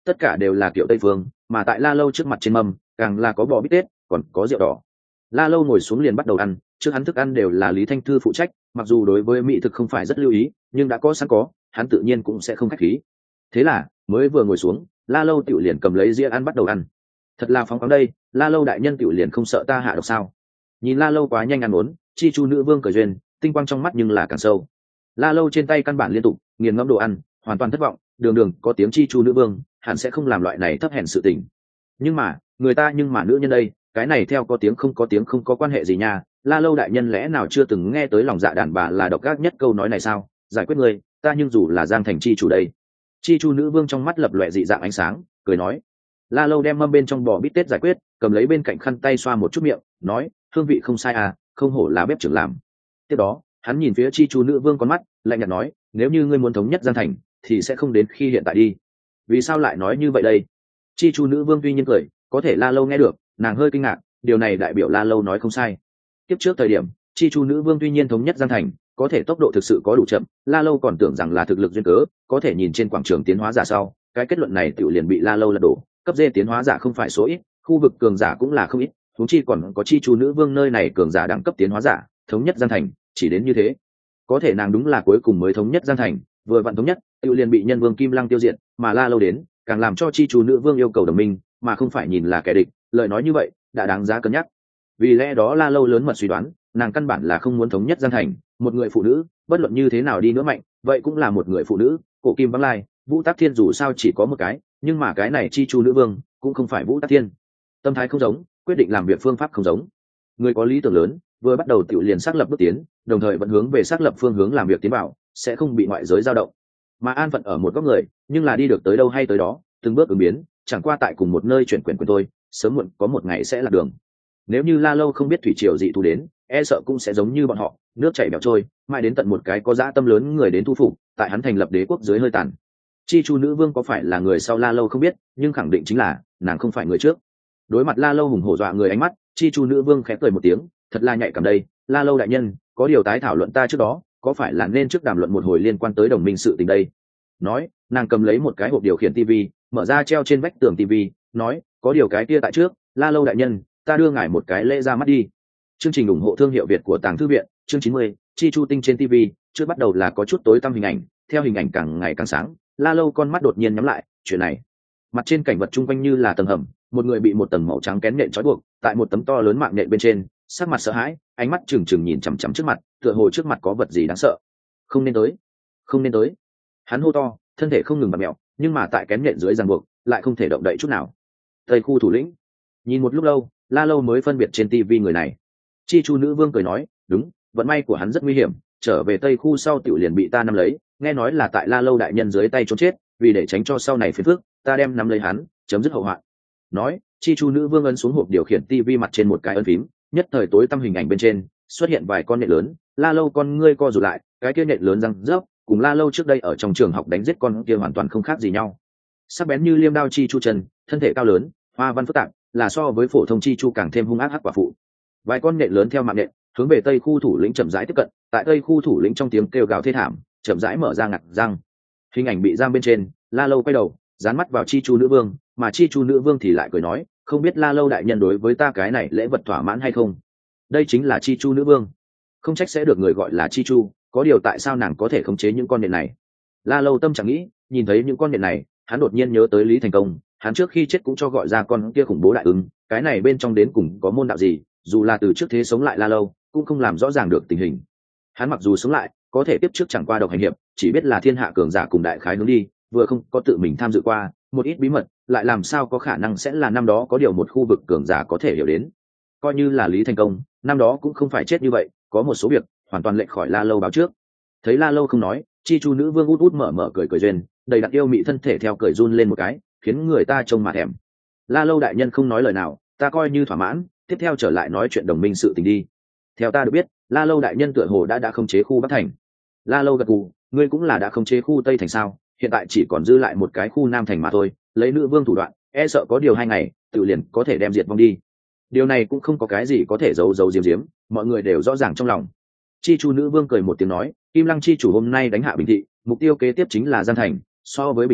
tất cả đều là kiểu tây phương, mà tại la lâu trước mặt trên mâm càng là có bò bít tết, còn có rượu đỏ. La lâu ngồi xuống liền bắt đầu ăn, trước hắn thức ăn đều là Lý Thanh Thư phụ trách, mặc dù đối với mỹ thực không phải rất lưu ý, nhưng đã có sẵn có, hắn tự nhiên cũng sẽ không khách khí. Thế là mới vừa ngồi xuống, la lâu tiểu liền cầm lấy dĩa ăn bắt đầu ăn. Thật là phóng khoáng đây, la lâu đại nhân tiểu liền không sợ ta hạ độc sao? Nhìn la lâu quá nhanh ăn uống, chi chu nữ vương cười duyên, tinh quang trong mắt nhưng là càng sâu. La lâu trên tay căn bản liên tục nghiền ngẫm đồ ăn, hoàn toàn thất vọng, đường đường có tiếng chi chu nữ vương hẳn sẽ không làm loại này thấp hèn sự tình. Nhưng mà người ta nhưng mà nữ nhân đây, cái này theo có tiếng không có tiếng không có quan hệ gì nha. La lâu đại nhân lẽ nào chưa từng nghe tới lòng dạ đàn bà là độc ác nhất câu nói này sao? Giải quyết người ta, nhưng dù là giang thành chi chủ đây. Chi chu nữ vương trong mắt lập lòe dị dạng ánh sáng, cười nói. La lâu đem mâm bên trong bò bít tết giải quyết, cầm lấy bên cạnh khăn tay xoa một chút miệng, nói hương vị không sai à, không hổ là bếp trưởng làm. Tiếp đó hắn nhìn phía chi chu nữ vương con mắt lạnh nhạt nói, nếu như ngươi muốn thống nhất giang thành thì sẽ không đến khi hiện tại đi. Vì sao lại nói như vậy đây? Chi chu nữ vương tuy nhiên cười, có thể la lâu nghe được, nàng hơi kinh ngạc, điều này đại biểu la lâu nói không sai. Tiếp trước thời điểm chi chu nữ vương tuy nhiên thống nhất giang thành, có thể tốc độ thực sự có đủ chậm, la lâu còn tưởng rằng là thực lực duyên cớ, có thể nhìn trên quảng trường tiến hóa giả sau, cái kết luận này tự liền bị la lâu lật đổ. Cấp dê tiến hóa giả không phải số ít, khu vực cường giả cũng là không ít, huống chi còn có chi chu nữ vương nơi này cường giả đẳng cấp tiến hóa giả, thống nhất giang thành chỉ đến như thế. Có thể nàng đúng là cuối cùng mới thống nhất giang thành, vừa vặn thống nhất tự liền bị nhân vương kim lăng tiêu diệt, mà la lâu đến càng làm cho chi chu nữ vương yêu cầu đồng minh mà không phải nhìn là kẻ địch. Lời nói như vậy đã đáng giá cân nhắc. Vì lẽ đó la lâu lớn mật suy đoán, nàng căn bản là không muốn thống nhất giang thành. Một người phụ nữ bất luận như thế nào đi nữa mạnh, vậy cũng là một người phụ nữ. Cổ kim vắng lai, Vũ Tắc Thiên dù sao chỉ có một cái, nhưng mà cái này chi chu nữ vương cũng không phải Vũ Tắc Thiên. Tâm thái không giống, quyết định làm việc phương pháp không giống. Người có lý tưởng lớn vừa bắt đầu tự liền xác lập bước tiến, đồng thời vẫn hướng về xác lập phương hướng làm việc tiến bảo, sẽ không bị ngoại giới dao động. Mà an phận ở một góc người, nhưng là đi được tới đâu hay tới đó, từng bước ứng biến, chẳng qua tại cùng một nơi chuyển quyền quyền thôi, sớm muộn có một ngày sẽ là đường. Nếu như la lâu không biết thủy triều dị thu đến, e sợ cũng sẽ giống như bọn họ, nước chảy bèo trôi, mãi đến tận một cái có dã tâm lớn người đến thu phục, tại hắn thành lập đế quốc dưới hơi tàn. Chi chu nữ vương có phải là người sau la lâu không biết, nhưng khẳng định chính là nàng không phải người trước. Đối mặt la lâu hùng hổ dọa người ánh mắt, chi chu nữ vương khẽ cười một tiếng, thật là nhạy cảm đây. La lâu đại nhân, có điều tái thảo luận ta trước đó, có phải là nên trước đàm luận một hồi liên quan tới đồng minh sự tình đây? Nói, nàng cầm lấy một cái hộp điều khiển tivi, mở ra treo trên vách tường tivi, nói, có điều cái kia tại trước, la lâu đại nhân, ta đưa ngài một cái lễ ra mắt đi. Chương trình ủng hộ thương hiệu Việt của Tàng Thư viện, chương chín mươi, chi chu tinh trên tivi, trước bắt đầu là có chút tối tăm hình ảnh, theo hình ảnh càng ngày càng sáng, la lâu con mắt đột nhiên nhắm lại. Chuyện này, mặt trên cảnh vật chung quanh như là tầng hầm, một người bị một tầng màu trắng kén nện trói buộc tại một tấm to lớn mạng nện bên trên, sắc mặt sợ hãi, ánh mắt trừng trừng nhìn chằm chằm trước mặt, tựa hồ trước mặt có vật gì đáng sợ. Không nên tới, không nên tới. Hắn hô to, thân thể không ngừng bật mẹo, nhưng mà tại kén nện dưới ràng buộc lại không thể động đậy chút nào. Tây khu thủ lĩnh nhìn một lúc lâu, la lâu mới phân biệt trên tivi người này. Chi chu nữ vương cười nói, đúng, vận may của hắn rất nguy hiểm, trở về tây khu sau tiểu liền bị ta nắm lấy, nghe nói là tại la lâu đại nhân dưới tay trốn chết, vì để tránh cho sau này phiền phức, ta đem nắm lấy hắn, chấm dứt hậu hoạn. Nói, chi chu nữ vương ấn xuống hộp điều khiển tivi mặt trên một cái ấn phím, nhất thời tối tăm hình ảnh bên trên xuất hiện vài con nhện lớn. La lâu con ngươi co rụt lại, cái kia nhện lớn răng rớp cùng la lâu trước đây ở trong trường học đánh giết con kia hoàn toàn không khác gì nhau. Sắc bén như liêm đao chi chu chân, thân thể cao lớn, hoa văn phức tạp, là so với phổ thông chi chu càng thêm hung ác hắc quả phụ. Vài con nhện lớn theo mạng nhện hướng về tây khu thủ lĩnh chậm rãi tiếp cận, tại tây khu thủ lĩnh trong tiếng kêu gào thê thảm chậm rãi mở ra ngặt răng. Hình ảnh bị giam bên trên, la lâu quay đầu dán mắt vào chi chu nữ vương, mà chi chu nữ vương thì lại cười nói, không biết la lâu đại nhân đối với ta cái này lễ vật thỏa mãn hay không. Đây chính là chi chu nữ vương, không trách sẽ được người gọi là chi chu, có điều tại sao nàng có thể khống chế những con nhện này. La lâu tâm chẳng nghĩ, nhìn thấy những con nhện này, hắn đột nhiên nhớ tới Lý Thành Công, hắn trước khi chết cũng cho gọi ra con kia khủng bố đại ứng, cái này bên trong đến cùng có môn đạo gì, dù là từ trước thế sống lại la lâu cũng không làm rõ ràng được tình hình. Hắn mặc dù sống lại, có thể tiếp trước chẳng qua độc hành hiệp, chỉ biết là thiên hạ cường giả cùng đại khái hướng đi, vừa không có tự mình tham dự qua một ít bí mật, lại làm sao có khả năng sẽ là năm đó có điều một khu vực cường giả có thể hiểu đến. Coi như là Lý Thành Công năm đó cũng không phải chết như vậy, có một số việc hoàn toàn lệch khỏi la lâu báo trước. Thấy la lâu không nói, chi chu nữ vương út út mở mở cười cười duyên, đầy đặn yêu mị thân thể theo cười run lên một cái, khiến người ta trông mà thèm. La lâu đại nhân không nói lời nào, ta coi như thỏa mãn, tiếp theo trở lại nói chuyện đồng minh sự tình đi. Theo ta được biết, la lâu đại nhân tựa hồ đã đã khống chế khu Bắc Thành. La lâu gật gù, ngươi cũng là đã khống chế khu Tây Thành sao? Hiện tại chỉ còn dư lại một cái khu Nam Thành mà thôi, lấy nữ vương thủ đoạn, e sợ có điều hai ngày tự liền có thể đem diệt vong đi. Điều này cũng không có cái gì có thể giấu giấu giếm giếm, mọi người đều rõ ràng trong lòng. Chi chu nữ vương cười một tiếng nói, Kim Lăng chi chủ hôm nay đánh hạ Bình Thị, mục tiêu kế tiếp chính là Giang Thành, so với Bình Thị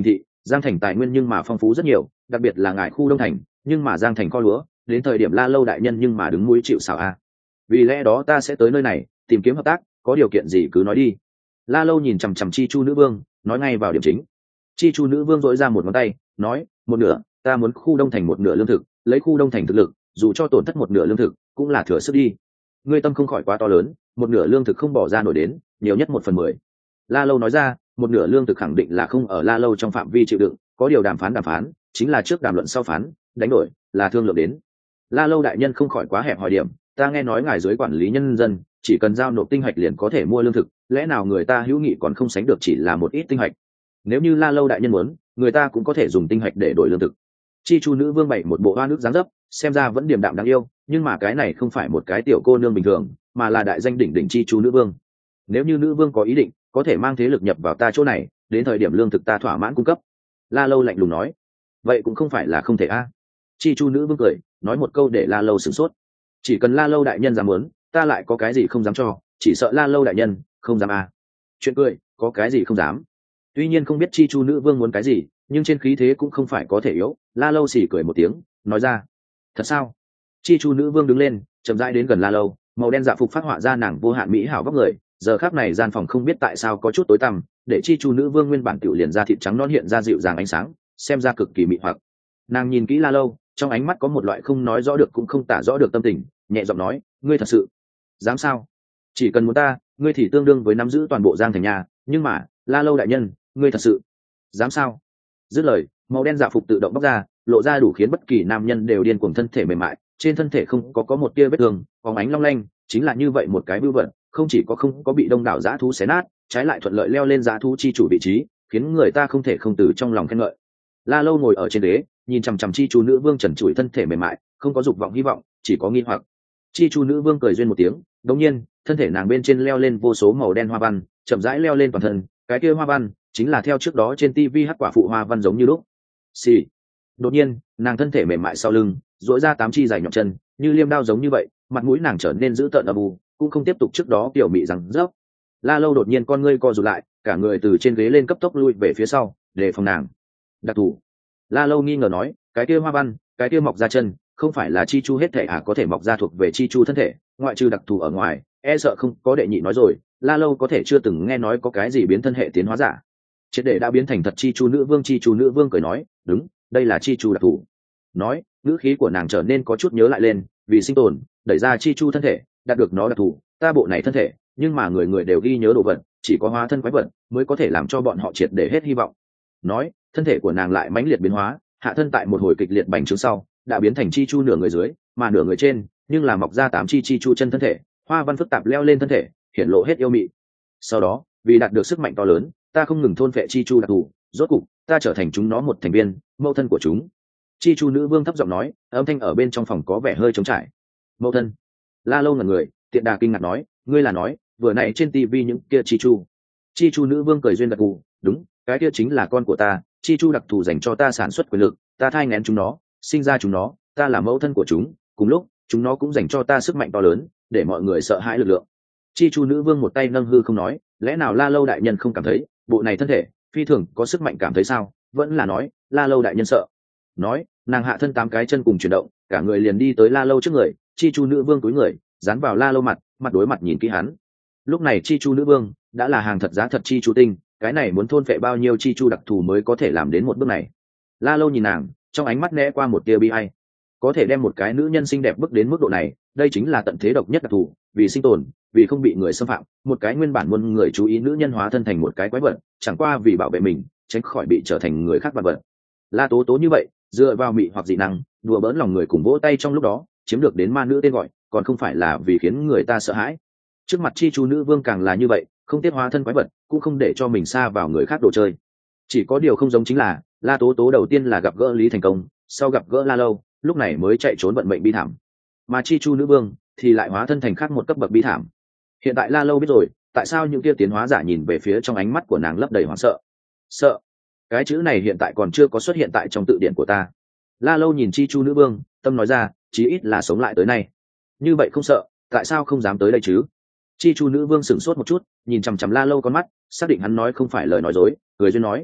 Giang thành tài nguyên nhưng mà phong phú rất nhiều, đặc biệt là ngài khu đông thành, nhưng mà Giang thành kho lúa đến thời điểm La Lâu đại nhân nhưng mà đứng mũi chịu sào a. Vì lẽ đó ta sẽ tới nơi này tìm kiếm hợp tác, có điều kiện gì cứ nói đi. La Lâu nhìn chằm chằm Chi Chu nữ vương, nói ngay vào điểm chính. Chi Chu nữ vương dỗi ra một ngón tay, nói, một nửa, ta muốn khu đông thành một nửa lương thực, lấy khu đông thành thực lực, dù cho tổn thất một nửa lương thực, cũng là thừa sức đi. Ngươi tâm không khỏi quá to lớn, một nửa lương thực không bỏ ra nổi đến, nhiều nhất một phần mười. La Lâu nói ra, một nửa lương thực khẳng định là không ở La Lâu trong phạm vi chịu đựng, có điều đàm phán đàm phán, chính là trước đàm luận sau phán, đánh đổi, là thương lượng đến. La Lâu đại nhân không khỏi quá hẹp hòi điểm, ta nghe nói ngài dưới quản lý nhân dân, chỉ cần giao nộp tinh hạch liền có thể mua lương thực, lẽ nào người ta hữu nghị còn không sánh được chỉ là một ít tinh hạch? Nếu như La Lâu đại nhân muốn, người ta cũng có thể dùng tinh hạch để đổi lương thực. Chi Chu nữ vương bày một bộ hoa nước dáng dấp, xem ra vẫn điềm đạm đáng yêu, nhưng mà cái này không phải một cái tiểu cô nương bình thường, mà là đại danh đỉnh đỉnh Chi Chu nữ vương. Nếu như nữ vương có ý định, có thể mang thế lực nhập vào ta chỗ này, đến thời điểm lương thực ta thỏa mãn cung cấp. La Lâu lạnh lùng nói. Vậy cũng không phải là không thể a. Chi Chu nữ vương cười, nói một câu để La Lâu sửng sốt. Chỉ cần La Lâu đại nhân dám muốn, ta lại có cái gì không dám cho, chỉ sợ La Lâu đại nhân không dám a. Chuyện cười, có cái gì không dám. Tuy nhiên không biết Chi Chu nữ vương muốn cái gì, nhưng trên khí thế cũng không phải có thể yếu. La Lâu xỉ cười một tiếng, nói ra. Thật sao? Chi Chu nữ vương đứng lên, chậm rãi đến gần La Lâu, màu đen dạ phục phát họa ra nàng vô hạn mỹ hảo vóc người. Giờ khắc này gian phòng không biết tại sao có chút tối tăm, để Chi Chu nữ vương nguyên bản tiểu liền ra thịt trắng non hiện ra dịu dàng ánh sáng, xem ra cực kỳ mị hoặc. Nàng nhìn kỹ La Lâu, trong ánh mắt có một loại không nói rõ được cũng không tả rõ được tâm tình, nhẹ giọng nói, ngươi thật sự dám sao? Chỉ cần muốn ta, ngươi thì tương đương với nắm giữ toàn bộ Giang thành nhà, nhưng mà, La Lâu đại nhân, ngươi thật sự dám sao? Dứt lời, màu đen dạ phục tự động bóc ra, lộ ra đủ khiến bất kỳ nam nhân đều điên cuồng thân thể mềm mại, trên thân thể không có có một tia vết thương, phóng ánh long lanh, chính là như vậy một cái bưu vận, không chỉ có không có bị đông đảo dã thú xé nát, trái lại thuận lợi leo lên dã thú chi chủ vị trí, khiến người ta không thể không từ trong lòng khen ngợi. La Lâu ngồi ở trên ghế, nhìn chằm chằm Chi Chu nữ vương trần trụi thân thể mềm mại, không có dục vọng hy vọng, chỉ có nghi hoặc. Chi Chu nữ vương cười duyên một tiếng, đột nhiên, thân thể nàng bên trên leo lên vô số màu đen hoa văn, chậm rãi leo lên toàn thân, cái kia hoa văn chính là theo trước đó trên tivi hắc quả phụ hoa văn giống như lúc. Xì. Đột nhiên, nàng thân thể mềm mại sau lưng, duỗi ra tám chi dài nhọn chân, như liêm đao giống như vậy, mặt mũi nàng trở nên dữ tợn âm u, cũng không tiếp tục trước đó tiểu mị rằng rớp. La Lâu đột nhiên con ngươi co rụt lại, cả người từ trên ghế lên cấp tốc lui về phía sau, để phòng nàng. Đặc thù. La Lâu nghi ngờ nói, cái kia hoa văn, cái kia mọc ra chân, không phải là Chi Chu hết thể à? Có thể mọc ra thuộc về Chi Chu thân thể, ngoại trừ đặc thù ở ngoài, e sợ không có đệ nhị nói rồi. La Lâu có thể chưa từng nghe nói có cái gì biến thân hệ tiến hóa giả. Triệt để đã biến thành thật Chi Chu nữ vương. Chi Chu nữ vương cười nói, đúng, đây là Chi Chu đặc thù. Nói, ngữ khí của nàng trở nên có chút nhớ lại lên, vì sinh tồn, đẩy ra Chi Chu thân thể, đạt được nó đặc thù, ta bộ này thân thể, nhưng mà người người đều ghi nhớ đồ vật, chỉ có hóa thân quái vật mới có thể làm cho bọn họ triệt để hết hy vọng. Nói, thân thể của nàng lại mãnh liệt biến hóa, hạ thân tại một hồi kịch liệt bành trướng sau, đã biến thành Chi Chu nửa người dưới, mà nửa người trên, nhưng là mọc ra tám chi Chi Chu chân thân thể, hoa văn phức tạp leo lên thân thể, hiển lộ hết yêu mị. Sau đó, vì đạt được sức mạnh to lớn, ta không ngừng thôn phệ Chi Chu đặc thù, rốt cục, ta trở thành chúng nó một thành viên, mẫu thân của chúng. Chi Chu nữ vương thấp giọng nói, âm thanh ở bên trong phòng có vẻ hơi trống trải. Mẫu thân. La Lâu ngẩn người, tiện đà kinh ngạc nói, ngươi là nói, vừa nãy trên tivi những kia Chi Chu. Chi Chu nữ vương cười duyên gật gù, đúng, cái kia chính là con của ta, Chi Chu đặc thù dành cho ta sản xuất quyền lực, ta thai nghén chúng nó, sinh ra chúng nó, ta là mẫu thân của chúng, cùng lúc, chúng nó cũng dành cho ta sức mạnh to lớn, để mọi người sợ hãi lực lượng. Chi Chu nữ vương một tay nâng hư không nói, lẽ nào La Lâu đại nhân không cảm thấy, bộ này thân thể, phi thường có sức mạnh cảm thấy sao? Vẫn là nói, La Lâu đại nhân sợ. Nói, nàng hạ thân tám cái chân cùng chuyển động, cả người liền đi tới La Lâu trước người, Chi Chu nữ vương cúi người, dán vào La Lâu mặt, mặt đối mặt nhìn kỹ hắn. Lúc này Chi Chu nữ vương đã là hàng thật giá thật Chi Chu tinh, cái này muốn thôn phệ bao nhiêu Chi Chu đặc thù mới có thể làm đến một bước này. La Lâu nhìn nàng, trong ánh mắt né qua một tia bi ai. Có thể đem một cái nữ nhân xinh đẹp bước đến mức độ này, đây chính là tận thế độc nhất đặc thù, vì sinh tồn, vì không bị người xâm phạm, một cái nguyên bản muôn người chú ý nữ nhân hóa thân thành một cái quái vật, chẳng qua vì bảo vệ mình, tránh khỏi bị trở thành người khác vật vật. La Tố Tố như vậy, dựa vào mị hoặc dị năng, đùa bỡn lòng người cùng vỗ tay trong lúc đó, chiếm được đến ma nữ tên gọi, còn không phải là vì khiến người ta sợ hãi. Trước mặt Chi Chu nữ vương càng là như vậy, không tiếc hóa thân quái vật, cũng không để cho mình xa vào người khác đồ chơi. Chỉ có điều không giống chính là, La Tố Tố đầu tiên là gặp gỡ Lý Thành Công, sau gặp gỡ La Lâu, lúc này mới chạy trốn vận mệnh bi thảm. Mà Chi Chu nữ vương thì lại hóa thân thành khác một cấp bậc bi thảm. Hiện tại La Lâu biết rồi, tại sao những kia tiến hóa giả nhìn về phía trong ánh mắt của nàng lấp đầy hoảng sợ. Sợ? Cái chữ này hiện tại còn chưa có xuất hiện tại trong tự điển của ta. La Lâu nhìn Chi Chu nữ vương, tâm nói ra, chí ít là sống lại tới nay. Như vậy không sợ, tại sao không dám tới đây chứ? Chi Chu nữ vương sửng sốt một chút, nhìn chằm chằm La Lâu con mắt, xác định hắn nói không phải lời nói dối, cười duyên nói,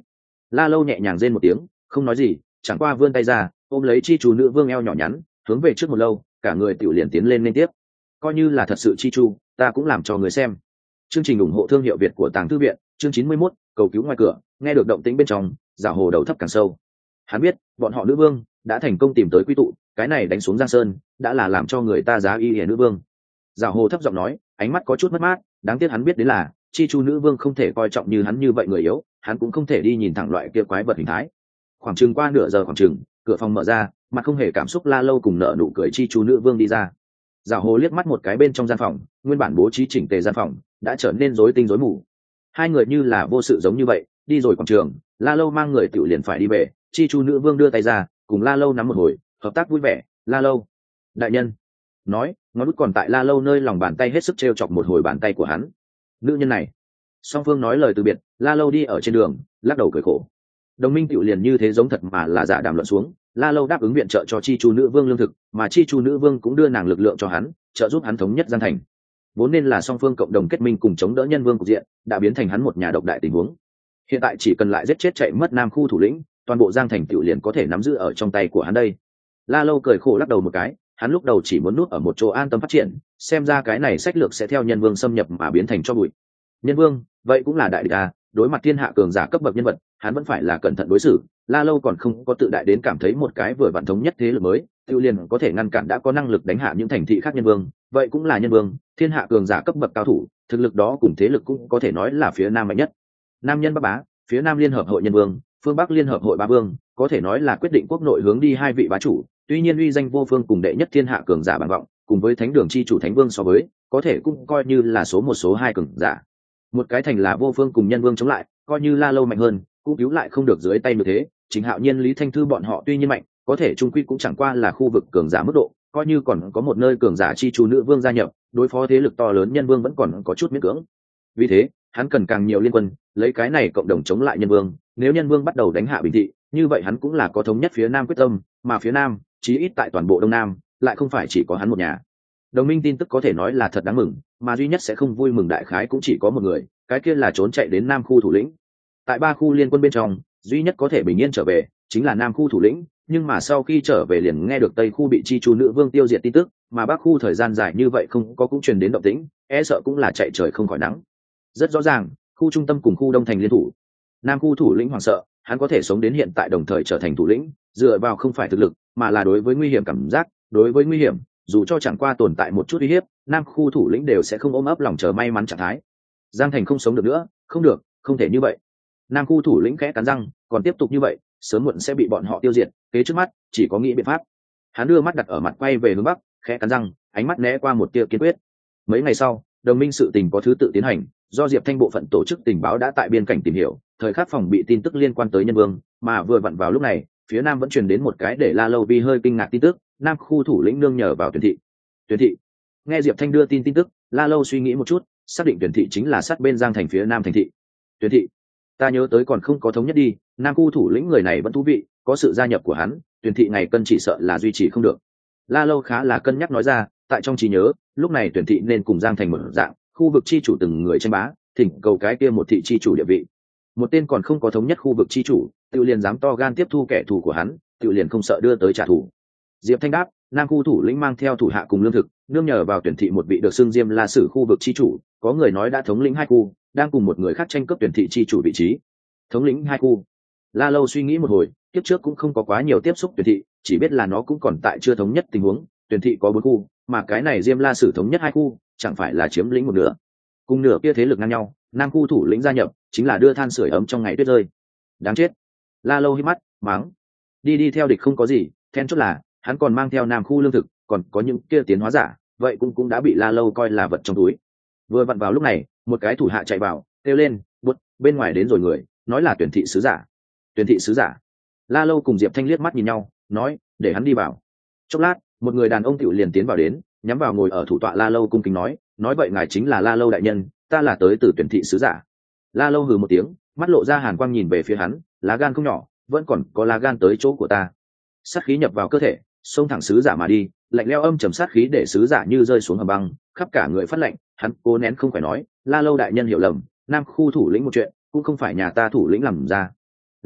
La Lâu nhẹ nhàng rên một tiếng, không nói gì, chẳng qua vươn tay ra ôm lấy chi chu nữ vương eo nhỏ nhắn, hướng về trước một lâu, cả người tiểu liền tiến lên liên tiếp. Coi như là thật sự chi chu, ta cũng làm cho người xem. Chương trình ủng hộ thương hiệu Việt của Tàng Thư viện, chương chín mươi mốt, cầu cứu ngoài cửa. Nghe được động tĩnh bên trong, Giảo Hồ đầu thấp càng sâu. Hắn biết, bọn họ nữ vương đã thành công tìm tới quy tụ, cái này đánh xuống Giang Sơn, đã là làm cho người ta giá y hiển nữ vương. Giảo Hồ thấp giọng nói, ánh mắt có chút mất mát, đáng tiếc hắn biết đến là, chi chu nữ vương không thể coi trọng như hắn như vậy người yếu, hắn cũng không thể đi nhìn thẳng loại kia quái vật hình thái. Khoảng chừng qua nửa giờ khoảng chừng, cửa phòng mở ra, mặt không hề cảm xúc La Lâu cùng nợ nụ cười chi chu nữ vương đi ra. Giảo Hồ liếc mắt một cái bên trong gian phòng, nguyên bản bố trí chỉnh tề gian phòng đã trở nên rối tinh rối mù. Hai người như là vô sự giống như vậy, đi rồi quảng trường, La Lâu mang người tiểu liền phải đi về, chi chu nữ vương đưa tay ra, cùng La Lâu nắm một hồi, hợp tác vui vẻ. La Lâu, đại nhân, nói, ngón út còn tại La Lâu nơi lòng bàn tay hết sức trêu chọc một hồi bàn tay của hắn. Nữ nhân này, song phương nói lời từ biệt, La Lâu đi ở trên đường, lắc đầu cười khổ. Đồng minh tiểu liền như thế giống thật mà là giả đàm luận xuống. La Lâu đáp ứng viện trợ cho chi chu nữ vương lương thực, mà chi chu nữ vương cũng đưa nàng lực lượng cho hắn, trợ giúp hắn thống nhất Giang Thành. Vốn nên là song phương cộng đồng kết minh cùng chống đỡ nhân vương cục diện, đã biến thành hắn một nhà độc đại tình huống. Hiện tại chỉ cần lại giết chết chạy mất Nam khu thủ lĩnh, toàn bộ Giang Thành tiểu liền có thể nắm giữ ở trong tay của hắn đây. La Lâu cười khổ lắc đầu một cái, hắn lúc đầu chỉ muốn núp ở một chỗ an tâm phát triển, xem ra cái này sách lược sẽ theo nhân vương xâm nhập mà biến thành cho bụi. Nhân vương, vậy cũng là đại địch à, đối mặt thiên hạ cường giả cấp bậc nhân vật, hắn vẫn phải là cẩn thận đối xử. La Lâu còn không có tự đại đến cảm thấy một cái vừa vặn thống nhất thế lực mới, tiêu liền có thể ngăn cản đã có năng lực đánh hạ những thành thị khác nhân vương, vậy cũng là nhân vương, thiên hạ cường giả cấp bậc cao thủ, thực lực đó cùng thế lực cũng có thể nói là phía nam mạnh nhất. Nam nhân Bắc Bá, phía nam liên hợp hội nhân vương, phương Bắc liên hợp hội ba vương, có thể nói là quyết định quốc nội hướng đi hai vị bá chủ, tuy nhiên uy danh vô phương cùng đệ nhất thiên hạ cường giả bằng vọng, cùng với thánh đường chi chủ thánh vương so với, có thể cũng coi như là số một số hai cường giả. Một cái thành là vô phương cùng nhân vương chống lại, coi như La Lâu mạnh hơn, cũng cứu lại không được dưới tay như thế. Chính Hạo Nhiên, Lý Thanh Thư bọn họ tuy nhiên mạnh, có thể trung quy cũng chẳng qua là khu vực cường giả mức độ, coi như còn có một nơi cường giả chi chu nữ vương gia nhập, đối phó thế lực to lớn nhân vương vẫn còn có chút miễn cưỡng. Vì thế, hắn cần càng nhiều liên quân, lấy cái này cộng đồng chống lại nhân vương. Nếu nhân vương bắt đầu đánh hạ Bình Thị, như vậy hắn cũng là có thống nhất phía nam quyết tâm, mà phía nam, chí ít tại toàn bộ Đông Nam, lại không phải chỉ có hắn một nhà. Đồng minh tin tức có thể nói là thật đáng mừng, mà duy nhất sẽ không vui mừng đại khái cũng chỉ có một người, cái kia là trốn chạy đến Nam khu thủ lĩnh. Tại ba khu liên quân bên trong, duy nhất có thể bình yên trở về chính là Nam khu thủ lĩnh, nhưng mà sau khi trở về liền nghe được Tây khu bị chi chu nữ vương tiêu diệt tin tức, mà Bắc khu thời gian dài như vậy không có cũng truyền đến động tĩnh, e sợ cũng là chạy trời không khỏi nắng. Rất rõ ràng, khu trung tâm cùng khu đông thành liên thủ. Nam khu thủ lĩnh hoảng sợ, hắn có thể sống đến hiện tại đồng thời trở thành thủ lĩnh, dựa vào không phải thực lực, mà là đối với nguy hiểm cảm giác, đối với nguy hiểm, dù cho chẳng qua tồn tại một chút uy hiếp, Nam khu thủ lĩnh đều sẽ không ôm ấp lòng chờ may mắn trạng thái. Giang Thành không sống được nữa, không được, không thể như vậy. Nam khu thủ lĩnh khẽ cắn răng, còn tiếp tục như vậy, sớm muộn sẽ bị bọn họ tiêu diệt, kế trước mắt chỉ có nghĩ biện pháp. Hắn đưa mắt đặt ở mặt quay về hướng bắc, khẽ cắn răng, ánh mắt né qua một tia kiên quyết. Mấy ngày sau, đồng minh sự tình có thứ tự tiến hành, do Diệp Thanh bộ phận tổ chức tình báo đã tại biên cảnh tìm hiểu, thời khắc phòng bị tin tức liên quan tới nhân vương, mà vừa vặn vào lúc này, phía nam vẫn truyền đến một cái để La Lâu Vi hơi kinh ngạc tin tức, Nam khu thủ lĩnh nương nhờ vào Tuyển thị. Tuyển thị. Nghe Diệp Thanh đưa tin tin tức, La Lâu suy nghĩ một chút, xác định Tuyển thị chính là sát bên Giang Thành phía nam thành thị. Tuyển thị, ta nhớ tới còn không có thống nhất đi, Nam khu thủ lĩnh người này vẫn thú vị, có sự gia nhập của hắn, Tuyển thị ngày cân chỉ sợ là duy trì không được. La Lâu khá là cân nhắc nói ra, tại trong trí nhớ, lúc này Tuyển thị nên cùng Giang Thành một dạng, khu vực chi chủ từng người tranh bá, thỉnh cầu cái kia một thị chi chủ địa vị. Một tên còn không có thống nhất khu vực chi chủ, tự liền dám to gan tiếp thu kẻ thù của hắn, tự liền không sợ đưa tới trả thù. Diệp Thanh đáp, Nam khu thủ lĩnh mang theo thủ hạ cùng lương thực, nương nhờ vào Tuyển thị một vị được xưng Diêm La Sử khu vực chi chủ, có người nói đã thống lĩnh hai khu, đang cùng một người khác tranh cướp Tuyển thị chi chủ vị trí. Thống lĩnh hai khu. La Lâu suy nghĩ một hồi, tiếp trước cũng không có quá nhiều tiếp xúc Tuyển thị, chỉ biết là nó cũng còn tại chưa thống nhất tình huống, Tuyển thị có bốn khu, mà cái này Diêm La Sử thống nhất hai khu, chẳng phải là chiếm lĩnh một nửa. Cùng nửa kia thế lực ngang nhau, Nam khu thủ lĩnh gia nhập, chính là đưa than sưởi ấm trong ngày tuyết rơi. Đáng chết. La Lâu hít mắt, mắng. Đi đi theo địch không có gì, then chốt là hắn còn mang theo Nam khu lương thực, còn có những kia tiến hóa giả, vậy cũng cũng đã bị La Lâu coi là vật trong túi. Vừa vặn vào lúc này, một cái thủ hạ chạy vào, kêu lên, "Bút, bên ngoài đến rồi người, nói là Tuyển thị sứ giả." Tuyển thị sứ giả? La Lâu cùng Diệp Thanh liếc mắt nhìn nhau, nói, "Để hắn đi vào." Chốc lát, một người đàn ông tiểu liền tiến vào đến, nhắm vào ngồi ở thủ tọa La Lâu cung kính nói, "Nói vậy ngài chính là La Lâu đại nhân, ta là tới từ Tuyển thị sứ giả." La Lâu hừ một tiếng, mắt lộ ra hàn quang nhìn về phía hắn, lá gan không nhỏ, vẫn còn có lá gan tới chỗ của ta. Sát khí nhập vào cơ thể, xông thẳng sứ giả mà đi, lạnh lẽo âm trầm sát khí để sứ giả như rơi xuống hầm băng, khắp cả người phát lạnh. Hắn cố nén không phải nói, La Lâu đại nhân hiểu lầm, Nam khu thủ lĩnh một chuyện, cũng không phải nhà ta thủ lĩnh làm ra.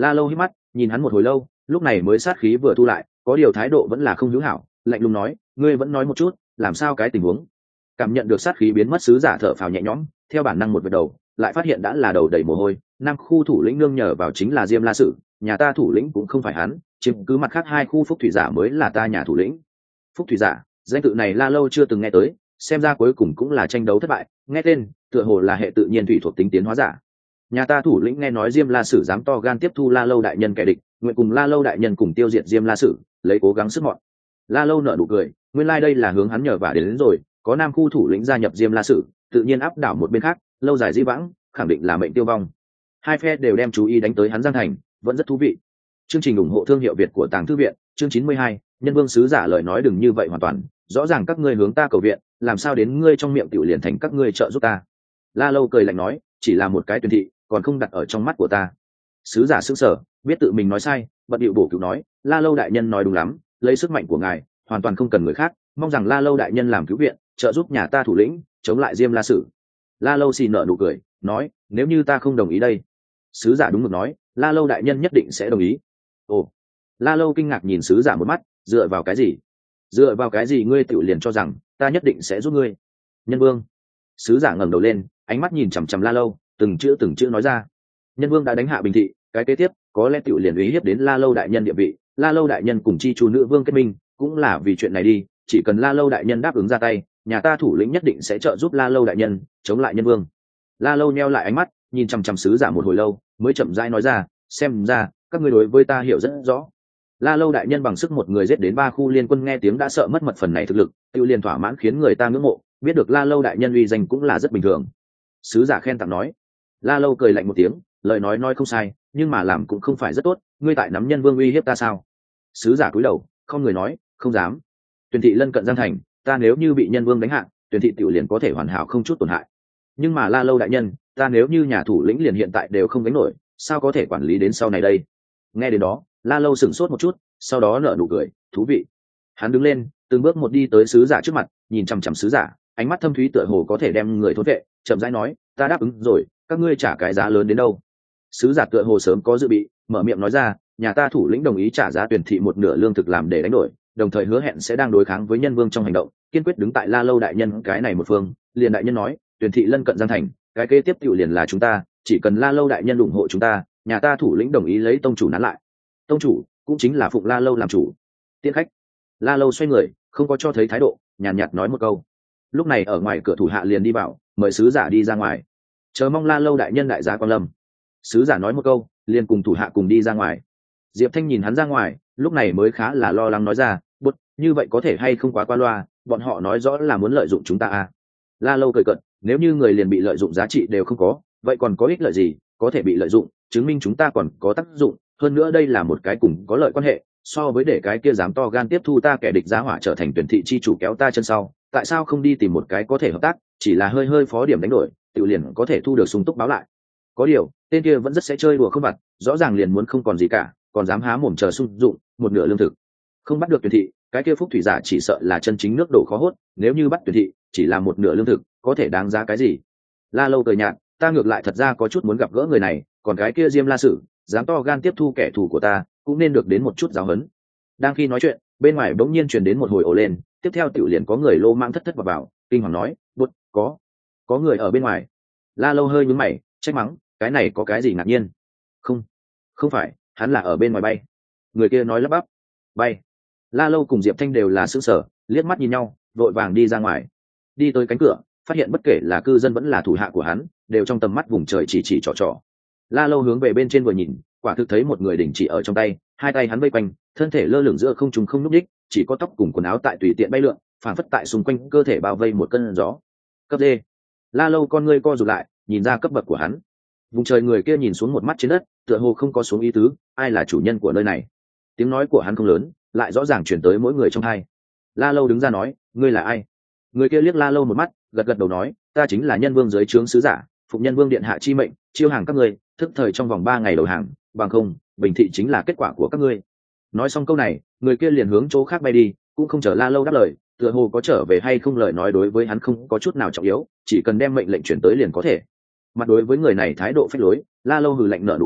La Lâu hít mắt nhìn hắn một hồi lâu, lúc này mới sát khí vừa thu lại, có điều thái độ vẫn là không hữu hảo, lạnh lùng nói, ngươi vẫn nói một chút, làm sao cái tình huống? Cảm nhận được sát khí biến mất, sứ giả thở phào nhẹ nhõm, theo bản năng một vệt đầu, lại phát hiện đã là đầu đầy mồ hôi. Nam khu thủ lĩnh nương nhờ vào chính là Diêm La Sử, nhà ta thủ lĩnh cũng không phải hắn, chiếm cứ mặt khác hai khu phúc thủy giả mới là ta nhà thủ lĩnh. Phúc thủy giả, danh tự này La Lâu chưa từng nghe tới, xem ra cuối cùng cũng là tranh đấu thất bại, nghe tên tựa hồ là hệ tự nhiên thủy thuộc tính tiến hóa giả. Nhà ta thủ lĩnh nghe nói Diêm La Sử dám to gan tiếp thu La Lâu đại nhân kẻ địch, nguyện cùng La Lâu đại nhân cùng tiêu diệt Diêm La Sử, lấy cố gắng sức mọn. La Lâu nở nụ cười, nguyên lai like đây là hướng hắn nhờ vả đến, đến rồi, có Nam khu thủ lĩnh gia nhập Diêm La Sử, tự nhiên áp đảo một bên khác, lâu dài di vãng, khẳng định là mệnh tiêu vong. Hai phe đều đem chú ý đánh tới hắn Giang Thành, vẫn rất thú vị. Chương trình ủng hộ thương hiệu Việt của Tàng Thư viện, chương chín mươi hai, Nhân Vương sứ giả lời nói đừng như vậy hoàn toàn, rõ ràng các ngươi hướng ta cầu viện, làm sao đến ngươi trong miệng tiểu liền thành các ngươi trợ giúp ta. La Lâu cười lạnh nói, chỉ là một cái tuyển thị, còn không đặt ở trong mắt của ta. Sứ giả sững sờ, biết tự mình nói sai, bận điệu bổ cứu nói, La Lâu đại nhân nói đúng lắm, lấy sức mạnh của ngài, hoàn toàn không cần người khác, mong rằng La Lâu đại nhân làm cứu viện, trợ giúp nhà ta thủ lĩnh chống lại Diêm La Sử. La Lâu xì nở nụ cười, nói, nếu như ta không đồng ý đây? Sứ giả đúng mực nói, La Lâu đại nhân nhất định sẽ đồng ý. Ồ. La Lâu kinh ngạc nhìn sứ giả một mắt, dựa vào cái gì? Dựa vào cái gì ngươi tự liền cho rằng ta nhất định sẽ giúp ngươi? Nhân Vương. Sứ giả ngẩng đầu lên, ánh mắt nhìn chằm chằm La Lâu, từng chữ từng chữ nói ra. Nhân Vương đã đánh hạ Bình Thị, cái kế tiếp có lẽ tự liền uy hiếp đến La Lâu đại nhân địa vị. La Lâu đại nhân cùng chi chu nữ vương kết minh, cũng là vì chuyện này đi, chỉ cần La Lâu đại nhân đáp ứng ra tay, nhà ta thủ lĩnh nhất định sẽ trợ giúp La Lâu đại nhân chống lại Nhân Vương. La Lâu nheo lại ánh mắt, nhìn chằm chằm sứ giả một hồi lâu, mới chậm rãi nói ra, xem ra các ngươi đối với ta hiểu rất rõ. La Lâu đại nhân bằng sức một người giết đến ba khu liên quân, nghe tiếng đã sợ mất mật phần này thực lực, tiêu liền thỏa mãn khiến người ta ngưỡng mộ, biết được La Lâu đại nhân uy danh cũng là rất bình thường. Sứ giả khen tặng nói. La Lâu cười lạnh một tiếng, lời nói nói không sai, nhưng mà làm cũng không phải rất tốt, ngươi tại nắm Nhân Vương uy hiếp ta sao? Sứ giả cúi đầu, không người nói, không dám. Tuyển thị lân cận Giang Thành, ta nếu như bị Nhân Vương đánh hạ, tuyển thị tiểu liền có thể hoàn hảo không chút tổn hại. Nhưng mà La Lâu đại nhân, ta nếu như nhà thủ lĩnh liền hiện tại đều không gánh nổi, sao có thể quản lý đến sau này đây? Nghe đến đó, La Lâu sửng sốt một chút, sau đó nở nụ cười, thú vị. Hắn đứng lên, từng bước một đi tới sứ giả trước mặt, nhìn chằm chằm sứ giả, ánh mắt thâm thúy tựa hồ có thể đem người thôn vệ, chậm rãi nói, ta đáp ứng rồi, các ngươi trả cái giá lớn đến đâu? Sứ giả tựa hồ sớm có dự bị, mở miệng nói ra, nhà ta thủ lĩnh đồng ý trả giá tuyển thị một nửa lương thực làm để đánh đổi, đồng thời hứa hẹn sẽ đang đối kháng với Nhân Vương trong hành động, kiên quyết đứng tại La Lâu đại nhân cái này một phương. Liền đại nhân nói, tuyển thị lân cận Giang Thành, cái kế tiếp tiểu liền là chúng ta, chỉ cần La Lâu đại nhân ủng hộ chúng ta, nhà ta thủ lĩnh đồng ý lấy tông chủ nán lại. Tông chủ cũng chính là phụng La Lâu làm chủ. Tiễn khách. La Lâu xoay người, không có cho thấy thái độ, nhàn nhạt, nhạt nói một câu. Lúc này ở ngoài cửa thủ hạ liền đi bảo, mời sứ giả đi ra ngoài, chờ mong La Lâu đại nhân đại giá quan lâm. Sứ giả nói một câu, liền cùng thủ hạ cùng đi ra ngoài. Diệp Thanh nhìn hắn ra ngoài, lúc này mới khá là lo lắng nói ra, bút, như vậy có thể hay không quá qua loa, bọn họ nói rõ là muốn lợi dụng chúng ta à? La Lâu cười cợt, nếu như người liền bị lợi dụng giá trị đều không có, vậy còn có ích lợi gì? Có thể bị lợi dụng, chứng minh chúng ta còn có tác dụng, hơn nữa đây là một cái cùng có lợi quan hệ, so với để cái kia dám to gan tiếp thu ta kẻ địch giá hỏa trở thành tuyển thị chi chủ kéo ta chân sau, tại sao không đi tìm một cái có thể hợp tác, chỉ là hơi hơi phó điểm đánh đổi, tự liền có thể thu được sung túc báo lại. Có điều, tên kia vẫn rất sẽ chơi đùa không vặt, rõ ràng liền muốn không còn gì cả, còn dám há mồm chờ sung dụng một nửa lương thực. Không bắt được tuyển thị, cái kia phúc thủy giả chỉ sợ là chân chính nước đổ khó hốt, nếu như bắt tuyển thị, chỉ là một nửa lương thực, có thể đáng giá cái gì? La Lâu cười nhạt, ta ngược lại thật ra có chút muốn gặp gỡ người này, còn cái kia Diêm La Sử, dám to gan tiếp thu kẻ thù của ta, cũng nên được đến một chút giáo huấn. Đang khi nói chuyện, bên ngoài bỗng nhiên truyền đến một hồi ồ lên, tiếp theo tiểu liền có người lô mang thất thất vào vào, kinh hoàng nói, "Bụt, có, có người ở bên ngoài." La Lâu hơi nhướng mày, trách mắng, cái này có cái gì ngạc nhiên? Không, không phải, hắn là ở bên ngoài bay. Người kia nói lắp bắp, bay. La Lâu cùng Diệp Thanh đều là sững sờ, liếc mắt nhìn nhau, vội vàng đi ra ngoài. Đi tới cánh cửa, phát hiện bất kể là cư dân vẫn là thủ hạ của hắn, đều trong tầm mắt vùng trời chỉ chỉ trò trò. La Lâu hướng về bên trên vừa nhìn, quả thực thấy một người đỉnh chỉ ở trong tay, hai tay hắn vây quanh, thân thể lơ lửng giữa không trung không nhúc nhích, chỉ có tóc cùng quần áo tại tùy tiện bay lượn, phản phất tại xung quanh cơ thể bao vây một cơn gió. Cấp D. La Lâu con ngươi co rụt lại, nhìn ra cấp bậc của hắn. Vùng trời người kia nhìn xuống một mắt trên đất, tựa hồ không có xuống ý tứ, ai là chủ nhân của nơi này? Tiếng nói của hắn không lớn, lại rõ ràng truyền tới mỗi người trong hai. La Lâu đứng ra nói, ngươi là ai? Người kia liếc La Lâu một mắt, gật gật đầu nói, ta chính là Nhân Vương dưới trướng sứ giả, phụng Nhân Vương điện hạ chi mệnh, chiêu hàng các ngươi, thức thời trong vòng ba ngày đầu hàng, bằng không, Bình Thị chính là kết quả của các ngươi. Nói xong câu này, người kia liền hướng chỗ khác bay đi, cũng không chờ La Lâu đáp lời, tựa hồ có trở về hay không lời nói đối với hắn không có chút nào trọng yếu, chỉ cần đem mệnh lệnh chuyển tới liền có thể. Mặt đối với người này thái độ phách lối, La Lâu hừ lạnh nở nụ cười,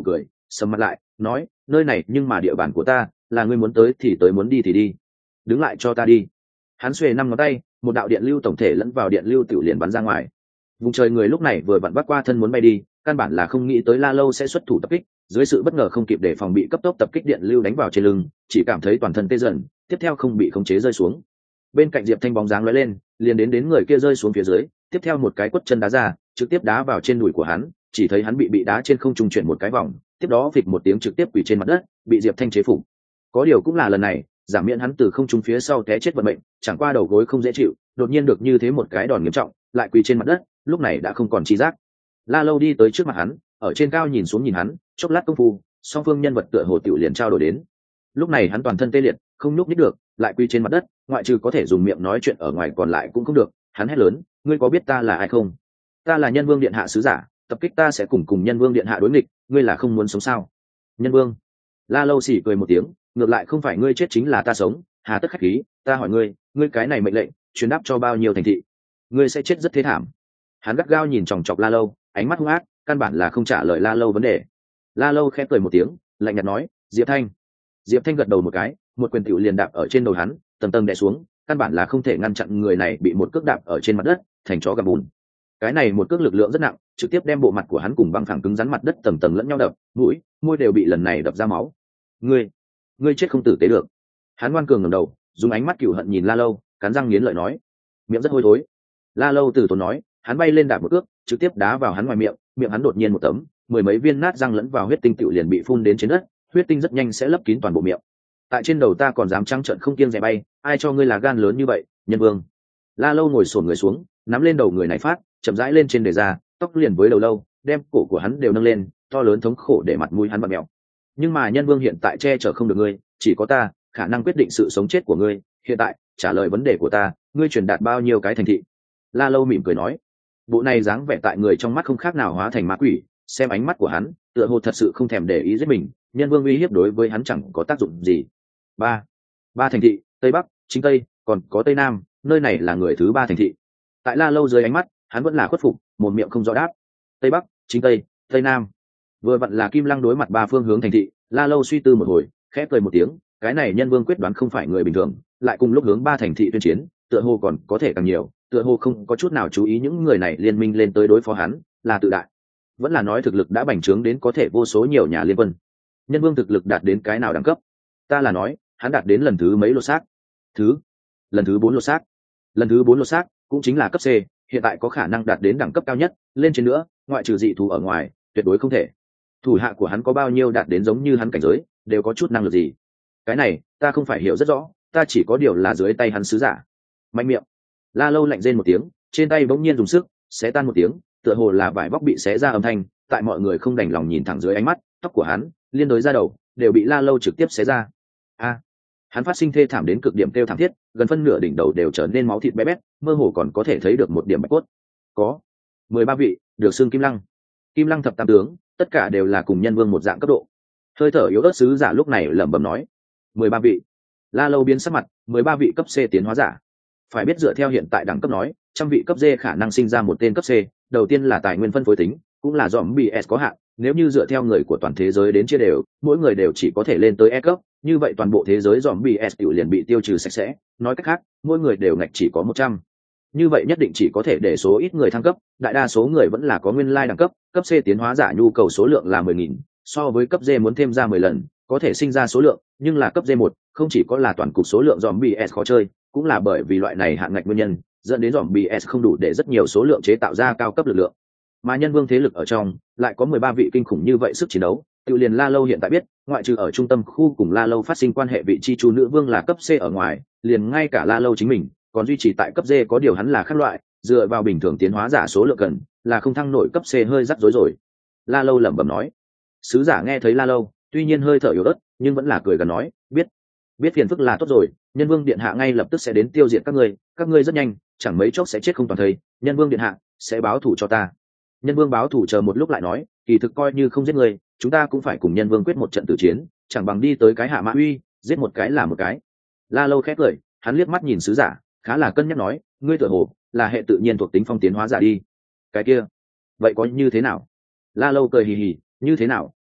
sầm mặt lại nói nơi này nhưng mà địa bàn của ta, là ngươi muốn tới thì tới, muốn đi thì đi, đứng lại cho ta đi. Hắn xuề năm ngón tay, một đạo điện lưu tổng thể lẫn vào điện lưu tiểu liền bắn ra ngoài. Vùng trời người lúc này vừa vặn vác qua thân muốn bay đi, căn bản là không nghĩ tới La Lâu sẽ xuất thủ tập kích, dưới sự bất ngờ không kịp để phòng bị cấp tốc tập kích điện lưu đánh vào trên lưng, chỉ cảm thấy toàn thân tê dần, tiếp theo không bị khống chế rơi xuống. Bên cạnh Diệp Thanh bóng dáng lóe lên, liền đến đến người kia rơi xuống phía dưới, tiếp theo một cái quất chân đá ra, trực tiếp đá vào trên đùi của hắn, chỉ thấy hắn bị bị đá trên không trung chuyển một cái vòng, tiếp đó phịch một tiếng trực tiếp quỳ trên mặt đất, bị Diệp Thanh chế phục. Có điều cũng là lần này, giảm miễn hắn từ không trung phía sau té chết vận mệnh, chẳng qua đầu gối không dễ chịu, đột nhiên được như thế một cái đòn nghiêm trọng, lại quỳ trên mặt đất, lúc này đã không còn chi giác. La Lâu đi tới trước mặt hắn, ở trên cao nhìn xuống nhìn hắn, chốc lát công phu, song phương nhân vật tựa hồ tiểu liền trao đổi đến. Lúc này hắn toàn thân tê liệt, không nhúc nhích được, lại quỳ trên mặt đất, ngoại trừ có thể dùng miệng nói chuyện ở ngoài còn lại cũng không được. Hắn hét lớn, ngươi có biết ta là ai không? Ta là Nhân Vương điện hạ sứ giả, tập kích ta sẽ cùng cùng Nhân Vương điện hạ đối nghịch, ngươi là không muốn sống sao? Nhân Vương. La Lâu xỉ cười một tiếng, ngược lại không phải ngươi chết chính là ta sống, hà tất khách khí, ta hỏi ngươi, ngươi cái này mệnh lệnh truyền đáp cho bao nhiêu thành thị? Ngươi sẽ chết rất thế thảm. Hắn gắt gao nhìn chòng chọc La Lâu, ánh mắt hung ác, căn bản là không trả lời La Lâu vấn đề. La Lâu khẽ cười một tiếng, lạnh nhạt nói, Diệp Thanh. Diệp Thanh gật đầu một cái, một quyền tiểu liền đạp ở trên đầu hắn, tầng tầng đè xuống, căn bản là không thể ngăn chặn người này bị một cước đạp ở trên mặt đất, thành chó gặm bùn. Cái này một cước lực lượng rất nặng, trực tiếp đem bộ mặt của hắn cùng băng phẳng cứng rắn mặt đất tầng tầng lẫn nhau đập, mũi, môi đều bị lần này đập ra máu. Ngươi, ngươi chết không tử tế được. Hắn ngoan cường ngẩng đầu, dùng ánh mắt cừu hận nhìn La Lâu, cắn răng nghiến lợi nói, miệng rất hôi thối. La Lâu từ tốn nói, hắn bay lên đạp một cước, trực tiếp đá vào hắn ngoài miệng, miệng hắn đột nhiên một tấm, mười mấy viên nát răng lẫn vào huyết tinh tiểu liền bị phun đến trên đất, huyết tinh rất nhanh sẽ lấp kín toàn bộ miệng. Tại trên đầu ta còn dám trắng trợn không kiêng dè bay, ai cho ngươi là gan lớn như vậy, Nhân Vương? La Lâu ngồi xổm người xuống, nắm lên đầu người này phát, chậm rãi lên trên đề ra, tóc liền với đầu lâu, đem cổ của hắn đều nâng lên, to lớn thống khổ để mặt mũi hắn bặm mèo. Nhưng mà Nhân Vương hiện tại che chở không được ngươi, chỉ có ta khả năng quyết định sự sống chết của ngươi, hiện tại trả lời vấn đề của ta, ngươi truyền đạt bao nhiêu cái thành thị? La Lâu mỉm cười nói, bộ này dáng vẻ tại người trong mắt không khác nào hóa thành ma quỷ, xem ánh mắt của hắn, tựa hồ thật sự không thèm để ý giết mình, Nhân Vương uy hiếp đối với hắn chẳng có tác dụng gì. Ba, ba thành thị, Tây Bắc, Chính Tây, còn có Tây Nam, nơi này là người thứ ba thành thị. Tại La Lâu dưới ánh mắt, hắn vẫn là khuất phục, một miệng không rõ đáp. Tây Bắc, Chính Tây, Tây Nam. Vừa vặn là Kim Lăng đối mặt ba phương hướng thành thị, La Lâu suy tư một hồi, khẽ cười một tiếng, cái này Nhân Vương quyết đoán không phải người bình thường, lại cùng lúc hướng ba thành thị tuyên chiến, tựa hồ còn có thể càng nhiều, tựa hồ không có chút nào chú ý những người này liên minh lên tới đối phó hắn, là tự đại, vẫn là nói thực lực đã bành trướng đến có thể vô số nhiều nhà liên quân. Nhân Vương thực lực đạt đến cái nào đẳng cấp? Ta là nói, hắn đạt đến lần thứ mấy lột xác? Thứ, lần thứ bốn lột xác. Lần thứ bốn lột xác cũng chính là cấp C, hiện tại có khả năng đạt đến đẳng cấp cao nhất, lên trên nữa, ngoại trừ dị thú ở ngoài, tuyệt đối không thể. Thủ hạ của hắn có bao nhiêu đạt đến giống như hắn cảnh giới, đều có chút năng lực gì? Cái này, ta không phải hiểu rất rõ, ta chỉ có điều là dưới tay hắn sứ giả. Mạnh miệng. La Lâu lạnh rên một tiếng, trên tay bỗng nhiên dùng sức, xé tan một tiếng, tựa hồ là vải vóc bị xé ra âm thanh, tại mọi người không đành lòng nhìn thẳng dưới ánh mắt, tóc của hắn, liên đối ra đầu, đều bị La Lâu trực tiếp xé ra. A! Hắn phát sinh thê thảm đến cực điểm kêu thảm thiết, gần phân nửa đỉnh đầu đều trở nên máu thịt bé bét, mơ hồ còn có thể thấy được một điểm bạch cốt. Có mười ba vị, được xưng Kim Lăng. Kim Lăng thập tam tướng, tất cả đều là cùng Nhân Vương một dạng cấp độ. Hơi thở yếu ớt sứ giả lúc này lẩm bẩm nói, mười ba vị. La Lâu biến sắc mặt, mười ba vị cấp C tiến hóa giả. Phải biết dựa theo hiện tại đẳng cấp nói, trăm vị cấp D khả năng sinh ra một tên cấp C, đầu tiên là tài nguyên phân phối tính, cũng là zombie S có hạn, nếu như dựa theo người của toàn thế giới đến chia đều, mỗi người đều chỉ có thể lên tới E cấp, như vậy toàn bộ thế giới zombie S tiểu liền bị tiêu trừ sạch sẽ, nói cách khác, mỗi người đều ngạch chỉ có một trăm. Như vậy nhất định chỉ có thể để số ít người thăng cấp, đại đa số người vẫn là có nguyên lai đẳng cấp, cấp C tiến hóa giả nhu cầu số lượng là mười nghìn, so với cấp D muốn thêm ra mười lần, có thể sinh ra số lượng, nhưng là cấp D một, không chỉ có là toàn cục số lượng zombie S khó chơi, cũng là bởi vì loại này hạn ngạch nguyên nhân, dẫn đến zombie S không đủ để rất nhiều số lượng chế tạo ra cao cấp lực lượng. Mà Nhân Vương thế lực ở trong, lại có mười ba vị kinh khủng như vậy sức chiến đấu, tự liền La Lâu hiện tại biết, ngoại trừ ở trung tâm khu cùng La Lâu phát sinh quan hệ vị chi chu nữ vương là cấp C ở ngoài, liền ngay cả La Lâu chính mình, còn duy trì tại cấp D có điều hắn là khác loại, dựa vào bình thường tiến hóa giả số lượng cần, là không thăng nổi cấp C hơi rắc rối rồi. La Lâu lẩm bẩm nói. Sứ giả nghe thấy La Lâu, tuy nhiên hơi thở yếu ớt, nhưng vẫn là cười gần nói, biết, biết phiền phức là tốt rồi, Nhân Vương điện hạ ngay lập tức sẽ đến tiêu diệt các ngươi, các ngươi rất nhanh, chẳng mấy chốc sẽ chết không toàn thây, Nhân Vương điện hạ sẽ báo thù cho ta. Nhân Vương báo thù chờ một lúc lại nói, kỳ thực coi như không giết ngươi, chúng ta cũng phải cùng Nhân Vương quyết một trận tử chiến, chẳng bằng đi tới cái Hạ Mã Uy, giết một cái là một cái. La Lâu khét cười, hắn liếc mắt nhìn sứ giả, khá là cân nhắc nói, ngươi tựa hồ là hệ tự nhiên thuộc tính phong tiến hóa giả đi. Cái kia, vậy có như thế nào? La Lâu cười hì hì, như thế nào,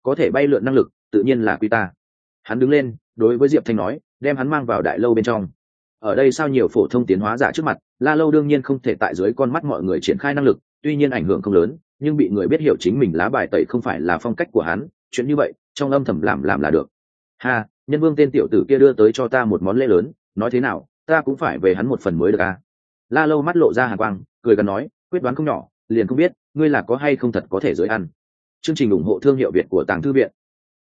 có thể bay lượn năng lực tự nhiên là quy ta. Hắn đứng lên đối với Diệp Thanh nói, đem hắn mang vào đại lâu bên trong. Ở đây sao nhiều phổ thông tiến hóa giả trước mặt, La Lâu đương nhiên không thể tại dưới con mắt mọi người triển khai năng lực, tuy nhiên ảnh hưởng không lớn, nhưng bị người biết hiểu chính mình lá bài tẩy không phải là phong cách của hắn, chuyện như vậy trong âm thầm làm làm là được. Ha, Nhân Vương tên tiểu tử kia đưa tới cho ta một món lễ lớn, nói thế nào ta cũng phải về hắn một phần mới được à. La Lâu mắt lộ ra hàn quang, cười gần nói, quyết đoán không nhỏ, liền không biết ngươi là có hay không thật có thể dưới ăn. Chương trình ủng hộ thương hiệu Việt của Tàng Thư Viện.